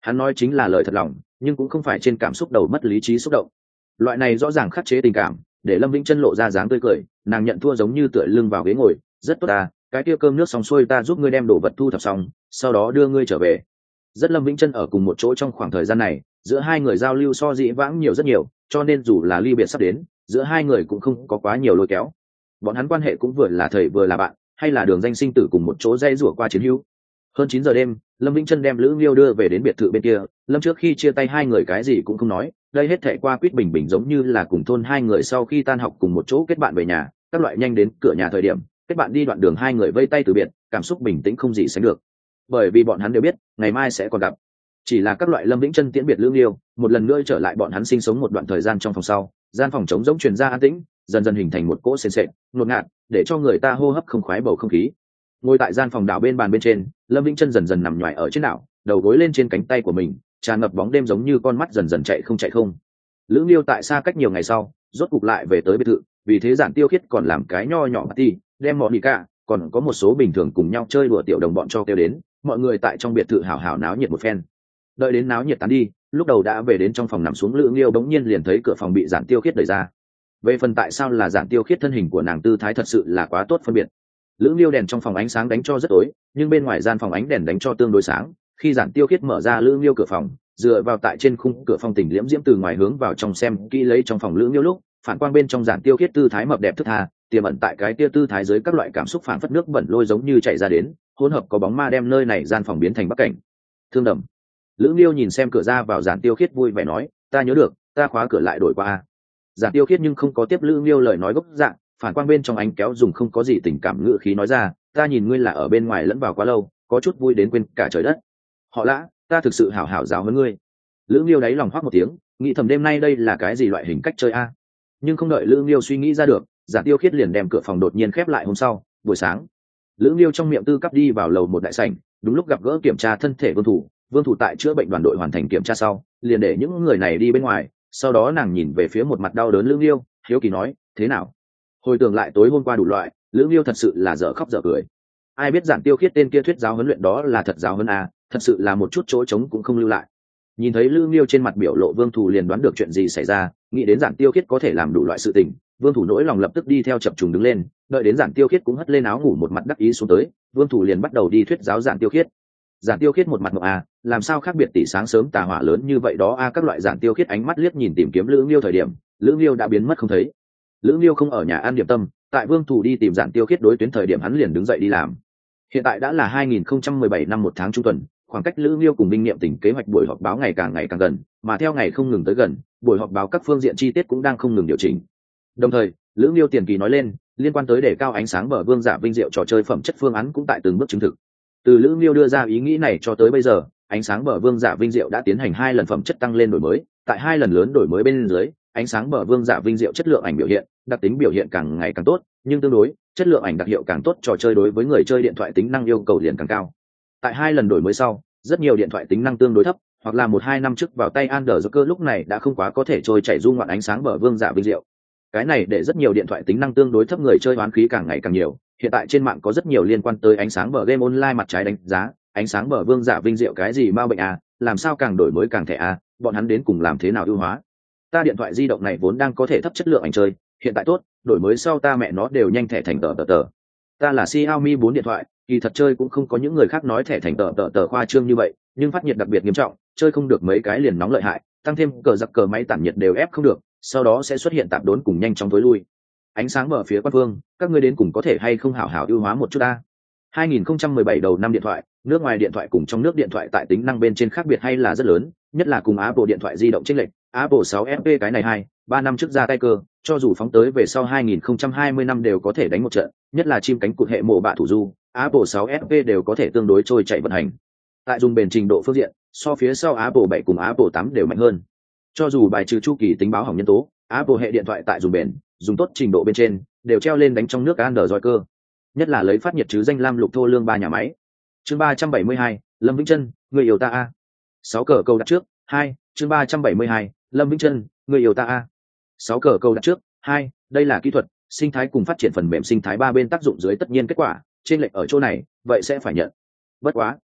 Hắn nói chính là lời thật lòng, nhưng cũng không phải trên cảm xúc đầu mất lý trí xúc động. Loại này rõ ràng khắc chế tình cảm, để Lâm Vĩnh Chân lộ ra dáng tươi cười, nàng nhận thua giống như tựa lưng vào ghế ngồi, rất tốt ta, cái kia cơm nước xong xuôi ta giúp ngươi đem đồ vật thu thập xong, sau đó đưa ngươi trở về. Rất Lâm Vĩnh Chân ở cùng một chỗ trong khoảng thời gian này, giữa hai người giao lưu so dĩ vãng nhiều rất nhiều, cho nên dù là ly biệt sắp đến, giữa hai người cũng không có quá nhiều lôi kéo. Bọn hắn quan hệ cũng vừa là thầy vừa là bạn, hay là đường danh sinh tử cùng một chỗ dây rủa qua chiến hữu. Hơn chín giờ đêm, Lâm Vĩnh Chân đem Lữ Nghiêu đưa về đến biệt thự bên kia, Lâm trước khi chia tay hai người cái gì cũng không nói, đây hết thảy qua quýt bình bình giống như là cùng thôn hai người sau khi tan học cùng một chỗ kết bạn về nhà, các loại nhanh đến cửa nhà thời điểm, kết bạn đi đoạn đường hai người vây tay từ biệt, cảm xúc bình tĩnh không gì sánh được. Bởi vì bọn hắn đều biết, ngày mai sẽ còn gặp. Chỉ là các loại Lâm Vĩnh Chân tiễn biệt Lữ Nghiêu, một lần nữa trở lại bọn hắn sinh sống một đoạn thời gian trong phòng sau, gian phòng trống rỗng truyền ra an tĩnh, dần dần hình thành một cỗ sền sệt, ngột ngạt, để cho người ta hô hấp không khoái bầu không khí. Ngồi tại gian phòng đảo bên bàn bên trên, Lâm Vĩnh Chân dần dần nằm nhoài ở trên đảo, đầu gối lên trên cánh tay của mình, tràn ngập bóng đêm giống như con mắt dần dần chạy không chạy không. Lữ Nghiêu tại xa cách nhiều ngày sau, rốt cục lại về tới biệt thự, vì thế Giản Tiêu Khiết còn làm cái nho nhỏ party, đem mọi đi cả, còn có một số bình thường cùng nhau chơi đùa tiểu đồng bọn cho kêu đến, mọi người tại trong biệt thự hào hào náo nhiệt một phen. Đợi đến náo nhiệt tán đi, lúc đầu đã về đến trong phòng nằm xuống Lữ Nghiêu bỗng nhiên liền thấy cửa phòng bị Giản Tiêu Khiết đẩy ra. Về phần tại sao là Giản Tiêu Khiết thân hình của nàng tư thái thật sự là quá tốt phân biệt. Lữ Nghiêu đèn trong phòng ánh sáng đánh cho rất tối, nhưng bên ngoài gian phòng ánh đèn đánh cho tương đối sáng. Khi Giản Tiêu Khiết mở ra Lữ Nghiêu cửa phòng, dựa vào tại trên khung cửa phòng tỉnh liễm diễm từ ngoài hướng vào trong xem kỹ lấy trong phòng Lữ Nghiêu lúc, phản quang bên trong Giản Tiêu Khiết tư thái mập đẹp thức tha, tiềm ẩn tại cái tia tư thái dưới các loại cảm xúc phản phất nước bẩn lôi giống như chảy ra đến, hỗn hợp có bóng ma đem nơi này gian phòng biến thành bắc cảnh. Thương đầm. Lữ Nghiêu nhìn xem cửa ra vào Giản Tiêu Khiết vui vẻ nói, ta nhớ được, ta khóa cửa lại đổi qua. Giản Tiêu Khiết nhưng không có tiếp Lữ Nghiêu lời nói gốc dạng, phản quang bên trong ánh kéo dùng không có gì tình cảm ngữ khí nói ra, ta nhìn ngươi là ở bên ngoài lẫn vào quá lâu, có chút vui đến quên cả trời đất. Họ Lã, ta thực sự hảo hảo giáo hơn ngươi. Lữ Nghiêu đáy lòng hoắc một tiếng, nghĩ thầm đêm nay đây là cái gì loại hình cách chơi a? Nhưng không đợi Lữ Nghiêu suy nghĩ ra được, Giản Tiêu Khiết liền đem cửa phòng đột nhiên khép lại. Hôm sau buổi sáng, Lữ Nghiêu trong miệng tư cấp đi vào lầu một đại sảnh, đúng lúc gặp gỡ kiểm tra thân thể Vương Thủ. Vương Thủ tại chữa bệnh đoàn đội hoàn thành kiểm tra sau, liền để những người này đi bên ngoài. Sau đó nàng nhìn về phía một mặt đau đớn Lữ Nghiêu, hiếu kỳ nói, thế nào? Hồi tưởng lại tối hôm qua đủ loại, Lữ Nghiêu thật sự là dở khóc dở cười. Ai biết Giản Tiêu Khiết tên kia thuyết giáo huấn luyện đó là thật giáo hơn à, thật sự là một chút chỗ trống cũng không lưu lại. Nhìn thấy Lữ Nghiêu trên mặt biểu lộ, Vương Thủ liền đoán được chuyện gì xảy ra, nghĩ đến Giản Tiêu Khiết có thể làm đủ loại sự tình, Vương Thủ nỗi lòng lập tức đi theo chập trùng đứng lên, đợi đến Giản Tiêu Khiết cũng hất lên áo ngủ một mặt đắc ý xuống tới, Vương Thủ liền bắt đầu đi thuyết giáo Giản Tiêu Khiết. Giản Tiêu Khiết một mặt ngộp à, làm sao khác biệt tỷ sáng sớm tà hỏa lớn như vậy đó a à, các loại Giản Tiêu Khiết ánh mắt liếc nhìn tìm kiếm Lữ Nghiêu thời điểm, Lữ Nghiêu đã biến mất không thấy. Lữ Nghiêu không ở nhà ăn điểm tâm, tại Vương Thủ đi tìm Giản Tiêu Khiết đối tuyến thời điểm hắn liền đứng dậy đi làm. Hiện tại đã là hai nghìn không trăm mười bảy năm một tháng trung tuần, khoảng cách Lữ Nghiêu cùng Minh Niệm Tỉnh kế hoạch buổi họp báo ngày càng ngày càng gần, mà theo ngày không ngừng tới gần, buổi họp báo các phương diện chi tiết cũng đang không ngừng điều chỉnh. Đồng thời, Lữ Nghiêu tiền kỳ nói lên, liên quan tới đề cao ánh sáng bờ vương giả vinh diệu trò chơi phẩm chất phương án cũng tại từng bước chứng thực. Từ Lữ Nghiêu đưa ra ý nghĩ này cho tới bây giờ, ánh sáng bờ vương giả vinh diệu đã tiến hành hai lần phẩm chất tăng lên đổi mới, tại hai lần lớn đổi mới bên dưới, ánh sáng bờ vương giả vinh diệu chất lượng ảnh biểu hiện, đặc tính biểu hiện càng ngày càng tốt, nhưng tương đối, chất lượng ảnh đặc hiệu càng tốt, trò chơi đối với người chơi điện thoại tính năng yêu cầu liền càng cao. Tại hai lần đổi mới sau, rất nhiều điện thoại tính năng tương đối thấp, hoặc là một hai năm trước vào tay Android cơ lúc này đã không quá có thể trôi chảy du ngoạn ánh sáng bờ vương giả vinh diệu. Cái này để rất nhiều điện thoại tính năng tương đối thấp người chơi hoán khí càng ngày càng nhiều. Hiện tại trên mạng có rất nhiều liên quan tới ánh sáng bờ game online mặt trái đánh giá, ánh sáng bờ vương giả vinh diệu cái gì ma bệnh à, làm sao càng đổi mới càng thẻ à, bọn hắn đến cùng làm thế nào ưu hóa. Ta điện thoại di động này vốn đang có thể thấp chất lượng ảnh chơi, hiện tại tốt, đổi mới sau ta mẹ nó đều nhanh thẻ thành tờ tờ tờ. Ta là Xiaomi bốn điện thoại, kỳ thật chơi cũng không có những người khác nói thẻ thành tờ tờ tờ khoa trương như vậy, nhưng phát nhiệt đặc biệt nghiêm trọng, chơi không được mấy cái liền nóng lợi hại, tăng thêm cờ giặc cờ máy tản nhiệt đều ép không được, sau đó sẽ xuất hiện tạp đốn cùng nhanh chóng tối lui. Ánh sáng mở phía quan phương, các ngươi đến cùng có thể hay không hảo hảo ưu hóa một chút ta. hai nghìn không trăm mười bảy đầu năm điện thoại, nước ngoài điện thoại cùng trong nước điện thoại tại tính năng bên trên khác biệt hay là rất lớn, nhất là cùng Apple điện thoại di động chênh lệch, Apple sáu ép pê cái này hai, ba năm trước ra tay cơ, cho dù phóng tới về sau hai nghìn không trăm hai mươi năm đều có thể đánh một trận, nhất là chim cánh cụt hệ mộ bạ thủ du, Apple sáu ép pê đều có thể tương đối trôi chảy vận hành. Tại dùng bền trình độ phương diện, so phía sau Apple bảy cùng Apple tám đều mạnh hơn. Cho dù bài trừ chu kỳ tính báo hỏng nhân tố, Apple hệ điện thoại tại dùng bền, dùng tốt trình độ bên trên, đều treo lên đánh trong nước Android cơ. Nhất là lấy phát nhiệt chứ danh lam lục thô lương ba nhà máy. Chương ba trăm bảy mươi hai, Lâm Vĩnh Chân, người yêu ta a. sáu cờ câu đặt trước, hai, chương ba trăm bảy mươi hai, Lâm Vĩnh Chân, người yêu ta a. sáu cờ câu đặt trước, hai, đây là kỹ thuật, sinh thái cùng phát triển phần mềm sinh thái ba bên tác dụng dưới tất nhiên kết quả, trên lệch ở chỗ này, vậy sẽ phải nhận. Bất quá,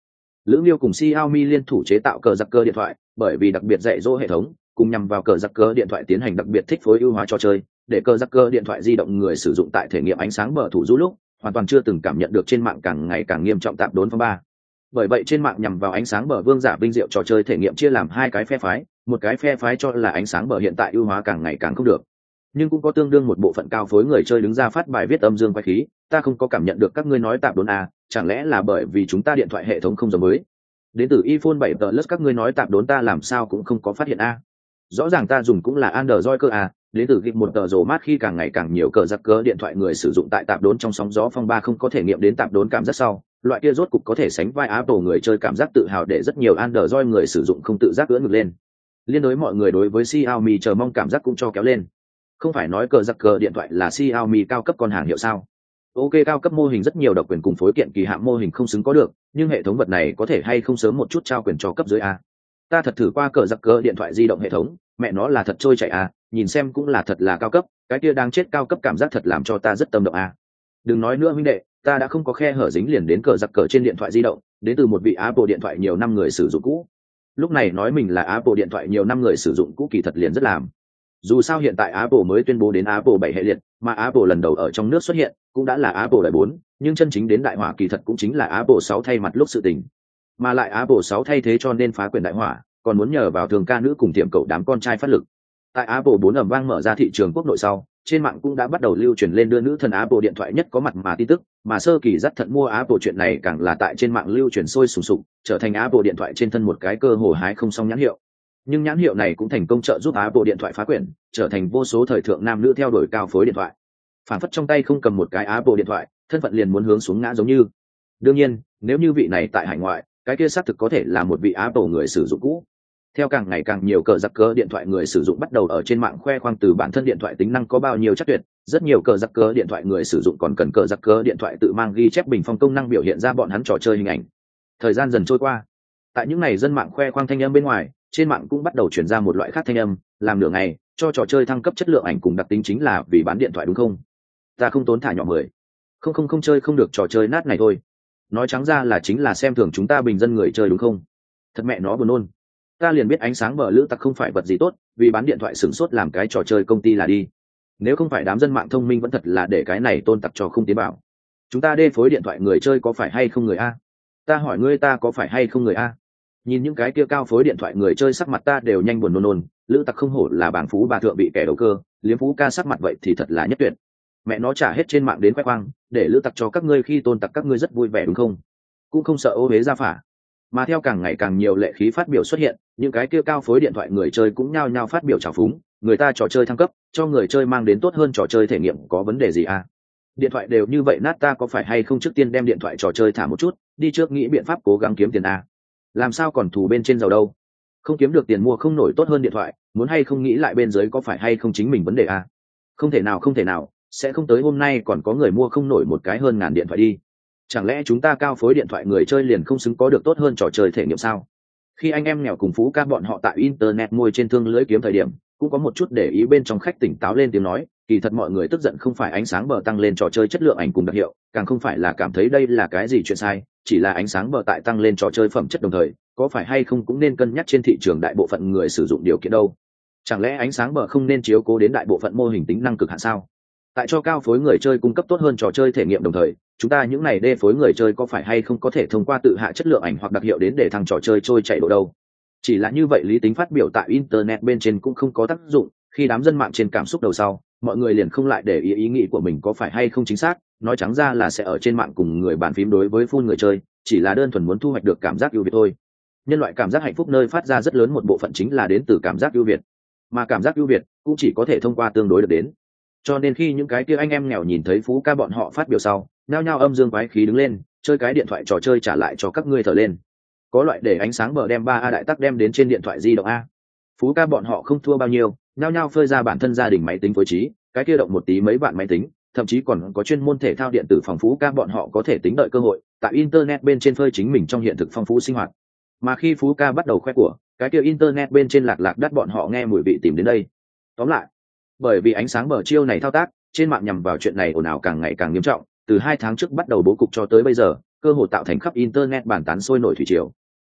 Lữ Liêu cùng Xiaomi liên thủ chế tạo cờ giặc cờ điện thoại, bởi vì đặc biệt dạy dỗ hệ thống, cùng nhằm vào cờ giặc cờ điện thoại tiến hành đặc biệt thích phối ưu hóa trò chơi, để cờ giặc cờ điện thoại di động người sử dụng tại thể nghiệm ánh sáng bờ thủ du lúc, hoàn toàn chưa từng cảm nhận được trên mạng càng ngày càng nghiêm trọng tạp đốn phong ba. Bởi vậy trên mạng nhằm vào ánh sáng bờ vương giả vinh diệu trò chơi thể nghiệm chia làm hai cái phe phái, một cái phe phái cho là ánh sáng bờ hiện tại ưu hóa càng ngày càng không được, nhưng cũng có tương đương một bộ phận cao phối người chơi đứng ra phát bài viết âm dương quay khí, ta không có cảm nhận được các ngươi nói tạp đốn à, chẳng lẽ là bởi vì chúng ta điện thoại hệ thống không giống mới. Đến từ iPhone bảy Plus các ngươi nói tạp đốn ta làm sao cũng không có phát hiện a. À. Rõ ràng ta dùng cũng là Android cơ à, đến từ gig một tờ rồ mát khi càng ngày càng nhiều cờ giặc cờ điện thoại người sử dụng tại tạp đốn trong sóng gió phong ba không có thể nghiệm đến tạp đốn cảm giác sau, loại kia rốt cục có thể sánh vai Apple người chơi cảm giác tự hào để rất nhiều Android người sử dụng không tự giác ưỡn ngực lên. Liên đối mọi người đối với Xiaomi chờ mong cảm giác cũng cho kéo lên. Không phải nói cờ giặc cờ điện thoại là Xiaomi cao cấp con hàng hiệu sao? Ok, cao cấp mô hình rất nhiều độc quyền cùng phối kiện kỳ hạm mô hình không xứng có được, nhưng hệ thống vật này có thể hay không sớm một chút trao quyền cho cấp dưới a. Ta thật thử qua cờ giặc cờ điện thoại di động hệ thống, mẹ nó là thật trôi chảy a, nhìn xem cũng là thật là cao cấp, cái kia đang chết cao cấp cảm giác thật làm cho ta rất tâm động a. Đừng nói nữa huynh đệ, ta đã không có khe hở dính liền đến cờ giặc cờ trên điện thoại di động, đến từ một vị Apple điện thoại nhiều năm người sử dụng cũ. Lúc này nói mình là Apple điện thoại nhiều năm người sử dụng cũ kỳ thật liền rất làm. Dù sao hiện tại Apple mới tuyên bố đến Apple bảy hệ liệt, mà Apple lần đầu ở trong nước xuất hiện, cũng đã là Apple đời bốn, nhưng chân chính đến đại hỏa kỳ thật cũng chính là Apple sáu thay mặt lúc sự tình. Mà lại Apple sáu thay thế cho nên phá quyền đại hỏa, còn muốn nhờ vào thường ca nữ cùng tiệm cậu đám con trai phát lực. Tại Apple bốn ầm vang mở ra thị trường quốc nội sau, trên mạng cũng đã bắt đầu lưu truyền lên đưa nữ thần Apple điện thoại nhất có mặt mà tin tức, mà sơ kỳ dắt thận mua Apple chuyện này càng là tại trên mạng lưu truyền sôi sùng sục, trở thành Apple điện thoại trên thân một cái cơ hồ hái không xong nhãn hiệu. Nhưng nhãn hiệu này cũng thành công trợ giúp Apple điện thoại phá quyền, trở thành vô số thời thượng nam nữ theo đuổi cao phối điện thoại. Phản phất trong tay không cầm một cái Apple điện thoại, thân phận liền muốn hướng xuống ngã giống như. Đương nhiên, nếu như vị này tại hải ngoại, cái kia xác thực có thể là một vị Apple người sử dụng cũ. Theo càng ngày càng nhiều cờ giặc cờ điện thoại người sử dụng bắt đầu ở trên mạng khoe khoang từ bản thân điện thoại tính năng có bao nhiêu chắc tuyệt, rất nhiều cờ giặc cờ điện thoại người sử dụng còn cần cờ giặc cờ điện thoại tự mang ghi chép bình phong công năng biểu hiện ra bọn hắn trò chơi hình ảnh. Thời gian dần trôi qua, tại những ngày dân mạng khoe khoang thanh âm bên ngoài, trên mạng cũng bắt đầu chuyển ra một loại khác thanh âm, làm nửa ngày cho trò chơi thăng cấp chất lượng ảnh cùng đặc tính chính là vì bán điện thoại đúng không? Ta không tốn thả nhỏ mười, không không không chơi không được trò chơi nát này thôi. Nói trắng ra là chính là xem thường chúng ta bình dân người chơi đúng không? Thật mẹ nó buồn nôn. Ta liền biết ánh sáng bờ lữ tặc không phải vật gì tốt, vì bán điện thoại sửng sốt làm cái trò chơi công ty là đi. Nếu không phải đám dân mạng thông minh vẫn thật là để cái này tôn tặc cho không tiến bảo. Chúng ta đê phối điện thoại người chơi có phải hay không người a? Ta hỏi ngươi ta có phải hay không người a? Nhìn những cái kia cao phối điện thoại người chơi sắc mặt ta đều nhanh buồn nôn nôn, lữ tặc không hổ là bảng phú bà thượng bị kẻ đầu cơ, liếm phú ca sắc mặt vậy thì thật là nhất tuyệt. Mẹ nó trả hết trên mạng đến khoe khoang, để lữ tặc cho các ngươi khi tôn tặc các ngươi rất vui vẻ đúng không? Cũng không sợ ô hế ra phả. Mà theo càng ngày càng nhiều lệ khí phát biểu xuất hiện, những cái kia cao phối điện thoại người chơi cũng nhao nhao phát biểu trào phúng, người ta trò chơi thăng cấp, cho người chơi mang đến tốt hơn trò chơi thể nghiệm có vấn đề gì à? Điện thoại đều như vậy nát ta có phải hay không trước tiên đem điện thoại trò chơi thả một chút, đi trước nghĩ biện pháp cố gắng kiếm tiền à? Làm sao còn thù bên trên giàu đâu? Không kiếm được tiền mua không nổi tốt hơn điện thoại, muốn hay không nghĩ lại bên dưới có phải hay không chính mình vấn đề à? Không thể nào không thể nào, sẽ không tới hôm nay còn có người mua không nổi một cái hơn ngàn điện thoại đi. Chẳng lẽ chúng ta cao phối điện thoại người chơi liền không xứng có được tốt hơn trò chơi thể nghiệm sao? Khi anh em nghèo cùng phú ca bọn họ tại internet môi trên thương lưới kiếm thời điểm, cũng có một chút để ý bên trong khách tỉnh táo lên tiếng nói, kỳ thật mọi người tức giận không phải ánh sáng bờ tăng lên trò chơi chất lượng ảnh cùng đặc hiệu, càng không phải là cảm thấy đây là cái gì chuyện sai, chỉ là ánh sáng bờ tại tăng lên trò chơi phẩm chất đồng thời, có phải hay không cũng nên cân nhắc trên thị trường đại bộ phận người sử dụng điều kiện đâu. Chẳng lẽ ánh sáng bờ không nên chiếu cố đến đại bộ phận mô hình tính năng cực hạn sao? Tại cho cao phối người chơi cung cấp tốt hơn trò chơi thể nghiệm đồng thời, chúng ta những này đê phối người chơi có phải hay không có thể thông qua tự hạ chất lượng ảnh hoặc đặc hiệu đến để thằng trò chơi trôi chạy độ đâu? Chỉ là như vậy lý tính phát biểu tại internet bên trên cũng không có tác dụng, khi đám dân mạng trên cảm xúc đầu sau, mọi người liền không lại để ý ý nghĩ của mình có phải hay không chính xác, nói trắng ra là sẽ ở trên mạng cùng người bàn phím đối với full người chơi, chỉ là đơn thuần muốn thu hoạch được cảm giác ưu việt thôi. Nhân loại cảm giác hạnh phúc nơi phát ra rất lớn một bộ phận chính là đến từ cảm giác ưu việt, mà cảm giác ưu việt cũng chỉ có thể thông qua tương đối được đến. Cho nên khi những cái kia anh em nghèo nhìn thấy phú ca bọn họ phát biểu sau, nhao nhao âm dương quái khí đứng lên, chơi cái điện thoại trò chơi trả lại cho các ngươi thở lên. Có loại để ánh sáng bờ đem ba a đại tắc đem đến trên điện thoại di động a. Phú ca bọn họ không thua bao nhiêu, nhao nhao phơi ra bản thân gia đình máy tính phối trí, cái kia động một tí mấy bạn máy tính, thậm chí còn có chuyên môn thể thao điện tử phòng phú ca bọn họ có thể tính đợi cơ hội, tại internet bên trên phơi chính mình trong hiện thực phong phú sinh hoạt. Mà khi phú ca bắt đầu khoe của, cái kia internet bên trên lạc lạc đắt bọn họ nghe mùi vị tìm đến đây. Tóm lại, bởi vì ánh sáng bờ chiêu này thao tác, trên mạng nhằm vào chuyện này ồn ào càng ngày càng nghiêm trọng, từ hai tháng trước bắt đầu bố cục cho tới bây giờ, cơ hội tạo thành khắp internet bàn tán sôi nổi thủy triều,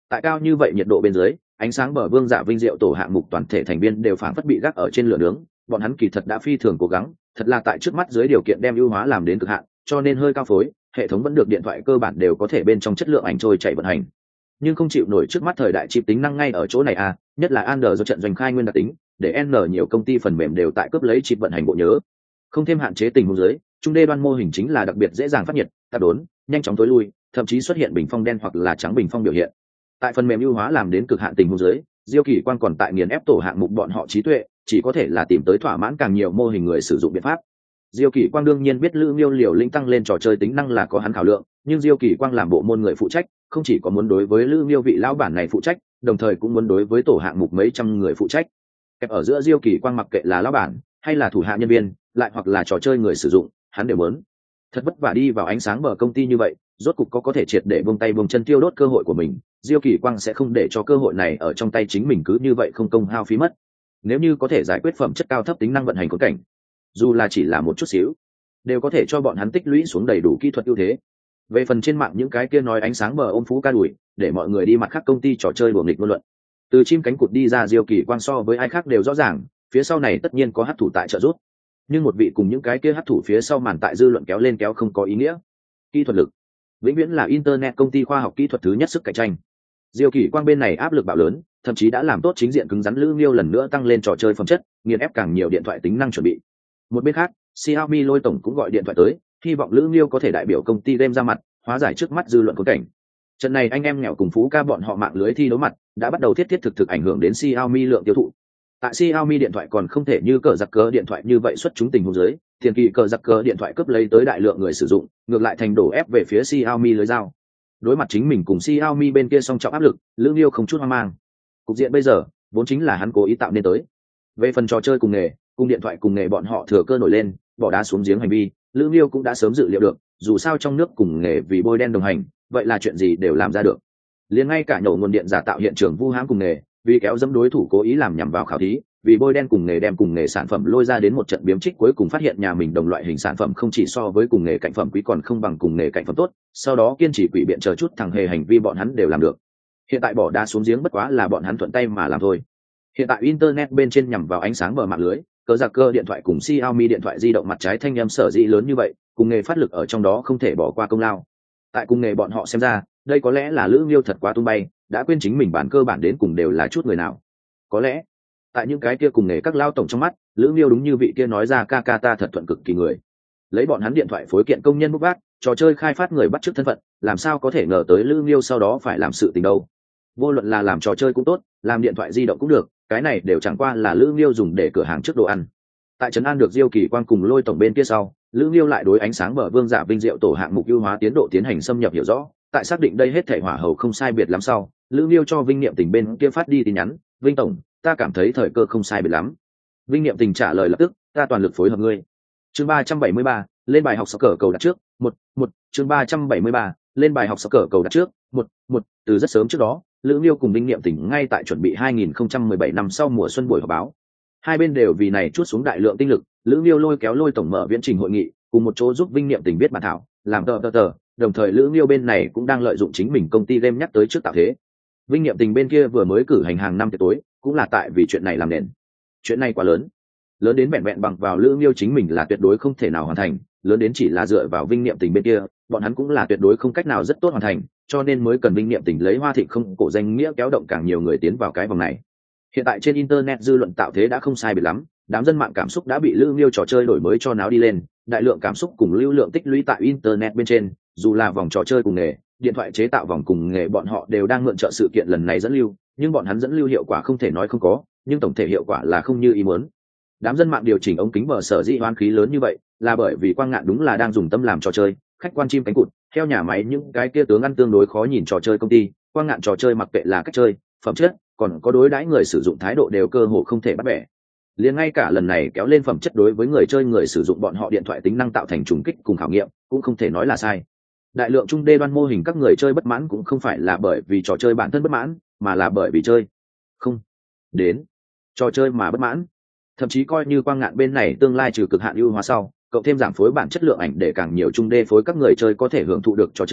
Tại cao như vậy nhiệt độ bên dưới, ánh sáng bờ vương giả vinh diệu tổ hạng mục toàn thể thành viên đều phảng phất bị gác ở trên lửa nướng, bọn hắn kỳ thật đã phi thường cố gắng, thật là tại trước mắt dưới điều kiện đem ưu hóa làm đến cực hạn, cho nên hơi cao phối, hệ thống vẫn được điện thoại cơ bản đều có thể bên trong chất lượng ảnh trôi chảy vận hành. Nhưng không chịu nổi trước mắt thời đại chip tính năng ngay ở chỗ này à, nhất là Android do trận doanh khai nguyên đặc tính, để N nhiều công ty phần mềm đều tại cướp lấy chip vận hành bộ nhớ. Không thêm hạn chế tình huống dưới, trung đê đoan mô hình chính là đặc biệt dễ dàng phát nhiệt, tạp đốn, nhanh chóng tối lui, thậm chí xuất hiện bình phong đen hoặc là trắng bình phong biểu hiện. Tại phần mềm ưu hóa làm đến cực hạn tình huống dưới, Diêu Kỳ Quang còn tại nghiền ép tổ hạng mục bọn họ trí tuệ, chỉ có thể là tìm tới thỏa mãn càng nhiều mô hình người sử dụng biện pháp. Diêu Kỳ Quang đương nhiên biết Lữ Miêu liều lĩnh tăng lên trò chơi tính năng là có hắn khảo lượng, nhưng Diêu Kỳ Quang làm bộ môn người phụ trách, không chỉ có muốn đối với Lữ Miêu vị lão bản này phụ trách, đồng thời cũng muốn đối với tổ hạng mục mấy trăm người phụ trách. Kẹp ở giữa Diêu Kỳ Quang mặc kệ là lão bản hay là thủ hạ nhân viên, lại hoặc là trò chơi người sử dụng, hắn đều muốn. Thật vất vả đi vào ánh sáng bờ công ty như vậy, rốt cục có có thể triệt để buông tay buông chân tiêu đốt cơ hội của mình, Diêu Kỳ Quang sẽ không để cho cơ hội này ở trong tay chính mình cứ như vậy không công hao phí mất. Nếu như có thể giải quyết phẩm chất cao thấp tính năng vận hành cốt cảnh, dù là chỉ là một chút xíu, đều có thể cho bọn hắn tích lũy xuống đầy đủ kỹ thuật ưu thế. Về phần trên mạng những cái kia nói ánh sáng bờ ôm phú ca đuổi, để mọi người đi mặt khác công ty trò chơi đùa nghịch ngôn luận. Từ chim cánh cụt đi ra Diêu Kỳ Quang so với ai khác đều rõ ràng, phía sau này tất nhiên có hắc thủ tại trợ giúp. Nhưng một vị cùng những cái kia hắc thủ phía sau màn tại dư luận kéo lên kéo không có ý nghĩa. Kỹ thuật lực vĩnh viễn là internet công ty khoa học kỹ thuật thứ nhất sức cạnh tranh. Diêu Kỳ Quang bên này áp lực bạo lớn, thậm chí đã làm tốt chính diện cứng rắn Lữ Miêu lần nữa tăng lên trò chơi phẩm chất, nghiền ép càng nhiều điện thoại tính năng chuẩn bị. Một bên khác, Xiaomi Lôi tổng cũng gọi điện thoại tới, hy vọng Lữ Miêu có thể đại biểu công ty game ra mặt, hóa giải trước mắt dư luận khốn cảnh. Trận này anh em nghèo cùng phú ca bọn họ mạng lưới thi đấu mặt, đã bắt đầu thiết thiết thực thực ảnh hưởng đến Xiaomi lượng tiêu thụ. Tại Xiaomi điện thoại còn không thể như cờ giặc cờ điện thoại như vậy xuất chúng tình huống dưới, tiền kỳ cờ giặc cờ điện thoại cướp lấy tới đại lượng người sử dụng, ngược lại thành đổ ép về phía Xiaomi lưới dao. Đối mặt chính mình cùng Xiaomi bên kia song trọng áp lực, Lữ Miêu không chút hoang mang. Cục diện bây giờ, vốn chính là hắn cố ý tạo nên tới. Về phần trò chơi cùng nghề, cùng điện thoại cùng nghề bọn họ thừa cơ nổi lên, bỏ đá xuống giếng hành vi, Lữ Miêu cũng đã sớm dự liệu được, dù sao trong nước cùng nghề vì bôi đen đồng hành, vậy là chuyện gì đều làm ra được. Liền ngay cả nhổ nguồn điện giả tạo hiện trường vu hãm cùng nghề, vì kéo dẫm đối thủ cố ý làm nhằm vào khảo thí, vì bôi đen cùng nghề đem cùng nghề sản phẩm lôi ra đến một trận biếm trích, cuối cùng phát hiện nhà mình đồng loại hình sản phẩm không chỉ so với cùng nghề cạnh phẩm quý còn không bằng cùng nghề cạnh phẩm tốt, sau đó kiên trì quỷ biện chờ chút thằng hề hành vi bọn hắn đều làm được. Hiện tại bỏ đá xuống giếng bất quá là bọn hắn thuận tay mà làm thôi. Hiện tại internet bên trên nhằm vào ánh sáng bờ mạng lưới, cỡ giặc cơ điện thoại cùng Xiaomi điện thoại di động mặt trái thanh âm sở dĩ lớn như vậy, cùng nghề phát lực ở trong đó không thể bỏ qua công lao. Tại cùng nghề bọn họ xem ra, đây có lẽ là Lữ Miêu thật quá tung bay, đã quên chính mình bản cơ bản đến cùng đều là chút người nào. Có lẽ tại những cái kia cùng nghề các lao tổng trong mắt, Lữ Miêu đúng như vị kia nói ra ca ca ta thật thuận cực kỳ người, lấy bọn hắn điện thoại phối kiện công nhân bút bát, trò chơi khai phát người bắt chước thân phận, làm sao có thể ngờ tới Lữ Miêu sau đó phải làm sự tình đâu. Vô luận là làm trò chơi cũng tốt, làm điện thoại di động cũng được, cái này đều chẳng qua là Lữ Miêu dùng để cửa hàng trước đồ ăn. Tại trấn an được Diêu Kỳ Quang cùng Lôi tổng bên kia sau, Lữ Miêu lại đối ánh sáng bờ vương giả vinh diệu tổ hạng mục ưu hóa tiến độ tiến hành xâm nhập hiểu rõ, tại xác định đây hết thể hỏa hầu không sai biệt lắm sau, Lữ Miêu cho Vinh Niệm Tình bên kia phát đi tin nhắn, Vinh tổng, ta cảm thấy thời cơ không sai biệt lắm. Vinh Niệm Tình trả lời lập tức, ta toàn lực phối hợp ngươi. Chương ba trăm bảy mươi ba, lên bài học soccer cờ cầu đặt trước, một, một, chương ba trăm bảy mươi ba, lên bài học soccer cờ cầu đặt trước, một, một, từ rất sớm trước đó, Lữ Miêu cùng Vinh Niệm Tình ngay tại chuẩn bị hai nghìn không trăm mười bảy năm sau mùa xuân buổi họp báo. Hai bên đều vì này chút xuống đại lượng tinh lực, Lữ Miêu lôi kéo Lôi tổng mở viễn trình hội nghị, cùng một chỗ giúp Vinh Niệm Tình viết bản thảo, làm tờ tờ tờ, đồng thời Lữ Miêu bên này cũng đang lợi dụng chính mình công ty game nhắc tới trước tạo thế. Vinh Niệm Tình bên kia vừa mới cử hành hàng năm tiệc tối, cũng là tại vì chuyện này làm nền. Chuyện này quá lớn, lớn đến vẹn vẹn bằng vào Lữ Miêu chính mình là tuyệt đối không thể nào hoàn thành, lớn đến chỉ là dựa vào Vinh Niệm Tình bên kia, bọn hắn cũng là tuyệt đối không cách nào rất tốt hoàn thành, cho nên mới cần Vinh Niệm Tình lấy Hoa Thịnh không cổ danh nghĩa kéo động càng nhiều người tiến vào cái vòng này. Hiện tại trên internet dư luận tạo thế đã không sai biệt lắm, đám dân mạng cảm xúc đã bị Lữ Miêu trò chơi đổi mới cho náo đi lên, đại lượng cảm xúc cùng lưu lượng tích lũy tại internet bên trên, dù là vòng trò chơi cùng nghề, điện thoại chế tạo vòng cùng nghề bọn họ đều đang mượn trợ sự kiện lần này dẫn lưu, nhưng bọn hắn dẫn lưu hiệu quả không thể nói không có, nhưng tổng thể hiệu quả là không như ý muốn. Đám dân mạng điều chỉnh ống kính bờ sở dĩ hoán khí lớn như vậy, là bởi vì Quang Ngạn đúng là đang dùng tâm làm trò chơi, khách quan chim cánh cụt, theo nhà máy những cái kia tướng ăn tương đối khó nhìn trò chơi công ty, Quang Ngạn trò chơi mặc kệ là cách chơi, phẩm chất, còn có đối đãi người sử dụng thái độ đều cơ hồ không thể bắt bẻ. Liền ngay cả lần này kéo lên phẩm chất đối với người chơi người sử dụng bọn họ điện thoại tính năng tạo thành trùng kích cùng khảo nghiệm, cũng không thể nói là sai. Đại lượng trung đê đoan mô hình các người chơi bất mãn cũng không phải là bởi vì trò chơi bản thân bất mãn, mà là bởi vì chơi không đến trò chơi mà bất mãn. Thậm chí coi như Quang Ngạn bên này tương lai trừ cực hạn ưu hóa sau, cộng thêm giảm phối bản chất lượng ảnh để càng nhiều trung đê phối các người chơi có thể hưởng thụ được trò chơi,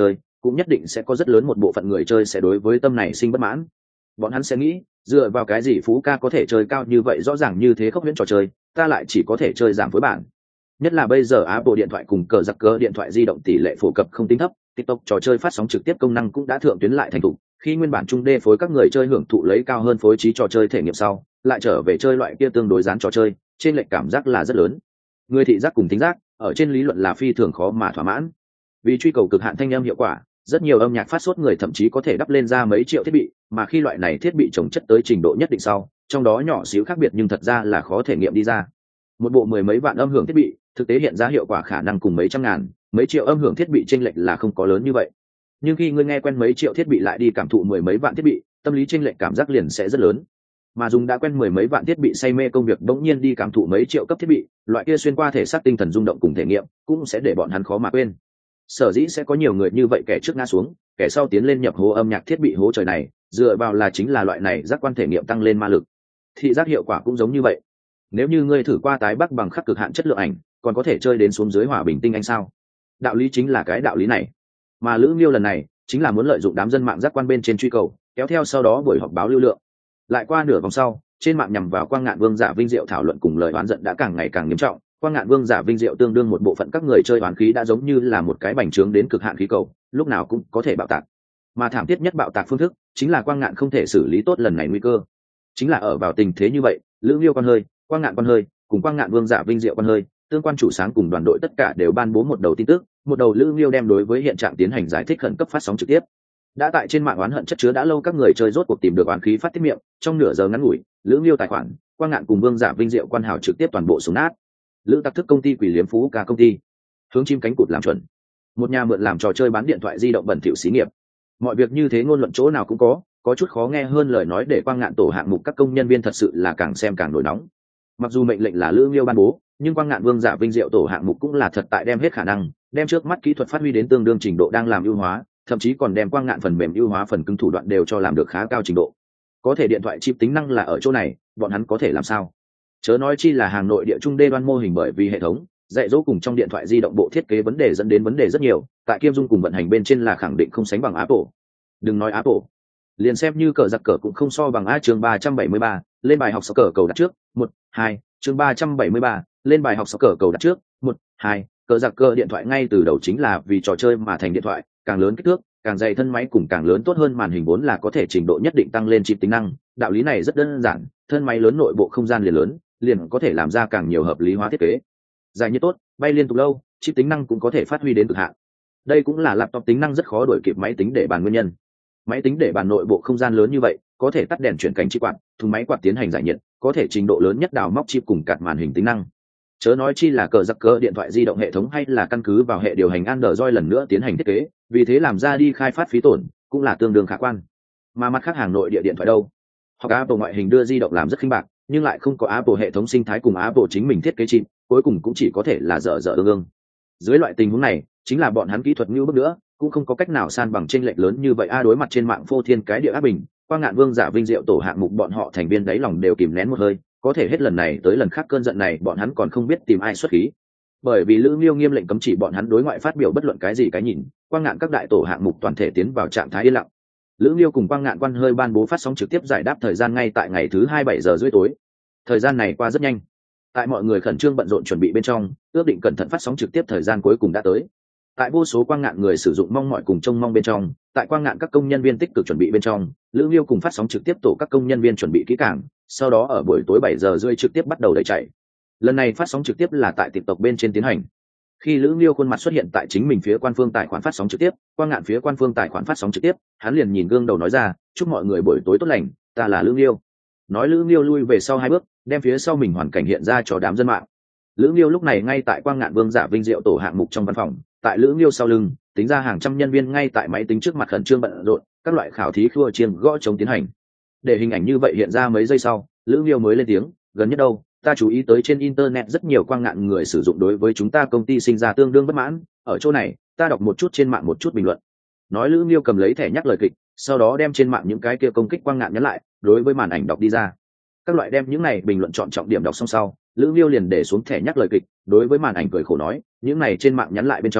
cũng nhất định sẽ có rất lớn một bộ phận người chơi sẽ đối với tâm này sinh bất mãn. Bọn hắn sẽ nghĩ, dựa vào cái gì Phú ca có thể chơi cao như vậy, rõ ràng như thế khốc huyễn trò chơi, ta lại chỉ có thể chơi giảm phối bản. Nhất là bây giờ Apple điện thoại cùng cờ giặc cờ điện thoại di động tỷ lệ phổ cập không tính thấp, TikTok trò chơi phát sóng trực tiếp công năng cũng đã thượng tuyến lại thành thục. Khi nguyên bản trung đê phối các người chơi hưởng thụ lấy cao hơn phối trí trò chơi thể nghiệm sau, lại trở về chơi loại kia tương đối dán trò chơi, trên lệch cảm giác là rất lớn. Người thị giác cùng thính giác, ở trên lý luận là phi thường khó mà thỏa mãn. Vì truy cầu cực hạn thanh âm hiệu quả, rất nhiều âm nhạc phát sốt người thậm chí có thể đắp lên ra mấy triệu thiết bị, mà khi loại này thiết bị chồng chất tới trình độ nhất định sau, trong đó nhỏ xíu khác biệt nhưng thật ra là khó thể nghiệm đi ra. Một bộ mười mấy vạn âm hưởng thiết bị, thực tế hiện ra hiệu quả khả năng cùng mấy trăm ngàn, mấy triệu âm hưởng thiết bị chênh lệch là không có lớn như vậy. Nhưng khi ngươi nghe quen mấy triệu thiết bị lại đi cảm thụ mười mấy vạn thiết bị, tâm lý chênh lệch cảm giác liền sẽ rất lớn. Mà dùng đã quen mười mấy vạn thiết bị say mê công việc bỗng nhiên đi cảm thụ mấy triệu cấp thiết bị, loại kia xuyên qua thể xác tinh thần rung động cùng thể nghiệm, cũng sẽ để bọn hắn khó mà quên. Sở dĩ sẽ có nhiều người như vậy, kẻ trước ngã xuống, kẻ sau tiến lên nhập hố âm nhạc thiết bị hố trời này, dựa vào là chính là loại này giác quan thể nghiệm tăng lên ma lực. Thị giác hiệu quả cũng giống như vậy. Nếu như ngươi thử qua tái bắc bằng khắc cực hạn chất lượng ảnh, còn có thể chơi đến xuống dưới hòa bình tinh anh sao? Đạo lý chính là cái đạo lý này. Mà Lữ Nghiêu lần này chính là muốn lợi dụng đám dân mạng giác quan bên trên truy cầu, kéo theo sau đó buổi họp báo lưu lượng. Lại qua nửa vòng sau, trên mạng nhằm vào Quang Ngạn Vương Giả Vinh Diệu thảo luận cùng lời oán giận đã càng ngày càng nghiêm trọng. Quang Ngạn Vương Giả Vinh Diệu tương đương một bộ phận các người chơi oán khí đã giống như là một cái bành trướng đến cực hạn khí cầu, lúc nào cũng có thể bạo tạc. Mà thảm thiết nhất bạo tạc phương thức chính là Quang Ngạn không thể xử lý tốt lần này nguy cơ. Chính là ở vào tình thế như vậy, Lữ Nghiêu con hơi, Quang Ngạn con hơi, cùng Quang Ngạn Vương Giả Vinh Diệu con hơi, tương quan chủ sáng cùng đoàn đội tất cả đều ban bố một đầu tin tức, một đầu Lữ Nghiêu đem đối với hiện trạng tiến hành giải thích khẩn cấp phát sóng trực tiếp. Đã tại trên mạng oán hận chất chứa đã lâu các người chơi rốt cuộc tìm được oán khí phát tiết miệng, trong nửa giờ ngắn ngủi, Lữ Nghiêu tài khoản, Quang Ngạn cùng Vương Giả Vinh Diệu quan hào trực tiếp toàn bộ xuống nát. Lữ Tặc Thức công ty quỷ liếm phú ca công ty, hướng chim cánh cụt làm chuẩn, một nhà mượn làm trò chơi bán điện thoại di động bẩn thỉu xí nghiệp. Mọi việc như thế ngôn luận chỗ nào cũng có, có chút khó nghe hơn lời nói để Quang Ngạn tổ hạng mục các công nhân viên thật sự là càng xem càng nổi nóng. Mặc dù mệnh lệnh là Lữ Nghiêu ban bố, nhưng Quang Ngạn Vương Giả Vinh Diệu tổ hạng mục cũng là thật tại đem hết khả năng, đem trước mắt kỹ thuật phát huy đến tương đương trình độ đang làm ưu hóa, thậm chí còn đem Quang Ngạn phần mềm ưu hóa phần cứng thủ đoạn đều cho làm được khá cao trình độ. Có thể điện thoại chip tính năng là ở chỗ này, bọn hắn có thể làm sao? Chớ nói chi là hàng nội địa trung đê đoan mô hình, bởi vì hệ thống dạy dỗ cùng trong điện thoại di động bộ thiết kế vấn đề dẫn đến vấn đề rất nhiều, tại Kiêm Dung cùng vận hành bên trên là khẳng định không sánh bằng Apple. Đừng nói Apple, liền xem như cờ giặc cờ cũng không so bằng. A chương ba trăm bảy mươi ba, lên bài học soccer cờ cầu đặt trước, một, hai, chương ba trăm bảy mươi ba, lên bài học soccer cờ cầu đặt trước, một, hai, cờ giặc cờ điện thoại ngay từ đầu chính là vì trò chơi mà thành điện thoại, càng lớn kích thước, càng dày thân máy cùng càng lớn tốt hơn màn hình vốn là có thể trình độ nhất định tăng lên chip tính năng, đạo lý này rất đơn giản, thân máy lớn nội bộ không gian liền lớn, liền có thể làm ra càng nhiều hợp lý hóa thiết kế. Dài như tốt, bay liên tục lâu, chip tính năng cũng có thể phát huy đến cực hạn. Đây cũng là laptop tính năng rất khó đuổi kịp máy tính để bàn nguyên nhân. Máy tính để bàn nội bộ không gian lớn như vậy, có thể tắt đèn chuyển cảnh chip quạt, thùng máy quạt tiến hành giải nhiệt, có thể trình độ lớn nhất đào móc chip cùng card màn hình tính năng. Chớ nói chi là cờ giặc cờ điện thoại di động hệ thống hay là căn cứ vào hệ điều hành Android lần nữa tiến hành thiết kế, vì thế làm ra đi khai phát phí tổn cũng là tương đương khả quan. Mà mặt khác hàng nội địa điện thoại đâu, hoặc Apple ngoại hình đưa di động làm rất khinh bạc, nhưng lại không có Apple hệ thống sinh thái cùng Apple chính mình thiết kế chip, cuối cùng cũng chỉ có thể là dở dở ương ương. Dưới loại tình huống này, chính là bọn hắn kỹ thuật như bước nữa cũng không có cách nào san bằng chênh lệch lớn như vậy. A đối mặt trên mạng phô thiên cái địa áp bình, Quang Ngạn Vương Giả Vinh Diệu tổ hạng mục bọn họ thành viên đáy lòng đều kìm nén một hơi, có thể hết lần này tới lần khác cơn giận này bọn hắn còn không biết tìm ai xuất khí. Bởi vì Lữ Nghiêu nghiêm lệnh cấm chỉ bọn hắn đối ngoại phát biểu bất luận cái gì cái nhìn, Quang Ngạn các đại tổ hạng mục toàn thể tiến vào trạng thái yên lặng. Lữ Nghiêu cùng Quang Ngạn quan hơi ban bố phát sóng trực tiếp giải đáp thời gian ngay tại ngày thứ hai bảy giờ rưỡi tối. Thời gian này qua rất nhanh. Tại mọi người khẩn trương bận rộn chuẩn bị bên trong, ước định cẩn thận phát sóng trực tiếp thời gian cuối cùng đã tới. Tại vô số Quang Ngạn người sử dụng mong mỏi cùng trông mong bên trong, tại Quang Ngạn các công nhân viên tích cực chuẩn bị bên trong, Lữ Nghiêu cùng phát sóng trực tiếp tổ các công nhân viên chuẩn bị kỹ càng, sau đó ở buổi tối bảy giờ rưỡi trực tiếp bắt đầu đẩy chạy. Lần này phát sóng trực tiếp là tại TikTok bên trên tiến hành. Khi Lữ Nghiêu khuôn mặt xuất hiện tại chính mình phía quan phương tài khoản phát sóng trực tiếp, Quang Ngạn phía quan phương tài khoản phát sóng trực tiếp, hắn liền nhìn gương đầu nói ra, chúc mọi người buổi tối tốt lành, ta là Lữ Nghiêu. Nói Lữ Nghiêu lui về sau hai bước, đem phía sau mình hoàn cảnh hiện ra cho đám dân mạng. Lữ Nghiêu lúc này ngay tại Quang Ngạn Vương Giả Vinh Diệu tổ hạng mục trong văn phòng, tại Lữ Nghiêu sau lưng, tính ra hàng trăm nhân viên ngay tại máy tính trước mặt khẩn trương bận rộn, các loại khảo thí khua chiêng gõ chống tiến hành. Để hình ảnh như vậy hiện ra mấy giây sau, Lữ Nghiêu mới lên tiếng, gần nhất đâu, ta chú ý tới trên internet rất nhiều Quang Ngạn người sử dụng đối với chúng ta công ty sinh ra tương đương bất mãn, ở chỗ này, ta đọc một chút trên mạng một chút bình luận. Nói Lữ Nghiêu cầm lấy thẻ nhắc lời kịch, sau đó đem trên mạng những cái kia công kích Quang Ngạn nhắn lại, đối với màn ảnh đọc đi ra. Các loại đem những này bình luận chọn trọng điểm đọc xong sau, Lữ Nghiêu liền để xuống thẻ nhắc lời kịch, đối với màn ảnh cười khổ nói, những này trên mạng nhắn lại bên trong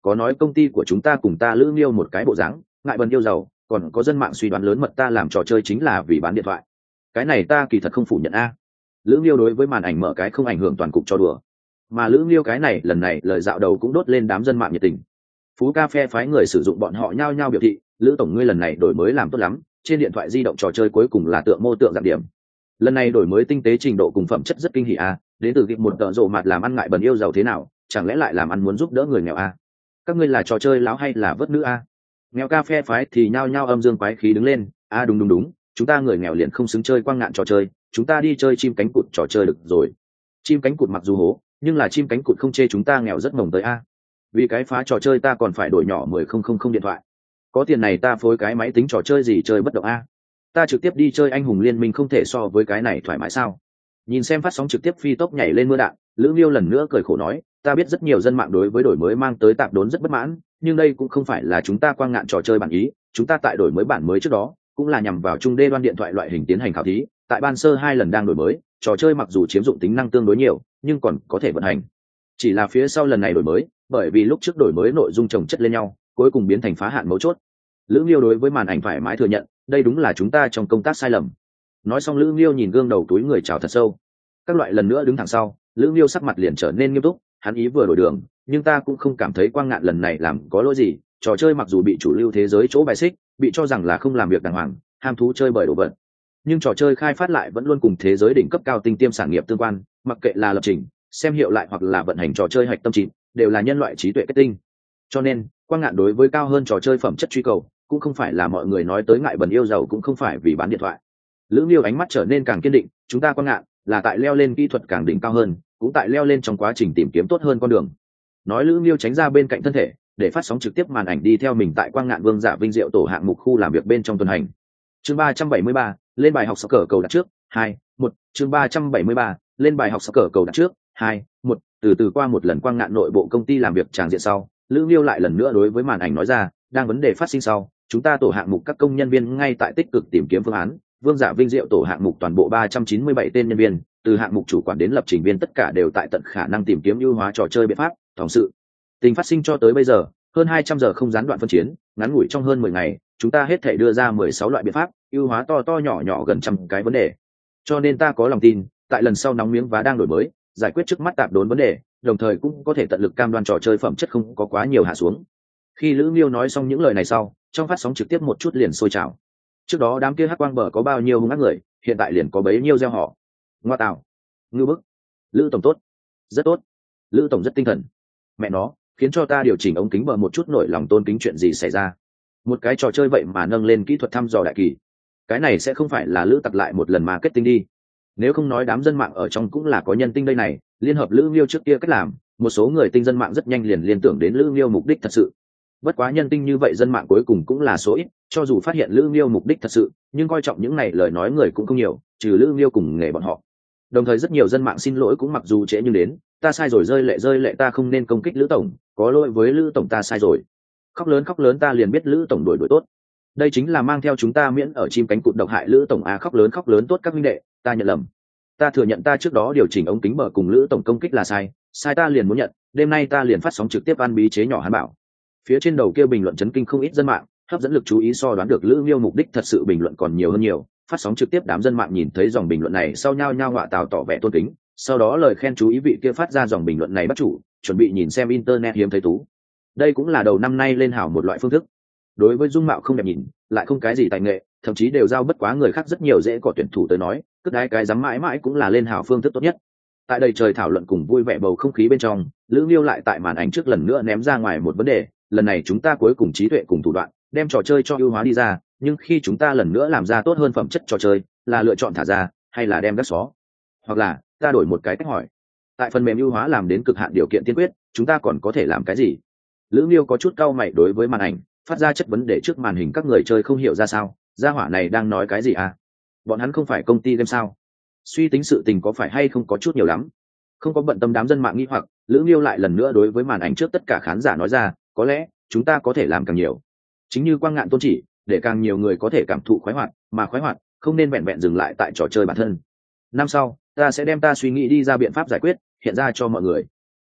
có nói công ty của chúng ta cùng ta lữ nghiêu một cái bộ dáng, ngại bần yêu giàu, còn có dân mạng suy đoán lớn mật ta làm trò chơi chính là vì bán điện thoại. Cái này ta kỳ thật không phủ nhận a. Lữ nghiêu đối với màn ảnh mở cái không ảnh hưởng toàn cục cho đùa, mà lữ nghiêu cái này lần này lời dạo đầu cũng đốt lên đám dân mạng nhiệt tình. Phú ca phe phái người sử dụng bọn họ nhao nhao biểu thị, lữ tổng ngươi lần này đổi mới làm tốt lắm, trên điện thoại di động trò chơi cuối cùng là tượng mô tượng dạng điểm. Lần này đổi mới tinh tế trình độ cùng phẩm chất rất kinh hỉ a, đến từ việc một tợ rộ mặt làm ăn ngại bần yêu giàu thế nào, chẳng lẽ lại làm ăn muốn giúp đỡ người nghèo a? Các ngươi là trò chơi láo hay là vớt nữ a? Nghèo ca phe phái thì nhao nhao âm dương quái khí đứng lên, a đúng đúng đúng, chúng ta người nghèo liền không xứng chơi quang ngạn trò chơi, chúng ta đi chơi chim cánh cụt trò chơi được rồi. Chim cánh cụt mặc dù hố, nhưng là chim cánh cụt không chê chúng ta nghèo rất mồng tới a. Vì cái phá trò chơi ta còn phải đổi nhỏ mười không không không điện thoại, có tiền này ta phối cái máy tính trò chơi gì chơi bất động a. Ta trực tiếp đi chơi anh hùng liên minh không thể so với cái này thoải mái sao? Nhìn xem phát sóng trực tiếp phi tốc nhảy lên mưa đạn, lữ nghiêu lần nữa cười khổ nói, ta biết rất nhiều dân mạng đối với đổi mới mang tới tạp đốn rất bất mãn, nhưng đây cũng không phải là chúng ta quang ngạn trò chơi bản ý, chúng ta tại đổi mới bản mới trước đó cũng là nhằm vào trung đê đoan điện thoại loại hình tiến hành khảo thí, tại ban sơ hai lần đang đổi mới, trò chơi mặc dù chiếm dụng tính năng tương đối nhiều nhưng còn có thể vận hành. Chỉ là phía sau lần này đổi mới, bởi vì lúc trước đổi mới nội dung chồng chất lên nhau, cuối cùng biến thành phá hạn mấu chốt. Lữ nghiêu đối với màn ảnh thoải mái thừa nhận, đây đúng là chúng ta trong công tác sai lầm. Nói xong lữ nghiêu nhìn gương đầu túi người chào thật sâu. Các loại lần nữa đứng thẳng sau, lữ nghiêu sắc mặt liền trở nên nghiêm túc, hắn ý vừa đổi đường, nhưng ta cũng không cảm thấy quang ngạn lần này làm có lỗi gì, trò chơi mặc dù bị chủ lưu thế giới chỗ bài xích, bị cho rằng là không làm việc đàng hoàng, ham thú chơi bời đồ vật, nhưng trò chơi khai phát lại vẫn luôn cùng thế giới đỉnh cấp cao tinh tiêm sản nghiệp tương quan, mặc kệ là lập trình, xem hiệu lại hoặc là vận hành trò chơi hạch tâm trị, đều là nhân loại trí tuệ kết tinh. Cho nên quang ngạn đối với cao hơn trò chơi phẩm chất truy cầu, cũng không phải là mọi người nói tới ngại bần yêu giàu cũng không phải vì bán điện thoại. Lữ nghiêu ánh mắt trở nên càng kiên định, chúng ta quang ngạn là tại leo lên kỹ thuật càng đỉnh cao hơn, cũng tại leo lên trong quá trình tìm kiếm tốt hơn con đường. Nói lữ nghiêu tránh ra bên cạnh thân thể, để phát sóng trực tiếp màn ảnh đi theo mình tại quang ngạn vương giả vinh diệu tổ hạng mục khu làm việc bên trong tuần hành. Chương ba trăm bảy mươi ba, lên bài học soccer cầu đặt trước, hai, một, chương ba trăm bảy mươi ba, lên bài học soccer cầu đặt trước, hai, một, từ từ qua một lần quang ngạn nội bộ công ty làm việc tràng diện sau, lữ nghiêu lại lần nữa đối với màn ảnh nói ra, đang vấn đề phát sinh sau, chúng ta tổ hạng mục các công nhân viên ngay tại tích cực tìm kiếm phương án, vương giả vinh diệu tổ hạng mục toàn bộ ba trăm chín mươi bảy tên nhân viên, từ hạng mục chủ quản đến lập trình viên tất cả đều tại tận khả năng tìm kiếm ưu hóa trò chơi biện pháp, tổng sự. Tình phát sinh cho tới bây giờ, hơn hai trăm giờ không gián đoạn phân chiến, ngắn ngủi trong hơn mười ngày, chúng ta hết thể đưa ra mười sáu loại biện pháp, ưu hóa to to nhỏ nhỏ gần trăm cái vấn đề. Cho nên ta có lòng tin, tại lần sau nóng miếng vá đang đổi mới, giải quyết trước mắt tạp đốn vấn đề, đồng thời cũng có thể tận lực cam đoan trò chơi phẩm chất không có quá nhiều hạ xuống. Khi Lữ Nghiêu nói xong những lời này sau, trong phát sóng trực tiếp một chút liền sôi trào. Trước đó đám kia hắc quang bờ có bao nhiêu hung ác người, hiện tại liền có bấy nhiêu gieo họ. Ngoa tạo, ngư bức, Lữ tổng tốt, rất tốt, Lữ tổng rất tinh thần. Mẹ nó, khiến cho ta điều chỉnh ống kính bờ một chút nổi lòng tôn kính chuyện gì xảy ra. Một cái trò chơi vậy mà nâng lên kỹ thuật thăm dò đại kỳ. Cái này sẽ không phải là Lữ tặc lại một lần marketing đi. Nếu không nói đám dân mạng ở trong cũng là có nhân tinh đây này, liên hợp Lữ Nghiêu trước kia cách làm, một số người tinh dân mạng rất nhanh liền liên tưởng đến Lữ Nghiêu mục đích thật sự. Bất quá nhân tinh như vậy dân mạng cuối cùng cũng là số ít, cho dù phát hiện Lữ Nghiêu mục đích thật sự, nhưng coi trọng những này lời nói người cũng không nhiều, trừ Lữ Nghiêu cùng nghề bọn họ. Đồng thời rất nhiều dân mạng xin lỗi cũng mặc dù trễ nhưng đến, ta sai rồi rơi lệ rơi lệ ta không nên công kích Lữ tổng, có lỗi với Lữ tổng ta sai rồi. Khóc lớn khóc lớn ta liền biết Lữ tổng đuổi đuổi tốt. Đây chính là mang theo chúng ta miễn ở chim cánh cụt độc hại Lữ tổng a, khóc lớn khóc lớn tốt các huynh đệ, ta nhận lầm. Ta thừa nhận ta trước đó điều chỉnh ống kính bờ cùng Lữ tổng công kích là sai, sai ta liền muốn nhận, đêm nay ta liền phát sóng trực tiếp ăn bí chế nhỏ hắn bảo. Phía trên đầu kia bình luận chấn kinh không ít dân mạng, hấp dẫn lực chú ý so đoán được Lữ Nghiêu mục đích thật sự bình luận còn nhiều hơn nhiều. Phát sóng trực tiếp đám dân mạng nhìn thấy dòng bình luận này sau nhao nhao ngọa tào tỏ vẻ tôn kính, sau đó lời khen chú ý vị kia phát ra dòng bình luận này bắt chủ, chuẩn bị nhìn xem internet hiếm thấy tú. Đây cũng là đầu năm nay lên hảo một loại phương thức. Đối với dung mạo không đẹp nhìn, lại không cái gì tài nghệ, thậm chí đều giao bất quá người khác rất nhiều dễ có tuyển thủ tới nói, cất đái cái dám mãi mãi cũng là lên hảo phương thức tốt nhất. Tại đây trời thảo luận cùng vui vẻ bầu không khí bên trong, Lữ Nghiêu lại tại màn ảnh trước lần nữa ném ra ngoài một vấn đề, lần này chúng ta cuối cùng trí tuệ cùng thủ đoạn, đem trò chơi cho ưu hóa đi ra, nhưng khi chúng ta lần nữa làm ra tốt hơn phẩm chất trò chơi, là lựa chọn thả ra, hay là đem gác xó? Hoặc là, ta đổi một cái cách hỏi. Tại phần mềm ưu hóa làm đến cực hạn điều kiện tiên quyết, chúng ta còn có thể làm cái gì? Lữ Nghiêu có chút cau mày đối với màn ảnh, phát ra chất vấn để trước màn hình các người chơi không hiểu ra sao, gia hỏa này đang nói cái gì à? Bọn hắn không phải công ty game sao? Suy tính sự tình có phải hay không có chút nhiều lắm? Không có bận tâm đám dân mạng nghi hoặc, Lữ Nghiêu lại lần nữa đối với màn ảnh trước tất cả khán giả nói ra, có lẽ chúng ta có thể làm càng nhiều. Chính như Quang Ngạn tôn chỉ, để càng nhiều người có thể cảm thụ khoái hoạt, mà khoái hoạt không nên vẹn vẹn dừng lại tại trò chơi bản thân. Năm sau, ta sẽ đem ta suy nghĩ đi ra biện pháp giải quyết, hiện ra cho mọi người.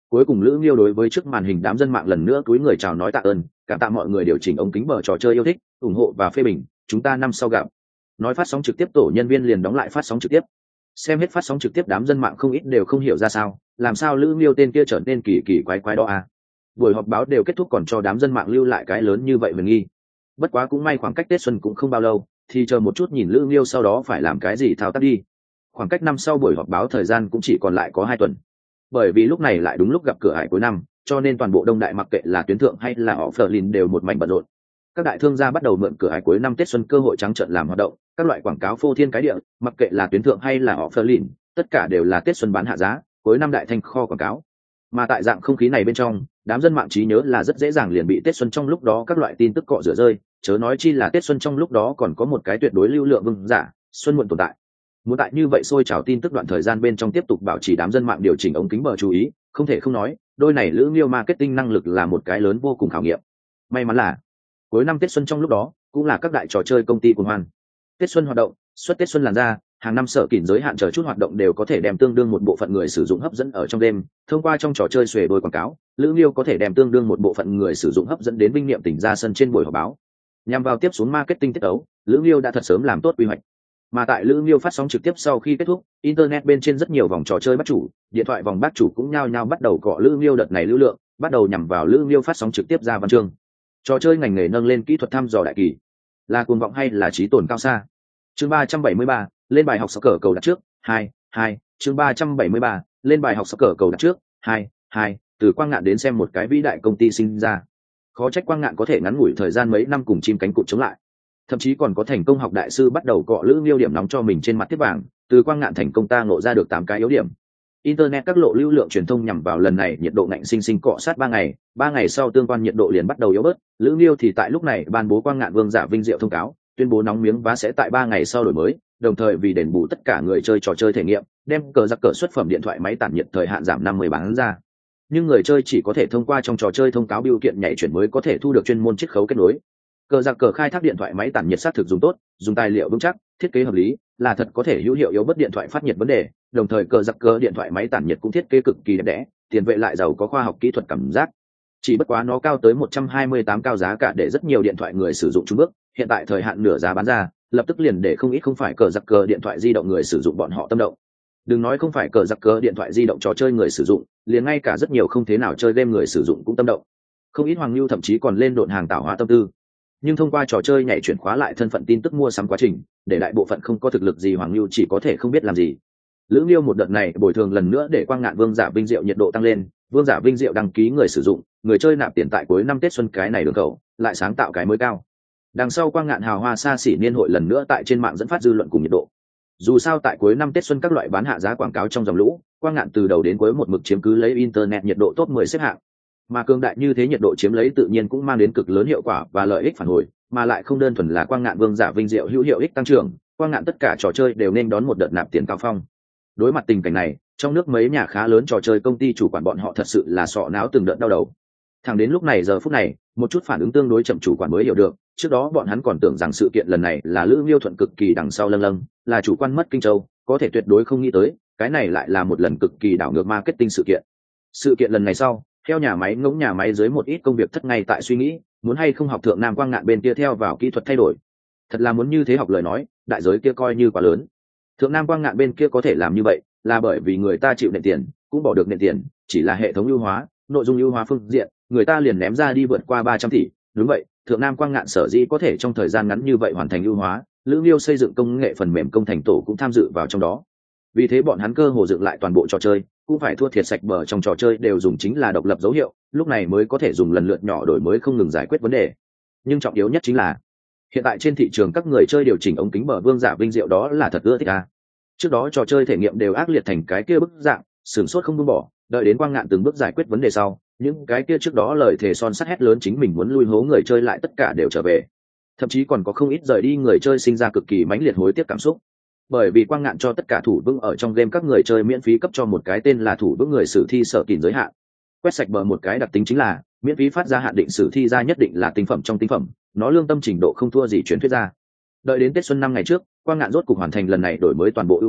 Cuối cùng Lữ Nghiêu đối với trước màn hình đám dân mạng lần nữa cúi người chào nói tạ ơn, cảm tạ mọi người điều chỉnh ống kính bờ trò chơi yêu thích, ủng hộ và phê bình, chúng ta năm sau gặp. Nói phát sóng trực tiếp tổ nhân viên liền đóng lại phát sóng trực tiếp. Xem hết phát sóng trực tiếp đám dân mạng không ít đều không hiểu ra sao, làm sao Lữ Nghiêu tên kia trở nên kỳ kỳ quái quái đó à. Buổi họp báo đều kết thúc còn cho đám dân mạng lưu lại cái lớn như vậy về nghi. Bất quá cũng may khoảng cách Tết Xuân cũng không bao lâu, thì chờ một chút nhìn Lữ Nghiêu sau đó phải làm cái gì thao tác đi. Khoảng cách năm sau buổi họp báo thời gian cũng chỉ còn lại có hai tuần. Bởi vì lúc này lại đúng lúc gặp cửa hải cuối năm, cho nên toàn bộ Đông Đại mặc kệ là tuyến thượng hay là offline đều một mảnh bận rộn. Các đại thương gia bắt đầu mượn cửa hải cuối năm Tết Xuân cơ hội trắng trợn làm hoạt động, các loại quảng cáo phô thiên cái địa, mặc kệ là tuyến thượng hay là offline, tất cả đều là Tết Xuân bán hạ giá, cuối năm đại thanh kho quảng cáo. Mà tại dạng không khí này bên trong, đám dân mạng trí nhớ là rất dễ dàng liền bị Tết Xuân trong lúc đó các loại tin tức cọ rửa rơi, chớ nói chi là Tết Xuân trong lúc đó còn có một cái tuyệt đối lưu lượng vương giả, xuân muộn tồn tại. Muốn tại như vậy xôi trào tin tức đoạn thời gian bên trong tiếp tục bảo trì đám dân mạng điều chỉnh ống kính bờ chú ý, không thể không nói, đôi này Lữ Nghiêu marketing năng lực là một cái lớn vô cùng khảo nghiệm. May mắn là cuối năm Tết Xuân trong lúc đó, cũng là các đại trò chơi công ty cuồng hoan. Tết Xuân hoạt động, suất Tết Xuân làn ra, hàng năm sở kỷ giới hạn chờ chút hoạt động đều có thể đem tương đương một bộ phận người sử dụng hấp dẫn ở trong đêm, thông qua trong trò chơi xuề đôi quảng cáo, Lữ Nghiêu có thể đem tương đương một bộ phận người sử dụng hấp dẫn đến vinh niệm tỉnh ra sân trên buổi họp báo. Nhằm vào tiếp xuống marketing tiết tấu, Lữ Nghiêu đã thật sớm làm tốt quy hoạch. Mà tại Lữ Nghiêu phát sóng trực tiếp sau khi kết thúc, internet bên trên rất nhiều vòng trò chơi bắt chủ, điện thoại vòng bác chủ cũng nhao nhao bắt đầu cọ Lữ Nghiêu đợt này lưu lượng, bắt đầu nhằm vào Lữ Nghiêu phát sóng trực tiếp ra văn chương. Trò chơi ngành nghề nâng lên kỹ thuật thăm dò đại kỳ, là cuồng vọng hay là trí tồn cao xa. Chương ba trăm bảy mươi ba, lên bài học soccer cầu đặt trước, hai, hai, chương ba trăm bảy mươi ba, lên bài học soccer cầu đặt trước, hai, hai, từ Quang Ngạn đến xem một cái vĩ đại công ty sinh ra. Khó trách Quang Ngạn có thể ngắn ngủi thời gian mấy năm cùng chim cánh cụt chống lại. Thậm chí còn có thành công học đại sư bắt đầu cọ Lữ Nghiêu điểm nóng cho mình trên mặt tiếp vàng, từ Quang Ngạn thành công ta ngộ ra được tám cái yếu điểm. Internet các lộ lưu lượng truyền thông nhằm vào lần này nhiệt độ ngạnh sinh sinh cọ sát ba ngày, ba ngày sau tương quan nhiệt độ liền bắt đầu yếu bớt, Lữ Nghiêu thì tại lúc này ban bố Quang Ngạn vương giả vinh diệu thông cáo, tuyên bố nóng miếng vá sẽ tại ba ngày sau đổi mới, đồng thời vì đền bù tất cả người chơi trò chơi thể nghiệm, đem cờ giặc cờ xuất phẩm điện thoại máy tản nhiệt thời hạn giảm năm mươi bán ra. Nhưng người chơi chỉ có thể thông qua trong trò chơi thông cáo biểu kiện nhảy chuyển mới có thể thu được chuyên môn chiết khấu kết nối. Cờ giặc cờ khai thác điện thoại máy tản nhiệt sát thực dùng tốt, dùng tài liệu vững chắc, thiết kế hợp lý, là thật có thể hữu hiệu yếu bớt điện thoại phát nhiệt vấn đề, đồng thời cờ giặc cờ điện thoại máy tản nhiệt cũng thiết kế cực kỳ đẹp đẽ, tiền vệ lại giàu có khoa học kỹ thuật cảm giác. Chỉ bất quá nó cao tới một trăm hai mươi tám cao giá cả để rất nhiều điện thoại người sử dụng trung bước, hiện tại thời hạn nửa giá bán ra, lập tức liền để không ít không phải cờ giặc cờ điện thoại di động người sử dụng bọn họ tâm động. Đừng nói không phải cờ giặc cờ điện thoại di động trò chơi người sử dụng, liền ngay cả rất nhiều không thế nào chơi game người sử dụng cũng tâm động. Không ít hoàng lưu thậm chí còn lên độn hàng tạo hóa tâm tư. Nhưng thông qua trò chơi nhảy chuyển khóa lại thân phận tin tức mua sắm quá trình, để đại bộ phận không có thực lực gì hoàng lưu chỉ có thể không biết làm gì. Lữ Nghiêu một đợt này bồi thường lần nữa để Quang Ngạn vương giả vinh diệu nhiệt độ tăng lên, vương giả vinh diệu đăng ký người sử dụng, người chơi nạp tiền tại cuối năm Tết Xuân cái này đường cầu, lại sáng tạo cái mới cao. Đằng sau Quang Ngạn hào hoa xa xỉ niên hội lần nữa tại trên mạng dẫn phát dư luận cùng nhiệt độ. Dù sao tại cuối năm Tết Xuân các loại bán hạ giá quảng cáo trong dòng lũ, Quang Ngạn từ đầu đến cuối một mực chiếm cứ lấy internet nhiệt độ top mười xếp hạng. Mà cường đại như thế nhiệt độ chiếm lấy tự nhiên cũng mang đến cực lớn hiệu quả và lợi ích phản hồi, mà lại không đơn thuần là Quang Ngạn vương giả vinh diệu hữu hiệu ích tăng trưởng, Quang Ngạn tất cả trò chơi đều nên đón một đợt nạp tiền cao phong. Đối mặt tình cảnh này, trong nước mấy nhà khá lớn trò chơi công ty chủ quản bọn họ thật sự là sọ não từng đợt đau đầu. Thẳng đến lúc này giờ phút này, một chút phản ứng tương đối chậm chủ quản mới hiểu được, trước đó bọn hắn còn tưởng rằng sự kiện lần này là Lữ Nghiêu thuận cực kỳ đằng sau lâng lâng, là chủ quan mất Kinh Châu, có thể tuyệt đối không nghĩ tới, cái này lại là một lần cực kỳ đảo ngược marketing sự kiện. Sự kiện lần này sau, theo nhà máy ngỗng nhà máy dưới một ít công việc thất ngay tại suy nghĩ, muốn hay không học thượng Nam Quang Ngạn bên kia theo vào kỹ thuật thay đổi. Thật là muốn như thế học lời nói, đại giới kia coi như quá lớn. Thượng Nam Quang Ngạn bên kia có thể làm như vậy, là bởi vì người ta chịu nện tiền, cũng bỏ được nện tiền, chỉ là hệ thống ưu hóa, nội dung ưu hóa phương diện, người ta liền ném ra đi vượt qua ba trăm tỷ. Đúng vậy, Thượng Nam Quang Ngạn sở dĩ có thể trong thời gian ngắn như vậy hoàn thành ưu hóa, Lữ Nghiêu xây dựng công nghệ phần mềm công thành tổ cũng tham dự vào trong đó. Vì thế bọn hắn cơ hồ dựng lại toàn bộ trò chơi, cũng phải thua thiệt sạch bờ trong trò chơi đều dùng chính là độc lập dấu hiệu, lúc này mới có thể dùng lần lượt nhỏ đổi mới không ngừng giải quyết vấn đề. Nhưng trọng yếu nhất chính là hiện tại trên thị trường các người chơi điều chỉnh ống kính bờ vương giả vinh diệu đó là thật ưa thích à. Trước đó trò chơi thể nghiệm đều ác liệt thành cái kia bức dạng, sửng sốt không buông bỏ, đợi đến Quang Ngạn từng bước giải quyết vấn đề sau, những cái kia trước đó lời thề son sắt hét lớn chính mình muốn lui hố người chơi lại tất cả đều trở về. Thậm chí còn có không ít rời đi người chơi sinh ra cực kỳ mãnh liệt hối tiếc cảm xúc. Bởi vì Quang Ngạn cho tất cả thủ vững ở trong game các người chơi miễn phí cấp cho một cái tên là thủ vững người sử thi sở kỷ giới hạn. Quét sạch bờ một cái đặc tính chính là miễn phí phát ra hạn định sử thi ra nhất định là tinh phẩm trong tinh phẩm, nó lương tâm trình độ không thua gì truyền thuyết ra. Đợi đến Tết Xuân năm ngày trước, Quang Ngạn rốt cục hoàn thành lần này đổi mới toàn bộ ưu hóa,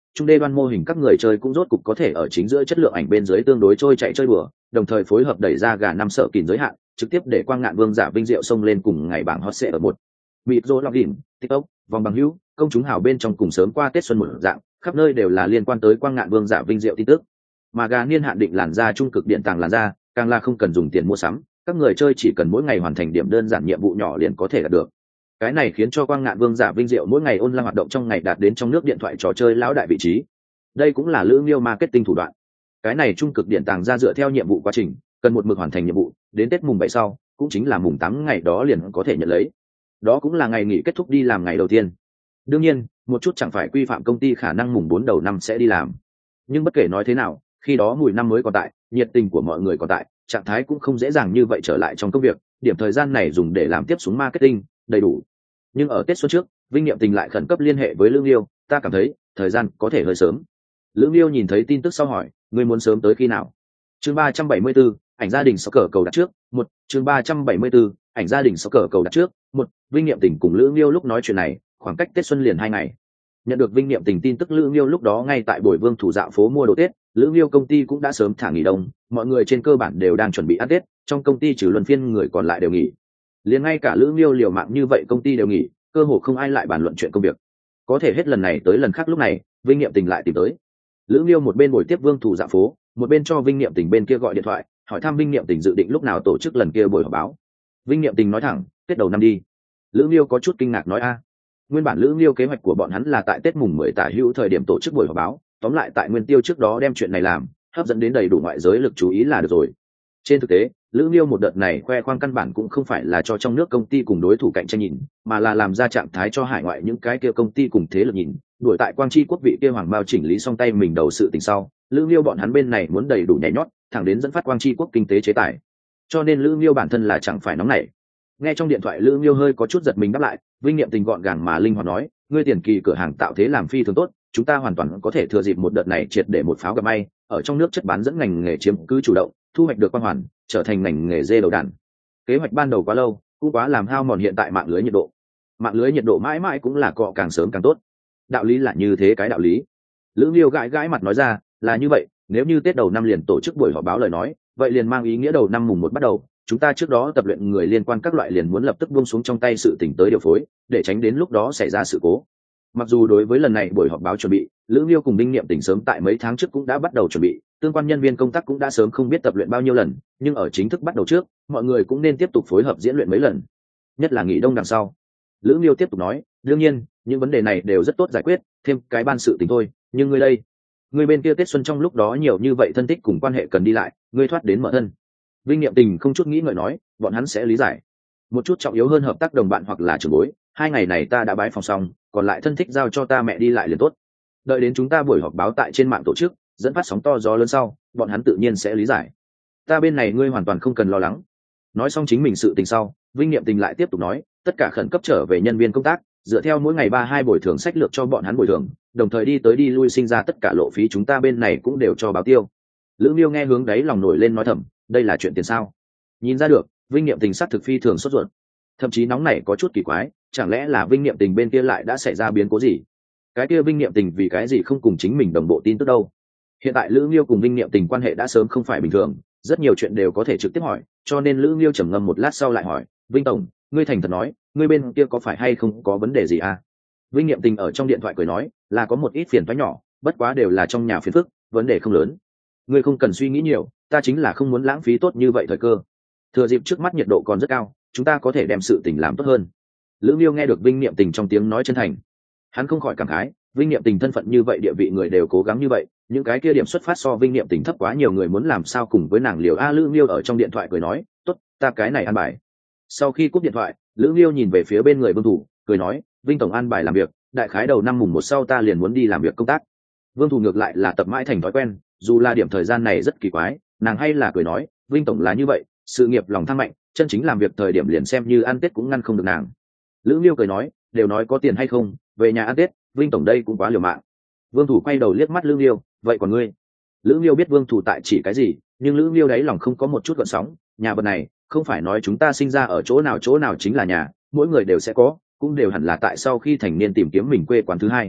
trung đê đoan mô hình các người chơi cũng rốt cục có thể ở chính giữa chất lượng ảnh bên dưới tương đối trôi chạy chơi đùa, đồng thời phối hợp đẩy ra gà năm sợ kìm giới hạn, trực tiếp để quang ngạn vương giả vinh diệu xông lên cùng ngày bảng hot sẽ ở một. Mịt rô lọc đỉnh, tiktok, vòng bằng hữu, công chúng hào bên trong cùng sớm qua Tết xuân một dạng, khắp nơi đều là liên quan tới quang ngạn vương giả vinh diệu tin tức. Mà gà niên hạn định làn da trung cực điện tàng làn da, càng là không cần dùng tiền mua sắm, các người chơi chỉ cần mỗi ngày hoàn thành điểm đơn giản nhiệm vụ nhỏ liền có thể đạt được. Cái này khiến cho quang ngạn vương giả vinh diệu mỗi ngày online hoạt động trong ngày đạt đến trong nước điện thoại trò chơi lão đại vị trí. Đây cũng là Lữ Nghiêu marketing thủ đoạn. Cái này trung cực điện tàng ra dựa theo nhiệm vụ quá trình, cần một mực hoàn thành nhiệm vụ, đến Tết mùng bảy sau, cũng chính là mùng tám ngày đó liền có thể nhận lấy. Đó cũng là ngày nghỉ kết thúc đi làm ngày đầu tiên. Đương nhiên, một chút chẳng phải quy phạm công ty khả năng mùng bốn đầu năm sẽ đi làm. Nhưng bất kể nói thế nào, khi đó mùi năm mới còn tại, nhiệt tình của mọi người còn tại, trạng thái cũng không dễ dàng như vậy trở lại trong công việc, điểm thời gian này dùng để làm tiếp xuống marketing, đầy đủ. Nhưng ở Tết xuân trước, Vinh Niệm Tình lại khẩn cấp liên hệ với Lữ Nghiêu, ta cảm thấy thời gian có thể hơi sớm. Lữ Nghiêu nhìn thấy tin tức sau hỏi, ngươi muốn sớm tới khi nào? Chương ba trăm bảy mươi 74, ảnh gia đình sau cờ cầu đặt trước, một, chương ba trăm bảy mươi 74, ảnh gia đình sau cờ cầu đặt trước, một. Vinh Niệm Tình cùng Lữ Nghiêu lúc nói chuyện này, khoảng cách Tết xuân liền hai ngày. Nhận được Vinh Niệm Tình tin tức, Lữ Nghiêu lúc đó ngay tại Bồi Vương thủ dạo phố mua đồ Tết, Lữ Nghiêu công ty cũng đã sớm thả nghỉ đông, mọi người trên cơ bản đều đang chuẩn bị ăn Tết, trong công ty trừ luân phiên người còn lại đều nghỉ. Liền ngay cả Lữ Nghiêu liều mạng như vậy công ty đều nghỉ, cơ hồ không ai lại bàn luận chuyện công việc. Có thể hết lần này tới lần khác lúc này, Vinh Niệm Tình lại tìm tới. Lữ Nghiêu một bên buổi tiếp Vương thủ dạo phố, một bên cho Vinh Niệm Tình bên kia gọi điện thoại, hỏi thăm Vinh Niệm Tình dự định lúc nào tổ chức lần kia buổi họp báo. Vinh Niệm Tình nói thẳng, Tết đầu năm đi. Lữ Nghiêu có chút kinh ngạc nói a. Nguyên bản Lữ Nghiêu kế hoạch của bọn hắn là tại Tết mùng mười tả hữu thời điểm tổ chức buổi họp báo, tóm lại tại Nguyên Tiêu trước đó đem chuyện này làm, hấp dẫn đến đầy đủ ngoại giới lực chú ý là được rồi. Trên thực tế, Lữ Nghiêu một đợt này khoe khoang căn bản cũng không phải là cho trong nước công ty cùng đối thủ cạnh tranh nhìn, mà là làm ra trạng thái cho hải ngoại những cái kia công ty cùng thế lực nhìn. Đuổi tại Quang Chi quốc vị kia hoàng bao chỉnh lý xong tay mình đầu sự tình sau, Lữ Nghiêu bọn hắn bên này muốn đầy đủ nhảy nhót, thẳng đến dẫn phát Quang Chi quốc kinh tế chế tài. Cho nên Lữ Nghiêu bản thân là chẳng phải nóng nảy. Nghe trong điện thoại Lữ Nghiêu hơi có chút giật mình đáp lại, Vinh Niệm Tình gọn gàng mà linh hoạt nói, ngươi tiền kỳ cửa hàng tạo thế làm phi thường tốt, chúng ta hoàn toàn có thể thừa dịp một đợt này triệt để một pháo gặp may, ở trong nước chất bán dẫn ngành nghề chiếm cứ chủ động, thu hoạch được quang hoàn, trở thành ngành nghề dê đầu đàn. Kế hoạch ban đầu quá lâu, cũng quá làm hao mòn hiện tại mạng lưới nhiệt độ. Mạng lưới nhiệt độ mãi mãi cũng là cọ càng sớm càng tốt. Đạo lý là như thế cái đạo lý. Lữ Nghiêu gãi gãi mặt nói ra, là như vậy, nếu như Tết đầu năm liền tổ chức buổi họp báo lời nói, vậy liền mang ý nghĩa đầu năm mùng một bắt đầu, chúng ta trước đó tập luyện người liên quan các loại liền muốn lập tức buông xuống trong tay sự tỉnh tới điều phối, để tránh đến lúc đó xảy ra sự cố. Mặc dù đối với lần này buổi họp báo chuẩn bị, Lữ Nghiêu cùng Đinh Niệm Tình sớm tại mấy tháng trước cũng đã bắt đầu chuẩn bị, tương quan nhân viên công tác cũng đã sớm không biết tập luyện bao nhiêu lần, nhưng ở chính thức bắt đầu trước, mọi người cũng nên tiếp tục phối hợp diễn luyện mấy lần, nhất là nghỉ đông đằng sau. Lữ Nghiêu tiếp tục nói, đương nhiên, những vấn đề này đều rất tốt giải quyết, thêm cái ban sự tình thôi, nhưng ngươi đây, ngươi bên kia Tết xuân trong lúc đó nhiều như vậy thân thích cùng quan hệ cần đi lại, ngươi thoát đến mở thân. Vinh Niệm Tình không chút nghĩ ngợi nói, bọn hắn sẽ lý giải. Một chút trọng yếu hơn hợp tác đồng bạn hoặc là trưởng bối, hai ngày này ta đã bái phòng xong, còn lại thân thích giao cho ta mẹ đi lại liền tốt. Đợi đến chúng ta buổi họp báo tại trên mạng tổ chức, dẫn phát sóng to gió lớn sau, bọn hắn tự nhiên sẽ lý giải. Ta bên này ngươi hoàn toàn không cần lo lắng. Nói xong chính mình sự tình sau, Vinh Niệm Tình lại tiếp tục nói, tất cả khẩn cấp trở về nhân viên công tác, dựa theo mỗi ngày ba hai bồi thường sách lược cho bọn hắn bồi thường, đồng thời đi tới đi lui sinh ra tất cả lộ phí chúng ta bên này cũng đều cho báo tiêu. Lữ Nghiêu nghe hướng đấy lòng nổi lên nói thầm, đây là chuyện tiền sao? Nhìn ra được, Vinh Niệm Tình sát thực phi thường sốt ruột, thậm chí nóng nảy có chút kỳ quái, chẳng lẽ là Vinh Niệm Tình bên kia lại đã xảy ra biến cố gì? Cái kia Vinh Niệm Tình vì cái gì không cùng chính mình đồng bộ tin tức đâu? Hiện tại Lữ Nghiêu cùng Vinh Niệm Tình quan hệ đã sớm không phải bình thường, rất nhiều chuyện đều có thể trực tiếp hỏi, cho nên Lữ Nghiêu trầm ngâm một lát sau lại hỏi, Vinh tổng, ngươi thành thật nói, ngươi bên kia có phải hay không có vấn đề gì à? Vinh Niệm Tình ở trong điện thoại cười nói, là có một ít phiền toái nhỏ, bất quá đều là trong nhà phiền phức, vấn đề không lớn. Ngươi không cần suy nghĩ nhiều, ta chính là không muốn lãng phí tốt như vậy thời cơ. Thừa dịp trước mắt nhiệt độ còn rất cao, chúng ta có thể đem sự tình làm tốt hơn. Lữ Nghiêu nghe được Vinh Niệm Tình trong tiếng nói chân thành, hắn không khỏi cảm khái, Vinh Niệm Tình thân phận như vậy, địa vị người đều cố gắng như vậy, những cái kia điểm xuất phát so Vinh Niệm Tình thấp quá nhiều người muốn làm sao cùng với nàng liều a. Lữ Nghiêu ở trong điện thoại cười nói, tốt, ta cái này an bài. Sau khi cúp điện thoại, Lữ Nghiêu nhìn về phía bên người Vương Thủ, cười nói, Vinh tổng an bài làm việc, đại khái đầu năm mùng một sau ta liền muốn đi làm việc công tác. Vương Thủ ngược lại là tập mãi thành thói quen, dù là điểm thời gian này rất kỳ quái, nàng hay là cười nói, Vinh tổng là như vậy, sự nghiệp lòng tham mạnh, chân chính làm việc thời điểm liền xem như ăn Tết cũng ngăn không được nàng. Lữ Nghiêu cười nói, đều nói có tiền hay không, về nhà ăn Tết, Vinh tổng đây cũng quá liều mạng. Vương Thủ quay đầu liếc mắt Lữ Nghiêu, vậy còn ngươi? Lữ Nghiêu biết Vương Thủ tại chỉ cái gì, nhưng Lữ Nghiêu đáy lòng không có một chút gợn sóng, nhà vật này không phải nói chúng ta sinh ra ở chỗ nào chỗ nào chính là nhà, mỗi người đều sẽ có, cũng đều hẳn là tại sau khi thành niên tìm kiếm mình quê quán thứ hai.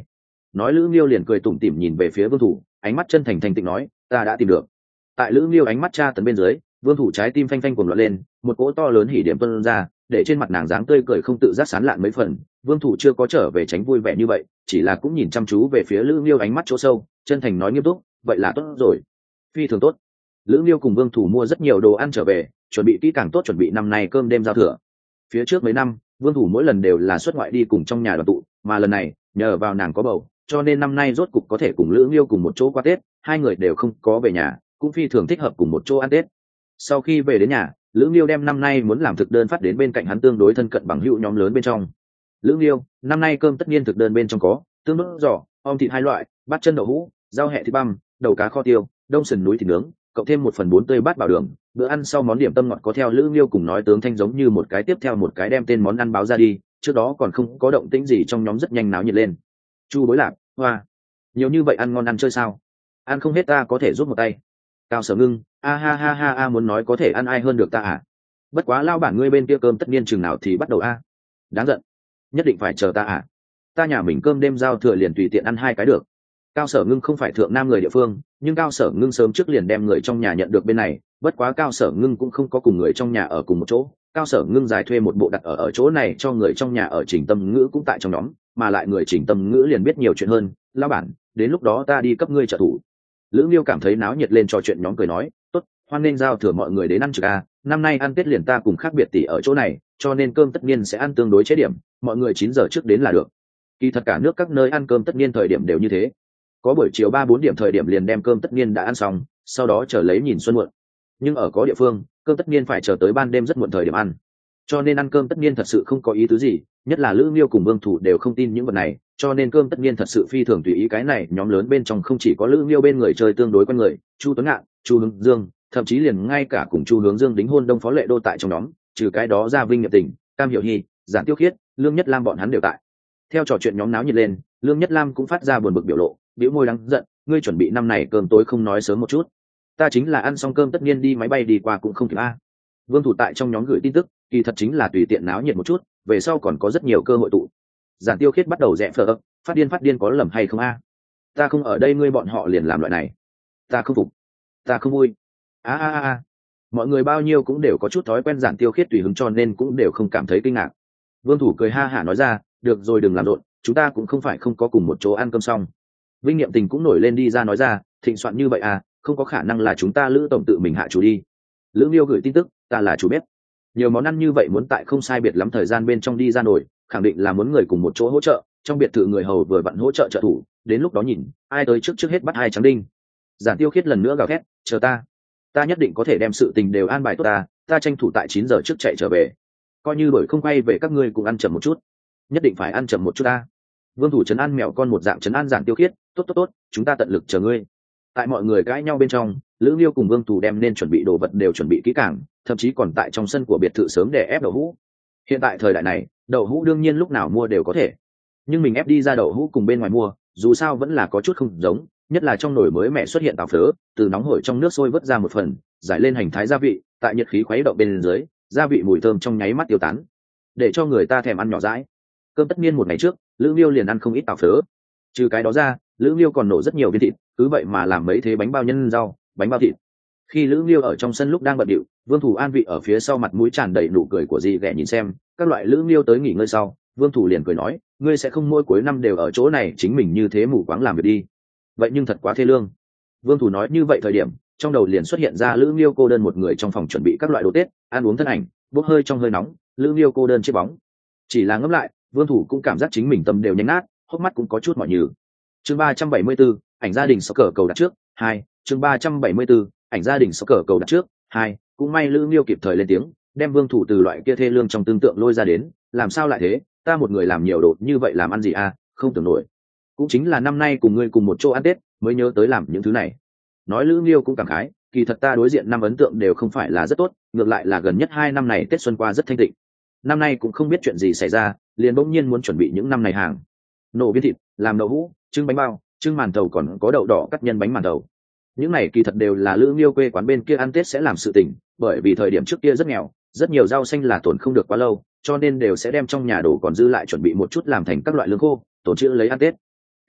nói Lữ Nghiêu liền cười tủm tỉm nhìn về phía Vương Thủ, ánh mắt chân thành thành tịnh nói, ta đã tìm được. Tại Lữ Nghiêu ánh mắt tra tấn bên dưới, Vương Thủ trái tim phanh phanh cuồng loạn lên, một cỗ to lớn hỉ điểm tuôn ra, để trên mặt nàng dáng tươi cười không tự giác sán lạn mấy phần. Vương Thủ chưa có trở về tránh vui vẻ như vậy, chỉ là cũng nhìn chăm chú về phía Lữ Nghiêu ánh mắt chỗ sâu, chân thành nói nghiêm túc, vậy là tốt rồi. Phi thường tốt. Lữ Nghiêu cùng Vương Thủ mua rất nhiều đồ ăn trở về, chuẩn bị kỹ càng tốt chuẩn bị năm nay cơm đêm giao thừa. Phía trước mấy năm, Vương Thủ mỗi lần đều là xuất ngoại đi cùng trong nhà đoàn tụ, mà lần này nhờ vào nàng có bầu, cho nên năm nay rốt cục có thể cùng Lữ Nghiêu cùng một chỗ qua Tết, hai người đều không có về nhà, cũng phi thường thích hợp cùng một chỗ ăn Tết. Sau khi về đến nhà, Lữ Nghiêu đem năm nay muốn làm thực đơn phát đến bên cạnh hắn tương đối thân cận bằng hữu nhóm lớn bên trong. Lữ Nghiêu, năm nay cơm tất nhiên thực đơn bên trong có tương đốt giò, om thịt hai loại, bát chân đậu hũ, rau hẹ thịt băm, đầu cá kho tiêu, đông sườn núi thịt nướng, cộng thêm một phần bốn tươi bát bảo đường. Bữa ăn sau món điểm tâm ngọt có theo Lữ Nghiêu cùng nói tướng thanh giống như một cái tiếp theo một cái đem tên món ăn báo ra đi, trước đó còn không có động tĩnh gì trong nhóm rất nhanh náo nhiệt lên. Chu Bối Lạc, hoa, nhiều như vậy ăn ngon ăn chơi sao? Ăn không hết ta có thể giúp một tay. Cao Sở Ngưng, a ha ha ha a muốn nói có thể ăn ai hơn được ta à? Bất quá lao bản ngươi bên kia cơm tất nhiên chừng nào thì bắt đầu a. Đáng giận, nhất định phải chờ ta à? Ta nhà mình cơm đêm giao thừa liền tùy tiện ăn hai cái được. Cao Sở Ngưng không phải thượng nam người địa phương, nhưng Cao Sở Ngưng sớm trước liền đem người trong nhà nhận được bên này, bất quá Cao Sở Ngưng cũng không có cùng người trong nhà ở cùng một chỗ. Cao Sở Ngưng giải thuê một bộ đặt ở ở chỗ này cho người trong nhà ở. Trình Tâm Ngữ cũng tại trong nhóm, mà lại người Trình Tâm Ngữ liền biết nhiều chuyện hơn. Lão bản, đến lúc đó ta đi cấp ngươi trợ thủ. Lữ Nghiêu cảm thấy náo nhiệt lên trò chuyện nhóm cười nói, tốt, hoan nên giao thừa mọi người đến ăn trực a, năm nay ăn Tết liền ta cùng khác biệt tỷ ở chỗ này, cho nên cơm tất nhiên sẽ ăn tương đối chế điểm, mọi người chín giờ trước đến là được. Kỳ thật cả nước các nơi ăn cơm tất nhiên thời điểm đều như thế, có buổi chiều ba bốn điểm thời điểm liền đem cơm tất nhiên đã ăn xong, sau đó chờ lấy nhìn xuân muộn. Nhưng ở có địa phương, cơm tất nhiên phải chờ tới ban đêm rất muộn thời điểm ăn, cho nên ăn cơm tất nhiên thật sự không có ý tứ gì, nhất là Lữ Nghiêu cùng Vương Thủ đều không tin những vật này, cho nên cơm tất nhiên thật sự phi thường tùy ý. Cái này nhóm lớn bên trong không chỉ có Lữ Nghiêu bên người chơi tương đối quen người, Chu Tuấn Ngạn, Chu Hướng Dương, thậm chí liền ngay cả cùng Chu Hướng Dương đính hôn Đông Phó Lệ Đô tại trong nhóm, trừ cái đó ra Vinh Nghiệp Tình, Cam Hiểu Hy, Giản Tiêu Khiết, Lương Nhất Lam bọn hắn đều tại. Theo trò chuyện nhóm náo nhiệt lên, Lương Nhất Lam cũng phát ra buồn bực biểu lộ, bĩu môi đắng giận, ngươi chuẩn bị năm này cơm tối không nói sớm một chút, ta chính là ăn xong cơm tất nhiên đi máy bay đi qua cũng không kịp a. Vương Thủ tại trong nhóm gửi tin tức, kỳ thật chính là tùy tiện náo nhiệt một chút, về sau còn có rất nhiều cơ hội tụ. Giản Tiêu Khiết bắt đầu rẽ phở, phát điên phát điên có lầm hay không a? Ta không ở đây ngươi bọn họ liền làm loại này, ta không phục, ta không vui. A a a, mọi người bao nhiêu cũng đều có chút thói quen Giản Tiêu Khiết tùy hứng cho nên cũng đều không cảm thấy kinh ngạc. Vương Thủ cười ha hả nói ra, được rồi đừng làm rộn, chúng ta cũng không phải không có cùng một chỗ ăn cơm xong. Vinh Niệm Tình cũng nổi lên đi ra nói ra, thịnh soạn như vậy à, không có khả năng là chúng ta Lữ tổng tự mình hạ chủ đi. Lữ Nghiêu gửi tin tức, ta là chủ bếp, nhiều món ăn như vậy muốn tại không sai biệt lắm thời gian bên trong đi ra nổi, khẳng định là muốn người cùng một chỗ hỗ trợ, trong biệt thự người hầu vừa vặn hỗ trợ trợ thủ, đến lúc đó nhìn ai tới trước trước hết bắt hai trắng đinh. Giản Tiêu Khiết lần nữa gào thét, chờ ta, ta nhất định có thể đem sự tình đều an bài tốt ta, ta tranh thủ tại chín giờ trước chạy trở về, coi như đổi không quay về các ngươi cùng ăn chậm một chút, nhất định phải ăn chậm một chút ta. Vương Thủ trấn an mèo con một dạng trấn an Giản Tiêu Khiết, tốt tốt tốt, chúng ta tận lực chờ ngươi. Tại mọi người cãi nhau bên trong, Lữ Nghiêu cùng Vương Thủ đem nên chuẩn bị đồ vật đều chuẩn bị kỹ càng, thậm chí còn tại trong sân của biệt thự sớm để ép đậu hũ. Hiện tại thời đại này, đậu hũ đương nhiên lúc nào mua đều có thể, nhưng mình ép đi ra đậu hũ cùng bên ngoài mua, dù sao vẫn là có chút không giống, nhất là trong nồi mới mẹ xuất hiện tàu phớ, từ nóng hổi trong nước sôi vớt ra một phần, giải lên hành thái gia vị, tại nhiệt khí khuấy động bên dưới, gia vị mùi thơm trong nháy mắt tiêu tán, để cho người ta thèm ăn nhỏ dãi. Cơm tất nhiên một ngày trước, Lữ Nghiêu liền ăn không ít tàu phớ. Trừ cái đó ra, Lữ Nghiêu còn nổ rất nhiều viên thịt, cứ vậy mà làm mấy thế bánh bao nhân rau, bánh bao thịt. Khi Lữ Nghiêu ở trong sân lúc đang bận điệu, Vương Thủ an vị ở phía sau mặt mũi tràn đầy nụ cười của dì ghẻ nhìn xem các loại Lữ Nghiêu tới nghỉ ngơi sau, Vương Thủ liền cười nói, ngươi sẽ không mỗi cuối năm đều ở chỗ này chính mình như thế mù quáng làm việc đi, vậy nhưng thật quá thê lương. Vương Thủ nói như vậy thời điểm, trong đầu liền xuất hiện ra Lữ Nghiêu cô đơn một người trong phòng chuẩn bị các loại đồ Tết, ăn uống thân ảnh, bốc hơi trong hơi nóng, Lữ Nghiêu cô đơn chiếc bóng. Chỉ là ngẫm lại, Vương Thủ cũng cảm giác chính mình tâm đều nhánh nát, hốc mắt cũng có chút mỏi nhừ. Chương ba trăm bảy mươi 74, ảnh gia đình soccer cờ cầu đặt trước, hai. Chương ba trăm bảy mươi 74, ảnh gia đình soccer cờ cầu đặt trước, hai. Cũng may Lữ Nghiêu kịp thời lên tiếng, đem Vương Thủ từ loại kia thê lương trong tương tượng lôi ra đến, làm sao lại thế, ta một người làm nhiều đồ như vậy làm ăn gì à, không tưởng nổi. Cũng chính là năm nay cùng ngươi cùng một chỗ ăn Tết, mới nhớ tới làm những thứ này. Nói Lữ Nghiêu cũng cảm khái, kỳ thật ta đối diện năm ấn tượng đều không phải là rất tốt, ngược lại là gần nhất hai năm này Tết xuân qua rất thanh tịnh. Năm nay cũng không biết chuyện gì xảy ra, liền bỗng nhiên muốn chuẩn bị những năm này hàng. Nổ viên thịt, làm đậu hũ, trưng bánh bao, trưng màn thầu còn có đậu đỏ cắt nhân bánh màn thầu. Những này kỳ thật đều là Lữ Nghiêu quê quán bên kia ăn Tết sẽ làm sự tình, bởi vì thời điểm trước kia rất nghèo, rất nhiều rau xanh là tồn không được quá lâu, cho nên đều sẽ đem trong nhà đồ còn dư lại chuẩn bị một chút làm thành các loại lương khô, tổ chữ lấy ăn Tết.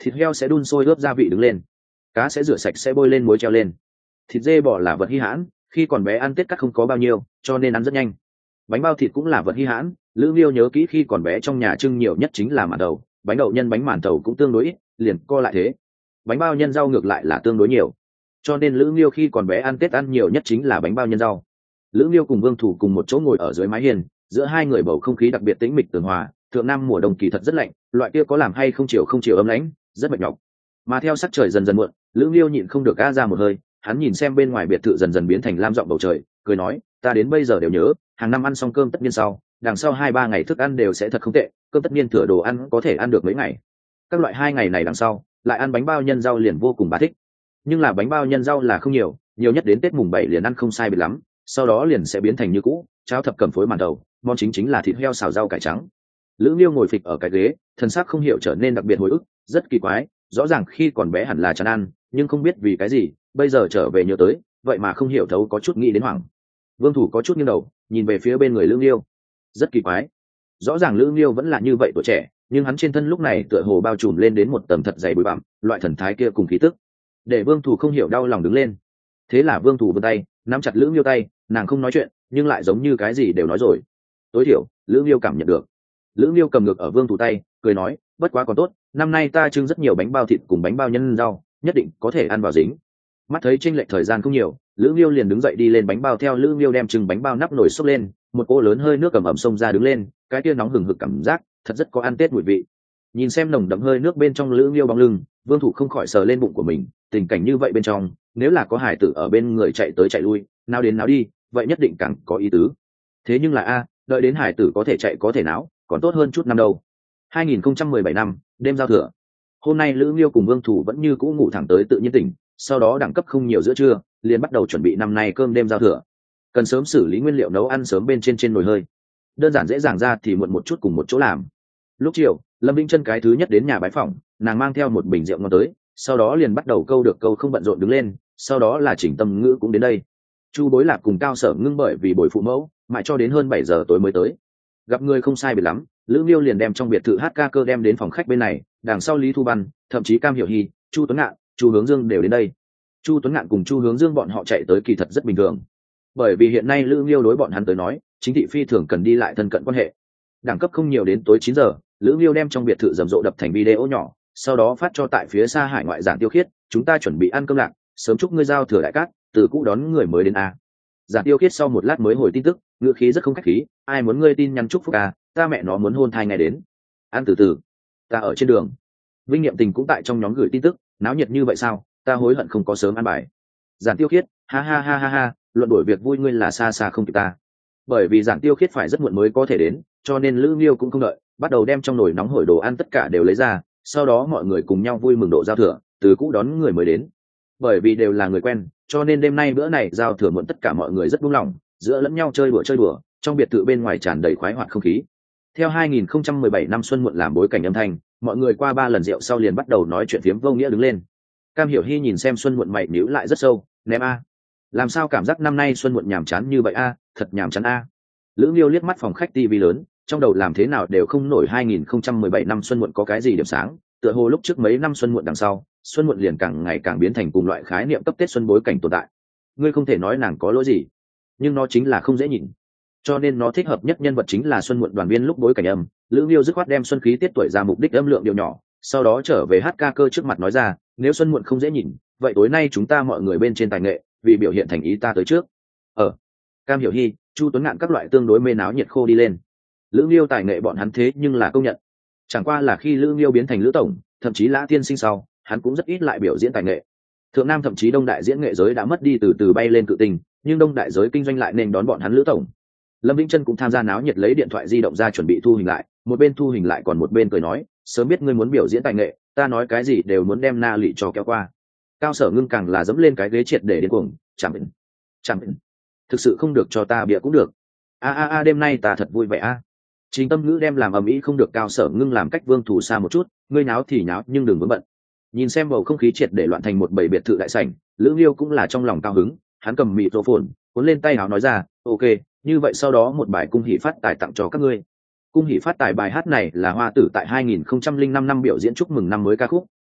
thịt heo sẽ đun sôi ướp gia vị đứng lên, cá sẽ rửa sạch sẽ bôi lên muối treo lên. Thịt dê bò là vật hi hãn, khi còn bé ăn tết cắt không có bao nhiêu cho nên ăn rất nhanh. Bánh bao thịt cũng là vật hi hãn, Lữ Nghiêu nhớ kỹ khi còn bé trong nhà trưng nhiều nhất chính là màn đầu, bánh đậu nhân bánh màn tàu cũng tương đối ít, liền co lại thế. Bánh bao nhân rau ngược lại là tương đối nhiều, cho nên Lữ Nghiêu khi còn bé ăn tết ăn nhiều nhất chính là bánh bao nhân rau. Lữ Nghiêu cùng Vương Thủ cùng một chỗ ngồi ở dưới mái hiên, giữa hai người bầu không khí đặc biệt tĩnh mịch tường hòa. Thượng Nam mùa đông kỳ thật rất lạnh, loại kia có làm hay không chiều không chiều ấm lãnh, rất mệt nhọc. Mà theo sắc trời dần dần muộn, Lữ Nghiêu nhịn không được a ra một hơi, hắn nhìn xem bên ngoài biệt thự dần dần biến thành lam giọng bầu trời, cười nói, ta đến bây giờ đều nhớ, hàng năm ăn xong cơm tất niên sau, đằng sau hai ba ngày thức ăn đều sẽ thật không tệ, cơm tất niên thừa đồ ăn có thể ăn được mấy ngày. Các loại hai ngày này đằng sau, lại ăn bánh bao nhân rau liền vô cùng bá thích. Nhưng là bánh bao nhân rau là không nhiều, nhiều nhất đến Tết mùng bảy liền ăn không sai biệt lắm, sau đó liền sẽ biến thành như cũ, cháo thập cẩm phối màn đầu, món chính chính là thịt heo xào rau cải trắng. Lữ Nghiêu ngồi phịch ở cái ghế, thân xác không hiểu trở nên đặc biệt hồi ức, rất kỳ quái, rõ ràng khi còn bé hẳn là chán ăn, nhưng không biết vì cái gì, bây giờ trở về nhớ tới, vậy mà không hiểu thấu có chút nghĩ đến hoảng. Vương Thủ có chút nghiêng đầu, nhìn về phía bên người Lữ Nghiêu, rất kỳ quái. Rõ ràng Lữ Nghiêu vẫn là như vậy tuổi trẻ, nhưng hắn trên thân lúc này tựa hồ bao trùm lên đến một tầng thật dày bụi bặm, loại thần thái kia cùng khí tức, để Vương Thủ không hiểu đau lòng đứng lên. Thế là Vương Thủ vươn tay, nắm chặt Lữ Nghiêu tay, nàng không nói chuyện, nhưng lại giống như cái gì đều nói rồi. Tối thiểu, Lữ Nghiêu cảm nhận được. Lữ Nghiêu cầm ngược ở Vương Thủ tay, cười nói, bất quá còn tốt, năm nay ta trưng rất nhiều bánh bao thịt cùng bánh bao nhân rau, nhất định có thể ăn vào dính. Mắt thấy chênh lệch thời gian không nhiều, Lữ Nghiêu liền đứng dậy đi lên bánh bao, theo Lữ Nghiêu đem trưng bánh bao nắp nồi xốc lên, một cô lớn hơi nước cầm ẩm xông ra đứng lên, cái kia nóng hừng hực cảm giác, thật rất có ăn Tết mùi vị. Nhìn xem nồng đậm hơi nước bên trong Lữ Nghiêu bóng lưng, Vương Thủ không khỏi sờ lên bụng của mình, tình cảnh như vậy bên trong, nếu là có hải tử ở bên người chạy tới chạy lui, nào đến nào đi, vậy nhất định càng có ý tứ. Thế nhưng là a, đợi đến hải tử có thể chạy có thể náo, còn tốt hơn chút năm đâu. hai nghìn không trăm mười bảy năm, đêm giao thừa. Hôm nay Lữ Nghiêu cùng Vương Thủ vẫn như cũ ngủ thẳng tới tự nhiên tỉnh, sau đó đẳng cấp không nhiều giữa trưa, liền bắt đầu chuẩn bị năm nay cơm đêm giao thừa. Cần sớm xử lý nguyên liệu nấu ăn sớm bên trên trên nồi hơi. Đơn giản dễ dàng ra thì muộn một chút cùng một chỗ làm. Lúc chiều, Lâm Vĩnh Chân cái thứ nhất đến nhà bái phỏng, nàng mang theo một bình rượu ngon tới, sau đó liền bắt đầu câu được câu không bận rộn đứng lên, sau đó là Chỉnh Tâm Ngữ cũng đến đây. Chu Bối Lạc cùng Cao Sở Ngưng bởi vì bồi phụ mẫu, mãi cho đến hơn bảy giờ tối mới tới. Gặp người không sai biệt lắm, Lữ Nghiêu liền đem trong biệt thự hát ca cơ đem đến phòng khách bên này, đằng sau Lý Thu Văn, thậm chí Cam Hiểu Hy, Chu Tuấn Ngạn, Chu Hướng Dương đều đến đây. Chu Tuấn Ngạn cùng Chu Hướng Dương bọn họ chạy tới kỳ thật rất bình thường, bởi vì hiện nay Lữ Nghiêu đối bọn hắn tới nói, chính thị phi thường cần đi lại thân cận quan hệ. Đẳng cấp không nhiều, đến tối chín giờ, Lữ Nghiêu đem trong biệt thự rầm rộ đập thành video nhỏ, sau đó phát cho tại phía xa hải ngoại Giản Tiêu Khiết, chúng ta chuẩn bị ăn cơm lạc, sớm chúc ngươi giao thừa đại cát, từ cũ đón người mới đến a. Giản Tiêu Khiết sau một lát mới hồi tin tức, ngữ khí rất không khách khí, ai muốn ngươi tin nhắn chúc phúc à, ta mẹ nó muốn hôn thai ngày đến. Ăn từ từ, ta ở trên đường. Vinh Nghiệm Tình cũng tại trong nhóm gửi tin tức, náo nhiệt như vậy sao, ta hối hận không có sớm ăn bài. Giản Tiêu Khiết, ha ha ha ha ha, luận đổi việc vui ngươi là xa xa không kịp ta. Bởi vì Giản Tiêu Khiết phải rất muộn mới có thể đến, cho nên Lữ Nghiêu cũng không đợi, bắt đầu đem trong nồi nóng hổi đồ ăn tất cả đều lấy ra, sau đó mọi người cùng nhau vui mừng độ giao thừa, từ cũ đón người mới đến. Bởi vì đều là người quen, cho nên đêm nay bữa này giao thừa muộn tất cả mọi người rất buông lỏng, giữa lẫn nhau chơi đùa chơi đùa, trong biệt thự bên ngoài tràn đầy khoái hoạt không khí. Theo hai nghìn không trăm mười bảy năm xuân muộn làm bối cảnh âm thanh, mọi người qua ba lần rượu sau liền bắt đầu nói chuyện phiếm vô nghĩa đứng lên. Cam Hiểu Hy nhìn xem xuân muộn mày nhíu lại rất sâu, ném a, làm sao cảm giác năm nay xuân muộn nhàm chán như vậy a, thật nhàm chán a. Lữ Nghiêu liếc mắt phòng khách tivi lớn, trong đầu làm thế nào đều không nổi hai nghìn không trăm mười bảy năm xuân muộn có cái gì điểm sáng, tựa hồ lúc trước mấy năm xuân muộn đằng sau, xuân muộn liền càng ngày càng biến thành cùng loại khái niệm cấp Tết xuân bối cảnh tồn tại. Ngươi không thể nói nàng có lỗi gì, nhưng nó chính là không dễ nhìn, cho nên nó thích hợp nhất nhân vật chính là xuân muộn đoàn viên lúc bối cảnh âm. Lữ Nghiêu dứt khoát đem xuân khí tiết tuổi ra mục đích âm lượng điều nhỏ, sau đó trở về hát ca cơ trước mặt nói ra, nếu xuân muộn không dễ nhìn, vậy tối nay chúng ta mọi người bên trên tài nghệ, vì biểu hiện thành ý ta tới trước. Ở Cam Hiểu Hy, Chu Tuấn Ngạn các loại tương đối mê náo nhiệt khô đi lên. Lữ Nghiêu tài nghệ bọn hắn thế nhưng là công nhận, chẳng qua là khi Lữ Nghiêu biến thành Lữ tổng, thậm chí Lã Tiên Sinh sau, hắn cũng rất ít lại biểu diễn tài nghệ. Thượng Nam thậm chí Đông đại diễn nghệ giới đã mất đi từ từ bay lên cự tình, nhưng Đông đại giới kinh doanh lại nên đón bọn hắn Lữ tổng. Lâm Vĩnh Chân cũng tham gia náo nhiệt, lấy điện thoại di động ra chuẩn bị thu hình lại, một bên thu hình lại còn một bên cười nói, sớm biết ngươi muốn biểu diễn tài nghệ, ta nói cái gì đều muốn đem na lị cho kéo qua. Cao Sở Ngưng càng là dẫm lên cái ghế triệt để điên cuồng, chẳng định, chẳng định, thực sự không được cho ta bịa cũng được. A a a, đêm nay ta thật vui vẻ a. Trình Tâm Ngữ đem làm ầm ĩ không được, Cao Sở Ngưng làm cách Vương Thủ xa một chút, ngươi náo thì náo nhưng đừng vướng bận. Nhìn xem bầu không khí triệt để loạn thành một bầy biệt thự đại sảnh, Lữ Nghiêu cũng là trong lòng cao hứng, hắn cầm microphone, cuốn lên tay áo nói ra, ok, như vậy sau đó một bài cung hỷ phát tài tặng cho các ngươi. Cung hỷ phát tài bài hát này là Hoa Tử tại hai nghìn không trăm lẻ năm năm biểu diễn chúc mừng năm mới ca khúc,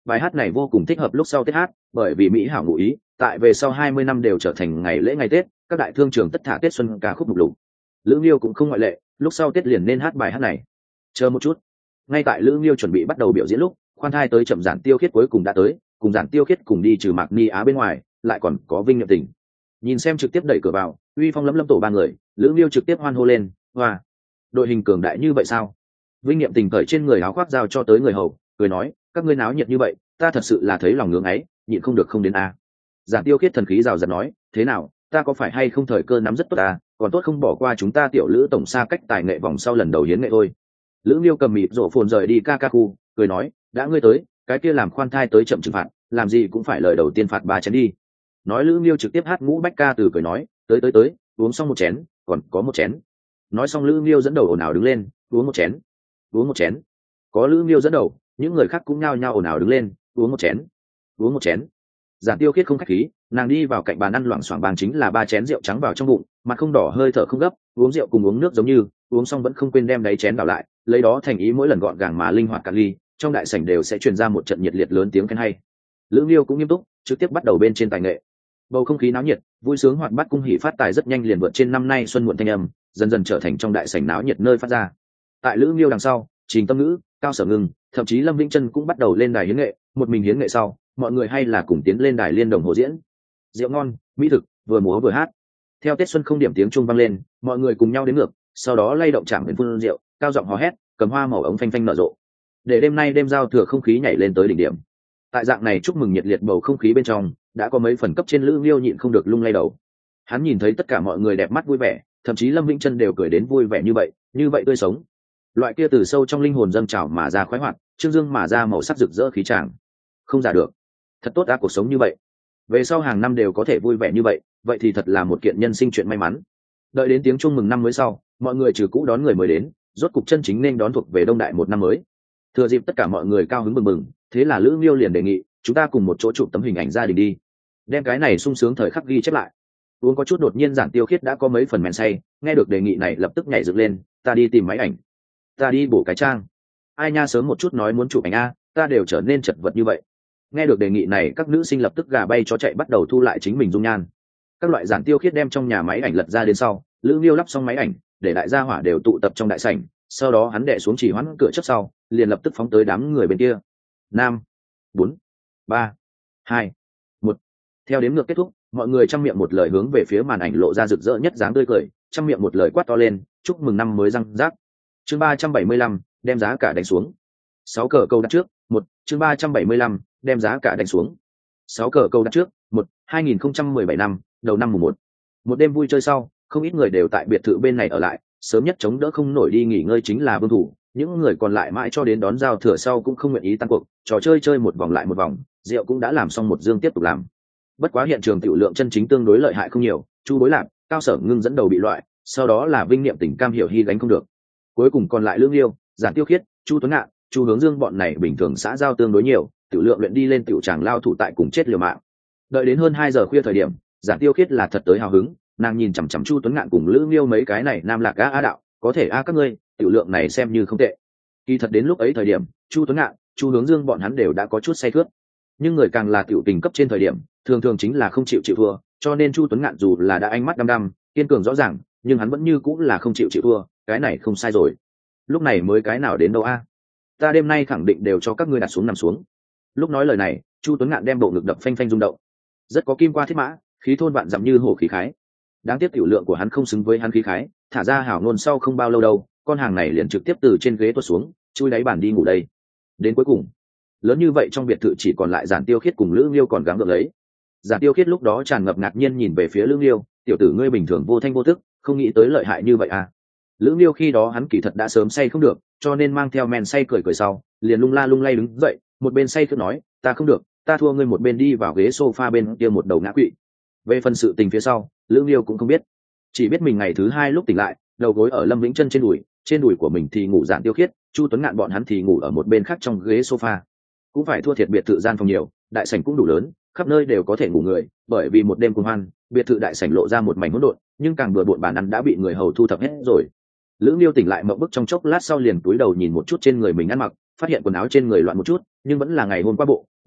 bài hát này vô cùng thích hợp lúc sau Tết hát, bởi vì mỹ hảo ngụ ý, tại về sau hai mươi năm đều trở thành ngày lễ ngày Tết, các đại thương trường tất thả Tết xuân ca khúc mục lục. Lữ Nghiêu cũng không ngoại lệ, lúc sau Tết liền nên hát bài hát này. Chờ một chút. Ngay tại Lữ Nghiêu chuẩn bị bắt đầu biểu diễn lúc, khoan thai tới chậm Giản Tiêu Khiết cuối cùng đã tới, cùng Giản Tiêu Khiết cùng đi trừ Mạc Ni Á bên ngoài, lại còn có Vinh Niệm Tình. Nhìn xem trực tiếp đẩy cửa vào, uy phong lấm lấm tổ ba người, Lữ Nghiêu trực tiếp hoan hô lên, "Hoa, đội hình cường đại như vậy sao?" Vinh Niệm Tình cởi trên người áo khoác giao cho tới người hầu, cười nói, "Các ngươi náo nhiệt như vậy, ta thật sự là thấy lòng ngưỡng ấy, nhịn không được không đến a." Giản Tiêu Khiết thần khí rào rạt nói, "Thế nào, ta có phải hay không thời cơ nắm rất tốt à, còn tốt không bỏ qua chúng ta tiểu Lữ tổng xa cách tài nghệ vòng sau lần đầu hiến nghệ thôi." Lữ Nghiêu cầm mịt rổ phồn rời đi ca ca khu, cười nói, "Đã ngươi tới, cái kia làm khoan thai tới chậm trừng phạt, làm gì cũng phải lời đầu tiên phạt ba chén đi." Nói Lữ Nghiêu trực tiếp hát ngũ bách ca từ cười nói, "Tới tới tới, uống xong một chén, còn có một chén." Nói xong Lữ Nghiêu dẫn đầu ồn ào đứng lên, "Uống một chén, uống một chén." Có Lữ Nghiêu dẫn đầu, những người khác cũng nhao nhao ồn ào đứng lên, "Uống một chén, uống một chén." Giản Tiêu Khiết không khách khí, nàng đi vào cạnh bàn ăn loảng xoảng bàn chính là ba chén rượu trắng vào trong bụng, mặt không đỏ hơi thở không gấp, uống rượu cùng uống nước giống như, uống xong vẫn không quên đem đáy chén đảo lại, lấy đó thành ý mỗi lần gọn gàng mà linh hoạt cạn ly, trong đại sảnh đều sẽ truyền ra một trận nhiệt liệt lớn tiếng khen hay. Lữ Nghiêu cũng nghiêm túc, trực tiếp bắt đầu bên trên tài nghệ. Bầu không khí náo nhiệt, vui sướng hoạt bát cung hỉ phát tài rất nhanh liền vượt trên năm nay xuân muộn thanh âm, dần dần trở thành trong đại sảnh náo nhiệt nơi phát ra. Tại Lữ Nghiêu đằng sau, Trình Tâm Ngữ, Cao Sở Ngưng, thậm chí Lâm Vĩnh Chân cũng bắt đầu lên đài hiến nghệ, một mình hiến nghệ sau, mọi người hay là cùng tiến lên đài liên đồng hồ diễn. Rượu ngon, mỹ thực, vừa múa vừa hát. Theo Tết xuân không điểm tiếng chuông vang lên, mọi người cùng nhau đến ngược, sau đó lay động chạm đến phun rượu, cao giọng hò hét, cầm hoa màu ống phanh phanh nở rộ. Để đêm nay đêm giao thừa không khí nhảy lên tới đỉnh điểm. Tại dạng này chúc mừng nhiệt liệt bầu không khí bên trong, đã có mấy phần cấp trên Lữ Nghiêu nhịn không được lung lay đầu. Hắn nhìn thấy tất cả mọi người đẹp mắt vui vẻ, thậm chí Lâm Vĩnh Chân đều cười đến vui vẻ như vậy, như vậy tươi sống. Loại kia từ sâu trong linh hồn dâng trào mà ra khoái hoạt, trương dương mà ra màu sắc rực rỡ khí tràng. Không giả được. Thật tốt đã cuộc sống như vậy. Về sau hàng năm đều có thể vui vẻ như vậy, vậy thì thật là một kiện nhân sinh chuyện may mắn. Đợi đến tiếng chuông mừng năm mới sau, mọi người trừ cũ đón người mới đến, rốt cục chân chính nên đón thuộc về đông đại một năm mới. Thừa dịp tất cả mọi người cao hứng mừng mừng, thế là Lữ Nghiêu liền đề nghị, chúng ta cùng một chỗ chụp tấm hình ảnh gia đình đi, đem cái này sung sướng thời khắc ghi chép lại. Uống có chút đột nhiên Giản Tiêu Khiết đã có mấy phần men say, nghe được đề nghị này lập tức nhảy dựng lên, "Ta đi tìm máy ảnh, ta đi bổ cái trang." "Ai nha, sớm một chút nói muốn chụp ảnh a, ta đều trở nên chật vật như vậy." Nghe được đề nghị này, các nữ sinh lập tức gà bay chó chạy bắt đầu thu lại chính mình dung nhan. Các loại Giản Tiêu Khiết đem trong nhà máy ảnh lật ra đến sau, Lữ Nghiêu lắp xong máy ảnh, để đại gia hỏa đều tụ tập trong đại sảnh, sau đó hắn đè xuống chỉ hoãn cửa chấp sau, liền lập tức phóng tới đám người bên kia. Năm, bốn, ba, hai, một. Theo đếm ngược kết thúc, mọi người trăm miệng một lời hướng về phía màn ảnh lộ ra rực rỡ nhất dáng tươi cười, trăm miệng một lời quát to lên, "Chúc mừng năm mới răng rác." Chương ba trăm bảy mươi lăm, đem giá cả đánh xuống. Sáu cờ câu đặt trước, một, chương ba trăm bảy mươi lăm, đem giá cả đánh xuống. Sáu cờ câu đặt trước, một, hai nghìn không trăm mười bảy năm, đầu năm mùng một. Một đêm vui chơi sau, không ít người đều tại biệt thự bên này ở lại, sớm nhất chống đỡ không nổi đi nghỉ ngơi chính là Vương Thủ, những người còn lại mãi cho đến đón giao thừa sau cũng không nguyện ý tăng cuộc, trò chơi chơi một vòng lại một vòng, rượu cũng đã làm xong một dương tiếp tục làm. Bất quá hiện trường tiểu lượng chân chính tương đối lợi hại không nhiều, Chu Bối Lạc, Cao Sở Ngưng dẫn đầu bị loại, sau đó là Vinh Niệm Tình, Cam Hiểu Hy gánh không được. Cuối cùng còn lại Lương Liêu, Giản Tiêu Khiết, Chu Tuấn Ngạn, Chu Hướng Dương bọn này bình thường xã giao tương đối nhiều, tiểu lượng luyện đi lên tiểu tràng lao thủ tại cùng chết liều mạng. Đợi đến hơn hai giờ khuya thời điểm, Giản Tiêu Khiết là thật tới hào hứng, nàng nhìn chằm chằm Chu Tuấn Ngạn cùng Lữ Liêu mấy cái này nam lạc a a đạo, có thể a các ngươi, tiểu lượng này xem như không tệ. Kỳ thật đến lúc ấy thời điểm, Chu Tuấn Ngạn, Chu Hướng Dương bọn hắn đều đã có chút say khướt. Nhưng người càng là tiểu tình cấp trên thời điểm, thường thường chính là không chịu chịu thua, cho nên Chu Tuấn Ngạn dù là đã ánh mắt đăm đăm, kiên cường rõ ràng, nhưng hắn vẫn như cũng là không chịu chịu thua, cái này không sai rồi. Lúc này mới cái nào đến đâu a? Ta đêm nay khẳng định đều cho các ngươi đặt xuống nằm xuống. Lúc nói lời này, Chu Tuấn Ngạn đem bộ ngực đập phanh phanh rung động. Rất có kim qua thiết mã, khí thôn vạn dặm như hổ khí khái. Đáng tiếc tiểu lượng của hắn không xứng với hắn khí khái, thả ra hảo ngôn sau không bao lâu đâu, con hàng này liền trực tiếp từ trên ghế tuột xuống, chui đáy bàn đi ngủ đây. Đến cuối cùng, lớn như vậy trong biệt thự chỉ còn lại Giản Tiêu Khiết cùng Lữ Liêu còn gắng gượng lấy. Giản Tiêu Khiết lúc đó tràn ngập ngạc nhiên nhìn về phía Lữ Liêu, tiểu tử ngươi bình thường vô thanh vô tức, không nghĩ tới lợi hại như vậy à? Lữ Liêu khi đó hắn kỳ thật đã sớm say không được, cho nên mang theo men say cười cười sau, liền lung la lung lay đứng dậy, một bên say cứ nói, ta không được, ta thua ngươi, một bên đi vào ghế sofa bên kia một đầu ngã quỵ. Về phần sự tình phía sau, Lữ Liêu cũng không biết, chỉ biết mình ngày thứ hai lúc tỉnh lại, đầu gối ở Lâm Vĩnh Chân trên đùi, trên đùi của mình thì ngủ Giản Tiêu Khiết, Chu Tuấn Ngạn bọn hắn thì ngủ ở một bên khác trong ghế sofa. Cũng phải thua thiệt biệt thự gian phòng nhiều, đại sảnh cũng đủ lớn, khắp nơi đều có thể ngủ người, bởi vì một đêm cuồng hoan, biệt thự đại sảnh lộ ra một mảnh hỗn độn, nhưng càng bừa bộn bàn ăn đã bị người hầu thu thập hết rồi. Lữ Liêu tỉnh lại mộng bức trong chốc lát sau liền cúi đầu nhìn một chút trên người mình ăn mặc, phát hiện quần áo trên người loạn một chút, nhưng vẫn là ngày hôm qua bộ,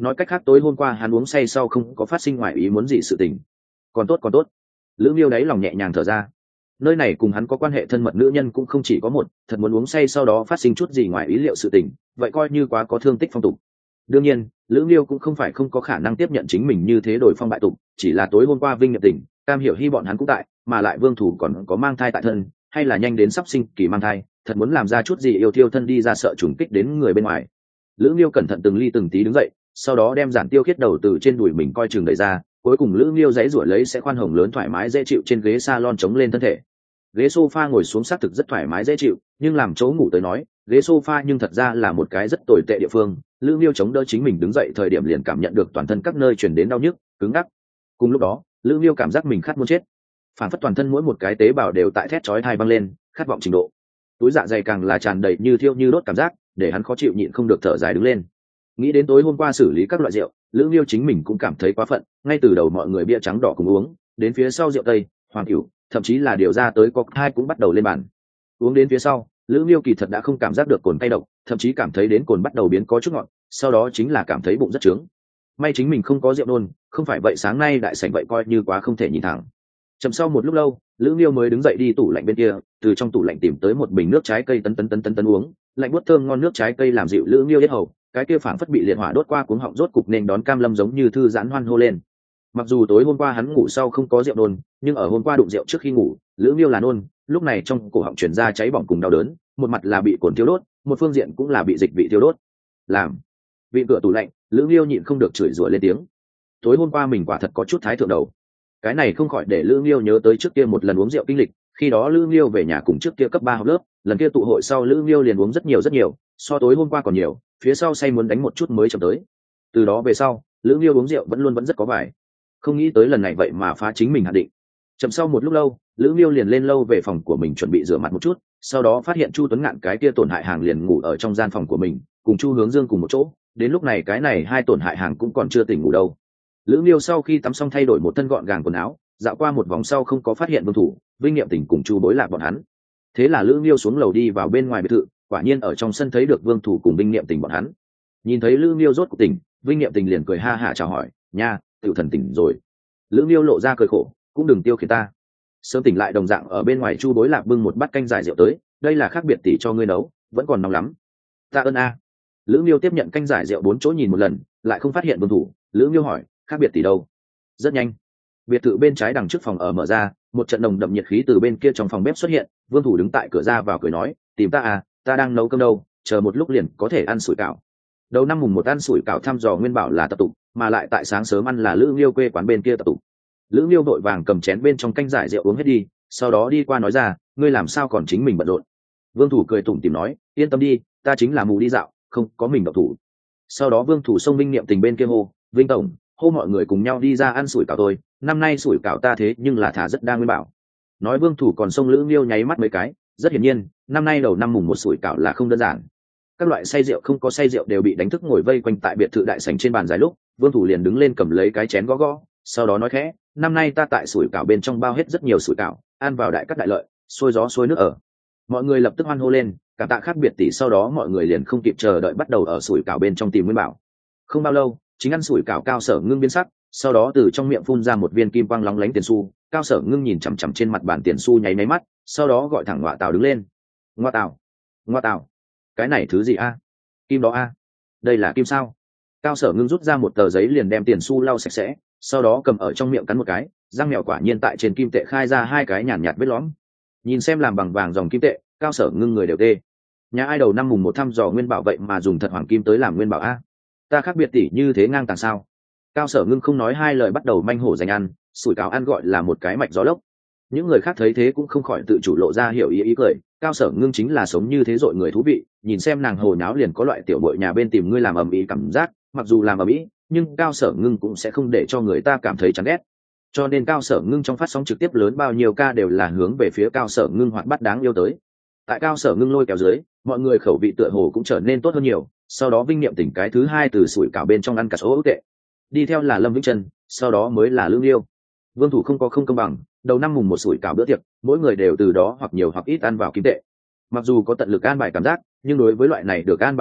nói cách khác tối hôm qua hắn uống say sau không có phát sinh ngoài ý muốn gì sự tình. Còn tốt còn tốt. Lữ Miêu đáy lòng nhẹ nhàng thở ra. Nơi này cùng hắn có quan hệ thân mật nữ nhân cũng không chỉ có một, thật muốn uống say sau đó phát sinh chút gì ngoài ý liệu sự tình, vậy coi như quá có thương tích phong tục. Đương nhiên, Lữ Miêu cũng không phải không có khả năng tiếp nhận chính mình như thế đổi phong bại tục, chỉ là tối hôm qua Vinh Nghiệp Tình, Cam Hiểu Hy bọn hắn cũng tại, mà lại Vương Thủ còn có mang thai tại thân, hay là nhanh đến sắp sinh kỳ mang thai, thật muốn làm ra chút gì yêu thiêu thân đi ra sợ trùng kích đến người bên ngoài. Lữ Miêu cẩn thận từng ly từng tí đứng dậy, sau đó đem giản tiêu khiết đầu từ trên đùi mình coi chừng đẩy ra, cuối cùng Lữ Miêu giãy giụa lấy sẽ khoan hồng lớn thoải mái dễ chịu trên ghế salon chống lên thân thể. Ghế sofa ngồi xuống xác thực rất thoải mái dễ chịu, nhưng làm chỗ ngủ tới nói, ghế sofa nhưng thật ra là một cái rất tồi tệ địa phương. Lữ Miêu chống đỡ chính mình đứng dậy thời điểm liền cảm nhận được toàn thân các nơi truyền đến đau nhức, cứng ngắc. Cùng lúc đó, Lữ Miêu cảm giác mình khát muốn chết, phản phất toàn thân mỗi một cái tế bào đều tại thét chói tai băng lên, khát vọng trình độ. Túi dạ dày càng là tràn đầy như thiêu như đốt cảm giác, để hắn khó chịu nhịn không được thở dài đứng lên. Nghĩ đến tối hôm qua xử lý các loại rượu, Lữ Miêu chính mình cũng cảm thấy quá phận, ngay từ đầu mọi người bia trắng đỏ cùng uống, đến phía sau rượu tây, hoàng cửu, thậm chí là điều ra tới cocktail cũng bắt đầu lên bàn. Uống đến phía sau, Lữ Miêu kỳ thật đã không cảm giác được cồn cay độc, thậm chí cảm thấy đến cồn bắt đầu biến có chút ngọt, sau đó chính là cảm thấy bụng rất trướng. May chính mình không có rượu nôn, không phải vậy sáng nay đại sảnh vậy coi như quá không thể nhìn thẳng. Chậm sau một lúc lâu, Lữ Miêu mới đứng dậy đi tủ lạnh bên kia, từ trong tủ lạnh tìm tới một bình nước trái cây tấn tấn tấn tấn tấn uống, lạnh buốt thơm ngon nước trái cây làm dịu Lữ Miêu yết hầu, cái kia phảng phất bị liệt hỏa đốt qua cuống họng rốt cục nên đón cam lâm giống như thư giãn hoan hô lên. Mặc dù tối hôm qua hắn ngủ sau không có rượu nôn, nhưng ở hôm qua đụng rượu trước khi ngủ, Lữ Miêu là nôn, lúc này trong cổ họng truyền ra cháy bỏng cùng đau đớn, một mặt là bị cồn tiêu đốt, một phương diện cũng là bị dịch vị tiêu đốt. Làm vị cửa tủ lạnh, Lữ Miêu nhịn không được chửi rủa lên tiếng. Tối hôm qua mình quả thật có chút thái thượng đầu. Cái này không khỏi để Lữ Miêu nhớ tới trước kia một lần uống rượu kinh lịch, khi đó Lữ Miêu về nhà cùng trước kia cấp ba học lớp, lần kia tụ hội sau Lữ Miêu liền uống rất nhiều rất nhiều, so tối hôm qua còn nhiều, phía sau say muốn đánh một chút mới chậm tới. Từ đó về sau, Lữ Miêu uống rượu vẫn luôn vẫn rất có vải. Không nghĩ tới lần này vậy mà phá chính mình hạn định. Chậm sau một lúc lâu, Lữ Miêu liền lên lâu về phòng của mình chuẩn bị rửa mặt một chút, sau đó phát hiện Chu Tuấn Ngạn cái kia tổn hại hàng liền ngủ ở trong gian phòng của mình, cùng Chu Hướng Dương cùng một chỗ, đến lúc này cái này hai tổn hại hàng cũng còn chưa tỉnh ngủ đâu. Lữ Miêu sau khi tắm xong thay đổi một thân gọn gàng quần áo, dạo qua một vòng sau không có phát hiện Vương Thủ, Vinh Nghiệm Tình cùng Chu Bối Lạc bọn hắn. Thế là Lữ Miêu xuống lầu đi vào bên ngoài biệt thự, quả nhiên ở trong sân thấy được Vương Thủ cùng Vinh Nghiệm Tình bọn hắn. Nhìn thấy Lữ Miêu rốt cuộc tỉnh, Vinh Nghiệm Tình liền cười ha hả chào hỏi, "Nha, tiểu thần tỉnh rồi." Lữ Miêu lộ ra cười khổ, "Cũng đừng tiêu khiển ta." Sớm tỉnh lại đồng dạng ở bên ngoài Chu Bối Lạc bưng một bát canh giải rượu tới, "Đây là khác biệt tỷ cho ngươi nấu, vẫn còn nóng lắm." "Tạ ơn a." Lữ Miêu tiếp nhận canh giải rượu bốn chỗ nhìn một lần, lại không phát hiện Vương Thủ. Lữ Miêu hỏi, "Khác biệt tỷ đâu?" Rất nhanh, biệt thự bên trái đằng trước phòng ở mở ra, một trận nồng đậm nhiệt khí từ bên kia trong phòng bếp xuất hiện. Vương Thủ đứng tại cửa ra vào cười nói, "Tìm ta à, ta đang nấu cơm đâu, chờ một lúc liền có thể ăn sủi cảo." Đầu năm mùng một ăn sủi cảo thăm dò nguyên bảo là tập tục, mà lại tại sáng sớm ăn là Lữ Miêu quê quán bên kia tập tục. Lữ Miêu vội vàng cầm chén bên trong canh giải rượu uống hết đi, sau đó đi qua nói ra, "Ngươi làm sao còn chính mình bận rộn?" Vương Thủ cười tủm tỉm nói, "Yên tâm đi, ta chính là mù đi dạo, không có mình độc thủ." Sau đó Vương Thủ xông Vinh Niệm Tình bên kia hô, "Vinh tổng, hô mọi người cùng nhau đi ra ăn sủi cảo tôi, năm nay sủi cảo ta thế nhưng là thả rất đa nguyên bảo." Nói Vương Thủ còn xông Lữ Miêu nháy mắt mấy cái, rất hiển nhiên, năm nay đầu năm mùng một sủi cảo là không đơn giản. Các loại say rượu không có say rượu đều bị đánh thức ngồi vây quanh tại biệt thự đại sảnh trên bàn dài lúc, Vương Thủ liền đứng lên cầm lấy cái chén gõ gõ, sau đó nói khẽ, "Năm nay ta tại sủi cảo bên trong bao hết rất nhiều sủi cảo, ăn vào đại cắt đại lợi, xôi gió xôi nước ở." Mọi người lập tức hoan hô lên, cảm tạ khác biệt tỷ, sau đó mọi người liền không kịp chờ đợi bắt đầu ở sủi cảo bên trong tìm nguyên bảo. Không bao lâu, chính ăn sủi cảo Cao Sở Ngưng biến sắc, sau đó từ trong miệng phun ra một viên kim quang lóng lánh tiền xu. Cao Sở Ngưng nhìn chằm chằm trên mặt bàn tiền xu nháy máy mắt, sau đó gọi thẳng Ngoạ Tào đứng lên. "Ngoạ Tào, Ngoạ Tào, cái này thứ gì a? Kim đó a? Đây là kim sao?" Cao Sở Ngưng rút ra một tờ giấy liền đem tiền xu lau sạch sẽ, sau đó cầm ở trong miệng cắn một cái, răng mèo quả nhiên tại trên kim tệ khai ra hai cái nhàn nhạt vết lõm. Nhìn xem làm bằng vàng dòng kim tệ, Cao Sở Ngưng người đều tê. Nhà ai đầu năm mùng một thăm dò nguyên bảo vậy mà dùng thật hoàng kim tới làm nguyên bảo a? Ta khác biệt tỷ như thế ngang tàng sao? Cao Sở Ngưng không nói hai lời bắt đầu manh hổ dành ăn, sủi cảo ăn gọi là một cái mạch gió lốc. Những người khác thấy thế cũng không khỏi tự chủ lộ ra hiểu ý ý cười. Cao Sở Ngưng chính là sống như thế dội người thú vị, nhìn xem nàng hồ nháo liền có loại tiểu bội nhà bên tìm ngươi làm ầm ĩ cảm giác, mặc dù làm ầm ĩ, nhưng Cao Sở Ngưng cũng sẽ không để cho người ta cảm thấy chán ghét. Cho nên Cao Sở Ngưng trong phát sóng trực tiếp lớn bao nhiêu ca đều là hướng về phía Cao Sở Ngưng hoạt bát đáng yêu tới. Tại Cao Sở Ngưng lôi kéo dưới, mọi người khẩu vị tựa hồ cũng trở nên tốt hơn nhiều. Sau đó Vinh Niệm Tình cái thứ hai từ sủi cảo bên trong ăn cả số ấu tệ, đi theo là Lâm Vĩnh Trân, sau đó mới là Lương Liêu. Vương Thủ không có không công bằng, đầu năm mùng một sủi cảo bữa tiệc, mỗi người đều từ đó hoặc nhiều hoặc ít ăn vào kim tệ. Mặc dù có tận lực an bài cảm giác, nhưng đối với loại này được an bài điểm tốt,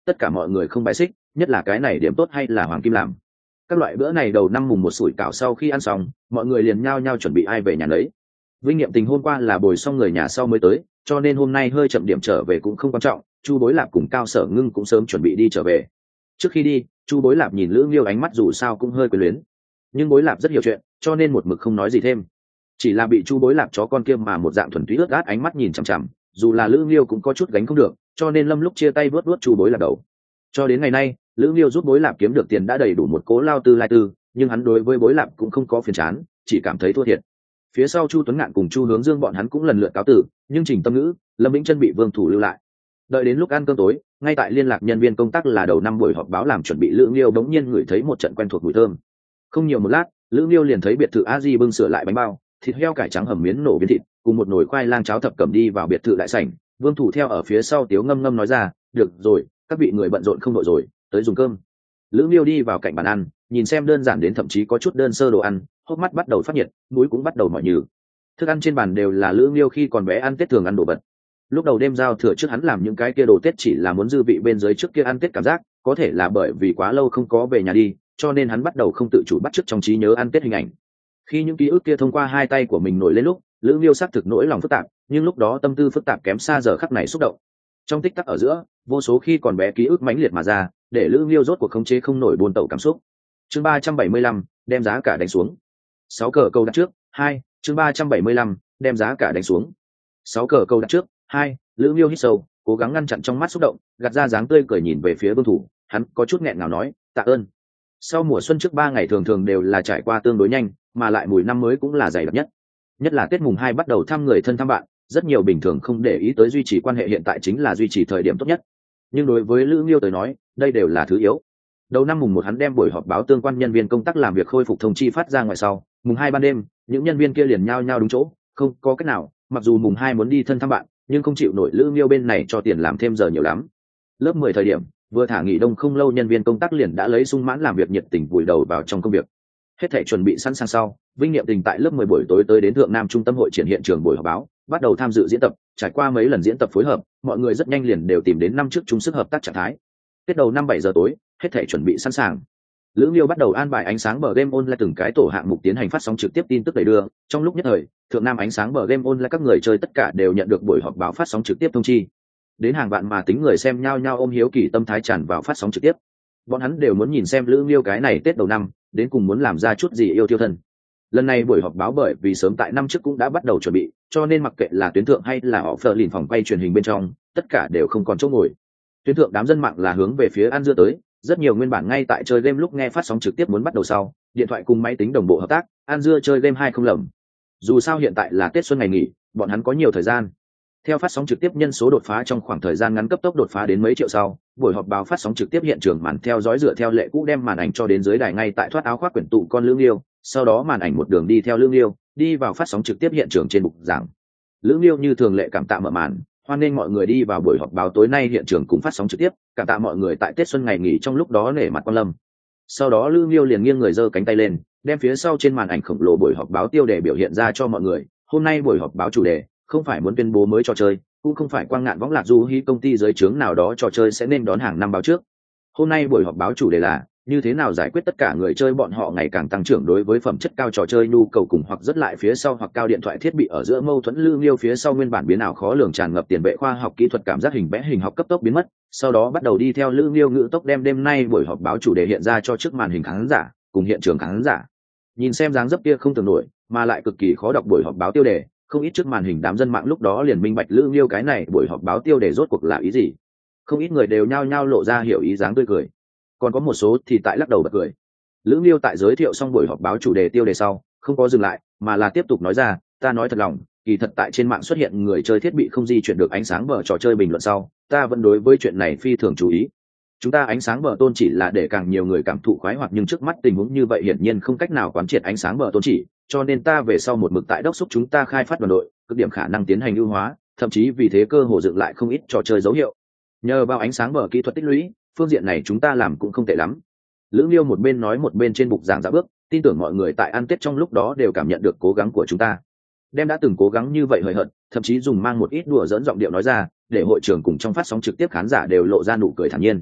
tất cả mọi người không bài xích, nhất là cái này điểm tốt hay là hoàng kim làm. Các loại bữa này đầu năm mùng một sủi cảo sau khi ăn xong, mọi người liền nhao nhao chuẩn bị ai về nhà lấy. Vinh Nghiệm Tình hôm qua là bồi xong người nhà sau mới tới, cho nên hôm nay hơi chậm điểm trở về cũng không quan trọng. Chu Bối Lạp cùng Cao Sở Ngưng cũng sớm chuẩn bị đi trở về. Trước khi đi, Chu Bối Lạp nhìn Lữ Nghiêu ánh mắt dù sao cũng hơi quyến luyến, nhưng Bối Lạp rất hiểu chuyện, cho nên một mực không nói gì thêm. Chỉ là bị Chu Bối Lạp chó con kia mà một dạng thuần túy ướt át ánh mắt nhìn chằm chằm, dù là Lữ Nghiêu cũng có chút gánh không được, cho nên Lâm lúc chia tay vớt vớt Chu Bối Lạp đầu. Cho đến ngày nay, Lữ Nghiêu giúp Bối Lạp kiếm được tiền đã đầy đủ một cố lao tư lai tư, nhưng hắn đối với Bối Lạp cũng không có phiền chán, chỉ cảm thấy thua thiệt. Phía sau Chu Tuấn Ngạn cùng Chu Hướng Dương bọn hắn cũng lần lượt cáo tử, nhưng Trình Tâm Ngữ, Lâm Vĩnh Chân bị Vương Thủ lưu lại. Đợi đến lúc ăn cơm tối, ngay tại liên lạc nhân viên công tác là đầu năm buổi họp báo làm chuẩn bị, Lữ Nghiêu bỗng nhiên ngửi thấy một trận quen thuộc mùi thơm. Không nhiều một lát, Lữ Nghiêu liền thấy biệt thự A Di bưng sửa lại bánh bao, thịt heo cải trắng hầm miến nổ viên thịt, cùng một nồi khoai lang cháo thập cẩm đi vào biệt thự đại sảnh. Vương Thủ theo ở phía sau tiếu ngâm ngâm nói ra, "Được rồi, các vị người bận rộn không đội rồi, tới dùng cơm." Lữ Nghiêu đi vào cạnh bàn ăn, nhìn xem đơn giản đến thậm chí có chút đơn sơ đồ ăn, hốc mắt bắt đầu phát nhiệt, mũi cũng bắt đầu mỏi nhừ. Thức ăn trên bàn đều là Lữ Nghiêu khi còn bé ăn Tết thường ăn đồ vật. Lúc đầu đêm giao thừa trước hắn làm những cái kia đồ Tết chỉ là muốn dư vị bên dưới trước kia ăn Tết cảm giác, có thể là bởi vì quá lâu không có về nhà đi, cho nên hắn bắt đầu không tự chủ bắt chước trong trí nhớ ăn Tết hình ảnh. Khi những ký ức kia thông qua hai tay của mình nổi lên lúc, Lữ Nghiêu xác thực nỗi lòng phức tạp, nhưng lúc đó tâm tư phức tạp kém xa giờ khắc này xúc động. Trong tích tắc ở giữa, vô số khi còn bé ký ức mãnh liệt mà ra, để Lữ Nghiêu rốt cuộc khống chế không nổi buồn tẩu cảm xúc. Chương ba trăm bảy mươi lăm, đem giá cả đánh xuống. Sáu cờ câu đặt trước, hai, chương ba trăm bảy mươi lăm, đem giá cả đánh xuống. Sáu cờ câu đặt trước, hai, Lữ Nghiêu hít sâu, cố gắng ngăn chặn trong mắt xúc động, gạt ra dáng tươi cười nhìn về phía Vương Thủ, hắn có chút nghẹn ngào nói, "Tạ ơn." Sau mùa xuân trước ba ngày thường thường đều là trải qua tương đối nhanh, mà lại mùi năm mới cũng là dày đặc nhất. Nhất là Tết mùng hai bắt đầu thăm người thân thăm bạn, rất nhiều bình thường không để ý tới duy trì quan hệ hiện tại chính là duy trì thời điểm tốt nhất. Nhưng đối với Lữ Nghiêu tới nói, đây đều là thứ yếu. Đầu năm mùng một hắn đem buổi họp báo tương quan nhân viên công tác làm việc khôi phục thông chi phát ra ngoài sau, mùng hai ban đêm, những nhân viên kia liền nhao nhao đúng chỗ, không có cách nào, mặc dù mùng hai muốn đi thân thăm bạn, nhưng không chịu nổi Lữ Nghiêu bên này cho tiền làm thêm giờ nhiều lắm. Lớp mười thời điểm, vừa thả nghỉ đông không lâu nhân viên công tác liền đã lấy sung mãn làm việc nhiệt tình vùi đầu vào trong công việc. Hết thảy chuẩn bị sẵn sàng sau, Vinh Nghiệm Tình tại lớp mười buổi tối tới đến Thượng Nam Trung tâm hội triển hiện trường buổi họp báo, bắt đầu tham dự diễn tập, trải qua mấy lần diễn tập phối hợp, mọi người rất nhanh liền đều tìm đến năm trước chung sức hợp tác trạng thái. Tết đầu năm bảy giờ tối, hết thảy chuẩn bị sẵn sàng. Lữ Nghiêu bắt đầu an bài ánh sáng bờ game online từng cái tổ hạng mục tiến hành phát sóng trực tiếp tin tức đẩy đưa, trong lúc nhất thời, Thượng Nam ánh sáng bờ game online các người chơi tất cả đều nhận được buổi họp báo phát sóng trực tiếp thông chi. Đến hàng vạn mà tính người xem nhao nhao ôm hiếu kỳ tâm thái tràn vào phát sóng trực tiếp. Bọn hắn đều muốn nhìn xem Lữ Nghiêu cái này Tết đầu năm, đến cùng muốn làm ra chút gì yêu tiêu thân. Lần này buổi họp báo bởi vì sớm tại năm trước cũng đã bắt đầu chuẩn bị, cho nên mặc kệ là tuyến thượng hay là họ phờ lìn phòng quay truyền hình bên trong, tất cả đều không còn chỗ ngồi. Tuyến thượng đám dân mạng là hướng về phía An Dưa tới, rất nhiều nguyên bản ngay tại chơi game lúc nghe phát sóng trực tiếp muốn bắt đầu sau, điện thoại cùng máy tính đồng bộ hợp tác, An Dưa chơi game hai không lầm. Dù sao hiện tại là Tết xuân ngày nghỉ, bọn hắn có nhiều thời gian. Theo phát sóng trực tiếp nhân số đột phá trong khoảng thời gian ngắn cấp tốc đột phá đến mấy triệu sau, buổi họp báo phát sóng trực tiếp hiện trường màn theo dõi dựa theo lệ cũ đem màn ảnh cho đến dưới đài ngay tại thoát áo khoác quyển tụ con Lữ Nghiêu, sau đó màn ảnh một đường đi theo Lữ Nghiêu, đi vào phát sóng trực tiếp hiện trường trên bục giảng. Lữ Nghiêu như thường lệ cảm tạ mở màn, hoan nghênh mọi người đi vào buổi họp báo tối nay hiện trường cùng phát sóng trực tiếp, cảm tạ mọi người tại Tết xuân ngày nghỉ trong lúc đó nể mặt quan lâm. Sau đó Lữ Nghiêu liền nghiêng người giơ cánh tay lên, đem phía sau trên màn ảnh khổng lồ buổi họp báo tiêu đề biểu hiện ra cho mọi người. Hôm nay buổi họp báo chủ đề không phải muốn tuyên bố mới trò chơi, cũng không phải quang ngạn võng lạc du hí công ty dưới trướng nào đó trò chơi sẽ nên đón hàng năm báo trước. Hôm nay buổi họp báo chủ đề là như thế nào giải quyết tất cả người chơi bọn họ ngày càng tăng trưởng đối với phẩm chất cao trò chơi nhu cầu cùng hoặc rất lại phía sau hoặc cao điện thoại thiết bị ở giữa mâu thuẫn. Lữ Nghiêu phía sau nguyên bản biến ảo khó lường tràn ngập tiền vệ khoa học kỹ thuật cảm giác hình vẽ hình học cấp tốc biến mất, sau đó bắt đầu đi theo Lữ Nghiêu ngữ tốc đem đêm nay buổi họp báo chủ đề hiện ra cho trước màn hình khán giả cùng hiện trường khán giả. Nhìn xem dáng dấp kia không tưởng nổi mà lại cực kỳ khó đọc buổi họp báo tiêu đề, không ít trước màn hình đám dân mạng lúc đó liền minh bạch Lữ Nghiêu cái này buổi họp báo tiêu đề rốt cuộc là ý gì. Không ít người đều nhao nhao lộ ra hiểu ý dáng tươi cười, còn có một số thì tại lắc đầu bật cười. Lữ Nghiêu tại giới thiệu xong buổi họp báo chủ đề tiêu đề sau, không có dừng lại mà là tiếp tục nói ra, ta nói thật lòng, kỳ thật tại trên mạng xuất hiện người chơi thiết bị không di chuyển được ánh sáng bờ trò chơi bình luận sau, ta vẫn đối với chuyện này phi thường chú ý. Chúng ta ánh sáng bờ tôn chỉ là để càng nhiều người cảm thụ khoái hoạt, nhưng trước mắt tình huống như vậy hiển nhiên không cách nào quán triệt ánh sáng bờ tôn chỉ, cho nên ta về sau một mực tại đốc thúc chúng ta khai phát đoàn đội, cực điểm khả năng tiến hành ưu hóa, thậm chí vì thế cơ hồ dựng lại không ít trò chơi dấu hiệu. Nhờ vào ánh sáng bờ kỹ thuật tích lũy, phương diện này chúng ta làm cũng không tệ lắm. Lữ Nghiêu một bên nói một bên trên bục giảng dạo bước, tin tưởng mọi người tại ăn Tết trong lúc đó đều cảm nhận được cố gắng của chúng ta. Đem đã từng cố gắng như vậy hời hợt, thậm chí dùng mang một ít đùa dẫn giọng điệu nói ra, để hội trường cùng trong phát sóng trực tiếp khán giả đều lộ ra nụ cười thản nhiên.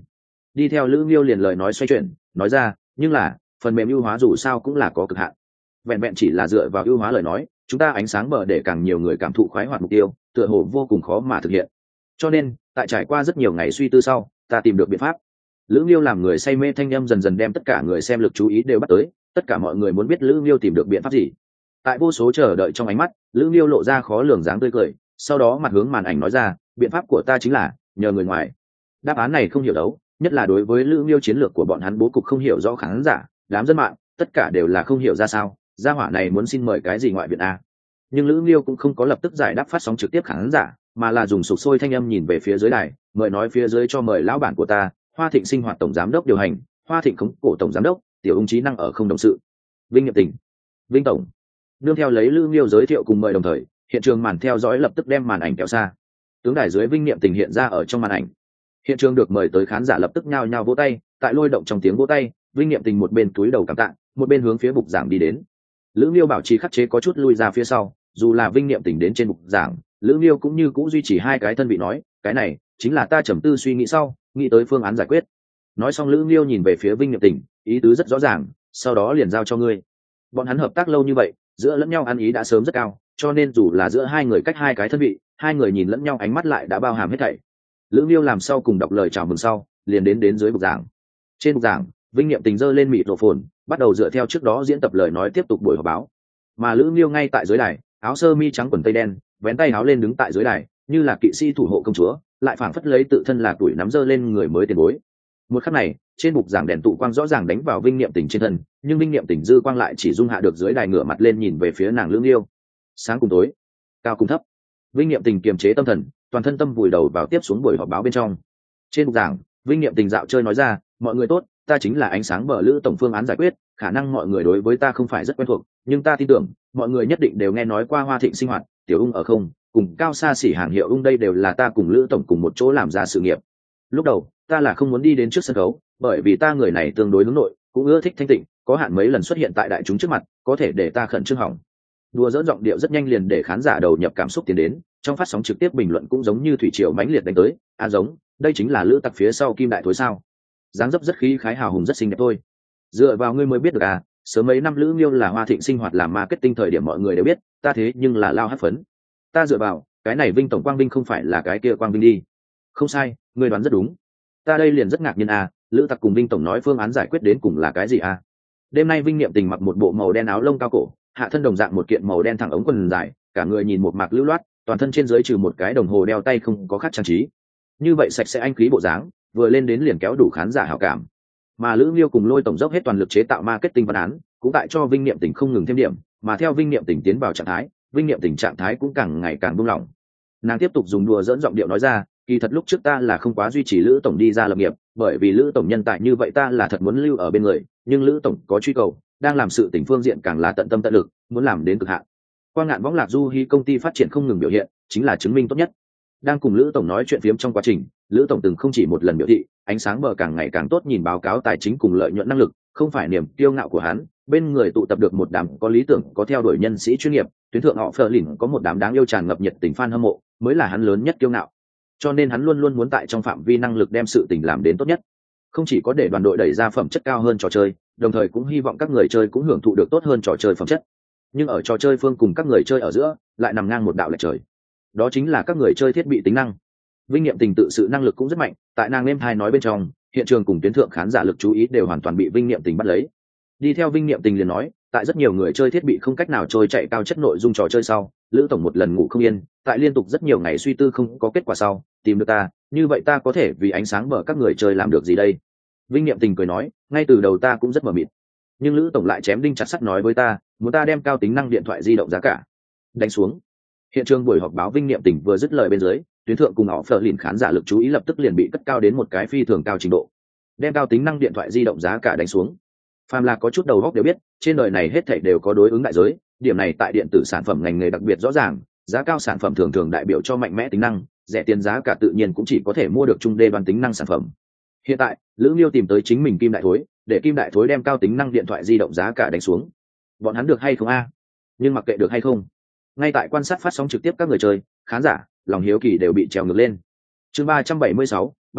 Đi theo Lữ Nghiêu liền lời nói xoay chuyển, nói ra, nhưng là phần mềm ưu hóa dù sao cũng là có cực hạn. Vẹn vẹn chỉ là dựa vào ưu hóa lời nói, chúng ta ánh sáng bờ để càng nhiều người cảm thụ khoái hoạt mục tiêu, tựa hồ vô cùng khó mà thực hiện. Cho nên, tại trải qua rất nhiều ngày suy tư sau, ta tìm được biện pháp. Lữ Nghiêu làm người say mê thanh âm dần dần đem tất cả người xem lực chú ý đều bắt tới, tất cả mọi người muốn biết Lữ Nghiêu tìm được biện pháp gì. Tại vô số chờ đợi trong ánh mắt, Lữ Nghiêu lộ ra khó lường dáng tươi cười, sau đó mặt hướng màn ảnh nói ra, biện pháp của ta chính là nhờ người ngoài. Đáp án này không hiểu đấu, nhất là đối với Lữ Nghiêu chiến lược của bọn hắn bố cục không hiểu rõ khán giả, đám dân mạng, tất cả đều là không hiểu ra sao, gia hỏa này muốn xin mời cái gì ngoại viện a. Nhưng Lữ Nghiêu cũng không có lập tức giải đáp phát sóng trực tiếp khán giả, mà là dùng sục sôi thanh âm nhìn về phía dưới đài, mời nói phía dưới cho mời lão bản của ta, Hoa Thịnh sinh hoạt tổng giám đốc điều hành, Hoa Thịnh khống cổ tổng giám đốc, tiểu ung trí năng ở không đồng sự, Vinh Nghiệm Tình, Vinh tổng. Nương theo lấy Lữ Nghiêu giới thiệu cùng mời đồng thời, hiện trường màn theo dõi lập tức đem màn ảnh kéo xa. Tướng đài dưới Vinh Nghiệm Tình hiện ra ở trong màn ảnh. Hiện trường được mời tới khán giả lập tức nhao nhao vỗ tay, tại lôi động trong tiếng vỗ tay, Vinh Nghiệm Tình một bên túi đầu cảm tạ, một bên hướng phía bục giảng đi đến. Lữ Nghiêu bảo trì khắc chế có chút lui ra phía sau, dù là Vinh Nghiệm Tình đến trên bục giảng, Lữ Nghiêu cũng như cũ duy trì hai cái thân vị nói, cái này chính là ta trầm tư suy nghĩ sau, nghĩ tới phương án giải quyết. Nói xong Lữ Nghiêu nhìn về phía Vinh Nghiệm Tình, ý tứ rất rõ ràng, sau đó liền giao cho ngươi. Bọn hắn hợp tác lâu như vậy, giữa lẫn nhau ăn ý đã sớm rất cao, cho nên dù là giữa hai người cách hai cái thân vị, hai người nhìn lẫn nhau ánh mắt lại đã bao hàm hết thảy. Lữ Nghiêu làm sau cùng đọc lời chào mừng sau, liền đến đến dưới bục giảng. Trên bục giảng, Vinh Nghiệm Tình giơ lên mịt rộ phồn, bắt đầu dựa theo trước đó diễn tập lời nói tiếp tục buổi họp báo. Mà Lữ Nghiêu ngay tại dưới đài, áo sơ mi trắng quần tây đen, vén tay áo lên đứng tại dưới đài, như là kỵ sĩ thủ hộ công chúa, lại phảng phất lấy tự thân là tuổi nắm giơ lên người mới tiền bối. Một khắc này, trên bục giảng đèn tụ quang rõ ràng đánh vào Vinh Nghiệm Tình trên thân, nhưng Vinh Nghiệm Tình dư quang lại chỉ dung hạ được dưới đài ngửa mặt lên nhìn về phía nàng Lữ Nghiêu. Sáng cùng tối, cao cùng thấp. Vinh Nghiệm Tình kiềm chế tâm thần, toàn thân tâm vùi đầu vào tiếp xuống buổi họp báo bên trong. Trên bục giảng, Vinh Nghiệm Tình dạo chơi nói ra, mọi người tốt, ta chính là ánh sáng bờ Lữ tổng phương án giải quyết, khả năng mọi người đối với ta không phải rất quen thuộc, nhưng ta tin tưởng mọi người nhất định đều nghe nói qua Hoa Thịnh sinh hoạt, tiểu ung ở không, cùng cao xa xỉ hàng hiệu ung đây đều là ta cùng Lữ tổng cùng một chỗ làm ra sự nghiệp. Lúc đầu ta là không muốn đi đến trước sân khấu, bởi vì ta người này tương đối hướng nội, cũng ưa thích thanh tịnh, có hạn mấy lần xuất hiện tại đại chúng trước mặt, có thể để ta khẩn trương hỏng. Đùa dỡn giọng điệu rất nhanh liền để khán giả đầu nhập cảm xúc tiến đến, trong phát sóng trực tiếp bình luận cũng giống như thủy triều mãnh liệt đánh tới, à giống, đây chính là Lữ tặc phía sau Kim Đại Thối sao? Dáng dấp rất khí khái hào hùng rất xinh đẹp thôi. Dựa vào ngươi mới biết được à, sớm mấy năm Lữ Nghiêu là Hoa Thịnh sinh hoạt làm marketing thời điểm mọi người đều biết, ta thế nhưng là lao hất phấn. Ta dựa vào, cái này Vinh tổng Quang Vinh không phải là cái kia Quang Vinh đi. Không sai, ngươi đoán rất đúng. Ta đây liền rất ngạc nhiên à, Lữ tặc cùng Vinh tổng nói phương án giải quyết đến cùng là cái gì à? Đêm nay Vinh Niệm Tình mặc một bộ màu đen áo lông cao cổ, hạ thân đồng dạng một kiện màu đen thẳng ống quần dài, cả người nhìn một mạc lưu loát, toàn thân trên dưới trừ một cái đồng hồ đeo tay không có khác trang trí. Như vậy sạch sẽ anh khí bộ dáng, vừa lên đến liền kéo đủ khán giả hảo cảm. Mà Lữ Nghiêu cùng Lôi tổng dốc hết toàn lực chế tạo marketing văn án, cũng tại cho Vinh Niệm Tình không ngừng thêm điểm, mà theo Vinh Niệm Tình tiến vào trạng thái, Vinh Niệm Tình trạng thái cũng càng ngày càng buông lỏng. Nàng tiếp tục dùng đùa dẫn giọng điệu nói ra, kỳ thật lúc trước ta là không quá duy trì Lữ tổng đi ra lập nghiệp, bởi vì Lữ tổng nhân tài như vậy ta là thật muốn lưu ở bên người, nhưng Lữ tổng có truy cầu, đang làm sự tình phương diện càng là tận tâm tận lực, muốn làm đến cực hạn. Quang Ngạn Võng Lạc Du Hi công ty phát triển không ngừng biểu hiện, chính là chứng minh tốt nhất. Đang cùng Lữ tổng nói chuyện phiếm trong quá trình, Lữ tổng từng không chỉ một lần biểu thị, ánh sáng bờ càng ngày càng tốt nhìn báo cáo tài chính cùng lợi nhuận năng lực, không phải niềm kiêu ngạo của hắn, bên người tụ tập được một đám có lý tưởng, có theo đuổi nhân sĩ chuyên nghiệp, tuyến thượng họ Phở Lìn có một đám đáng yêu tràn ngập nhiệt tình fan hâm mộ, mới là hắn lớn nhất kiêu ngạo. Cho nên hắn luôn luôn muốn tại trong phạm vi năng lực đem sự tình làm đến tốt nhất. Không chỉ có để đoàn đội đẩy ra phẩm chất cao hơn trò chơi, đồng thời cũng hy vọng các người chơi cũng hưởng thụ được tốt hơn trò chơi phẩm chất. Nhưng ở trò chơi phương cùng các người chơi ở giữa, lại nằm ngang một đạo lệch trời. Đó chính là các người chơi thiết bị tính năng. Vinh Niệm Tình tự sự năng lực cũng rất mạnh, tại nàng em hai nói bên trong, hiện trường cùng tuyến thượng khán giả lực chú ý đều hoàn toàn bị Vinh Niệm Tình bắt lấy. Đi theo Vinh Niệm Tình liền nói, tại rất nhiều người chơi thiết bị không cách nào trôi chạy cao chất nội dung trò chơi sau, Lữ tổng một lần ngủ không yên, tại liên tục rất nhiều ngày suy tư không có kết quả sau, tìm được ta, như vậy ta có thể vì ánh sáng mở các người chơi làm được gì đây? Vinh Niệm Tình cười nói, ngay từ đầu ta cũng rất mờ mịt, nhưng Lữ tổng lại chém đinh chặt sắt nói với ta, muốn ta đem cao tính năng điện thoại di động giá cả đánh xuống. Hiện trường buổi họp báo Vinh Niệm Tình vừa dứt lời bên dưới, tuyến thượng cùng họ Phở Lìn khán giả lực chú ý lập tức liền bị cất cao đến một cái phi thường cao trình độ. Đem cao tính năng điện thoại di động giá cả đánh xuống. Phàm là có chút đầu óc đều biết, trên đời này hết thảy đều có đối ứng đại giới, điểm này tại điện tử sản phẩm ngành nghề đặc biệt rõ ràng, giá cao sản phẩm thường thường đại biểu cho mạnh mẽ tính năng, rẻ tiền giá cả tự nhiên cũng chỉ có thể mua được trung đê đoan tính năng sản phẩm. Hiện tại, Lữ Nghiêu tìm tới chính mình Kim Đại Thối, để Kim Đại Thối đem cao tính năng điện thoại di động giá cả đánh xuống. Bọn hắn được hay không a? Nhưng mặc kệ được hay không, ngay tại quan sát phát sóng trực tiếp các người chơi, khán giả, lòng hiếu kỳ đều bị trèo ngược lên. Chương ba trăm bảy mươi sáu, ba năm,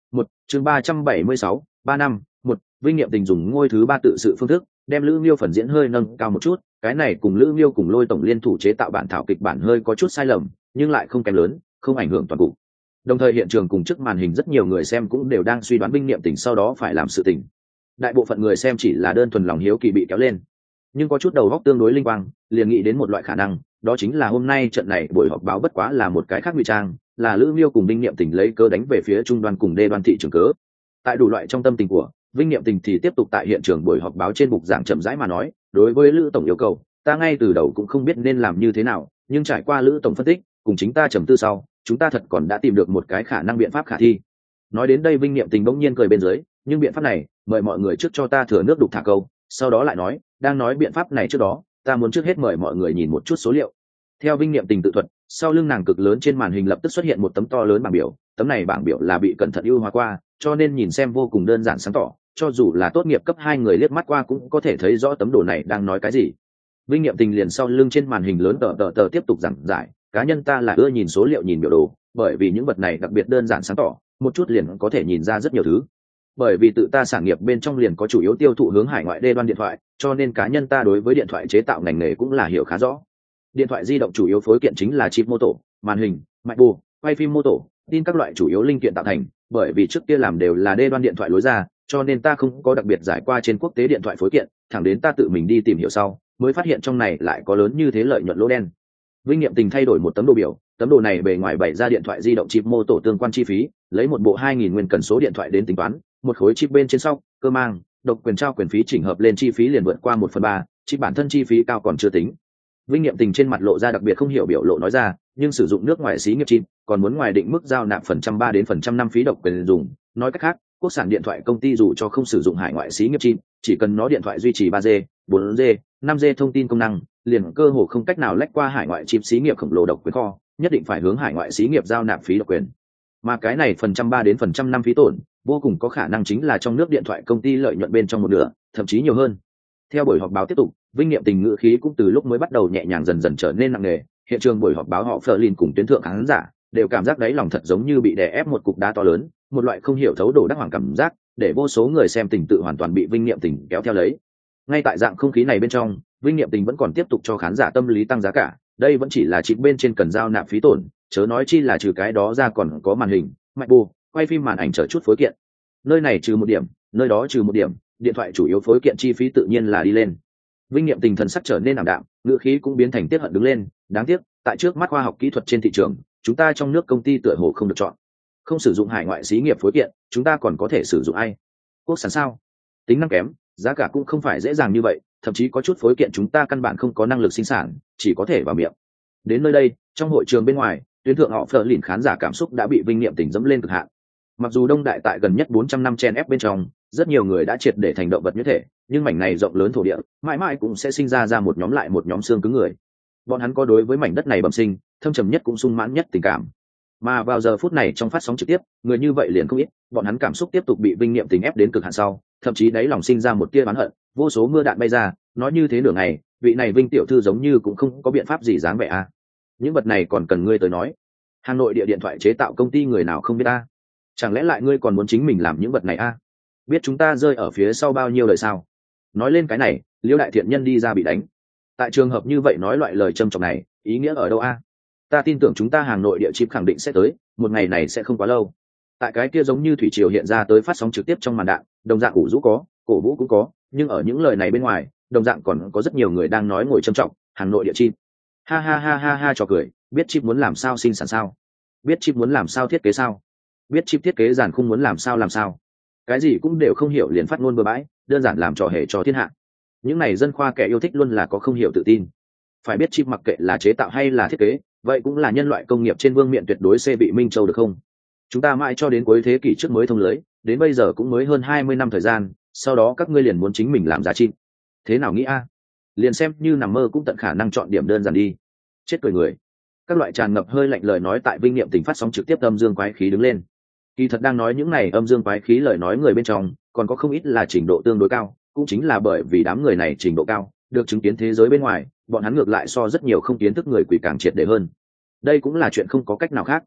một chương ba trăm bảy mươi sáu ba năm một Vinh Nghiệm Tình dùng ngôi thứ ba tự sự phương thức đem Lữ Nghiêu phần diễn hơi nâng cao một chút, cái này cùng Lữ Nghiêu cùng Lôi tổng liên thủ chế tạo bản thảo kịch bản hơi có chút sai lầm, nhưng lại không kém lớn, không ảnh hưởng toàn cục. Đồng thời hiện trường cùng trước màn hình rất nhiều người xem cũng đều đang suy đoán Vinh Nghiệm Tình sau đó phải làm sự tình. Đại bộ phận người xem chỉ là đơn thuần lòng hiếu kỳ bị kéo lên, nhưng có chút đầu óc tương đối linh quang, liền nghĩ đến một loại khả năng, đó chính là hôm nay trận này buổi họp báo bất quá là một cái khác ngụy trang, là Lữ Nghiêu cùng Vinh Nghiệm Tình lấy cớ đánh về phía trung đoan cùng đê đoan thị trường cớ. Tại đủ loại trong tâm tình của Vinh Nghiệm Tình thì tiếp tục tại hiện trường buổi họp báo trên bục giảng chậm rãi mà nói, đối với Lữ tổng yêu cầu, ta ngay từ đầu cũng không biết nên làm như thế nào, nhưng trải qua Lữ tổng phân tích, cùng chính ta trầm tư sau, chúng ta thật còn đã tìm được một cái khả năng biện pháp khả thi. Nói đến đây Vinh Nghiệm Tình bỗng nhiên cười bên dưới, nhưng biện pháp này, mời mọi người trước cho ta thừa nước đục thả câu, sau đó lại nói, đang nói biện pháp này trước đó, ta muốn trước hết mời mọi người nhìn một chút số liệu. Theo Vinh Nghiệm Tình tự thuật, sau lưng nàng cực lớn trên màn hình lập tức xuất hiện một tấm to lớn bảng biểu, tấm này bảng biểu là bị cẩn thận ưu hóa qua, cho nên nhìn xem vô cùng đơn giản sáng tỏ, cho dù là tốt nghiệp cấp hai người liếc mắt qua cũng có thể thấy rõ tấm đồ này đang nói cái gì. Vinh Nghiệm Tình liền sau lưng trên màn hình lớn tờ tờ tờ tiếp tục giảng giải, cá nhân ta là ưa nhìn số liệu nhìn biểu đồ, bởi vì những vật này đặc biệt đơn giản sáng tỏ, một chút liền có thể nhìn ra rất nhiều thứ. Bởi vì tự ta sản nghiệp bên trong liền có chủ yếu tiêu thụ hướng hải ngoại đê đoan điện thoại, cho nên cá nhân ta đối với điện thoại chế tạo ngành nghề cũng là hiểu khá rõ. Điện thoại di động chủ yếu phối kiện chính là chip mô tổ, màn hình, mạch bù, quay phim mô tổ, tin các loại chủ yếu linh kiện tạo thành, bởi vì trước kia làm đều là đê đoan điện thoại lối ra, cho nên ta không có đặc biệt giải qua trên quốc tế điện thoại phối kiện, thẳng đến ta tự mình đi tìm hiểu sau, mới phát hiện trong này lại có lớn như thế lợi nhuận lỗ đen. Vinh Nghiệm Tình thay đổi một tấm đồ biểu, tấm đồ này bề ngoài bày ra điện thoại di động chip mô tổ tương quan chi phí, lấy một bộ hai nghìn nguyên cần số điện thoại đến tính toán, một khối chip bên trên sau, cơ mang, độc quyền trao quyền phí chỉnh hợp lên chi phí liền vượt qua một phần ba, chip bản thân chi phí cao còn chưa tính. Vinh Nghiệm Tình trên mặt lộ ra đặc biệt không hiểu biểu lộ nói ra, nhưng sử dụng nước ngoài xí nghiệp chip, còn muốn ngoài định mức giao nạp phần trăm ba đến phần trăm năm phí độc quyền dùng, nói cách khác, quốc sản điện thoại công ty dù cho không sử dụng hải ngoại xí nghiệp chip, chỉ cần nó điện thoại duy trì ba G, bốn G, năm G thông tin công năng, liền cơ hồ không cách nào lách qua hải ngoại chip xí nghiệp khổng lồ độc quyền kho, nhất định phải hướng hải ngoại xí nghiệp giao nạp phí độc quyền. Mà cái này phần trăm ba đến phần trăm năm phí tổn, vô cùng có khả năng chính là trong nước điện thoại công ty lợi nhuận bên trong một nửa, thậm chí nhiều hơn. Theo buổi họp báo tiếp tục, Vinh Nghiệm Tình ngữ khí cũng từ lúc mới bắt đầu nhẹ nhàng dần dần trở nên nặng nề, hiện trường buổi họp báo họ Fleur cùng tuyến thượng khán giả đều cảm giác đáy lòng thật giống như bị đè ép một cục đá to lớn, một loại không hiểu thấu đổ đắc hoàng cảm giác, để vô số người xem tình tự hoàn toàn bị Vinh Nghiệm Tình kéo theo lấy. Ngay tại dạng không khí này bên trong, Vinh Nghiệm Tình vẫn còn tiếp tục cho khán giả tâm lý tăng giá cả, đây vẫn chỉ là chip bên trên cần giao nạp phí tổn, chớ nói chi là trừ cái đó ra còn có màn hình, mạch bù, quay phim màn ảnh chờ chút phối kiện. Nơi này trừ một điểm, nơi đó trừ một điểm, điện thoại chủ yếu phối kiện chi phí tự nhiên là đi lên. Vinh Nghiệm Tình thần sắc trở nên ảm đạm, ngữ khí cũng biến thành tiết hận đứng lên, đáng tiếc, tại trước mắt khoa học kỹ thuật trên thị trường, chúng ta trong nước công ty tựa hồ không được chọn. Không sử dụng hải ngoại xí nghiệp phối kiện, chúng ta còn có thể sử dụng ai? Quốc sản sao? Tính năng kém, giá cả cũng không phải dễ dàng như vậy, thậm chí có chút phối kiện chúng ta căn bản không có năng lực sinh sản, chỉ có thể vào miệng. Đến nơi đây, trong hội trường bên ngoài, tuyến thượng họ Fleur lìn khán giả cảm xúc đã bị Vinh Nghiệm Tình dẫm lên cực hạn. Mặc dù đông đại tại gần nhất bốn trăm năm chen ép bên trong, rất nhiều người đã triệt để thành động vật như thể, nhưng mảnh này rộng lớn thổ địa, mãi mãi cũng sẽ sinh ra ra một nhóm lại một nhóm xương cứng người. Bọn hắn có đối với mảnh đất này bẩm sinh, thâm trầm nhất cũng sung mãn nhất tình cảm. Mà vào giờ phút này trong phát sóng trực tiếp, người như vậy liền không ít, bọn hắn cảm xúc tiếp tục bị Vinh Nghiệm Tình ép đến cực hạn sau, thậm chí đáy lòng sinh ra một tia oán hận, vô số mưa đạn bay ra, nói như thế nửa ngày, vị này Vinh tiểu thư giống như cũng không có biện pháp gì dáng vẻ a. À. Những vật này còn cần ngươi tới nói. Hà Nội địa điện thoại chế tạo công ty người nào không biết a? Chẳng lẽ lại ngươi còn muốn chính mình làm những vật này a? À? Biết chúng ta rơi ở phía sau bao nhiêu lời sao? Nói lên cái này, Liêu đại thiện nhân đi ra bị đánh. Tại trường hợp như vậy nói loại lời trầm trọng này, ý nghĩa ở đâu a? À? Ta tin tưởng chúng ta Hà Nội địa chip khẳng định sẽ tới, một ngày này sẽ không quá lâu. Tại cái kia giống như thủy triều hiện ra tới phát sóng trực tiếp trong màn đạn, đồng dạng ủ rũ có, cổ vũ cũng có, nhưng ở những lời này bên ngoài, đồng dạng còn có rất nhiều người đang nói ngồi trầm trọng, Hà Nội địa chip. Ha ha ha ha ha cho cười, biết chip muốn làm sao sinh sản sao? Biết chip muốn làm sao thiết kế sao? Biết chip thiết kế giản khung muốn làm sao làm sao? Cái gì cũng đều không hiểu liền phát ngôn bừa bãi, đơn giản làm trò hề cho thiên hạ. Những này dân khoa kẻ yêu thích luôn là có không hiểu tự tin. Phải biết chip mặc kệ là chế tạo hay là thiết kế, vậy cũng là nhân loại công nghiệp trên vương miện tuyệt đối C bị Minh Châu được không? Chúng ta mãi cho đến cuối thế kỷ trước mới thông lưới, đến bây giờ cũng mới hơn hai mươi năm thời gian, sau đó các ngươi liền muốn chính mình làm giá trị. Thế nào nghĩ a? Liền xem như nằm mơ cũng tận khả năng chọn điểm đơn giản đi. Chết cười người. Các loại tràn ngập hơi lạnh lời nói tại Vinh Nghiệm Tình phát sóng trực tiếp âm dương quái khí đứng lên. Kỳ thật đang nói những này âm dương quái khí lời nói người bên trong, còn có không ít là trình độ tương đối cao, cũng chính là bởi vì đám người này trình độ cao, được chứng kiến thế giới bên ngoài, bọn hắn ngược lại so rất nhiều không kiến thức người quỷ càng triệt để hơn. Đây cũng là chuyện không có cách nào khác.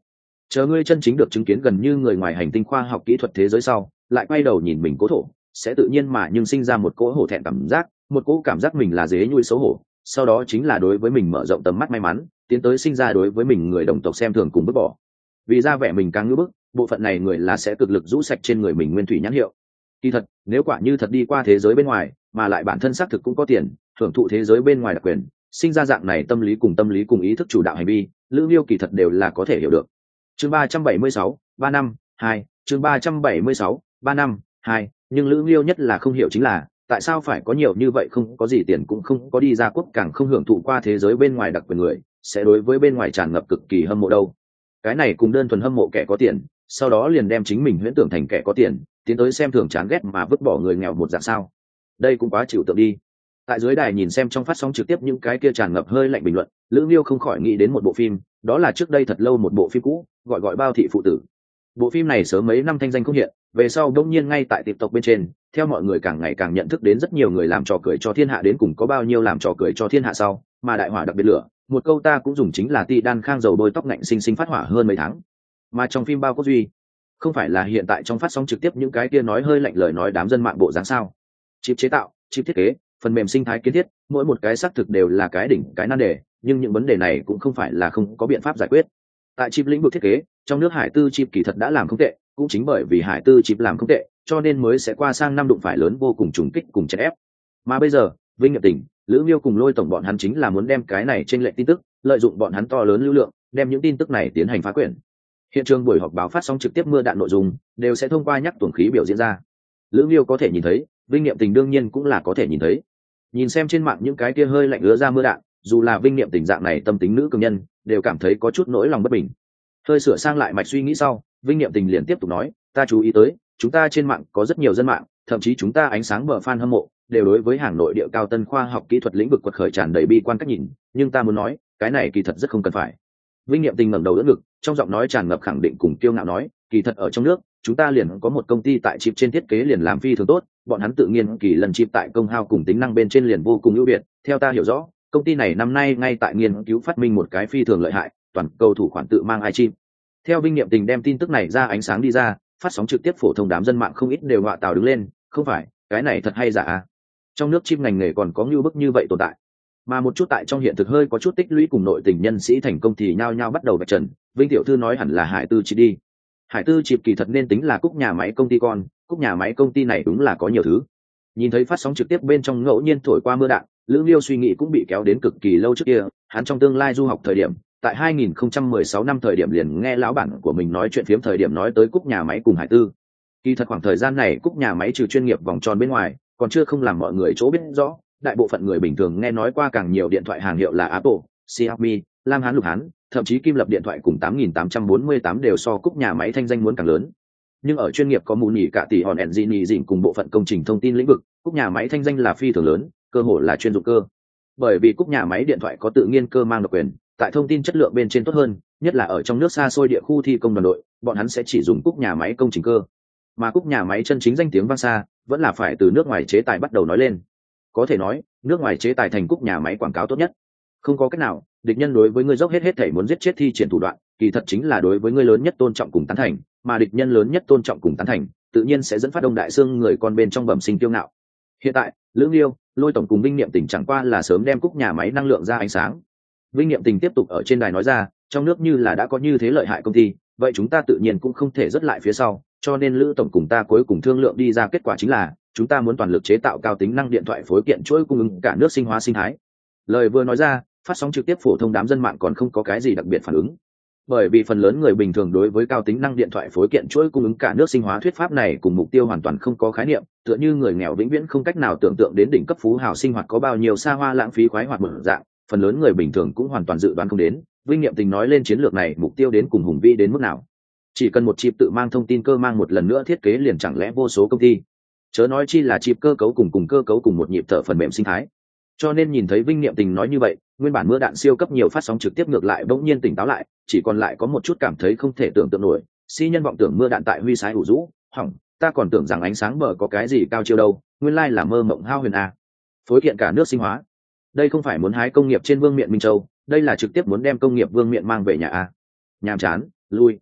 Chờ ngươi chân chính được chứng kiến gần như người ngoài hành tinh khoa học kỹ thuật thế giới sau, lại quay đầu nhìn mình cố thổ, sẽ tự nhiên mà nhưng sinh ra một cỗ hổ thẹn cảm giác, một cỗ cảm giác mình là dế nhui xấu hổ, sau đó chính là đối với mình mở rộng tầm mắt may mắn, tiến tới sinh ra đối với mình người đồng tộc xem thường cùng vứt bỏ. Vì ra vẻ mình càng ngưỡng bức, bộ phận này người là sẽ cực lực rũ sạch trên người mình nguyên thủy nhãn hiệu. Kỳ thật, nếu quả như thật đi qua thế giới bên ngoài, mà lại bản thân xác thực cũng có tiền, hưởng thụ thế giới bên ngoài đặc quyền, sinh ra dạng này tâm lý cùng tâm lý cùng ý thức chủ đạo hành vi, Lữ Liêu kỳ thật đều là có thể hiểu được. Chương ba trăm bảy mươi sáu, ba năm, hai, chương ba trăm bảy mươi sáu, ba năm, hai, nhưng Lữ Liêu nhất là không hiểu chính là, tại sao phải có nhiều như vậy không có gì tiền cũng không có đi ra quốc càng không hưởng thụ qua thế giới bên ngoài đặc quyền người, sẽ đối với bên ngoài tràn ngập cực kỳ hâm mộ đâu. Cái này cùng đơn thuần hâm mộ kẻ có tiền, sau đó liền đem chính mình huyễn tưởng thành kẻ có tiền, tiến tới xem thường chán ghét mà vứt bỏ người nghèo một dạng sao. Đây cũng quá chịu tượng đi. Tại dưới đài nhìn xem trong phát sóng trực tiếp những cái kia tràn ngập hơi lạnh bình luận, Lữ Liêu không khỏi nghĩ đến một bộ phim, đó là trước đây thật lâu một bộ phim cũ, gọi gọi Bao thị phụ tử. Bộ phim này sớm mấy năm thanh danh không hiện, về sau đông nhiên ngay tại TikTok bên trên, theo mọi người càng ngày càng nhận thức đến rất nhiều người làm trò cười cho thiên hạ đến cùng có bao nhiêu làm trò cười cho thiên hạ sau, mà đại hỏa đặc biệt lửa, một câu ta cũng dùng chính là ti đan khang dầu bôi tóc ngạnh sinh sinh phát hỏa hơn mấy tháng. Mà trong phim Bao Cốt Duy, không phải là hiện tại trong phát sóng trực tiếp những cái kia nói hơi lạnh lời nói đám dân mạng bộ dáng sao? Chip chế tạo, chip thiết kế, phần mềm sinh thái kiến thiết, mỗi một cái xác thực đều là cái đỉnh cái nan đề, nhưng những vấn đề này cũng không phải là không có biện pháp giải quyết. Tại chip lĩnh vực thiết kế, trong nước Hải Tư chip kỳ thật đã làm không tệ, cũng chính bởi vì Hải Tư chip làm không tệ, cho nên mới sẽ qua sang năm đụng phải lớn vô cùng trùng kích cùng chèn ép. Mà bây giờ, Vinh Nghiệp Tỉnh, Lữ Miêu cùng Lôi tổng bọn hắn chính là muốn đem cái này trên lệnh tin tức, lợi dụng bọn hắn to lớn lưu lượng, đem những tin tức này tiến hành phá quyển. Hiện trường buổi họp báo phát sóng trực tiếp mưa đạn nội dung đều sẽ thông qua nhắc tuồng khí biểu diễn ra. Lữ Miêu có thể nhìn thấy, Vinh Nghiệm Tình đương nhiên cũng là có thể nhìn thấy. Nhìn xem trên mạng những cái kia hơi lạnh ứa ra mưa đạn, dù là Vinh Nghiệm Tình dạng này tâm tính nữ cường nhân, đều cảm thấy có chút nỗi lòng bất bình. Hơi sửa sang lại mạch suy nghĩ sau, Vinh Nghiệm Tình liền tiếp tục nói, ta chú ý tới, chúng ta trên mạng có rất nhiều dân mạng, thậm chí chúng ta ánh sáng bờ fan hâm mộ, đều đối với hàng nội địa cao tân khoa học kỹ thuật lĩnh vực quật khởi tràn đầy bi quan cách nhìn, nhưng ta muốn nói, cái này kỳ thật rất không cần phải. Vinh Nghiệm Tình ngẩng đầu đỡ ngực, trong giọng nói tràn ngập khẳng định cùng kiêu ngạo nói, kỳ thật ở trong nước, chúng ta liền có một công ty tại chip trên thiết kế liền làm phi thường tốt, bọn hắn tự nhiên kỳ lần chip tại công hao cùng tính năng bên trên liền vô cùng ưu việt, theo ta hiểu rõ, công ty này năm nay ngay tại nghiên cứu phát minh một cái phi thường lợi hại, toàn cầu thủ khoản tự mang iChip. Theo Vinh Nghiệm Tình đem tin tức này ra ánh sáng đi ra, phát sóng trực tiếp phổ thông đám dân mạng không ít đều ngọa tào đứng lên, không phải, cái này thật hay giả à? Trong nước chip ngành nghề còn có như bức như vậy tồn tại. Mà một chút tại trong hiện thực hơi có chút tích lũy cùng nội tình nhân sĩ thành công thì nhao nhao bắt đầu vạch trần. Vinh tiểu thư nói hẳn là Hải Tư chip đi. Hải Tư chip kỳ thật nên tính là Cúc nhà máy công ty con, Cúc nhà máy công ty này đúng là có nhiều thứ. Nhìn thấy phát sóng trực tiếp bên trong ngẫu nhiên thổi qua mưa đạn, Lữ Liêu suy nghĩ cũng bị kéo đến cực kỳ lâu trước kia, hắn trong tương lai du học thời điểm, tại hai nghìn không trăm mười sáu năm thời điểm liền nghe lão bản của mình nói chuyện phiếm thời điểm nói tới Cúc nhà máy cùng Hải Tư. Kỳ thật khoảng thời gian này Cúc nhà máy trừ chuyên nghiệp vòng tròn bên ngoài, còn chưa không làm mọi người chỗ biết rõ, đại bộ phận người bình thường nghe nói qua càng nhiều điện thoại hàng hiệu là Apple, Xiaomi, Lam Hán Lục Hán, thậm chí Kim Lập điện thoại cùng tám nghìn tám trăm bốn mươi tám đều so Cúc nhà máy thanh danh muốn càng lớn. Nhưng ở chuyên nghiệp có mù nhỉ cả tỷ hòn engineering dịnh cùng bộ phận công trình thông tin lĩnh vực, Cúc nhà máy thanh danh là phi thường lớn, cơ hội là chuyên dụng cơ. Bởi vì Cúc nhà máy điện thoại có tự nhiên cơ mang độc quyền, tại thông tin chất lượng bên trên tốt hơn, nhất là ở trong nước xa xôi địa khu thi công đoàn đội, bọn hắn sẽ chỉ dùng Cúc nhà máy công trình cơ. Mà Cúc nhà máy chân chính danh tiếng vang xa, vẫn là phải từ nước ngoài chế tài bắt đầu nói lên. Có thể nói, nước ngoài chế tài thành Cúc nhà máy quảng cáo tốt nhất. Không có cách nào, địch nhân đối với ngươi dốc hết hết thể muốn giết chết thi triển thủ đoạn, kỳ thật chính là đối với ngươi lớn nhất tôn trọng cùng tán thành, mà địch nhân lớn nhất tôn trọng cùng tán thành, tự nhiên sẽ dẫn phát đông đại xương người con bên trong bẩm sinh kiêu ngạo. Hiện tại, Lữ Liêu, Lôi tổng cùng Vinh Nghiệm Tình chẳng qua là sớm đem Cúc nhà máy năng lượng ra ánh sáng. Vinh Nghiệm Tình tiếp tục ở trên đài nói ra, trong nước như là đã có như thế lợi hại công ty, vậy chúng ta tự nhiên cũng không thể rớt lại phía sau, cho nên Lữ tổng cùng ta cuối cùng thương lượng đi ra kết quả chính là chúng ta muốn toàn lực chế tạo cao tính năng điện thoại phối kiện chuỗi cung ứng cả nước sinh hóa sinh thái. Lời vừa nói ra, phát sóng trực tiếp phổ thông đám dân mạng còn không có cái gì đặc biệt phản ứng, bởi vì phần lớn người bình thường đối với cao tính năng điện thoại phối kiện chuỗi cung ứng cả nước sinh hóa thuyết pháp này cùng mục tiêu hoàn toàn không có khái niệm, tựa như người nghèo vĩnh viễn không cách nào tưởng tượng đến đỉnh cấp phú hào sinh hoạt có bao nhiêu xa hoa lãng phí khoái hoạt một dạng, phần lớn người bình thường cũng hoàn toàn dự đoán không đến. Vinh Nghiệm Tình nói lên chiến lược này mục tiêu đến cùng hùng vĩ đến mức nào. Chỉ cần một chip tự mang thông tin cơ mang một lần nữa thiết kế liền chẳng lẽ vô số công ty, chớ nói chi là chip cơ cấu cùng cùng cơ cấu cùng một nhịp thở phần mềm sinh thái. Cho nên nhìn thấy Vinh Nghiệm Tình nói như vậy, nguyên bản mưa đạn siêu cấp nhiều phát sóng trực tiếp ngược lại bỗng nhiên tỉnh táo lại, chỉ còn lại có một chút cảm thấy không thể tưởng tượng nổi. Si nhân vọng tưởng mưa đạn tại huy sái ủ rũ, hỏng, ta còn tưởng rằng ánh sáng bờ có cái gì cao chiêu đâu, nguyên lai là mơ mộng hao huyền a. Phối kiện cả nước sinh hóa, đây không phải muốn hái công nghiệp trên vương miện Minh Châu, đây là trực tiếp muốn đem công nghiệp vương miện mang về nhà a. Nhàm chán, lui.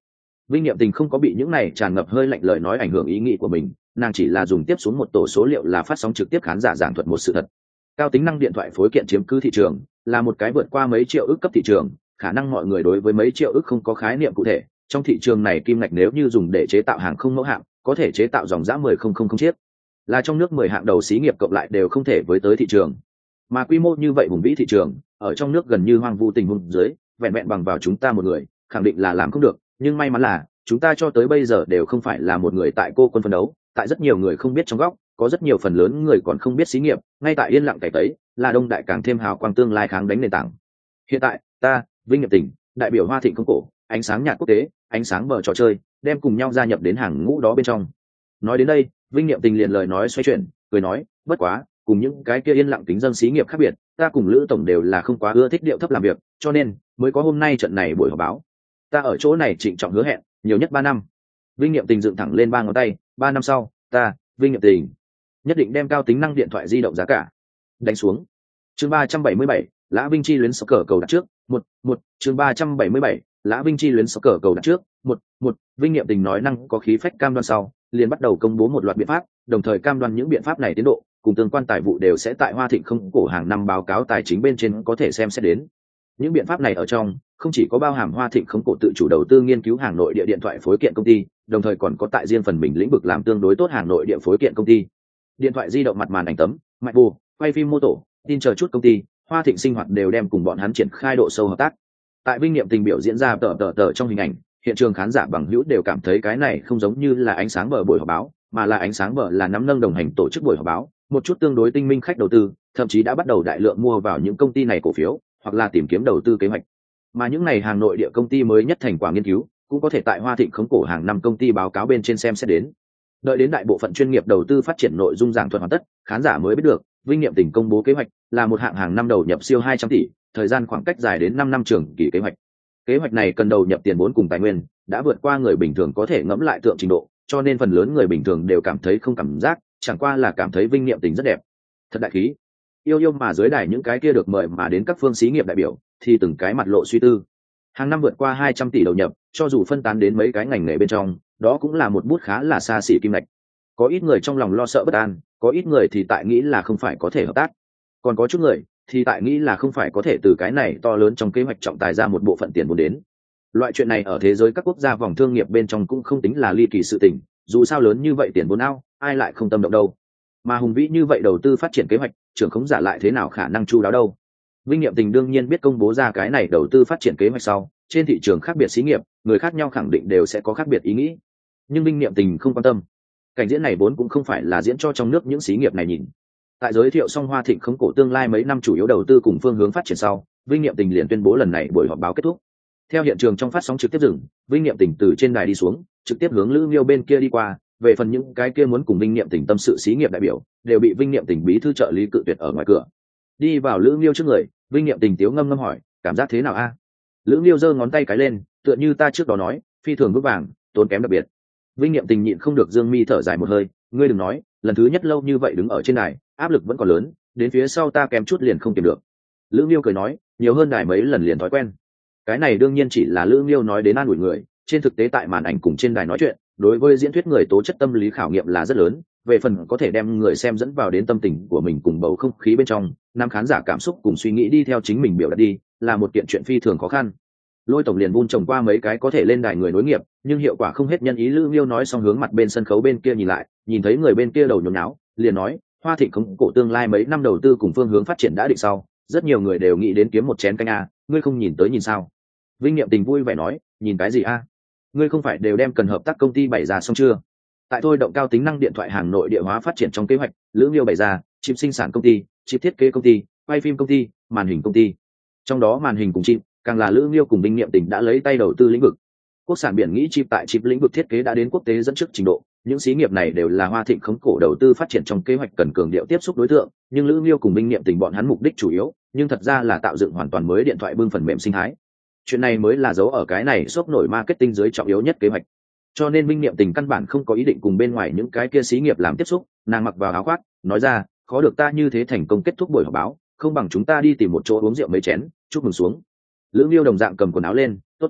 Vinh Niệm Tình không có bị những này tràn ngập hơi lạnh lời nói ảnh hưởng ý nghĩ của mình, nàng chỉ là dùng tiếp xuống một tổ số liệu là phát sóng trực tiếp khán giả giảng thuật một sự thật. Cao tính năng điện thoại phối kiện chiếm cứ thị trường, là một cái vượt qua mấy triệu ức cấp thị trường, khả năng mọi người đối với mấy triệu ức không có khái niệm cụ thể. Trong thị trường này kim ngạch nếu như dùng để chế tạo hàng không mẫu hạng, có thể chế tạo dòng dã mười không không không chiếc, là trong nước mười hạng đầu xí nghiệp cộng lại đều không thể với tới thị trường. Mà quy mô như vậy hùng vĩ thị trường, ở trong nước gần như hoang vu tình huống dưới, vẹn vẹn bằng vào chúng ta một người, khẳng định là làm không được, nhưng may mắn là chúng ta cho tới bây giờ đều không phải là một người tại cô quân phân đấu, tại rất nhiều người không biết trong góc, có rất nhiều phần lớn người còn không biết xí nghiệp, ngay tại yên lặng cày tấy, là đông đại càng thêm hào quang tương lai kháng đánh nền tảng. Hiện tại, ta, Vinh Niệm Tình, đại biểu Hoa Thịnh Công Cổ, ánh sáng nhạc quốc tế, ánh sáng bờ trò chơi, đem cùng nhau gia nhập đến hàng ngũ đó bên trong. Nói đến đây, Vinh Niệm Tình liền lời nói xoay chuyển, cười nói, bất quá, cùng những cái kia yên lặng tính dân xí nghiệp khác biệt, ta cùng Lữ tổng đều là không quá ưa thích điệu thấp làm việc, cho nên mới có hôm nay trận này buổi họp báo. Ta ở chỗ này trịnh trọng hứa hẹn, nhiều nhất ba năm. Vinh Niệm Tình dựng thẳng lên ba ngón tay, ba năm sau, ta, Vinh Niệm Tình, nhất định đem cao tính năng điện thoại di động giá cả đánh xuống. Chương ba trăm bảy mươi bảy, Lã Vinh Chi luyến sóc cờ cầu đặt trước, một, một, chương ba trăm bảy mươi bảy, Lã Vinh Chi luyến sóc cờ cầu đặt trước, một, một, Vinh Niệm Tình nói năng có khí phách cam đoan sau, liền bắt đầu công bố một loạt biện pháp, đồng thời cam đoan những biện pháp này tiến độ cùng tương quan tài vụ đều sẽ tại Hoa Thịnh Không Cổ hàng năm báo cáo tài chính bên trên có thể xem xét đến. Những biện pháp này ở trong không chỉ có bao hàm Hoa Thịnh Không Cổ tự chủ đầu tư nghiên cứu hàng nội địa điện thoại phối kiện công ty, đồng thời còn có tại riêng phần mình lĩnh vực làm tương đối tốt hàng nội địa phối kiện công ty. Điện thoại di động mặt màn ảnh tấm, mạch bù, quay phim mô tổ, tin chờ chút công ty, Hoa Thịnh sinh hoạt đều đem cùng bọn hắn triển khai độ sâu hợp tác. Tại Vinh Niệm Tình biểu diễn ra tờ tờ tờ trong hình ảnh, hiện trường khán giả bằng hữu đều cảm thấy cái này không giống như là ánh sáng bờ buổi họp báo, mà là ánh sáng bờ là nắm nâng đồng hành tổ chức buổi họp báo, một chút tương đối tinh minh khách đầu tư, thậm chí đã bắt đầu đại lượng mua vào những công ty này cổ phiếu, hoặc là tìm kiếm đầu tư kế hoạch. Mà những này hàng nội địa công ty mới nhất thành quả nghiên cứu, cũng có thể tại Hoa Thịnh Khống Cổ hàng năm công ty báo cáo bên trên xem xét đến. Đợi đến đại bộ phận chuyên nghiệp đầu tư phát triển nội dung giảng thuật hoàn tất, khán giả mới biết được, Vinh Niệm Tình công bố kế hoạch là một hạng hàng năm đầu nhập siêu hai trăm tỷ, thời gian khoảng cách dài đến năm năm trường kỳ kế hoạch. Kế hoạch này cần đầu nhập tiền vốn cùng tài nguyên, đã vượt qua người bình thường có thể ngẫm lại tượng trình độ, cho nên phần lớn người bình thường đều cảm thấy không cảm giác, chẳng qua là cảm thấy Vinh Niệm Tình rất đẹp, thật đại khí. Yêu yêu mà dưới đài những cái kia được mời mà đến các phương xí nghiệp đại biểu, thì từng cái mặt lộ suy tư. Hàng năm vượt qua hai trăm tỷ đầu nhập, cho dù phân tán đến mấy cái ngành nghề bên trong, đó cũng là một bút khá là xa xỉ kim ngạch. Có ít người trong lòng lo sợ bất an, có ít người thì tại nghĩ là không phải có thể hợp tác, còn có chút người thì tại nghĩ là không phải có thể từ cái này to lớn trong kế hoạch trọng tài ra một bộ phận tiền vốn đến. Loại chuyện này ở thế giới các quốc gia vòng thương nghiệp bên trong cũng không tính là ly kỳ sự tình, dù sao lớn như vậy tiền vốn ao, ai lại không tâm động đâu. Mà hùng vĩ như vậy đầu tư phát triển kế hoạch, trưởng khống giả lại thế nào khả năng chu đáo đâu. Vinh Niệm Tình đương nhiên biết công bố ra cái này đầu tư phát triển kế hoạch sau, trên thị trường khác biệt xí nghiệp, người khác nhau khẳng định đều sẽ có khác biệt ý nghĩ. Nhưng Vinh Niệm Tình không quan tâm. Cảnh diễn này vốn cũng không phải là diễn cho trong nước những xí nghiệp này nhìn. Tại giới thiệu xong Hoa Thịnh Khống Cổ tương lai mấy năm chủ yếu đầu tư cùng phương hướng phát triển sau, Vinh Niệm Tình liền tuyên bố lần này buổi họp báo kết thúc. Theo hiện trường trong phát sóng trực tiếp dừng, Vinh Niệm Tình từ trên đài đi xuống, trực tiếp hướng Lữ Nghiêu bên kia đi qua. Về phần những cái kia muốn cùng Vinh Niệm Tình tâm sự xí nghiệp đại biểu, đều bị Vinh Niệm Tình bí thư trợ lý cự tuyệt ở ngoài cửa. Đi vào Lữ Nghiêu trước người, Vinh Niệm Tình tiếu ngâm ngâm hỏi, cảm giác thế nào a? Lữ Nghiêu giơ ngón tay cái lên, tựa như ta trước đó nói, phi thường vững vàng, tốn kém đặc biệt. Vinh Niệm Tình nhịn không được dương mi thở dài một hơi, ngươi đừng nói, lần thứ nhất lâu như vậy đứng ở trên đài, áp lực vẫn còn lớn, đến phía sau ta kém chút liền không kiềm được. Lữ Nghiêu cười nói, nhiều hơn đài mấy lần liền thói quen. Cái này đương nhiên chỉ là Lữ Nghiêu nói đến an ủi người, trên thực tế tại màn ảnh cùng trên đài nói chuyện, đối với diễn thuyết người tố chất tâm lý khảo nghiệm là rất lớn, về phần có thể đem người xem dẫn vào đến tâm tình của mình cùng bầu không khí bên trong, nam khán giả cảm xúc cùng suy nghĩ đi theo chính mình biểu đạt đi, là một kiện chuyện phi thường khó khăn. Lôi tổng liền vun trồng qua mấy cái có thể lên đài người nối nghiệp, nhưng hiệu quả không hết nhân ý. Lữ Nghiêu nói xong hướng mặt bên sân khấu bên kia nhìn lại, nhìn thấy người bên kia đầu nhốn náo, liền nói, Hoa Thịnh Khống Cổ tương lai mấy năm đầu tư cùng phương hướng phát triển đã định sau, rất nhiều người đều nghĩ đến kiếm một chén canh a, ngươi không nhìn tới nhìn sao? Vinh Niệm Tình vui vẻ nói, nhìn cái gì a? Ngươi không phải đều đem cần hợp tác công ty bày ra xong chưa? Tại thôi động cao tính năng điện thoại hàng nội địa hóa phát triển trong kế hoạch, Lữ Nghiêu bày ra chip sinh sản công ty, chip thiết kế công ty, quay phim công ty, màn hình công ty. Trong đó màn hình cùng chip, càng là Lữ Nghiêu cùng Vinh Niệm Tình đã lấy tay đầu tư lĩnh vực. Quốc sản biển nghĩ chip tại chip lĩnh vực thiết kế đã đến quốc tế dẫn trước trình độ, những xí nghiệp này đều là Hoa Thịnh Khống Cổ đầu tư phát triển trong kế hoạch cần cường điệu tiếp xúc đối tượng, nhưng Lữ Nghiêu cùng Vinh Niệm Tình bọn hắn mục đích chủ yếu, nhưng thật ra là tạo dựng hoàn toàn mới điện thoại bưng phần mềm sinh thái. Chuyện này mới là dấu ở cái này sốc nổi marketing dưới trọng yếu nhất kế hoạch. Cho nên Vinh Niệm Tình căn bản không có ý định cùng bên ngoài những cái kia xí nghiệp làm tiếp xúc, nàng mặc vào áo khoác, nói ra, khó được ta như thế thành công kết thúc buổi họp báo, không bằng chúng ta đi tìm một chỗ uống rượu mấy chén, chúc mừng xuống. Lữ Nghiêu đồng dạng cầm quần áo lên, tốt.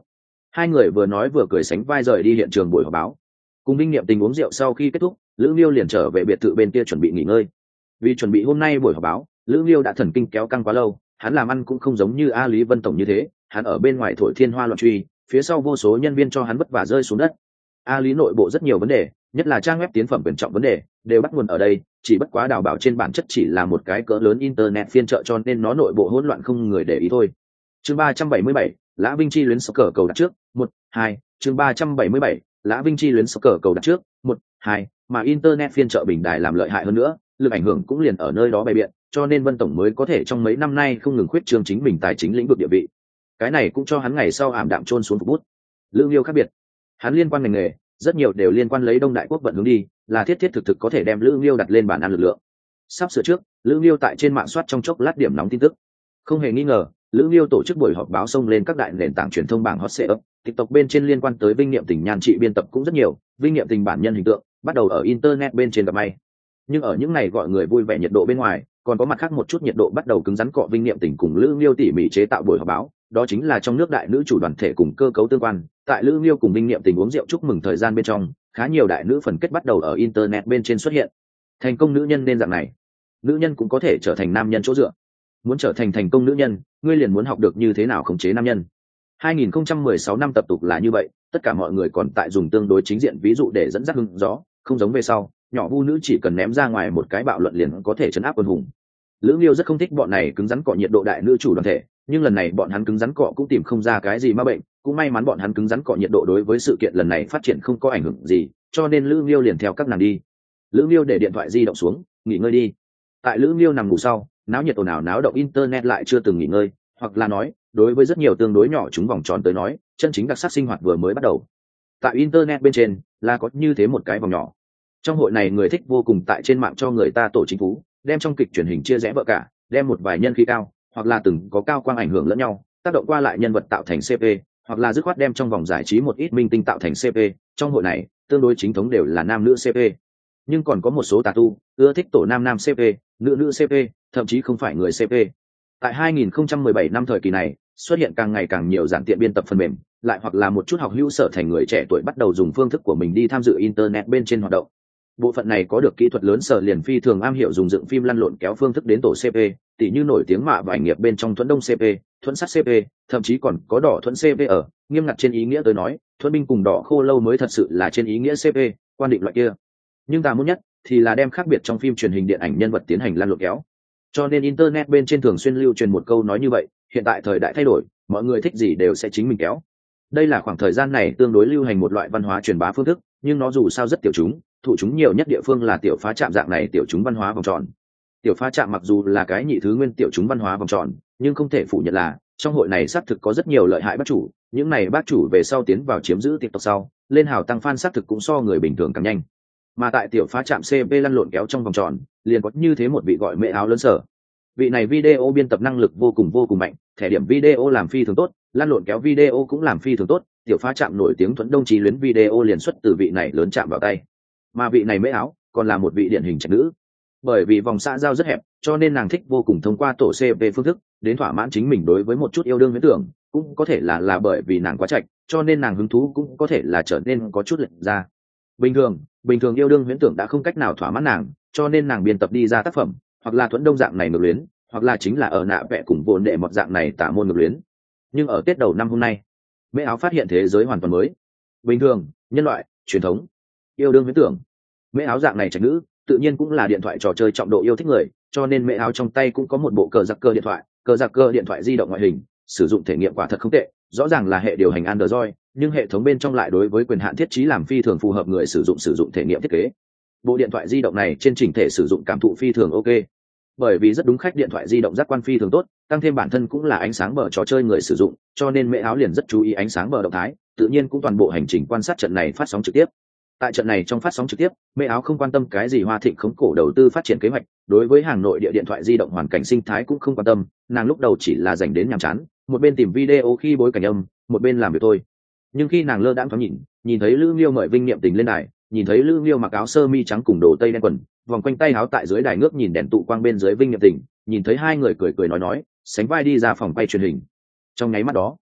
Hai người vừa nói vừa cười sánh vai rời đi hiện trường buổi họp báo. Cùng Vinh Nghiệm Tình uống rượu sau khi kết thúc, Lữ Nghiêu liền trở về biệt thự bên kia chuẩn bị nghỉ ngơi. Vì chuẩn bị hôm nay buổi họp báo, Lữ Nghiêu đã thần kinh kéo căng quá lâu, hắn làm ăn cũng không giống như A Lý Vân tổng như thế, hắn ở bên ngoài thổi thiên hoa loạn truy, phía sau vô số nhân viên cho hắn vất vả rơi xuống đất. A Lý nội bộ rất nhiều vấn đề, nhất là trang web tiến phẩm quyền trọng vấn đề, đều bắt nguồn ở đây, chỉ bất quá đào bảo trên bản chất chỉ là một cái cỡ lớn internet phiên chợ cho nên nó nội bộ hỗn loạn không người để ý thôi. Chương ba trăm bảy mươi bảy, Lã Vinh Chi luyến sóc cờ cầu đặt trước, một, hai, chương ba trăm bảy mươi bảy, Lã Vinh Chi luyến sóc cờ cầu đặt trước, một, hai, mà internet phiên chợ bình đài làm lợi hại hơn nữa, lực ảnh hưởng cũng liền ở nơi đó bày biện, cho nên Vân tổng mới có thể trong mấy năm nay không ngừng khuyết trương chính mình tài chính lĩnh vực địa vị. Cái này cũng cho hắn ngày sau ảm đạm chôn xuống phục bút. Lữ Nghiêu khác biệt, hắn liên quan ngành nghề, rất nhiều đều liên quan lấy Đông Đại Quốc vận hướng đi, là thiết thiết thực thực có thể đem Lữ Nghiêu đặt lên bàn ăn lực lượng. Sắp sửa trước, Lữ Nghiêu tại trên mạng soát trong chốc lát điểm nóng tin tức. Không hề nghi ngờ, Lữ Nghiêu tổ chức buổi họp báo xông lên các đại nền tảng truyền thông bảng hot search, TikTok bên trên liên quan tới Vinh Nghiệm Tình nhan trị biên tập cũng rất nhiều, Vinh Nghiệm Tình bản nhân hình tượng bắt đầu ở internet bên trên gặp may. Nhưng ở những ngày gọi người vui vẻ nhiệt độ bên ngoài, còn có mặt khác một chút nhiệt độ bắt đầu cứng rắn cọ Vinh Nghiệm Tình cùng Lữ Nghiêu tỉ mỉ chế tạo buổi họp báo, đó chính là trong nước đại nữ chủ đoàn thể cùng cơ cấu tương quan. Tại Lữ Nghiêu cùng Vinh Nghiệm Tình uống rượu chúc mừng thời gian bên trong, khá nhiều đại nữ phần kết bắt đầu ở internet bên trên xuất hiện. Thành công nữ nhân nên dạng này, nữ nhân cũng có thể trở thành nam nhân chỗ dựa. Muốn trở thành thành công nữ nhân, ngươi liền muốn học được như thế nào khống chế nam nhân. hai nghìn không trăm mười sáu năm tập tục là như vậy, tất cả mọi người còn tại dùng tương đối chính diện ví dụ để dẫn dắt hứng gió, không giống về sau, nhỏ vu nữ chỉ cần ném ra ngoài một cái bạo luận liền có thể chấn áp quân hùng. Lữ Nghiêu rất không thích bọn này cứng rắn cọ nhiệt độ đại nữ chủ đoàn thể, nhưng lần này bọn hắn cứng rắn cọ cũng tìm không ra cái gì ma bệnh, cũng may mắn bọn hắn cứng rắn cọ nhiệt độ đối với sự kiện lần này phát triển không có ảnh hưởng gì, cho nên Lữ Nghiêu liền theo các nàng đi. Lữ Nghiêu để điện thoại di động xuống, nghỉ ngơi đi. Tại Lữ Nghiêu nằm ngủ sau, náo nhiệt ồn ào náo động internet lại chưa từng nghỉ ngơi, hoặc là nói, đối với rất nhiều tương đối nhỏ chúng vòng tròn tới nói, chân chính đặc sắc sinh hoạt vừa mới bắt đầu. Tại internet bên trên là có như thế một cái vòng nhỏ. Trong hội này người thích vô cùng tại trên mạng cho người ta tổ chính phú, đem trong kịch truyền hình chia rẽ vợ cả, đem một vài nhân khí cao, hoặc là từng có cao quang ảnh hưởng lẫn nhau, tác động qua lại nhân vật tạo thành xê pê, hoặc là dứt khoát đem trong vòng giải trí một ít minh tinh tạo thành xê pê. Trong hội này, tương đối chính thống đều là nam nữ xê pê. Nhưng còn có một số tà tu ưa thích tổ nam nam xê pê, nữ nữ xê pê, thậm chí không phải người xê pê. Tại hai nghìn không trăm mười bảy năm thời kỳ này, xuất hiện càng ngày càng nhiều giản tiện biên tập phần mềm, lại hoặc là một chút học hữu sở thành người trẻ tuổi bắt đầu dùng phương thức của mình đi tham dự internet bên trên hoạt động. Bộ phận này có được kỹ thuật lớn sở liền phi thường am hiểu dùng dựng phim lăn lộn kéo phương thức đến tổ xê pê, tỉ như nổi tiếng mạ và ảnh nghiệp bên trong Thuẫn Đông xê pê, Thuẫn Sắt xê pê, thậm chí còn có Đỏ Thuẫn xê pê ở, nghiêm ngặt trên ý nghĩa tới nói, Thuẫn Binh cùng Đỏ Khô Lâu mới thật sự là trên ý nghĩa xê pê, quan định loại kia. Nhưng tà môn nhất thì là đem khác biệt trong phim truyền hình điện ảnh nhân vật tiến hành lăn lộn kéo. Cho nên internet bên trên thường xuyên lưu truyền một câu nói như vậy, hiện tại thời đại thay đổi, mọi người thích gì đều sẽ chính mình kéo. Đây là khoảng thời gian này tương đối lưu hành một loại văn hóa truyền bá phương thức, nhưng nó dù sao rất tiểu chúng, thụ chúng nhiều nhất địa phương là tiểu phá trạm dạng này tiểu chúng văn hóa vòng tròn. Tiểu phá trạm mặc dù là cái nhị thứ nguyên tiểu chúng văn hóa vòng tròn, nhưng không thể phủ nhận là trong hội này xác thực có rất nhiều lợi hại bác chủ, những này bác chủ về sau tiến vào chiếm giữ TikTok sau, lên hào tăng fan xác thực cũng so người bình thường càng nhanh. Mà tại tiểu phá trạm xê pê lăn lộn kéo trong vòng tròn, liền có như thế một vị gọi mẹ áo lớn sở. Vị này video biên tập năng lực vô cùng vô cùng mạnh, thẻ điểm video làm phi thường tốt, lăn lộn kéo video cũng làm phi thường tốt, tiểu phá trạm nổi tiếng Thuẫn Đông Chí luyến video liền xuất từ vị này lớn chạm vào tay. Mà vị này mẹ áo còn là một vị điển hình trạch nữ. Bởi vì vòng xã giao rất hẹp, cho nên nàng thích vô cùng thông qua tổ xê pê phương thức đến thỏa mãn chính mình đối với một chút yêu đương huyễn tưởng, cũng có thể là là bởi vì nàng quá trạch, cho nên nàng hứng thú cũng có thể là trở nên có chút lệch ra. Bình thường, bình thường yêu đương huyễn tưởng đã không cách nào thỏa mãn nàng, cho nên nàng biên tập đi ra tác phẩm, hoặc là Thuẫn Đông dạng này ngược luyến, hoặc là chính là ở nạ vẽ cùng vồn đệ một dạng này tả môn ngược luyến. Nhưng ở Tết đầu năm hôm nay, mẹ áo phát hiện thế giới hoàn toàn mới. Bình thường, nhân loại, truyền thống, yêu đương huyễn tưởng. Mẹ áo dạng này trạch nữ, tự nhiên cũng là điện thoại trò chơi trọng độ yêu thích người, cho nên mẹ áo trong tay cũng có một bộ cờ giặc cơ điện thoại, cờ giặc cơ điện thoại di động ngoại hình, sử dụng thể nghiệm quả thật không tệ, rõ ràng là hệ điều hành Android, nhưng hệ thống bên trong lại đối với quyền hạn thiết trí làm phi thường phù hợp người sử dụng sử dụng thể nghiệm thiết kế. Bộ điện thoại di động này trên chỉnh thể sử dụng cảm thụ phi thường ok, bởi vì rất đúng khách điện thoại di động giác quan phi thường tốt, tăng thêm bản thân cũng là ánh sáng bờ trò chơi người sử dụng, cho nên mẹ áo liền rất chú ý ánh sáng bờ động thái, tự nhiên cũng toàn bộ hành trình quan sát trận này phát sóng trực tiếp. Tại trận này trong phát sóng trực tiếp, mẹ áo không quan tâm cái gì Hoa Thịnh khống cổ đầu tư phát triển kế hoạch, đối với hàng nội địa điện thoại di động hoàn cảnh sinh thái cũng không quan tâm, nàng lúc đầu chỉ là dành đến nhàm chán, một bên tìm video khi bối cảnh âm, một bên làm việc thôi. Nhưng khi nàng lơ đãng thoáng nhìn, nhìn thấy Lữ Nghiêu mời Vinh Niệm Tình lên đài, nhìn thấy Lữ Nghiêu mặc áo sơ mi trắng cùng đồ tây đen quần, vòng quanh tay áo tại dưới đài ngước nhìn đèn tụ quang bên dưới Vinh Niệm Tình, nhìn thấy hai người cười cười nói nói, sánh vai đi ra phòng quay truyền hình. Trong nháy mắt đó,